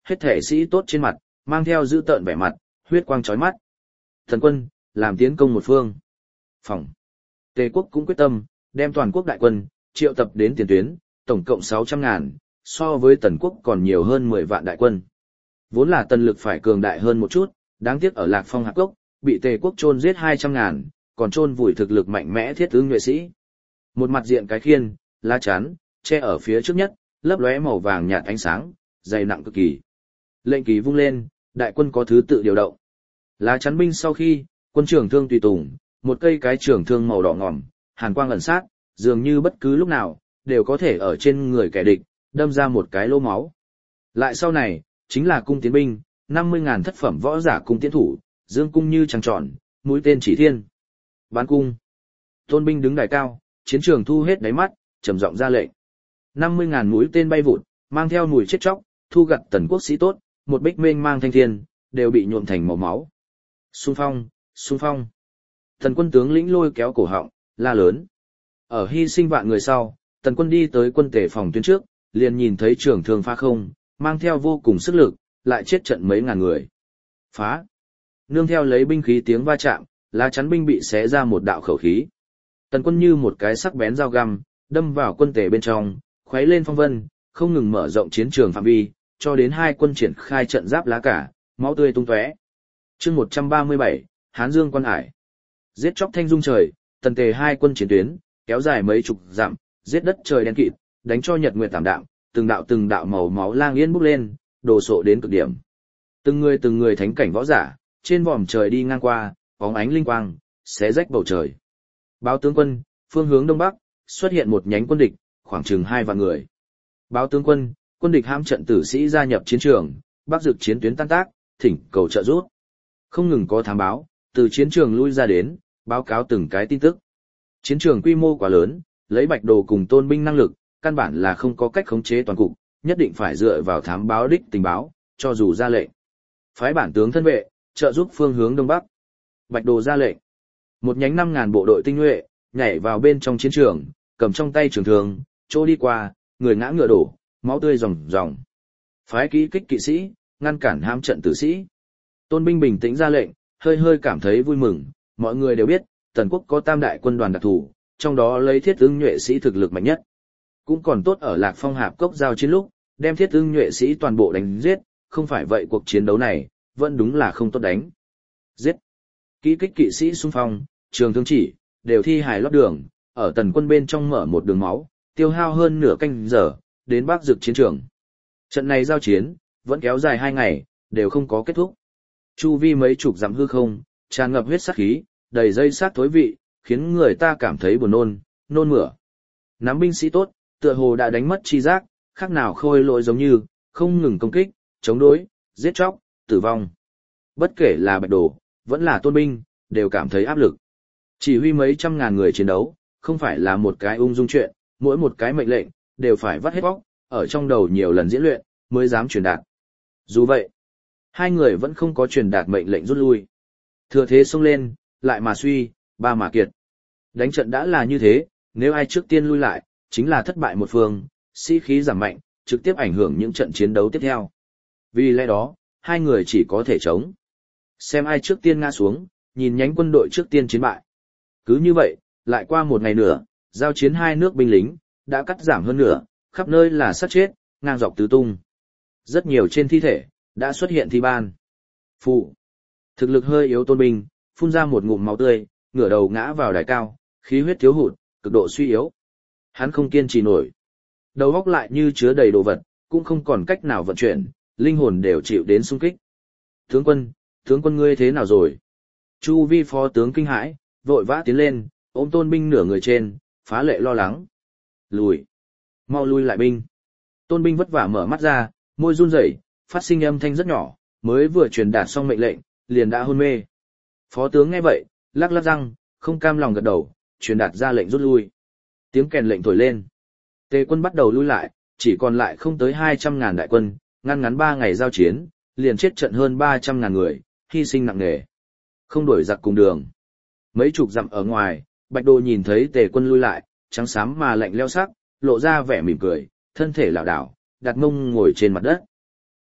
Speaker 1: hết thể sĩ tốt trên mặt, mang theo dữ tợn vẻ mặt, huyết quang chói mắt. Thần quân, làm tiến công một phương. Phòng. Tề quốc cũng quyết tâm, đem toàn quốc đại quân, triệu tập đến tiền tuyến, tổng cộng 600.000, so với tần quốc còn nhiều hơn 10 vạn đại quân. Vốn là tần lực phải cường đại hơn một chút, đáng tiếc ở Lạc Phong Hạp Cốc, bị Tề quốc chôn giết 200.000, còn chôn vùi thực lực mạnh mẽ thiết tướng nhuệ sĩ. Một mặt diện cái khiên, lá chắn, che ở phía trước nhất, lấp lóe màu vàng nhạt ánh sáng, dày nặng cực kỳ. Lệnh kỳ vung lên, đại quân có thứ tự điều động. Lá chắn binh sau khi, quân trưởng thương tùy tùng, một cây cái trưởng thương màu đỏ ngòm, hàn quang ẩn sát, dường như bất cứ lúc nào, đều có thể ở trên người kẻ địch, đâm ra một cái lỗ máu. Lại sau này, chính là cung tiến binh, 50.000 thất phẩm võ giả cung tiến thủ, dương cung như trăng tròn, mũi tên chỉ thiên. Bán cung. Tôn binh đứng đài cao, chiến trường thu hết đáy mắt, trầm giọng ra lệnh. 50.000 mũi tên bay vụt, mang theo mùi chết chóc, thu gặt tần quốc sĩ tốt, một bích mênh mang thanh thiên, đều bị nhuộm thành màu máu. Xung phong, xung phong. Tần quân tướng lĩnh lôi kéo cổ họng, la lớn. Ở hy sinh vạn người sau, tần quân đi tới quân Tề phòng tuyến trước, liền nhìn thấy trường thương phá không, mang theo vô cùng sức lực, lại chết trận mấy ngàn người. Phá. Nương theo lấy binh khí tiếng va chạm, lá chắn binh bị xé ra một đạo khẩu khí. Tần quân như một cái sắc bén dao găm, đâm vào quân Tề bên trong, khuấy lên phong vân, không ngừng mở rộng chiến trường phạm vi, cho đến hai quân triển khai trận giáp lá cả, máu tươi tung tóe. Chương 137, Hán Dương quan hải. Giết chóc thanh dung trời, Tần Tề hai quân chiến tuyến, kéo dài mấy chục dặm, giết đất trời đen kịt, đánh cho nhật nguyệt tảm đạm, từng đạo màu máu lang yên bốc lên, đồ sộ đến cực điểm. Từng người thánh cảnh võ giả, trên vòm trời đi ngang qua, bóng ánh linh quang, xé rách bầu trời. Báo tướng quân, phương hướng đông bắc, xuất hiện một nhánh quân địch, khoảng chừng 2 vạn người. Báo tướng quân, quân địch hãm trận tử sĩ gia nhập chiến trường, bắc dực chiến tuyến tan tác, thỉnh cầu trợ giúp. Không ngừng có thám báo, từ chiến trường lui ra đến, báo cáo từng cái tin tức. Chiến trường quy mô quá lớn, lấy Bạch Đồ cùng Tôn binh năng lực, căn bản là không có cách khống chế toàn cục, nhất định phải dựa vào thám báo đích tình báo, cho dù ra lệnh. Phái bản tướng thân vệ, trợ giúp phương hướng đông bắc. Bạch Đồ ra lệnh. Một nhánh 5.000 bộ đội tinh nhuệ, nhảy vào bên trong chiến trường, cầm trong tay trường thương, chỗ đi qua, người ngã ngựa đổ, máu tươi ròng ròng. Phái kỹ kích kỵ sĩ, ngăn cản hãm trận tử sĩ. Tôn binh bình tĩnh ra lệnh, hơi cảm thấy vui mừng, mọi người đều biết, Tần quốc có tam đại quân đoàn đặc thù, trong đó lấy Thiết Ưng nhuệ sĩ thực lực mạnh nhất. Cũng còn tốt ở Lạc Phong Hạp Cốc giao chiến lúc, đem Thiết Ưng nhuệ sĩ toàn bộ đánh giết, không phải vậy cuộc chiến đấu này, vẫn đúng là không tốt đánh. Giết. Kỹ kích kỵ sĩ xung phong, trường thương chỉ, đều thi hài lót đường, ở Tần quân bên trong mở một đường máu, tiêu hao hơn nửa canh giờ, đến Bắc Dực chiến trường. Trận này giao chiến, vẫn kéo dài 2 ngày, đều không có kết thúc. Chu vi mấy chục dặm hư không, tràn ngập huyết sát khí, đầy dây sát thối vị, khiến người ta cảm thấy buồn nôn mửa. Nắm binh sĩ tốt, tựa hồ đã đánh mất chi giác, khác nào khôi lỗi giống như, không ngừng công kích, chống đối, giết chóc, tử vong. Bất kể là Bạch Đồ, vẫn là Tôn binh, đều cảm thấy áp lực. Chỉ huy mấy trăm ngàn người chiến đấu, không phải là một cái ung dung chuyện, mỗi một cái mệnh lệnh, đều phải vắt hết óc, ở trong đầu nhiều lần diễn luyện, mới dám truyền đạt. Dù vậy, hai người vẫn không có truyền đạt mệnh lệnh rút lui. Thừa thế xông lên, lại mà suy, ba mà kiệt. Đánh trận đã là như thế, nếu ai trước tiên lui lại, chính là thất bại một phương, sĩ khí giảm mạnh, trực tiếp ảnh hưởng những trận chiến đấu tiếp theo. Vì lẽ đó, hai người chỉ có thể chống. Xem ai trước tiên ngã xuống, nhìn nhánh quân đội trước tiên chiến bại. Cứ như vậy, lại qua một ngày nữa, giao chiến hai nước binh lính, đã cắt giảm hơn nửa, khắp nơi là sát chết, ngang dọc tứ tung. Rất nhiều trên thi thể, đã xuất hiện thi ban. Phụ. Thực lực hơi yếu Tôn binh, phun ra một ngụm máu tươi, ngửa đầu ngã vào đài cao, khí huyết thiếu hụt, cực độ suy yếu. Hắn không kiên trì nổi. Đầu óc lại như chứa đầy đồ vật, cũng không còn cách nào vận chuyển, linh hồn đều chịu đến xung kích. Tướng quân ngươi thế nào rồi? Chu vi phó tướng kinh hãi, vội vã tiến lên, ôm Tôn binh nửa người trên, phá lệ lo lắng. Lùi. Mau lui lại binh. Tôn binh vất vả mở mắt ra, môi run rẩy, phát sinh âm thanh rất nhỏ, mới vừa truyền đạt xong mệnh lệnh, liền đã hôn mê. Phó tướng nghe vậy, lắc lắc răng, không cam lòng gật đầu, truyền đạt ra lệnh rút lui. Tiếng kèn lệnh thổi lên. Tề quân bắt đầu lui lại, chỉ còn lại không tới 200.000 đại quân, ngắn 3 ngày giao chiến, liền chết trận hơn 300.000 người, hy sinh nặng nề. Không đổi giặc cùng đường. Mấy chục dặm ở ngoài, Bạch Đồ nhìn thấy Tề quân lui lại, trắng xám mà lạnh lẽo sắc, lộ ra vẻ mỉm cười, thân thể lảo đảo, đặt mông ngồi trên mặt đất.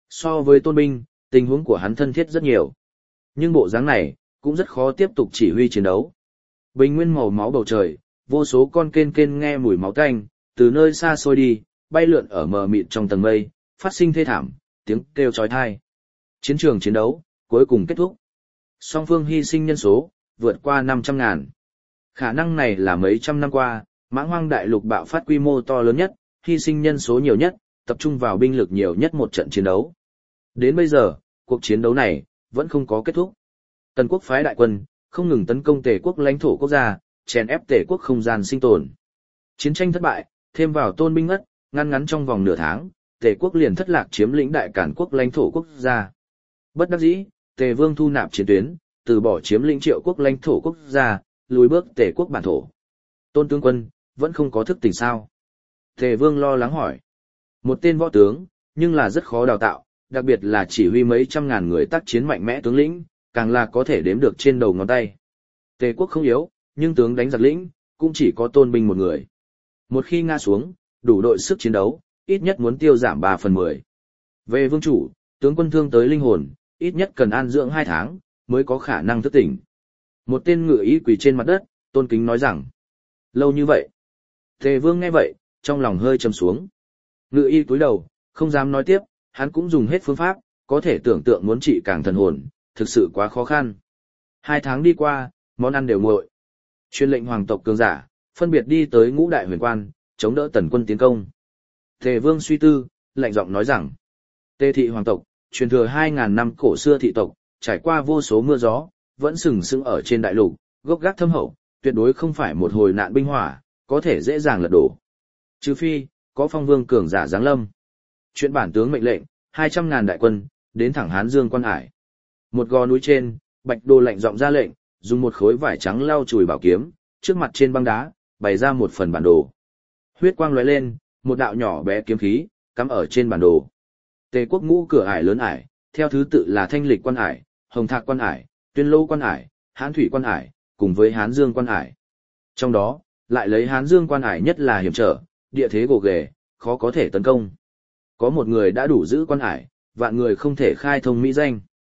Speaker 1: So với Tôn Binh, tình huống của hắn thân thiết rất nhiều. Nhưng bộ dáng này, cũng rất khó tiếp tục chỉ huy chiến đấu. Bình nguyên màu máu bầu trời, vô số con kên kên nghe mùi máu tanh, từ nơi xa xôi đi, bay lượn ở mờ mịt trong tầng mây, phát sinh thê thảm, tiếng kêu chói tai. Chiến trường chiến đấu, cuối cùng kết thúc. Song phương hy sinh nhân số, vượt qua 500.000. Khả năng này là mấy trăm năm qua, Mãng Hoang Đại Lục bạo phát quy mô to lớn nhất, hy sinh nhân số nhiều nhất, tập trung vào binh lực nhiều nhất một trận chiến đấu. Đến bây giờ, cuộc chiến đấu này, vẫn không có kết thúc. Tần quốc phái đại quân, không ngừng tấn công Tề quốc lãnh thổ quốc gia, chèn ép Tề quốc không gian sinh tồn. Chiến tranh thất bại, thêm vào Tôn Binh ngất, ngăn trong vòng nửa tháng, Tề quốc liền thất lạc chiếm lĩnh đại cản quốc lãnh thổ quốc gia. Bất đắc dĩ, Tề vương thu nạp chiến tuyến, từ bỏ chiếm lĩnh Triệu quốc lãnh thổ quốc gia, lùi bước Tề quốc bản thổ. Tôn tướng quân, vẫn không có thức tỉnh sao? Tề vương lo lắng hỏi. Một tên võ tướng, nhưng là rất khó đào tạo, đặc biệt là chỉ huy mấy trăm ngàn người tác chiến mạnh mẽ tướng lĩnh, càng là có thể đếm được trên đầu ngón tay. Tề quốc không yếu, nhưng tướng đánh giặc lĩnh, cũng chỉ có Tôn Binh một người. Một khi ngã xuống, đủ đội sức chiến đấu, ít nhất muốn tiêu giảm 3/10. Về vương chủ, tướng quân thương tới linh hồn, ít nhất cần an dưỡng 2 tháng, mới có khả năng thức tỉnh. Một tên ngự y quỳ trên mặt đất, tôn kính nói rằng, lâu như vậy. Tề vương nghe vậy, trong lòng hơi trầm xuống. Ngự y cúi đầu, không dám nói tiếp, hắn cũng dùng hết phương pháp, có thể tưởng tượng muốn trị càng thần hồn, thực sự quá khó khăn. 2 tháng đi qua, món ăn đều nguội. Truyền lệnh hoàng tộc cường giả, phân biệt đi tới Ngũ Đại Huyền Quan, chống đỡ tần quân tiến công. Tề vương suy tư, lạnh giọng nói rằng, Tề thị hoàng tộc, truyền thừa 2.000 năm cổ xưa thị tộc, trải qua vô số mưa gió, vẫn sừng sững ở trên đại lục, gốc gác thâm hậu, tuyệt đối không phải một hồi nạn binh hỏa, có thể dễ dàng lật đổ. Trừ phi, có phong vương cường giả giáng lâm. Chuyện bản tướng mệnh lệnh, 200.000 đại quân, đến thẳng Hán Dương Quan Hải. Một gò núi trên, Bạch Đô lạnh giọng ra lệnh, dùng một khối vải trắng lau chùi bảo kiếm, trước mặt trên băng đá, bày ra một phần bản đồ. Huyết quang lóe lên, một đạo nhỏ bé kiếm khí, cắm ở trên bản đồ. Tề quốc ngũ cửa ải lớn ải, theo thứ tự là Thanh Lịch Quan Ải, Hồng Thạc Quan Ải, Tuyên Lô Quan Ải, Hán Thủy Quan Ải, cùng với Hán Dương Quan Ải. Trong đó, lại lấy Hán Dương Quan Ải nhất là hiểm trở, địa thế gồ ghề, khó có thể tấn công. Có một người đã đủ giữ quan ải, vạn người không thể khai thông mỹ danh.